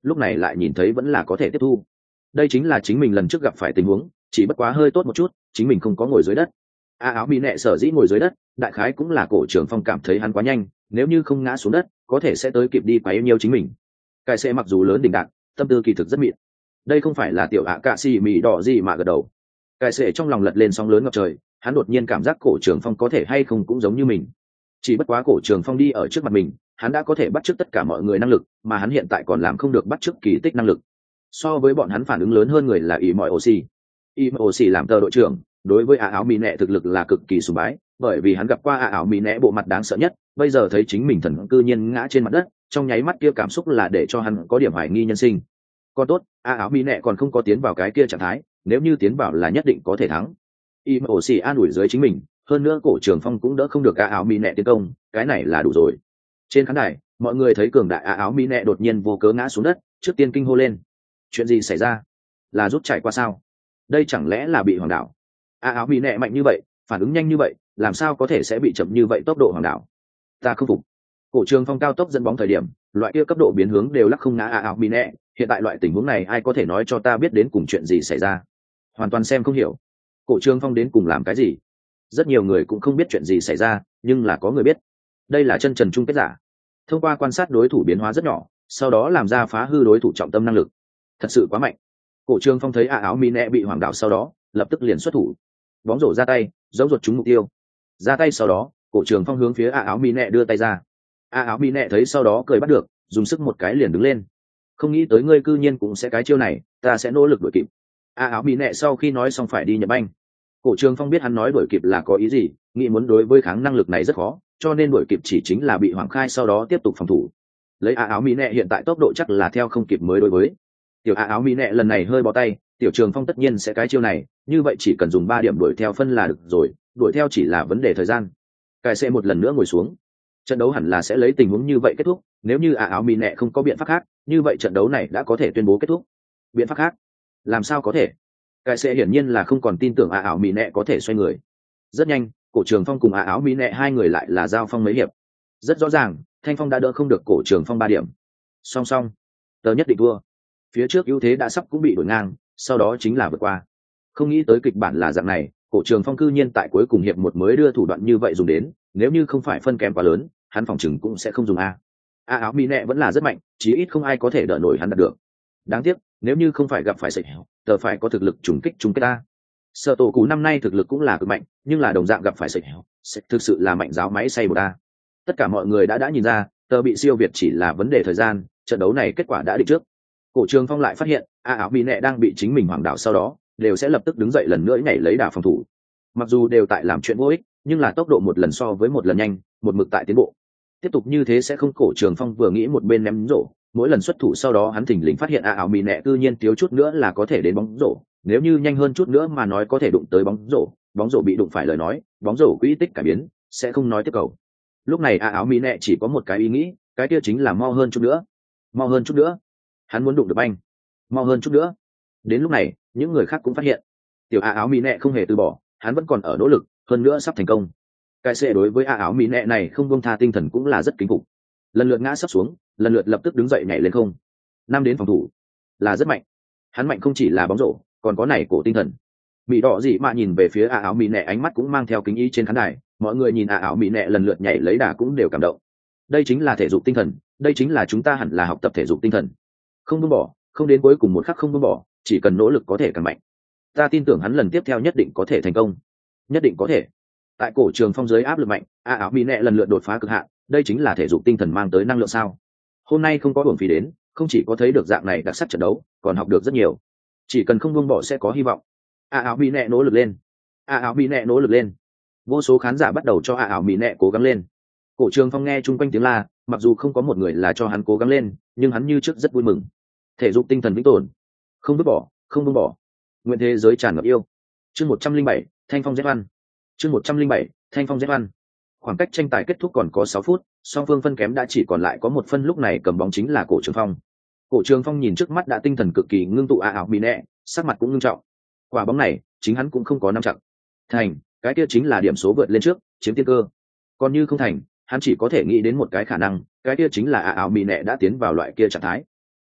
lúc này lại nhìn thấy vẫn là có thể tiếp thu. Đây chính là chính mình lần trước gặp phải tình huống, chỉ bất quá hơi tốt một chút, chính mình không có ngồi dưới đất. A áo bị nẹ sở dĩ ngồi dưới đất, đại khái cũng là Cổ Trường Phong cảm thấy hắn quá nhanh, nếu như không ngã xuống đất, có thể sẽ tới kịp đi quá yêu nhiều chính mình. Cái xe mặc dù lớn đỉnh đạc, tâm tư kỳ thực rất mịn. Đây không phải là tiểu ạ cạ xì mì đỏ gì mà gật đầu. Cái xe trong lòng lật lên sóng lớn ngập trời, hắn đột nhiên cảm giác Cổ Trường Phong có thể hay không cũng giống như mình. Chỉ bất quá Cổ Trường Phong đi ở trước mặt mình, hắn đã có thể bắt chước tất cả mọi người năng lực, mà hắn hiện tại còn làm không được bắt chước kỳ tích năng lực. So với bọn hắn phản ứng lớn hơn người là ý mọi oxy. Ý mọi oxy làm tờ đội trưởng, đối với a áo mì nẹ thực lực là cực kỳ sùng bái, bởi vì hắn gặp qua a áo mì nẹ bộ mặt đáng sợ nhất, bây giờ thấy chính mình thần cư nhiên ngã trên mặt đất, trong nháy mắt kia cảm xúc là để cho hắn có điểm hoài nghi nhân sinh. Còn tốt, a áo mì nẹ còn không có tiến vào cái kia trạng thái, nếu như tiến vào là nhất định có thể thắng. Ý mọi oxy an ủi dưới chính mình, hơn nữa Cổ Trường Phong cũng đỡ không được a áo mì nẹ tiến công, cái này là đủ rồi. Trên khán đài, mọi người thấy cường đại a áo mì nẹ đột nhiên vô cớ ngã xuống đất, trước tiên kinh hô lên. Chuyện gì xảy ra? Là rút chạy qua sao? Đây chẳng lẽ là bị hoàng đảo? A áo bị nẹ mạnh như vậy, phản ứng nhanh như vậy, làm sao có thể sẽ bị chậm như vậy tốc độ hoàng đảo? Ta không phục. Cổ Trường Phong cao tốc dẫn bóng thời điểm, loại kia cấp độ biến hướng đều lắc không ngã a áo bị nẹ, hiện tại loại tình huống này ai có thể nói cho ta biết đến cùng chuyện gì xảy ra? Hoàn toàn xem không hiểu. Cổ Trường Phong đến cùng làm cái gì? Rất nhiều người cũng không biết chuyện gì xảy ra, nhưng là có người biết. Đây là chân trần chung kết giả. Thông qua quan sát đối thủ biến hóa rất nhỏ, sau đó làm ra phá hư đối thủ trọng tâm năng lực. Thật sự quá mạnh. Cổ Trường Phong thấy a áo mỹ nẹ bị hoàng đảo sau đó, lập tức liền xuất thủ, bóng rổ ra tay, giống ruột trúng mục tiêu. Ra tay sau đó, Cổ Trường Phong hướng phía a áo mỹ nẹ đưa tay ra. A áo mỹ nẹ thấy sau đó cười bắt được, dùng sức một cái liền đứng lên. Không nghĩ tới ngươi cư nhiên cũng sẽ cái chiêu này, ta sẽ nỗ lực đuổi kịp. A áo mỹ nẹ sau khi nói xong phải đi nhập banh. Cổ Trường Phong biết hắn nói đuổi kịp là có ý gì, nghĩ muốn đối với kháng năng lực này rất khó, cho nên đuổi kịp chỉ chính là bị Hoàng Khai sau đó tiếp tục phòng thủ. Lấy a áo mỹ nẹ hiện tại tốc độ chắc là theo không kịp mới đối với. Tiểu a áo mỹ nẹ lần này hơi bó tay, Tiểu Trường Phong tất nhiên sẽ cái chiêu này, như vậy chỉ cần dùng ba điểm đuổi theo phân là được rồi, đuổi theo chỉ là vấn đề thời gian. Cai sẽ một lần nữa ngồi xuống. Trận đấu hẳn là sẽ lấy tình huống như vậy kết thúc, nếu như a áo mỹ nẹ không có biện pháp khác, như vậy trận đấu này đã có thể tuyên bố kết thúc. Biện pháp khác? Làm sao có thể? Cai sẽ hiển nhiên là không còn tin tưởng a áo mỹ nẹ có thể xoay người. Rất nhanh, Cổ Trường Phong cùng a áo mỹ nẹ hai người lại là giao phong mấy hiệp. Rất rõ ràng, Thanh Phong đã đỡ không được Cổ Trường Phong ba điểm. Song song, tớ nhất định thua. Phía trước ưu thế đã sắp cũng bị đuổi ngang, sau đó chính là vượt qua. Không nghĩ tới kịch bản là dạng này, Cổ Trường Phong cư nhiên tại cuối cùng hiệp một mới đưa thủ đoạn như vậy dùng đến, nếu như không phải phân kém quá lớn, hắn phòng chừng cũng sẽ không dùng a. A áo mỹ nẹ vẫn là rất mạnh, chí ít không ai có thể đỡ nổi hắn đạt được. Đáng tiếc, nếu như không phải gặp phải sẩy hẻo, tờ phải có thực lực trùng kích chung kết ta. Sở tổ cú năm nay thực lực cũng là cực mạnh, nhưng là đồng dạng gặp phải sẩy hẻo, sẽ thực sự là mạnh giáo máy xay một ta. Tất cả mọi người đã đã nhìn ra, tờ bị siêu việt chỉ là vấn đề thời gian, trận đấu này kết quả đã định trước. Cổ Trường Phong lại phát hiện, a áo mỹ nẹ đang bị chính mình hoàng đảo sau đó, đều sẽ lập tức đứng dậy lần nữa nhảy lấy đà phòng thủ. Mặc dù đều tại làm chuyện vô ích, nhưng là tốc độ một lần so với một lần nhanh, một mực tại tiến bộ. Tiếp tục như thế sẽ không. Cổ Trường Phong vừa nghĩ một bên ném rổ, mỗi lần xuất thủ sau đó hắn thình lình phát hiện a áo mỹ nẹ cư nhiên thiếu chút nữa là có thể đến bóng rổ, nếu như nhanh hơn chút nữa mà nói có thể đụng tới bóng rổ, bóng rổ bị đụng phải lời nói, bóng rổ quỹ tích cải biến, sẽ không nói tiếp cầu. Lúc này a áo mỹ nẹ chỉ có một cái ý nghĩ, cái kia chính là mau hơn chút nữa, mau hơn chút nữa. Hắn muốn đụng được banh, mau hơn chút nữa. Đến lúc này, những người khác cũng phát hiện, tiểu a áo mỹ nẹ không hề từ bỏ, hắn vẫn còn ở nỗ lực, hơn nữa sắp thành công. Cái xe đối với a áo mỹ nẹ này không buông tha tinh thần cũng là rất kính phục. Lần lượt ngã sắp xuống, lần lượt lập tức đứng dậy nhảy lên không. Năm đến phòng thủ là rất mạnh. Hắn mạnh không chỉ là bóng rổ, còn có này cổ tinh thần. Mỹ đỏ dị mạ nhìn về phía a áo mỹ nẹ, ánh mắt cũng mang theo kính ý trên khán đài. Mọi người nhìn a áo mỹ nẹ lần lượt nhảy lấy đà cũng đều cảm động. Đây chính là thể dục tinh thần, đây chính là chúng ta hẳn là học tập thể dục tinh thần. Không buông bỏ, không đến cuối cùng một khắc không buông bỏ, chỉ cần nỗ lực có thể càng mạnh. Ta tin tưởng hắn lần tiếp theo nhất định có thể thành công, nhất định có thể. Tại Cổ Trường Phong dưới áp lực mạnh, a áo mỹ nẹ lần lượt đột phá cực hạn, đây chính là thể dục tinh thần mang tới năng lượng sao? Hôm nay không có uổng phí đến, không chỉ có thấy được dạng này đặc sắc trận đấu, còn học được rất nhiều. Chỉ cần không buông bỏ sẽ có hy vọng. A áo mỹ nẹ nỗ lực lên, a áo mỹ nẹ nỗ lực lên. Vô số khán giả bắt đầu cho a áo mỹ nẹ cố gắng lên. Cổ Trường Phong nghe chung quanh tiếng la, mặc dù không có một người là cho hắn cố gắng lên, nhưng hắn như trước rất vui mừng. Thể dục tinh thần vĩnh tồn, không vứt bỏ, không buông bỏ. Nguyện thế giới tràn ngập yêu. Chương một trăm linh bảy, Thanh Phong Dép Ăn. Chương một trăm linh bảy, Thanh Phong Dép Ăn. Khoảng cách tranh tài kết thúc còn có sáu phút, song phương phân kém đã chỉ còn lại có một phân, lúc này cầm bóng chính là Cổ Trường Phong. Cổ Trường Phong nhìn trước mắt đã tinh thần cực kỳ ngưng tụ a áo mỹ nẹ, sắc mặt cũng ngưng trọng. Quả bóng này, chính hắn cũng không có nắm chặt. Thành, cái kia chính là điểm số vượt lên trước, chiếm tiên cơ. Còn như không thành, hắn chỉ có thể nghĩ đến một cái khả năng, cái kia chính là a áo mỹ nẹ đã tiến vào loại kia trạng thái.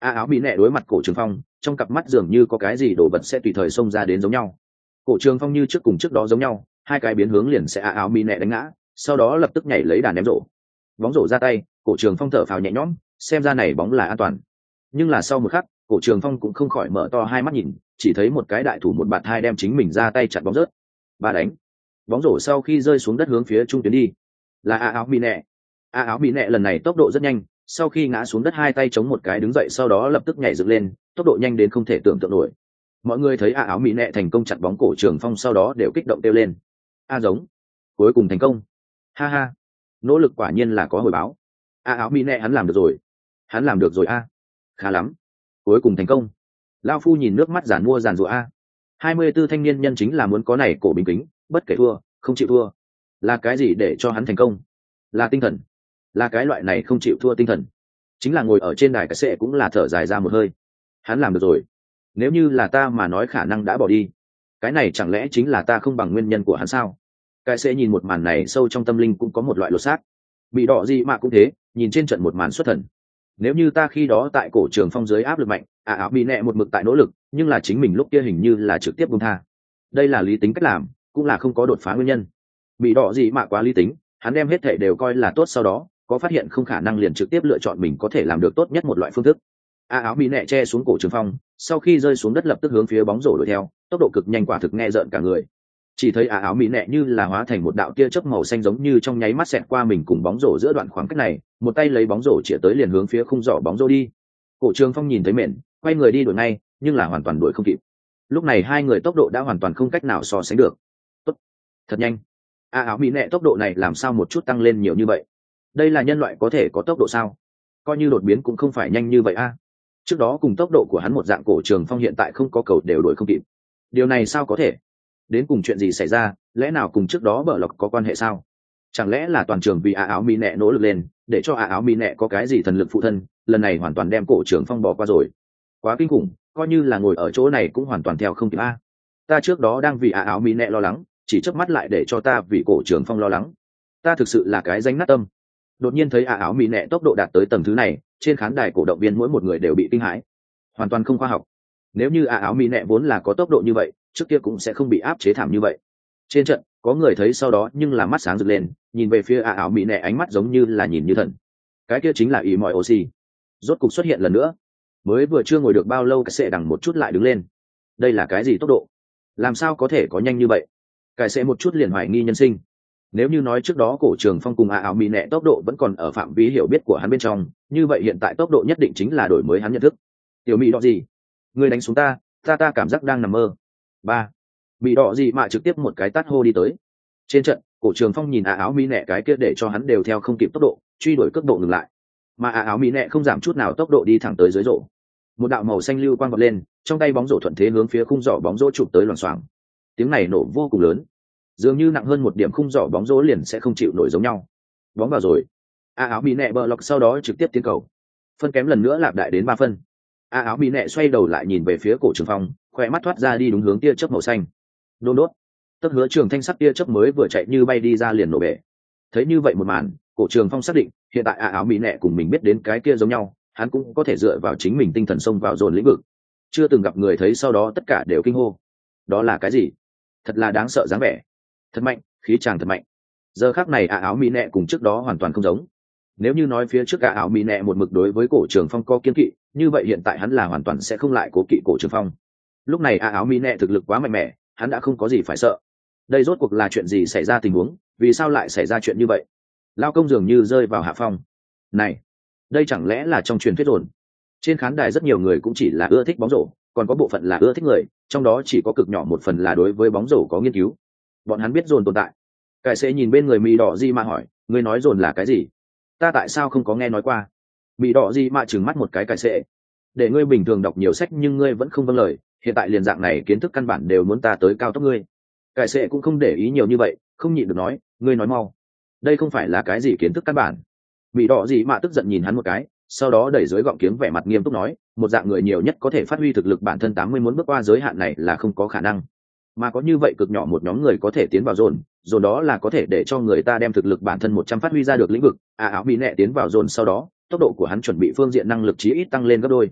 a áo mỹ nẹ đối mặt cổ trường phong, trong cặp mắt dường như có cái gì đổ vật sẽ tùy thời xông ra đến giống nhau. Cổ trường phong như trước cùng trước đó giống nhau, hai cái biến hướng liền sẽ a áo mỹ nẹ đánh ngã, sau đó lập tức nhảy lấy đàn ném rổ. Bóng rổ ra tay, cổ trường phong thở phào nhẹ nhõm, xem ra này bóng là an toàn. Nhưng là sau một khắc, cổ trường phong cũng không khỏi mở to hai mắt nhìn, chỉ thấy một cái đại thủ một bạt hai đem chính mình ra tay chặn bóng rớt. Ba đánh. Bóng rổ sau khi rơi xuống đất hướng phía trung tuyến đi. Là a áo mỹ nẹ. A áo mỹ nẹ lần này tốc độ rất nhanh, sau khi ngã xuống đất hai tay chống một cái đứng dậy, sau đó lập tức nhảy dựng lên, tốc độ nhanh đến không thể tưởng tượng nổi. Mọi người thấy a áo mỹ nẹ thành công chặn bóng cổ trường phong, sau đó đều kích động kêu lên. A giống. Cuối cùng thành công. Ha ha. Nỗ lực quả nhiên là có hồi báo. A áo mỹ nẹ hắn làm được rồi. Hắn làm được rồi a. Khá lắm. Cuối cùng thành công. Lao phu nhìn nước mắt giản mua giàn rủa a. hai mươi 24 thanh niên nhân chính là muốn có này cổ bình kính, bất kể thua, không chịu thua. Là cái gì để cho hắn thành công? Là tinh thần. Là cái loại này không chịu thua tinh thần. Chính là ngồi ở trên đài cái sệ cũng là thở dài ra một hơi. Hắn làm được rồi. Nếu như là ta mà nói khả năng đã bỏ đi. Cái này chẳng lẽ chính là ta không bằng nguyên nhân của hắn sao? Cái sệ nhìn một màn này sâu trong tâm linh cũng có một loại lột xác. Bị đỏ gì mà cũng thế, nhìn trên trận một màn xuất thần. Nếu như ta khi đó tại cổ trường phong dưới áp lực mạnh, à áo bị nẹ một mực tại nỗ lực, nhưng là chính mình lúc kia hình như là trực tiếp buông tha. Đây là lý tính cách làm, cũng là không có đột phá nguyên nhân. Bị đỏ gì mà quá lý tính, hắn đem hết thể đều coi là tốt, sau đó có phát hiện không khả năng liền trực tiếp lựa chọn mình có thể làm được tốt nhất một loại phương thức. A áo bị nẹ che xuống cổ trường phong, sau khi rơi xuống đất lập tức hướng phía bóng rổ đuổi theo, tốc độ cực nhanh quả thực nghe rợn cả người. Chỉ thấy A áo bị nẹ như là hóa thành một đạo tia chớp màu xanh giống như trong nháy mắt xẹt qua mình cùng bóng rổ giữa đoạn khoảng cách này, một tay lấy bóng rổ chĩa tới liền hướng phía khung giỏ bóng rổ đi. Cổ trường phong nhìn thấy mệt, quay người đi đuổi ngay, nhưng là hoàn toàn đuổi không kịp. Lúc này hai người tốc độ đã hoàn toàn không cách nào so sánh được. Tốt, thật nhanh. A áo bị nẹ tốc độ này làm sao một chút tăng lên nhiều như vậy? Đây là nhân loại có thể có tốc độ sao? Coi như đột biến cũng không phải nhanh như vậy a. Trước đó cùng tốc độ của hắn một dạng, cổ trường phong hiện tại không có cầu đều đuổi không kịp. Điều này sao có thể? Đến cùng chuyện gì xảy ra? Lẽ nào cùng trước đó bờ lộc có quan hệ sao? Chẳng lẽ là toàn trường vì a áo mỹ nẹ nỗ lực lên, để cho a áo mỹ nẹ có cái gì thần lực phụ thân, lần này hoàn toàn đem cổ trường phong bỏ qua rồi. Quá kinh khủng, coi như là ngồi ở chỗ này cũng hoàn toàn theo không kịp a. Ta trước đó đang vì a áo mỹ nẹ lo lắng, chỉ chớp mắt lại để cho ta vì cổ trường phong lo lắng. Ta thực sự là cái danh nát tâm. Đột nhiên thấy a áo mỹ nẹ tốc độ đạt tới tầng thứ này, trên khán đài cổ động viên mỗi một người đều bị kinh hãi. Hoàn toàn không khoa học. Nếu như a áo mỹ nẹ vốn là có tốc độ như vậy, trước kia cũng sẽ không bị áp chế thảm như vậy. Trên trận có người thấy sau đó nhưng là mắt sáng rực lên, nhìn về phía a áo mỹ nẹ ánh mắt giống như là nhìn như thần. Cái kia chính là ý mọi oxy rốt cục xuất hiện lần nữa. Mới vừa chưa ngồi được bao lâu, cái sệ đằng một chút lại đứng lên. Đây là cái gì tốc độ? Làm sao có thể có nhanh như vậy? Cái sệ một chút liền hoài nghi nhân sinh. Nếu như nói trước đó cổ trường phong cùng a áo mỹ nẹ tốc độ vẫn còn ở phạm vi hiểu biết của hắn bên trong, như vậy hiện tại tốc độ nhất định chính là đổi mới hắn nhận thức. Tiểu mỹ đỏ gì? Người đánh xuống ta, ta ta cảm giác đang nằm mơ. Ba. Bị đỏ gì mà trực tiếp một cái tát hô đi tới. Trên trận, cổ trường phong nhìn a áo mỹ nẹ cái kia để cho hắn đều theo không kịp tốc độ, truy đuổi cước độ ngừng lại. Mà a áo mỹ nẹ không giảm chút nào tốc độ đi thẳng tới dưới rổ. Một đạo màu xanh lưu quang vọt lên, trong tay bóng rổ thuận thế hướng phía khung giỏ bóng rổ chụp tới loảng xoảng. Tiếng này nổ vô cùng lớn, dường như nặng hơn một điểm khung giỏ bóng rổ liền sẽ không chịu nổi giống nhau. Bóng vào rồi. A áo mỹ nẹ bờ lọc sau đó trực tiếp tiến cầu. Phân kém lần nữa lạp đại đến ba phân. A áo mỹ nẹ xoay đầu lại nhìn về phía cổ trường phong, khỏe mắt thoát ra đi đúng hướng tia chớp màu xanh. Đôn đốt. Tất hứa trường thanh sắc tia chớp mới vừa chạy như bay đi ra liền nổ bể. Thấy như vậy một màn, cổ trường phong xác định hiện tại A áo mỹ nẹ cùng mình biết đến cái kia giống nhau, hắn cũng có thể dựa vào chính mình tinh thần xông vào dồn lĩnh vực. Chưa từng gặp người thấy sau đó tất cả đều kinh hô. Đó là cái gì? Thật là đáng sợ dáng vẻ. Thật mạnh, khí tràng thật mạnh. Giờ khắc này A áo mỹ nẹ cùng trước đó hoàn toàn không giống. Nếu như nói phía trước A áo mỹ nẹ một mực đối với cổ trường phong có kiên kỵ, như vậy hiện tại hắn là hoàn toàn sẽ không lại cố kỵ cổ trường phong. Lúc này A áo mỹ nẹ thực lực quá mạnh mẽ, hắn đã không có gì phải sợ. Đây rốt cuộc là chuyện gì xảy ra tình huống, vì sao lại xảy ra chuyện như vậy? Lao công dường như rơi vào hạ phong. Này, đây chẳng lẽ là trong truyền thuyết đồn? Trên khán đài rất nhiều người cũng chỉ là ưa thích bóng rổ, còn có bộ phận là ưa thích người, trong đó chỉ có cực nhỏ một phần là đối với bóng rổ có nghiên cứu. Bọn hắn biết dồn tồn tại. Cải sẽ nhìn bên người Mị Đỏ Di mà hỏi, ngươi nói dồn là cái gì? Ta tại sao không có nghe nói qua? Mị Đỏ Di mà trừng mắt một cái cải sẽ. Để ngươi bình thường đọc nhiều sách nhưng ngươi vẫn không vâng lời, hiện tại liền dạng này kiến thức căn bản đều muốn ta tới cao tốc ngươi. Cải sẽ cũng không để ý nhiều như vậy, không nhịn được nói, ngươi nói mau. Đây không phải là cái gì kiến thức căn bản. Mị Đỏ Di mà tức giận nhìn hắn một cái, sau đó đẩy dưới gọng kiếm vẻ mặt nghiêm túc nói, một dạng người nhiều nhất có thể phát huy thực lực bản thân tám mươi muốn bước qua giới hạn này là không có khả năng. Mà có như vậy cực nhỏ một nhóm người có thể tiến vào dồn, dồn đó là có thể để cho người ta đem thực lực bản thân một trăm phát huy ra được lĩnh vực. À áo bị nẹ tiến vào dồn sau đó, tốc độ của hắn chuẩn bị phương diện năng lực chí ít tăng lên gấp đôi.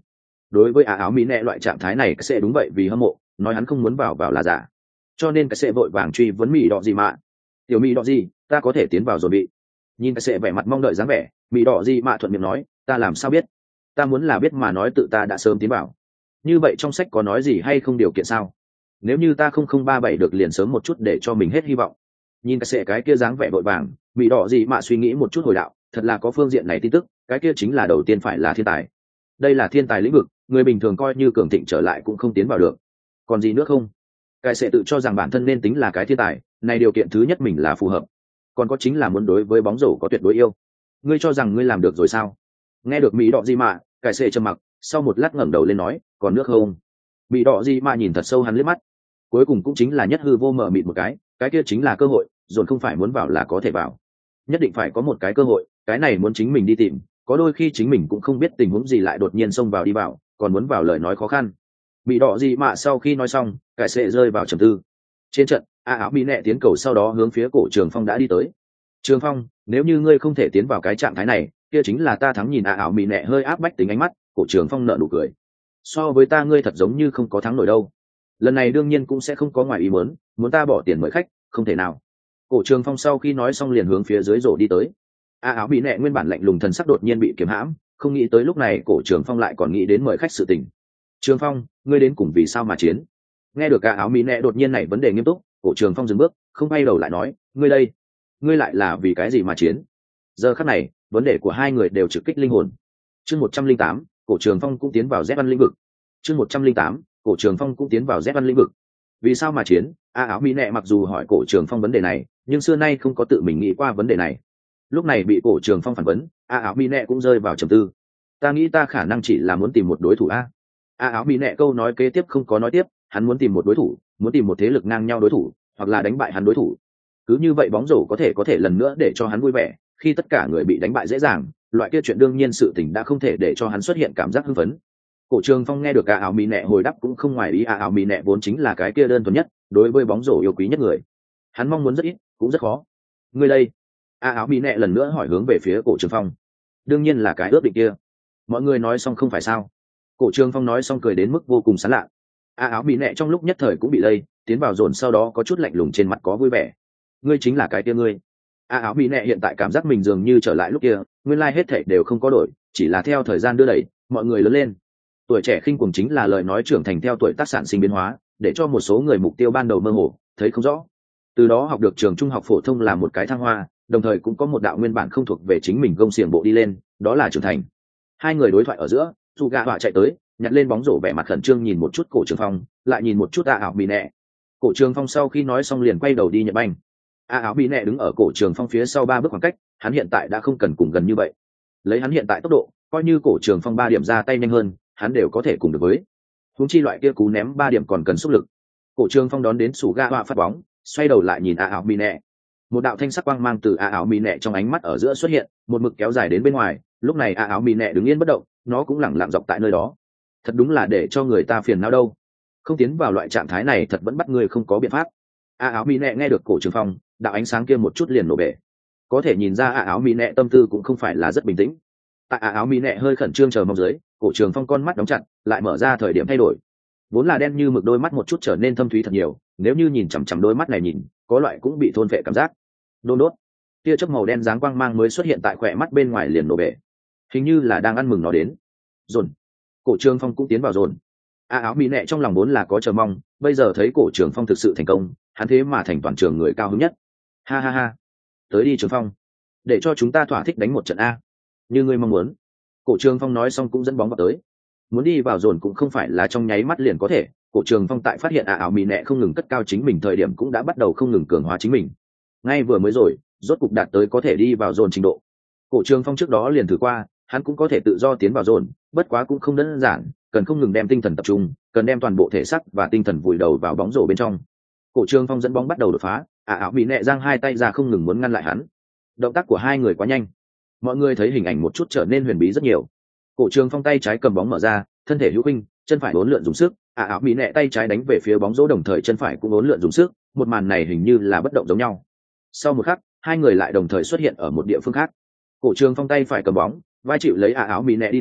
đối với ả áo mỹ nẹ loại trạng thái này cái sẽ đúng vậy vì hâm mộ nói hắn không muốn vào vào là giả, cho nên cái sẽ vội vàng truy vấn mỹ đỏ gì mạ. Tiểu mỹ đỏ gì, ta có thể tiến vào rồi bị. Nhìn cái sẽ vẻ mặt mong đợi dáng vẻ, mỹ đỏ gì mạ thuận miệng nói, ta làm sao biết, ta muốn là biết mà nói tự ta đã sớm tiến vào. Như vậy trong sách có nói gì hay không điều kiện sao? Nếu như ta không không ba bảy được liền sớm một chút để cho mình hết hy vọng. Nhìn cái sẽ cái kia dáng vẻ vội vàng, mỹ đỏ gì mạ suy nghĩ một chút hồi đạo, thật là có phương diện này tin tức, cái kia chính là đầu tiên phải là thiên tài. Đây là thiên tài lĩnh vực, người bình thường coi như cường thịnh trở lại cũng không tiến vào được. Còn gì nữa không? Cái sẽ tự cho rằng bản thân nên tính là cái thiên tài, này điều kiện thứ nhất mình là phù hợp. Còn có chính là muốn đối với bóng rổ có tuyệt đối yêu. Ngươi cho rằng ngươi làm được rồi sao? Nghe được mỹ đỏ gì mà, cái sẽ trầm mặc, sau một lát ngẩng đầu lên nói, còn nước không? Mỹ đỏ gì mà nhìn thật sâu hắn liếc mắt. Cuối cùng cũng chính là nhất hư vô mở mịt một cái, cái kia chính là cơ hội, dồn không phải muốn vào là có thể vào. Nhất định phải có một cái cơ hội, cái này muốn chính mình đi tìm, có đôi khi chính mình cũng không biết tình huống gì lại đột nhiên xông vào đi vào, còn muốn vào lời nói khó khăn. Bị đỏ gì mà sau khi nói xong, cải sệ rơi vào trầm tư. Trên trận, a áo bị nẹ tiến cầu sau đó hướng phía cổ Trường Phong đã đi tới. Trường Phong, nếu như ngươi không thể tiến vào cái trạng thái này, kia chính là ta thắng. Nhìn a áo bị nẹ hơi áp bách tính ánh mắt, cổ Trường Phong nở nụ cười. So với ta ngươi thật giống như không có thắng nổi đâu. Lần này đương nhiên cũng sẽ không có ngoài ý muốn, muốn ta bỏ tiền mời khách, không thể nào. Cổ Trường Phong sau khi nói xong liền hướng phía dưới rổ đi tới. A áo bị nẹ nguyên bản lạnh lùng thần sắc đột nhiên bị kiềm hãm, không nghĩ tới lúc này cổ Trường Phong lại còn nghĩ đến mời khách sự tình. Trường Phong, ngươi đến cùng vì sao mà chiến? Nghe được A áo bị nẹ đột nhiên này vấn đề nghiêm túc, cổ Trường Phong dừng bước, không bay đầu lại nói, ngươi đây, ngươi lại là vì cái gì mà chiến? Giờ khắc này, vấn đề của hai người đều trực kích linh hồn. Chương một trăm linh tám, cổ Trường Phong cũng tiến vào Z văn lĩnh vực. Chương một trăm linh tám, cổ Trường Phong cũng tiến vào Z văn lĩnh vực. Vì sao mà chiến? A áo mỹ nệ mặc dù hỏi cổ Trường Phong vấn đề này, nhưng xưa nay không có tự mình nghĩ qua vấn đề này. Lúc này bị cổ Trường Phong phản vấn, A áo mỹ nệ cũng rơi vào trầm tư. Ta nghĩ ta khả năng chỉ là muốn tìm một đối thủ a. A áo mỹ nệ câu nói kế tiếp không có nói tiếp, hắn muốn tìm một đối thủ, muốn tìm một thế lực ngang nhau đối thủ, hoặc là đánh bại hắn đối thủ. Cứ như vậy bóng rổ có thể có thể lần nữa để cho hắn vui vẻ, khi tất cả người bị đánh bại dễ dàng, loại kia chuyện đương nhiên sự tình đã không thể để cho hắn xuất hiện cảm giác hưng phấn. Cổ Trường Phong nghe được A áo mỹ nệ hồi đáp cũng không ngoài ý. A áo mỹ nệ vốn chính là cái kia đơn thuần nhất, đối với bóng rổ yêu quý nhất người, hắn mong muốn rất ít, cũng rất khó. Ngươi đây? A áo mỹ nệ lần nữa hỏi hướng về phía cổ Trường Phong. Đương nhiên là cái ước định kia. Mọi người nói xong không phải sao? Cổ Trường Phong nói xong cười đến mức vô cùng sán lạ. A áo mỹ nệ trong lúc nhất thời cũng bị lây, tiến vào dồn sau đó có chút lạnh lùng trên mặt có vui vẻ. Ngươi chính là cái kia ngươi. A áo mỹ nệ hiện tại cảm giác mình dường như trở lại lúc kia, nguyên lai hết thảy đều không có đổi, chỉ là theo thời gian đưa đẩy, mọi người lớn lên. Tuổi trẻ khinh cuồng chính là lời nói trưởng thành theo tuổi tác sản sinh biến hóa, để cho một số người mục tiêu ban đầu mơ hồ, thấy không rõ. Từ đó học được trường trung học phổ thông là một cái thăng hoa, đồng thời cũng có một đạo nguyên bản không thuộc về chính mình gông xiềng bộ đi lên, đó là trưởng thành. Hai người đối thoại ở giữa, Su Gạ Họa chạy tới, nhặt lên bóng rổ vẻ mặt khẩn trương nhìn một chút cổ Trường Phong, lại nhìn một chút A áo mỹ nệ. Cổ Trường Phong sau khi nói xong liền quay đầu đi nhận banh. A áo mỹ nệ đứng ở cổ Trường Phong phía sau ba bước khoảng cách, hắn hiện tại đã không cần cùng gần như vậy. Lấy hắn hiện tại tốc độ, coi như cổ Trường Phong ba điểm ra tay nhanh hơn, hắn đều có thể cùng được với. Huống chi loại kia cú ném ba điểm còn cần xúc lực. Cổ Trường Phong đón đến Su Gạ Họa phát bóng, xoay đầu lại nhìn A áo mỹ nệ. Một đạo thanh sắc quang mang từ A áo mỹ nệ trong ánh mắt ở giữa xuất hiện, một mực kéo dài đến bên ngoài. Lúc này A áo mỹ nệ đứng yên bất động, nó cũng lẳng lặng dọc tại nơi đó. Thật đúng là để cho người ta phiền não đâu. Không tiến vào loại trạng thái này thật vẫn bắt người không có biện pháp. A áo mỹ nệ nghe được cổ Trường Phong, đạo ánh sáng kia một chút liền nổ bể. Có thể nhìn ra A áo mỹ nệ tâm tư cũng không phải là rất bình tĩnh. Tại A áo mỹ nệ hơi khẩn trương chờ mong dưới, cổ Trường Phong con mắt đóng chặt, lại mở ra thời điểm thay đổi. Vốn là đen như mực đôi mắt một chút trở nên thâm thúy thật nhiều, nếu như nhìn chằm chằm đôi mắt này nhìn, có loại cũng bị thôn phệ cảm giác. Đôn đốt, tia chớp màu đen dáng quang mang mới xuất hiện tại khỏe mắt bên ngoài liền nổ bể. Hình như là đang ăn mừng nó đến. Dồn. Cổ Trường Phong cũng tiến vào dồn. A áo mỹ nệ trong lòng vốn là có chờ mong, bây giờ thấy cổ Trường Phong thực sự thành công, hắn thế mà thành toàn trường người cao hứng nhất. Ha ha ha. Tới đi Trường Phong, để cho chúng ta thỏa thích đánh một trận a. Như ngươi mong muốn. Cổ Trường Phong nói xong cũng dẫn bóng vào tới. Muốn đi vào dồn cũng không phải là trong nháy mắt liền có thể. Cổ Trường Phong tại phát hiện A áo mỹ nệ không ngừng cất cao chính mình thời điểm cũng đã bắt đầu không ngừng cường hóa chính mình. Ngay vừa mới rồi, rốt cục đạt tới có thể đi vào dồn trình độ. Cổ Trường Phong trước đó liền thử qua, hắn cũng có thể tự do tiến vào dồn, bất quá cũng không đơn giản, cần không ngừng đem tinh thần tập trung, cần đem toàn bộ thể xác và tinh thần vùi đầu vào bóng rổ bên trong. Cổ Trường Phong dẫn bóng bắt đầu đột phá, ả ảo bị nẹ giang hai tay ra không ngừng muốn ngăn lại hắn. Động tác của hai người quá nhanh, mọi người thấy hình ảnh một chút trở nên huyền bí rất nhiều. Cổ Trường Phong tay trái cầm bóng mở ra, thân thể hữu khinh, chân phải uốn lượn dùng sức, ả ảo bị nẹ tay trái đánh về phía bóng rổ đồng thời chân phải cũng uốn lượn dùng sức, một màn này hình như là bất động giống nhau. Sau một khắc, hai người lại đồng thời xuất hiện ở một địa phương khác. Cổ Trường Phong tay phải cầm bóng, vai chịu lấy ả áo mỹ nẹ đi tới,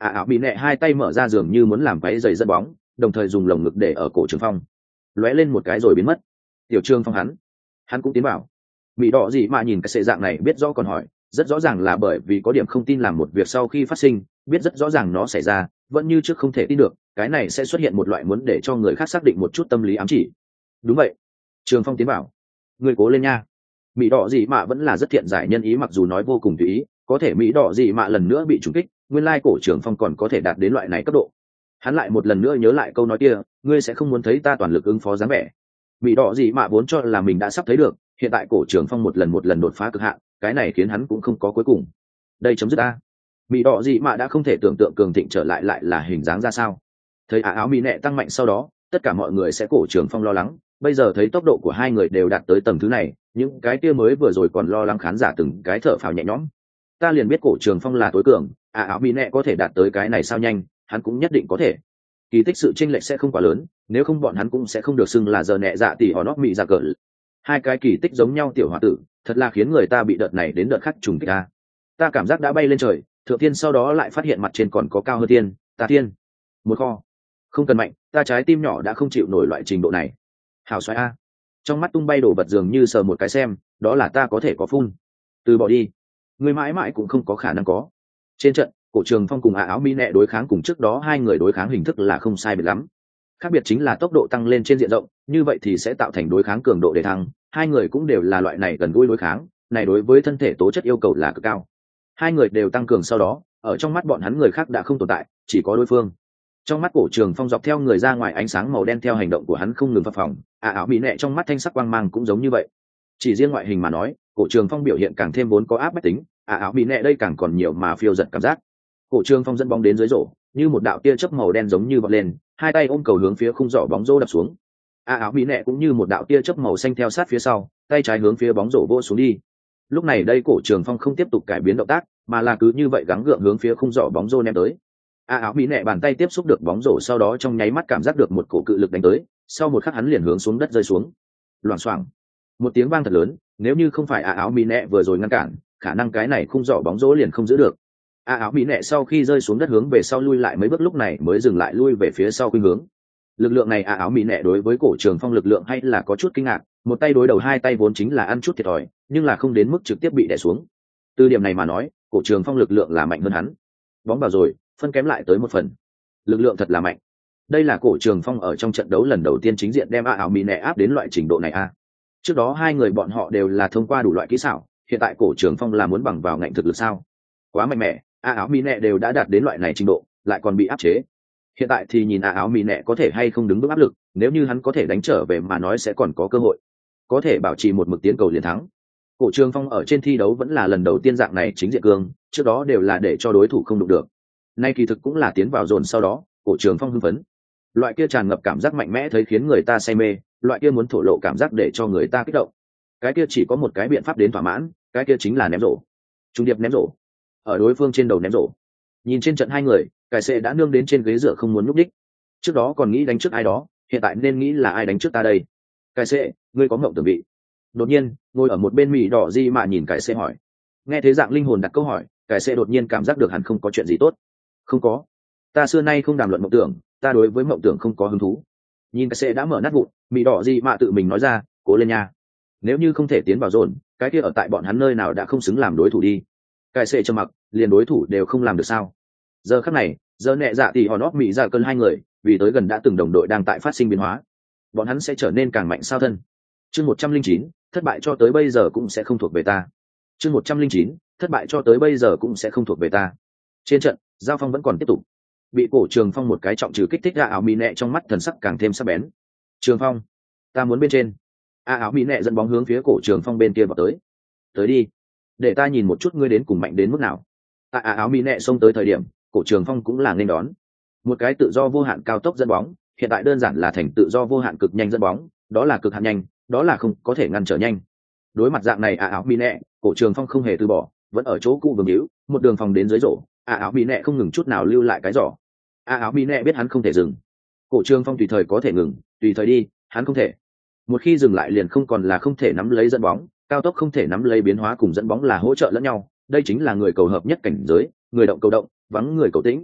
à áo bị nẹ hai tay mở ra giường như muốn làm váy giày dẫn bóng, đồng thời dùng lồng ngực để ở cổ Trường Phong, lóe lên một cái rồi biến mất. Tiểu Trường Phong hắn, hắn cũng tiến vào. Mỹ đỏ gì mà nhìn cái sệ dạng này biết rõ còn hỏi, rất rõ ràng là bởi vì có điểm không tin làm một việc sau khi phát sinh, biết rất rõ ràng nó xảy ra, vẫn như trước không thể tin được, cái này sẽ xuất hiện một loại muốn để cho người khác xác định một chút tâm lý ám chỉ. Đúng vậy. Trường Phong tiến vào. Người cố lên nha. Mỹ đỏ gì mà vẫn là rất thiện giải nhân ý, mặc dù nói vô cùng tùy ý, có thể Mỹ đỏ gì mà lần nữa bị trúng kích, nguyên lai cổ Trường Phong còn có thể đạt đến loại này cấp độ. Hắn lại một lần nữa nhớ lại câu nói kia, ngươi sẽ không muốn thấy ta toàn lực ứng phó dáng vẻ. Mỹ đỏ gì mà vốn cho là mình đã sắp thấy được, hiện tại cổ Trường Phong một lần một lần đột phá cực hạn, cái này khiến hắn cũng không có cuối cùng. Đây chấm dứt a. Mỹ đỏ gì mà đã không thể tưởng tượng cường thịnh trở lại lại là hình dáng ra sao. Thấy ả áo mỹ nẹ tăng mạnh sau đó, tất cả mọi người sẽ cổ Trường Phong lo lắng, bây giờ thấy tốc độ của hai người đều đạt tới tầm thứ này, những cái kia mới vừa rồi còn lo lắng khán giả từng cái thở phào nhẹ nhõm. Ta liền biết cổ Trường Phong là tối cường, ả áo mỹ nẹ có thể đạt tới cái này sao nhanh, hắn cũng nhất định có thể. Kỳ tích sự chênh lệch sẽ không quá lớn, nếu không bọn hắn cũng sẽ không được xưng là giờ nẹ dạ tỷ họ nót mỹ ra cỡ. Hai cái kỳ tích giống nhau tiểu hòa tử, thật là khiến người ta bị đợt này đến đợt khác trùng kích ta. Ta cảm giác đã bay lên trời, thượng thiên sau đó lại phát hiện mặt trên còn có cao hơn thiên, ta thiên. Một kho. Không cần mạnh, ta trái tim nhỏ đã không chịu nổi loại trình độ này. Hào xoay a. Trong mắt tung bay đổ vật dường như sờ một cái xem, đó là ta có thể có phun. Từ bỏ đi. Người mãi mãi cũng không có khả năng có. Trên trận, cổ Trường Phong cùng ả áo mỹ nẹ đối kháng cùng trước đó hai người đối kháng hình thức là không sai biệt lắm. Khác biệt chính là tốc độ tăng lên trên diện rộng, như vậy thì sẽ tạo thành đối kháng cường độ để thăng, hai người cũng đều là loại này gần gũi đối kháng, này đối với thân thể tố chất yêu cầu là cực cao. Hai người đều tăng cường sau đó, ở trong mắt bọn hắn người khác đã không tồn tại, chỉ có đối phương. Trong mắt cổ Trường Phong dọc theo người ra ngoài ánh sáng màu đen theo hành động của hắn không ngừng phập phồng, ả áo mỹ nẹ trong mắt thanh sắc quang mang cũng giống như vậy. Chỉ riêng ngoại hình mà nói, cổ Trường Phong biểu hiện càng thêm vốn có áp bách tính, ả áo mỹ nẹ đây càng còn nhiều mà phiêu giật cảm giác. Cổ Trường Phong dẫn bóng đến dưới rổ, như một đạo tia chớp màu đen giống như vọt lên, hai tay ôm cầu hướng phía khung rổ bóng rổ đập xuống. A áo mỹ nẹ cũng như một đạo tia chớp màu xanh theo sát phía sau, tay trái hướng phía bóng rổ vô xuống đi. Lúc này đây cổ Trường Phong không tiếp tục cải biến động tác, mà là cứ như vậy gắng gượng hướng phía khung rổ bóng rổ ném tới. A áo mỹ nẹ bàn tay tiếp xúc được bóng rổ sau đó trong nháy mắt cảm giác được một cổ cự lực đánh tới, sau một khắc hắn liền hướng xuống đất rơi xuống. Loảng xoảng. Một tiếng vang thật lớn, nếu như không phải A áo mỹ nẹ vừa rồi ngăn cản, khả năng cái này khung rổ bóng rổ liền không giữ được. A áo mỹ nẹ sau khi rơi xuống đất hướng về sau lui lại mấy bước, lúc này mới dừng lại lui về phía sau khuynh hướng. Lực lượng này A áo mỹ nẹ đối với cổ Trường Phong lực lượng hay là có chút kinh ngạc, một tay đối đầu hai tay vốn chính là ăn chút thiệt thòi, nhưng là không đến mức trực tiếp bị đè xuống. Từ điểm này mà nói, cổ Trường Phong lực lượng là mạnh hơn hắn. Bóng vào rồi, phân kém lại tới một phần. Lực lượng thật là mạnh. Đây là cổ Trường Phong ở trong trận đấu lần đầu tiên chính diện đem A áo mỹ nẹ áp đến loại trình độ này a. Trước đó hai người bọn họ đều là thông qua đủ loại kỹ xảo, hiện tại cổ Trường Phong là muốn bằng vào ngạnh thực lực sao? Quá mạnh mẽ, A áo mỹ nẹ đều đã đạt đến loại này trình độ, lại còn bị áp chế. Hiện tại thì nhìn A áo mỹ nẹ có thể hay không đứng bước áp lực, nếu như hắn có thể đánh trở về mà nói sẽ còn có cơ hội, có thể bảo trì một mực tiến cầu liền thắng. Cổ Trường Phong ở trên thi đấu vẫn là lần đầu tiên dạng này chính diện cương, trước đó đều là để cho đối thủ không đụng được. Nay kỳ thực cũng là tiến vào dồn sau đó, cổ Trường Phong hưng phấn. Loại kia tràn ngập cảm giác mạnh mẽ thấy khiến người ta say mê, loại kia muốn thổ lộ cảm giác để cho người ta kích động. Cái kia chỉ có một cái biện pháp đến thỏa mãn, cái kia chính là ném rổ. Trung điệp ném rổ. Ở đối phương trên đầu ném rổ. Nhìn trên trận hai người, cải sệ đã nương đến trên ghế dựa không muốn núp đích. Trước đó còn nghĩ đánh trước ai đó, hiện tại nên nghĩ là ai đánh trước ta đây. Cải sệ, ngươi có mộng tưởng vị. Đột nhiên, ngồi ở một bên Mỹ đỏ gì mà nhìn cải sệ hỏi. Nghe thế dạng linh hồn đặt câu hỏi, cải sệ đột nhiên cảm giác được hẳn không có chuyện gì tốt. Không có. Ta xưa nay không đàm luận mộng tưởng, ta đối với mộng tưởng không có hứng thú. Nhìn cải sệ đã mở nát bụng, Mỹ đỏ gì mà tự mình nói ra, cố lên nha. Nếu như không thể tiến vào dồn, cái kia ở tại bọn hắn nơi nào đã không xứng làm đối thủ đi. Cải sệ trầm mặc, liền đối thủ đều không làm được sao? Giờ khắc này, giờ nhẹ dạ thì họ nót Mỹ ra cơn hai người, vì tới gần đã từng đồng đội đang tại phát sinh biến hóa, bọn hắn sẽ trở nên càng mạnh sao thân. Chương một trăm linh chín, thất bại cho tới bây giờ cũng sẽ không thuộc về ta. Chương một trăm linh chín, thất bại cho tới bây giờ cũng sẽ không thuộc về ta. Trên trận, giao phong vẫn còn tiếp tục. Bị cổ Trường Phong một cái trọng trừ kích thích ra áo mỹ nẹ trong mắt thần sắc càng thêm sắc bén. Trường Phong, ta muốn bên trên. A áo mỹ nẹ dẫn bóng hướng phía cổ Trường Phong bên kia vào tới. Tới đi, để ta nhìn một chút ngươi đến cùng mạnh đến mức nào. Tại A áo mỹ nẹ xông tới thời điểm, cổ Trường Phong cũng là nên đón. Một cái tự do vô hạn cao tốc dẫn bóng, hiện tại đơn giản là thành tự do vô hạn cực nhanh dẫn bóng, đó là cực hạn nhanh, đó là không có thể ngăn trở nhanh. Đối mặt dạng này A áo mỹ nẹ, cổ Trường Phong không hề từ bỏ, vẫn ở chỗ cũ vương hữu, một đường phòng đến dưới rổ. A áo mỹ nẹ không ngừng chút nào lưu lại cái giỏ. A áo mỹ nẹ biết hắn không thể dừng, cổ Trường Phong tùy thời có thể ngừng, tùy thời đi, hắn không thể. Một khi dừng lại liền không còn là không thể nắm lấy dẫn bóng, cao tốc không thể nắm lấy biến hóa cùng dẫn bóng là hỗ trợ lẫn nhau, đây chính là người cầu hợp nhất cảnh giới, người động cầu động, vắng người cầu tĩnh.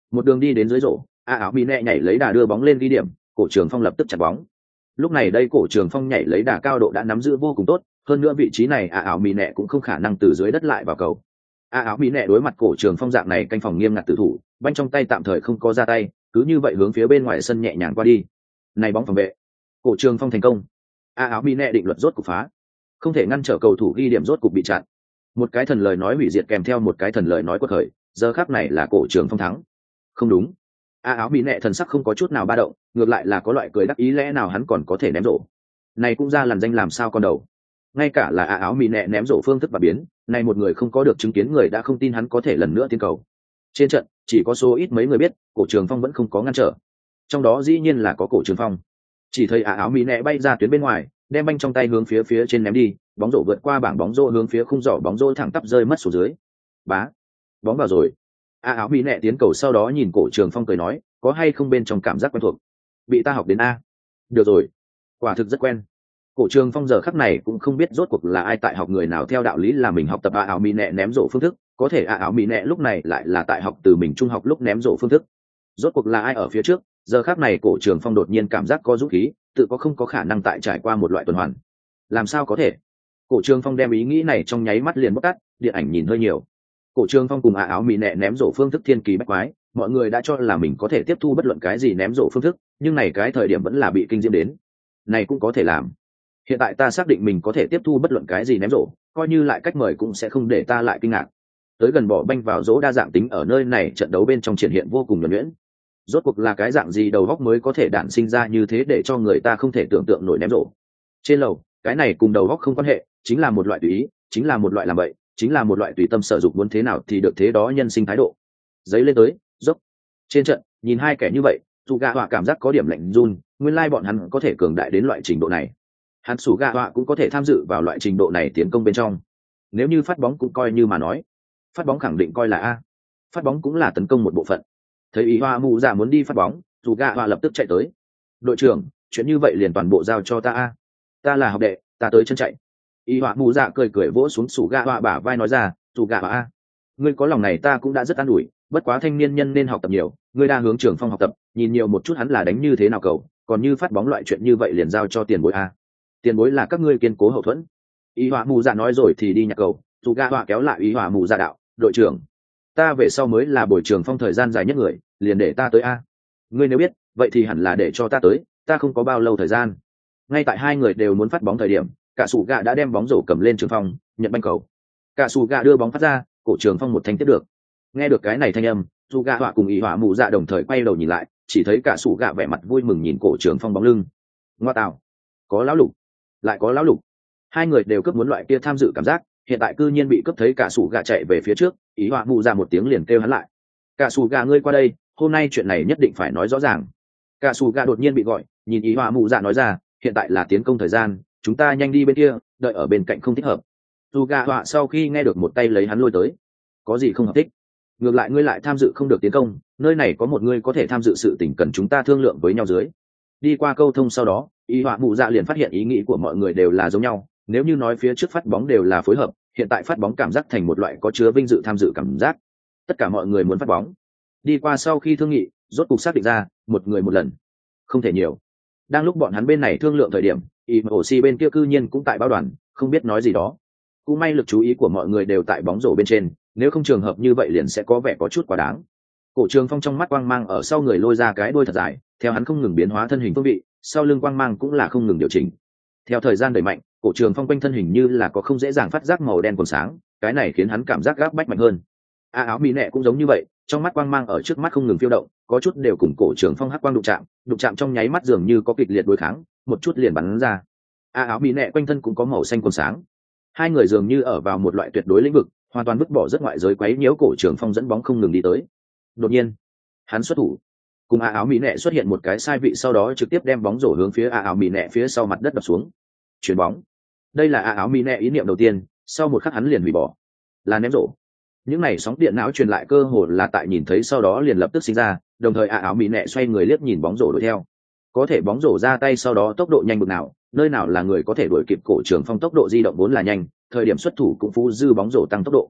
Một đường đi đến dưới rổ, a áo mỹ nẹ nhảy lấy đà đưa bóng lên ghi điểm, cổ trường phong lập tức chặt bóng. Lúc này đây cổ trường phong nhảy lấy đà cao độ đã nắm giữ vô cùng tốt, hơn nữa vị trí này a áo mỹ nẹ cũng không khả năng từ dưới đất lại vào cầu. a áo mỹ nẹ đối mặt cổ trường phong dạng này canh phòng nghiêm ngặt tự thủ, banh trong tay tạm thời không có ra tay, cứ như vậy hướng phía bên ngoài sân nhẹ nhàng qua đi. Này bóng phòng vệ, cổ trường phong thành công. a áo mỹ nẹ định luật rốt cục phá, không thể ngăn trở cầu thủ ghi điểm rốt cục bị chặn. Một cái thần lời nói hủy diệt kèm theo một cái thần lời nói quật khởi, giờ khắc này là cổ trường phong thắng. Không đúng, a áo mỹ nẹ thần sắc không có chút nào ba động, ngược lại là có loại cười đắc ý, lẽ nào hắn còn có thể ném rổ. Này cũng ra làn danh làm sao con đầu. Ngay cả là a áo mỹ nẹ ném rổ phương thức và biến, này một người không có được chứng kiến người đã không tin hắn có thể lần nữa tiến cầu. Trên trận chỉ có số ít mấy người biết, cổ trường phong vẫn không có ngăn trở, trong đó dĩ nhiên là có cổ trường phong. Chỉ thấy a áo mỹ nẹ bay ra tuyến bên ngoài, đem banh trong tay hướng phía phía trên ném đi, bóng rổ vượt qua bảng bóng rổ hướng phía khung giỏ bóng rổ thẳng tắp rơi mất xuống dưới. Bá, bóng vào rồi. a áo mỹ nẹ tiến cầu sau đó nhìn cổ trường phong cười nói, có hay không bên trong cảm giác quen thuộc. Bị ta học đến a. Được rồi, quả thực rất quen. Cổ trường phong giờ khắc này cũng không biết rốt cuộc là ai tại học người nào theo đạo lý là mình học tập a áo mỹ nẹ ném rổ phương thức, có thể a áo mỹ nẹ lúc này lại là tại học từ mình trung học lúc ném rổ phương thức. Rốt cuộc là ai ở phía trước, giờ khắc này cổ trường phong đột nhiên cảm giác có dũng khí, tự có không có khả năng tại trải qua một loại tuần hoàn. Làm sao có thể? Cổ trường phong đem ý nghĩ này trong nháy mắt liền bóc tát, điện ảnh nhìn hơi nhiều. Cổ trường phong cùng a áo mỹ nẹ ném rổ phương thức thiên kỳ bách quái, mọi người đã cho là mình có thể tiếp thu bất luận cái gì ném rổ phương thức, nhưng này cái thời điểm vẫn là bị kinh diễm đến. Này cũng có thể làm. Hiện tại ta xác định mình có thể tiếp thu bất luận cái gì ném rổ, coi như lại cách mời cũng sẽ không để ta lại kinh ngạc. Tới gần bỏ banh vào rổ đa dạng tính ở nơi này trận đấu bên trong triển hiện vô cùng nhuần nhuyễn. Rốt cuộc là cái dạng gì đầu góc mới có thể đản sinh ra như thế để cho người ta không thể tưởng tượng nổi ném rổ. Trên lầu, cái này cùng đầu góc không quan hệ, chính là một loại tùy ý, chính là một loại làm bậy, chính là một loại tùy tâm sở dục, muốn thế nào thì được thế đó nhân sinh thái độ. Giấy lên tới, dốc. Trên trận, nhìn hai kẻ như vậy, dù gạ họa cảm giác có điểm lạnh run, nguyên lai bọn hắn có thể cường đại đến loại trình độ này. Hắn sủ gạ họa cũng có thể tham dự vào loại trình độ này tiến công bên trong. Nếu như phát bóng cũng coi như mà nói, phát bóng khẳng định coi là a, phát bóng cũng là tấn công một bộ phận. Thấy ý hoa mù dạ muốn đi phát bóng, dù gạ họa lập tức chạy tới. Đội trưởng, chuyện như vậy liền toàn bộ giao cho ta a, ta là học đệ, ta tới chân chạy. Ý hoa mù dạ cười cười vỗ xuống sủ gạ họa bả vai nói ra, dù gạ họa a, ngươi có lòng này ta cũng đã rất an ủi, bất quá thanh niên nhân nên học tập nhiều, ngươi đang hướng trường phong học tập, nhìn nhiều một chút hắn là đánh như thế nào cầu, còn như phát bóng loại chuyện như vậy liền giao cho tiền bối a, tiền bối là các ngươi kiên cố hậu thuẫn. Ý họa mù dạ nói rồi thì đi nhặt cầu, dù gạ họa kéo lại ý họa mù dạ đạo, đội trưởng, ta về sau mới là bồi trường phong thời gian dài nhất người, liền để ta tới a. Ngươi nếu biết vậy thì hẳn là để cho ta tới, ta không có bao lâu thời gian. Ngay tại hai người đều muốn phát bóng thời điểm, cả sủ gạ đã đem bóng rổ cầm lên trường phong, nhận banh cầu. Cả sủ gạ đưa bóng phát ra, cổ trường phong một thanh tiếp được. Nghe được cái này thanh âm, dù gạ họa cùng ý họa mù dạ đồng thời quay đầu nhìn lại, chỉ thấy cả sủ gạ vẻ mặt vui mừng nhìn cổ trường phong bóng lưng. Ngoa tạo, có lão lục, lại có lão lục. Hai người đều cướp muốn loại kia tham dự cảm giác, hiện tại cư nhiên bị cướp, thấy cả sủ gạ chạy về phía trước, ý họa mù dạ một tiếng liền kêu hắn lại. Cả sủ gạ ngươi qua đây, hôm nay chuyện này nhất định phải nói rõ ràng. Cả sủ gạ đột nhiên bị gọi, nhìn ý họa mù dạ nói ra, hiện tại là tiến công thời gian, chúng ta nhanh đi bên kia, đợi ở bên cạnh không thích hợp. Dù gạ họa sau khi nghe được một tay lấy hắn lôi tới. Có gì không hợp thích? Ngược lại ngươi lại tham dự không được tiến công, nơi này có một ngươi có thể tham dự sự tình cần chúng ta thương lượng với nhau dưới. Đi qua câu thông sau đó, ý họa mù dạ liền phát hiện ý nghĩ của mọi người đều là giống nhau. Nếu như nói phía trước phát bóng đều là phối hợp, hiện tại phát bóng cảm giác thành một loại có chứa vinh dự tham dự cảm giác. Tất cả mọi người muốn phát bóng. Đi qua sau khi thương nghị, rốt cục xác định ra, một người một lần, không thể nhiều. Đang lúc bọn hắn bên này thương lượng thời điểm, i em o xê bên kia cư nhiên cũng tại báo đoàn, không biết nói gì đó. Cũng may lực chú ý của mọi người đều tại bóng rổ bên trên, nếu không trường hợp như vậy liền sẽ có vẻ có chút quá đáng. Cổ trường phong trong mắt quang mang ở sau người lôi ra cái đuôi thật dài, theo hắn không ngừng biến hóa thân hình phương vị, sau lưng quang mang cũng là không ngừng điều chỉnh. Theo thời gian đẩy mạnh, cổ trường phong quanh thân hình như là có không dễ dàng phát giác màu đen còn sáng, cái này khiến hắn cảm giác gáp bách mạnh hơn. A áo mỹ nệ cũng giống như vậy, trong mắt quang mang ở trước mắt không ngừng phiêu động, có chút đều cùng cổ trường phong hắc quang đụng chạm, đụng chạm trong nháy mắt dường như có kịch liệt đối kháng, một chút liền bắn ra. A áo mỹ nệ quanh thân cũng có màu xanh còn sáng, hai người dường như ở vào một loại tuyệt đối lĩnh vực, hoàn toàn vứt bỏ rất ngoại giới quấy nhiễu cổ trường phong dẫn bóng không ngừng đi tới. Đột nhiên, hắn xuất thủ, cùng A áo mỹ nệ xuất hiện một cái sai vị, sau đó trực tiếp đem bóng rổ hướng phía A áo mỹ nệ phía sau mặt đất đập xuống. Chuyền bóng. Đây là A áo mỹ nệ ý niệm đầu tiên, sau một khắc hắn liền hủy bỏ, là ném rổ. Những này sóng điện não truyền lại cơ hồ là tại nhìn thấy sau đó liền lập tức sinh ra, đồng thời A áo mỹ nệ xoay người liếc nhìn bóng rổ đuổi theo. Có thể bóng rổ ra tay sau đó tốc độ nhanh bực nào, nơi nào là người có thể đuổi kịp cổ trường phong tốc độ di động vốn là nhanh, thời điểm xuất thủ cũng phú dư bóng rổ tăng tốc độ.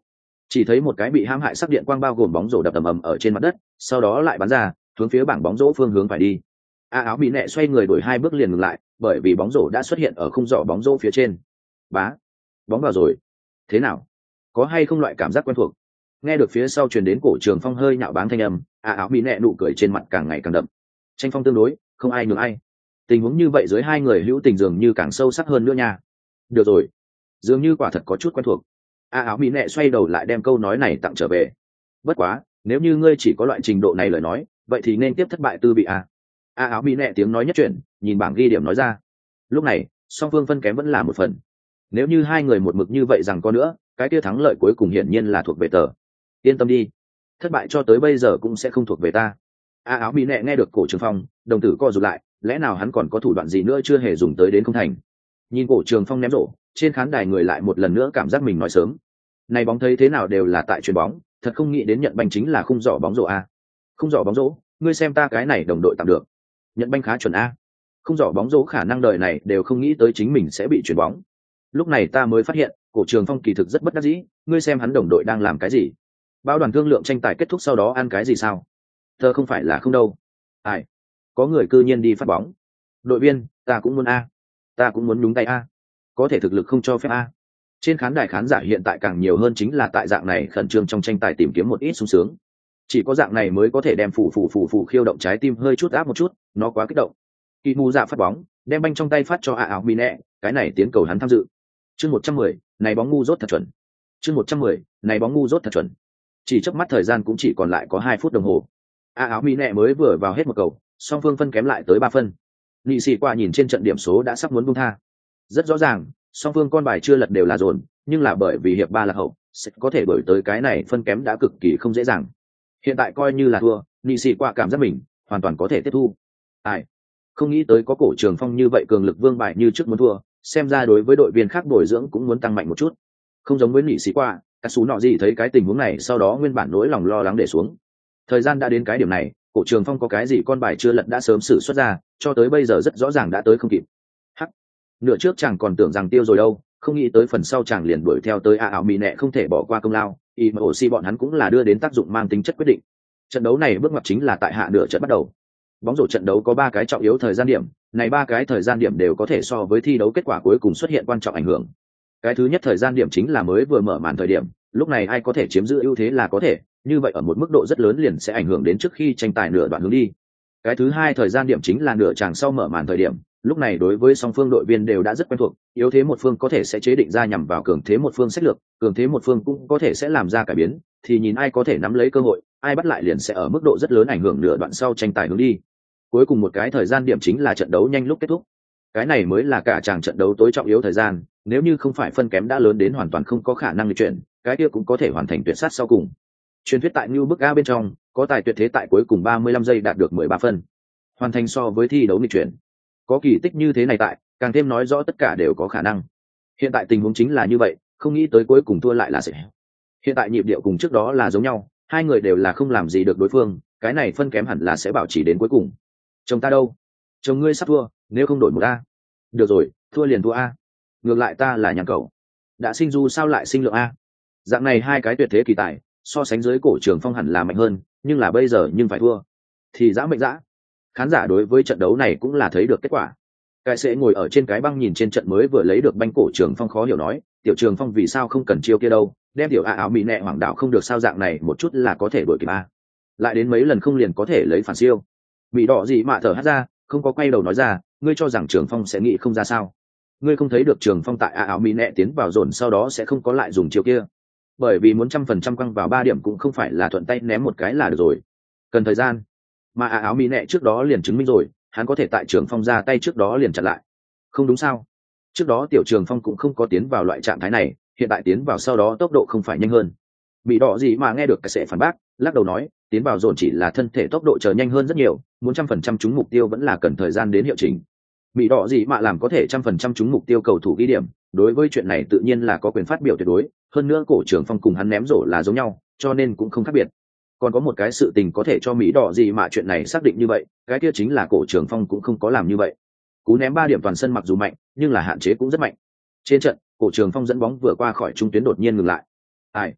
Chỉ thấy một cái bị hãm hại sắc điện quang bao gồm bóng rổ đập ầm ầm ở trên mặt đất, sau đó lại bắn ra hướng phía bảng bóng rổ phương hướng phải đi. A áo bị nẹ xoay người đổi hai bước liền ngừng lại, bởi vì bóng rổ đã xuất hiện ở khung giỏ bóng rổ phía trên. Bá, bóng vào rồi. Thế nào, có hay không loại cảm giác quen thuộc? Nghe được phía sau truyền đến cổ Trường Phong hơi nhạo báng thanh âm, A áo bị nẹ nụ cười trên mặt càng ngày càng đậm. Tranh phong tương đối, không ai nhường ai. Tình huống như vậy dưới hai người hữu tình dường như càng sâu sắc hơn nữa nha. Được rồi, dường như quả thật có chút quen thuộc. A áo bị nẹ xoay đầu lại đem câu nói này tặng trở về. Bất quá, nếu như ngươi chỉ có loại trình độ này lời nói, vậy thì nên tiếp thất bại tư bị a. A áo bị nẹ tiếng nói nhất chuyển, nhìn bảng ghi điểm nói ra. Lúc này, song phương phân kém vẫn là một phần. Nếu như hai người một mực như vậy rằng có nữa, cái kia thắng lợi cuối cùng hiển nhiên là thuộc về tờ. Yên tâm đi, thất bại cho tới bây giờ cũng sẽ không thuộc về ta. A áo bị nẹ nghe được cổ Trường Phong, đồng tử co rụt lại, lẽ nào hắn còn có thủ đoạn gì nữa chưa hề dùng tới đến không thành? Nhìn cổ Trường Phong ném rổ, trên khán đài người lại một lần nữa cảm giác mình nói sớm. Này bóng thấy thế nào đều là tại chuyền bóng, thật không nghĩ đến nhận banh chính là khung giỏ bóng rổ a. Khung giỏ bóng rổ, ngươi xem ta cái này đồng đội tạm được. Nhận banh khá chuẩn a. Khung giỏ bóng rổ khả năng đời này đều không nghĩ tới chính mình sẽ bị chuyền bóng. Lúc này ta mới phát hiện, cổ Trường Phong kỳ thực rất bất đắc dĩ, ngươi xem hắn đồng đội đang làm cái gì? Bao đoàn thương lượng tranh tài kết thúc sau đó ăn cái gì sao? Thơ không phải là không đâu. Ai? Có người cư nhiên đi phát bóng. Đội viên, ta cũng muốn a. Ta cũng muốn nhúng tay a. Có thể thực lực không cho phép a. Trên khán đài khán giả hiện tại càng nhiều hơn chính là tại dạng này khẩn trương trong tranh tài tìm kiếm một ít sung sướng. Chỉ có dạng này mới có thể đem phủ phủ phủ phủ khiêu động trái tim hơi chút áp một chút, nó quá kích động. Kỳ Mù Dạ phát bóng, đem banh trong tay phát cho A áo bị nẹ, cái này tiến cầu hắn tham dự. Chương một trăm mười, này bóng ngu dốt thật chuẩn. Chương một trăm mười, này bóng ngu dốt thật chuẩn. Chỉ chớp mắt thời gian cũng chỉ còn lại có hai phút đồng hồ. A áo bị nẹ mới vừa vào hết một cầu, song phương phân kém lại tới ba phân. Nị sĩ qua nhìn trên trận điểm số đã sắp muốn buông tha. Rất rõ ràng, song phương con bài chưa lật đều là dồn, nhưng là bởi vì hiệp ba là hậu, sẽ có thể đổi tới cái này phân kém đã cực kỳ không dễ dàng. Hiện tại coi như là thua, nị sĩ qua cảm giác mình hoàn toàn có thể tiếp thu. Ai, không nghĩ tới có cổ Trường Phong như vậy cường lực vương bài như trước muốn thua, xem ra đối với đội viên khác bồi dưỡng cũng muốn tăng mạnh một chút. Không giống với nị sĩ qua, các sú nọ gì thấy cái tình huống này sau đó nguyên bản nỗi lòng lo lắng để xuống. Thời gian đã đến cái điểm này, cổ Trường Phong có cái gì con bài chưa lật đã sớm sử xuất ra, cho tới bây giờ rất rõ ràng đã tới không kịp. Hắc, nửa trước chàng còn tưởng rằng tiêu rồi đâu, không nghĩ tới phần sau chàng liền đuổi theo tới A áo mì nẹ không thể bỏ qua công lao, y mà ổ si bọn hắn cũng là đưa đến tác dụng mang tính chất quyết định. Trận đấu này bước ngoặt chính là tại hạ nửa trận bắt đầu. Bóng rổ trận đấu có ba cái trọng yếu thời gian điểm, này ba cái thời gian điểm đều có thể so với thi đấu kết quả cuối cùng xuất hiện quan trọng ảnh hưởng. Cái thứ nhất thời gian điểm chính là mới vừa mở màn thời điểm, lúc này ai có thể chiếm giữ ưu thế là có thể, như vậy ở một mức độ rất lớn liền sẽ ảnh hưởng đến trước khi tranh tài nửa đoạn hướng đi. Cái thứ hai thời gian điểm chính là nửa chàng sau mở màn thời điểm, lúc này đối với song phương đội viên đều đã rất quen thuộc, yếu thế một phương có thể sẽ chế định ra nhằm vào cường thế một phương sách lược, cường thế một phương cũng có thể sẽ làm ra cải biến, thì nhìn ai có thể nắm lấy cơ hội, ai bắt lại liền sẽ ở mức độ rất lớn ảnh hưởng nửa đoạn sau tranh tài hướng đi. Cuối cùng một cái thời gian điểm chính là trận đấu nhanh lúc kết thúc. Cái này mới là cả chàng trận đấu tối trọng yếu thời gian, nếu như không phải phân kém đã lớn đến hoàn toàn không có khả năng di chuyển, cái kia cũng có thể hoàn thành tuyệt sát sau cùng. Truyền thuyết tại New Book A bên trong, có tài tuyệt thế tại cuối cùng ba mươi lăm giây đạt được mười ba phân. Hoàn thành so với thi đấu nghịch chuyển. Có kỳ tích như thế này tại, càng thêm nói rõ tất cả đều có khả năng. Hiện tại tình huống chính là như vậy, không nghĩ tới cuối cùng thua lại là sẽ. Hiện tại nhịp điệu cùng trước đó là giống nhau, hai người đều là không làm gì được đối phương, cái này phân kém hẳn là sẽ bảo trì đến cuối cùng. Chồng ta đâu? Chồng ngươi sắp thua, nếu không đổi một A. Được rồi, thua liền thua A. Ngược lại ta là nhàn cậu. Đã sinh du sao lại sinh lượng A. Dạng này hai cái tuyệt thế kỳ tài, so sánh dưới cổ Trường Phong hẳn là mạnh hơn, nhưng là bây giờ nhưng phải thua. Thì dã mệnh dã. Khán giả đối với trận đấu này cũng là thấy được kết quả. Cái sẽ ngồi ở trên cái băng nhìn trên trận mới vừa lấy được banh cổ Trường Phong khó hiểu nói, tiểu Trường Phong vì sao không cần chiêu kia đâu, đem tiểu A áo mỹ nẹ hoàng đạo không được sao dạng này một chút là có thể đuổi kịp A. Lại đến mấy lần không liền có thể lấy phản siêu. Bị đỏ gì mà thở hắt ra, không có quay đầu nói ra, ngươi cho rằng Trường Phong sẽ nghĩ không ra sao? Ngươi không thấy được Trường Phong tại A áo mỹ nẹ tiến vào dồn sau đó sẽ không có lại dùng chiêu kia. Bởi vì muốn trăm phần trăm quăng vào ba điểm cũng không phải là thuận tay ném một cái là được rồi, cần thời gian. Mà A áo mỹ nẹ trước đó liền chứng minh rồi, hắn có thể tại Trường Phong ra tay trước đó liền chặn lại. Không đúng sao? Trước đó tiểu Trường Phong cũng không có tiến vào loại trạng thái này, hiện tại tiến vào sau đó tốc độ không phải nhanh hơn. Bị đỏ gì mà nghe được cái sẽ phản bác, lắc đầu nói, tiến vào dồn chỉ là thân thể tốc độ chờ nhanh hơn rất nhiều, muốn trăm phần trăm trúng mục tiêu vẫn là cần thời gian đến hiệu chỉnh. Bị đỏ gì mà làm có thể trăm phần trăm trúng mục tiêu cầu thủ ghi điểm, đối với chuyện này tự nhiên là có quyền phát biểu tuyệt đối, hơn nữa cổ Trường Phong cùng hắn ném rổ là giống nhau, cho nên cũng không khác biệt. Còn có một cái sự tình có thể cho Mỹ đỏ gì mà chuyện này xác định như vậy, cái kia chính là cổ Trường Phong cũng không có làm như vậy. Cú ném ba điểm toàn sân mặc dù mạnh, nhưng là hạn chế cũng rất mạnh. Trên trận, cổ Trường Phong dẫn bóng vừa qua khỏi trung tuyến đột nhiên ngừng lại. Ai?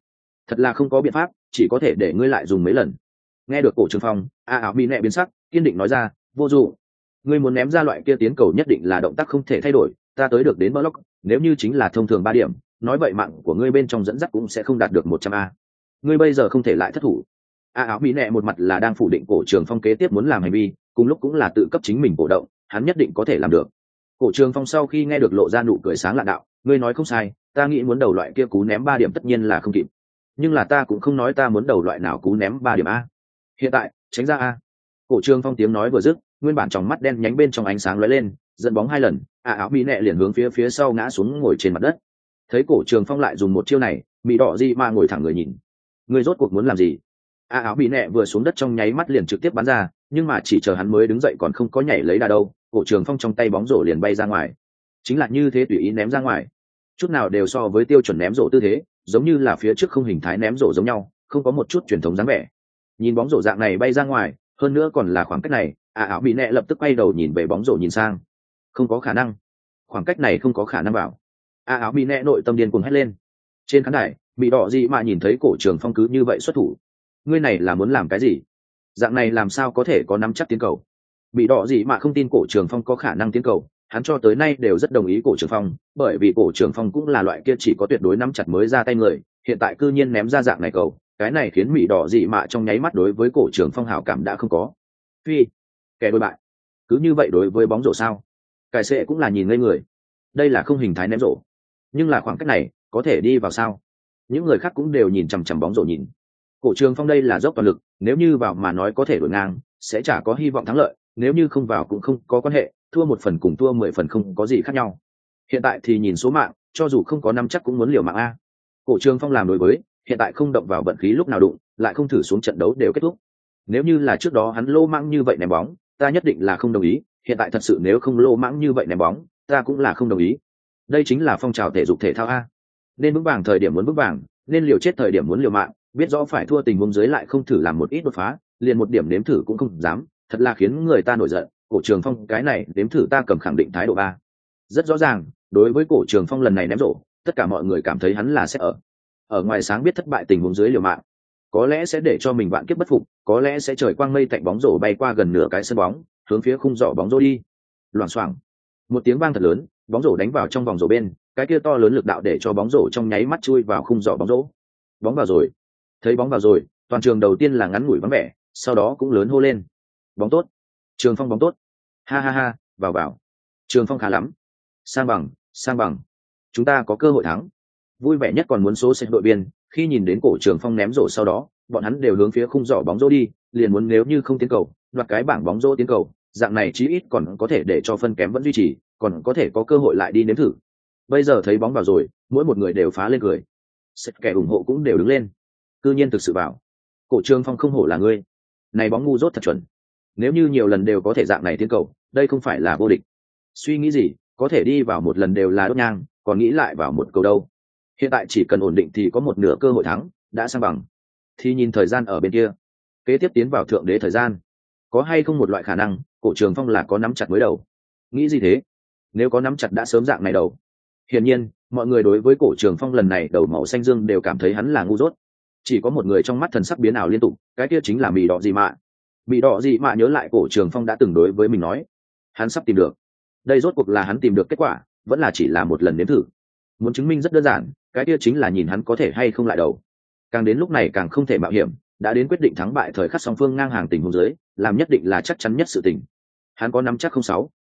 thật là không có biện pháp, chỉ có thể để ngươi lại dùng mấy lần. Nghe được cổ trường phong, a áo mỹ nẹ biến sắc, kiên định nói ra, vô dụng. Ngươi muốn ném ra loại kia tiến cầu nhất định là động tác không thể thay đổi, ta tới được đến block, nếu như chính là thông thường ba điểm, nói vậy mạng của ngươi bên trong dẫn dắt cũng sẽ không đạt được một trăm a. Ngươi bây giờ không thể lại thất thủ. A áo mỹ nẹ một mặt là đang phủ định cổ trường phong kế tiếp muốn làm hành vi, cùng lúc cũng là tự cấp chính mình cổ động, hắn nhất định có thể làm được. Cổ trường phong sau khi nghe được lộ ra nụ cười sáng lạ đạo, ngươi nói không sai, ta nghĩ muốn đầu loại kia cú ném ba điểm tất nhiên là không kịp, nhưng là ta cũng không nói ta muốn đầu loại nào cú ném ba điểm a. Hiện tại tránh ra a. Cổ trường phong tiếng nói vừa dứt, nguyên bản trong mắt đen nhánh bên trong ánh sáng lóe lên, dẫn bóng hai lần, a áo mỹ nẹ liền hướng phía phía sau ngã xuống ngồi trên mặt đất. Thấy cổ trường phong lại dùng một chiêu này, mỹ đỏ gì mà ngồi thẳng người nhìn. Ngươi rốt cuộc muốn làm gì? A áo mỹ nẹ vừa xuống đất trong nháy mắt liền trực tiếp bắn ra, nhưng mà chỉ chờ hắn mới đứng dậy còn không có nhảy lấy đà đâu, cổ trường phong trong tay bóng rổ liền bay ra ngoài. Chính là như thế tùy ý ném ra ngoài, chút nào đều so với tiêu chuẩn ném rổ tư thế, giống như là phía trước không hình thái ném rổ giống nhau, không có một chút truyền thống dáng vẻ. Nhìn bóng rổ dạng này bay ra ngoài, hơn nữa còn là khoảng cách này, a áo mỹ nẹ lập tức quay đầu nhìn về bóng rổ nhìn sang. Không có khả năng, khoảng cách này không có khả năng vào. A áo mỹ nẹ nội tâm điên cuồng hét lên. Trên khán đài, bị đỏ gì mà nhìn thấy cổ trường phong cứ như vậy xuất thủ, ngươi này là muốn làm cái gì? Dạng này làm sao có thể có nắm chắc tiến cầu? Bị đỏ gì mà không tin cổ trường phong có khả năng tiến cầu, hắn cho tới nay đều rất đồng ý cổ trường phong, bởi vì cổ trường phong cũng là loại kia chỉ có tuyệt đối nắm chặt mới ra tay người, hiện tại cư nhiên ném ra dạng này cầu, cái này khiến Mỹ đỏ dị mạ trong nháy mắt đối với cổ trường phong hảo cảm đã không có. Phi, kẻ đôi bại, cứ như vậy đối với bóng rổ sao? Cải sệ cũng là nhìn ngây người, đây là không hình thái ném rổ, nhưng là khoảng cách này có thể đi vào sao? Những người khác cũng đều nhìn chằm chằm bóng rổ nhìn. Cổ trường phong đây là dốc toàn lực, nếu như vào mà nói có thể đổi ngang, sẽ chả có hy vọng thắng lợi, nếu như không vào cũng không có quan hệ, thua một phần cùng thua mười phần không có gì khác nhau. Hiện tại thì nhìn số mạng, cho dù không có năm chắc cũng muốn liều mạng a. Cổ trường phong làm đối với, hiện tại không động vào vận khí lúc nào đụng, lại không thử xuống trận đấu đều kết thúc. Nếu như là trước đó hắn lô mãng như vậy ném bóng, ta nhất định là không đồng ý, hiện tại thật sự nếu không lô mãng như vậy ném bóng, ta cũng là không đồng ý. Đây chính là phong trào thể dục thể thao a. Nên vững vàng thời điểm muốn vững vàng, nên liều chết thời điểm muốn liều mạng, biết rõ phải thua tình huống dưới lại không thử làm một ít đột phá, liền một điểm nếm thử cũng không dám, thật là khiến người ta nổi giận. Cổ trường phong cái này nếm thử ta cầm khẳng định thái độ ba. Rất rõ ràng, đối với cổ trường phong lần này ném rổ, tất cả mọi người cảm thấy hắn là sẽ ở ở ngoài sáng biết thất bại tình huống dưới liều mạng, có lẽ sẽ để cho mình vạn kiếp bất phục, có lẽ sẽ trời quang mây tạnh bóng rổ bay qua gần nửa cái sân bóng, hướng phía khung rổ bóng rổ đi. Loảng xoảng, một tiếng vang thật lớn, bóng rổ đánh vào trong vòng rổ bên, cái kia to lớn lực đạo để cho bóng rổ trong nháy mắt chui vào khung rổ bóng rổ. Bóng vào rồi. Thấy bóng vào rồi, toàn trường đầu tiên là ngắn ngủi vắng vẻ, sau đó cũng lớn hô lên. Bóng tốt. Trường Phong bóng tốt. Ha ha ha, vào vào. Trường Phong khá lắm. Sang bằng, sang bằng. Chúng ta có cơ hội thắng. Vui vẻ nhất còn muốn số xe đội biên, khi nhìn đến cổ Trường Phong ném rổ sau đó, bọn hắn đều hướng phía khung rổ bóng rổ đi, liền muốn nếu như không tiến cầu, đoạt cái bảng bóng rổ tiến cầu, dạng này chí ít còn có thể để cho phân kém vẫn duy trì, còn có thể có cơ hội lại đi nếm thử. Bây giờ thấy bóng vào rồi, mỗi một người đều phá lên cười. Sét kẻ ủng hộ cũng đều đứng lên. Cư nhiên thực sự vào. Cổ Trường Phong không hổ là ngươi. Này bóng ngu dốt thật chuẩn. Nếu như nhiều lần đều có thể dạng này tiến cầu, đây không phải là vô địch. Suy nghĩ gì, có thể đi vào một lần đều là đốt nhang, còn nghĩ lại vào một cầu đâu. Hiện tại chỉ cần ổn định thì có một nửa cơ hội thắng, đã sang bằng. Thì nhìn thời gian ở bên kia. Kế tiếp tiến vào thượng đế thời gian. Có hay không một loại khả năng, Cổ Trường Phong là có nắm chặt mới đầu. Nghĩ gì thế? Nếu có nắm chặt đã sớm dạng này đầu. Hiển nhiên, mọi người đối với Cổ Trường Phong lần này đầu màu xanh dương đều cảm thấy hắn là ngu dốt. Chỉ có một người trong mắt thần sắc biến ảo liên tục, cái kia chính là Mị Đỏ Dị Mạ. Mị Đỏ Dị Mạ nhớ lại Cổ Trường Phong đã từng đối với mình nói, hắn sắp tìm được. Đây rốt cuộc là hắn tìm được kết quả, vẫn là chỉ là một lần nếm thử. Muốn chứng minh rất đơn giản, cái kia chính là nhìn hắn có thể hay không lại đầu. Càng đến lúc này càng không thể mạo hiểm, đã đến quyết định thắng bại thời khắc song phương ngang hàng tình huống dưới, làm nhất định là chắc chắn nhất sự tình. Hắn có nắm chắc không sáu.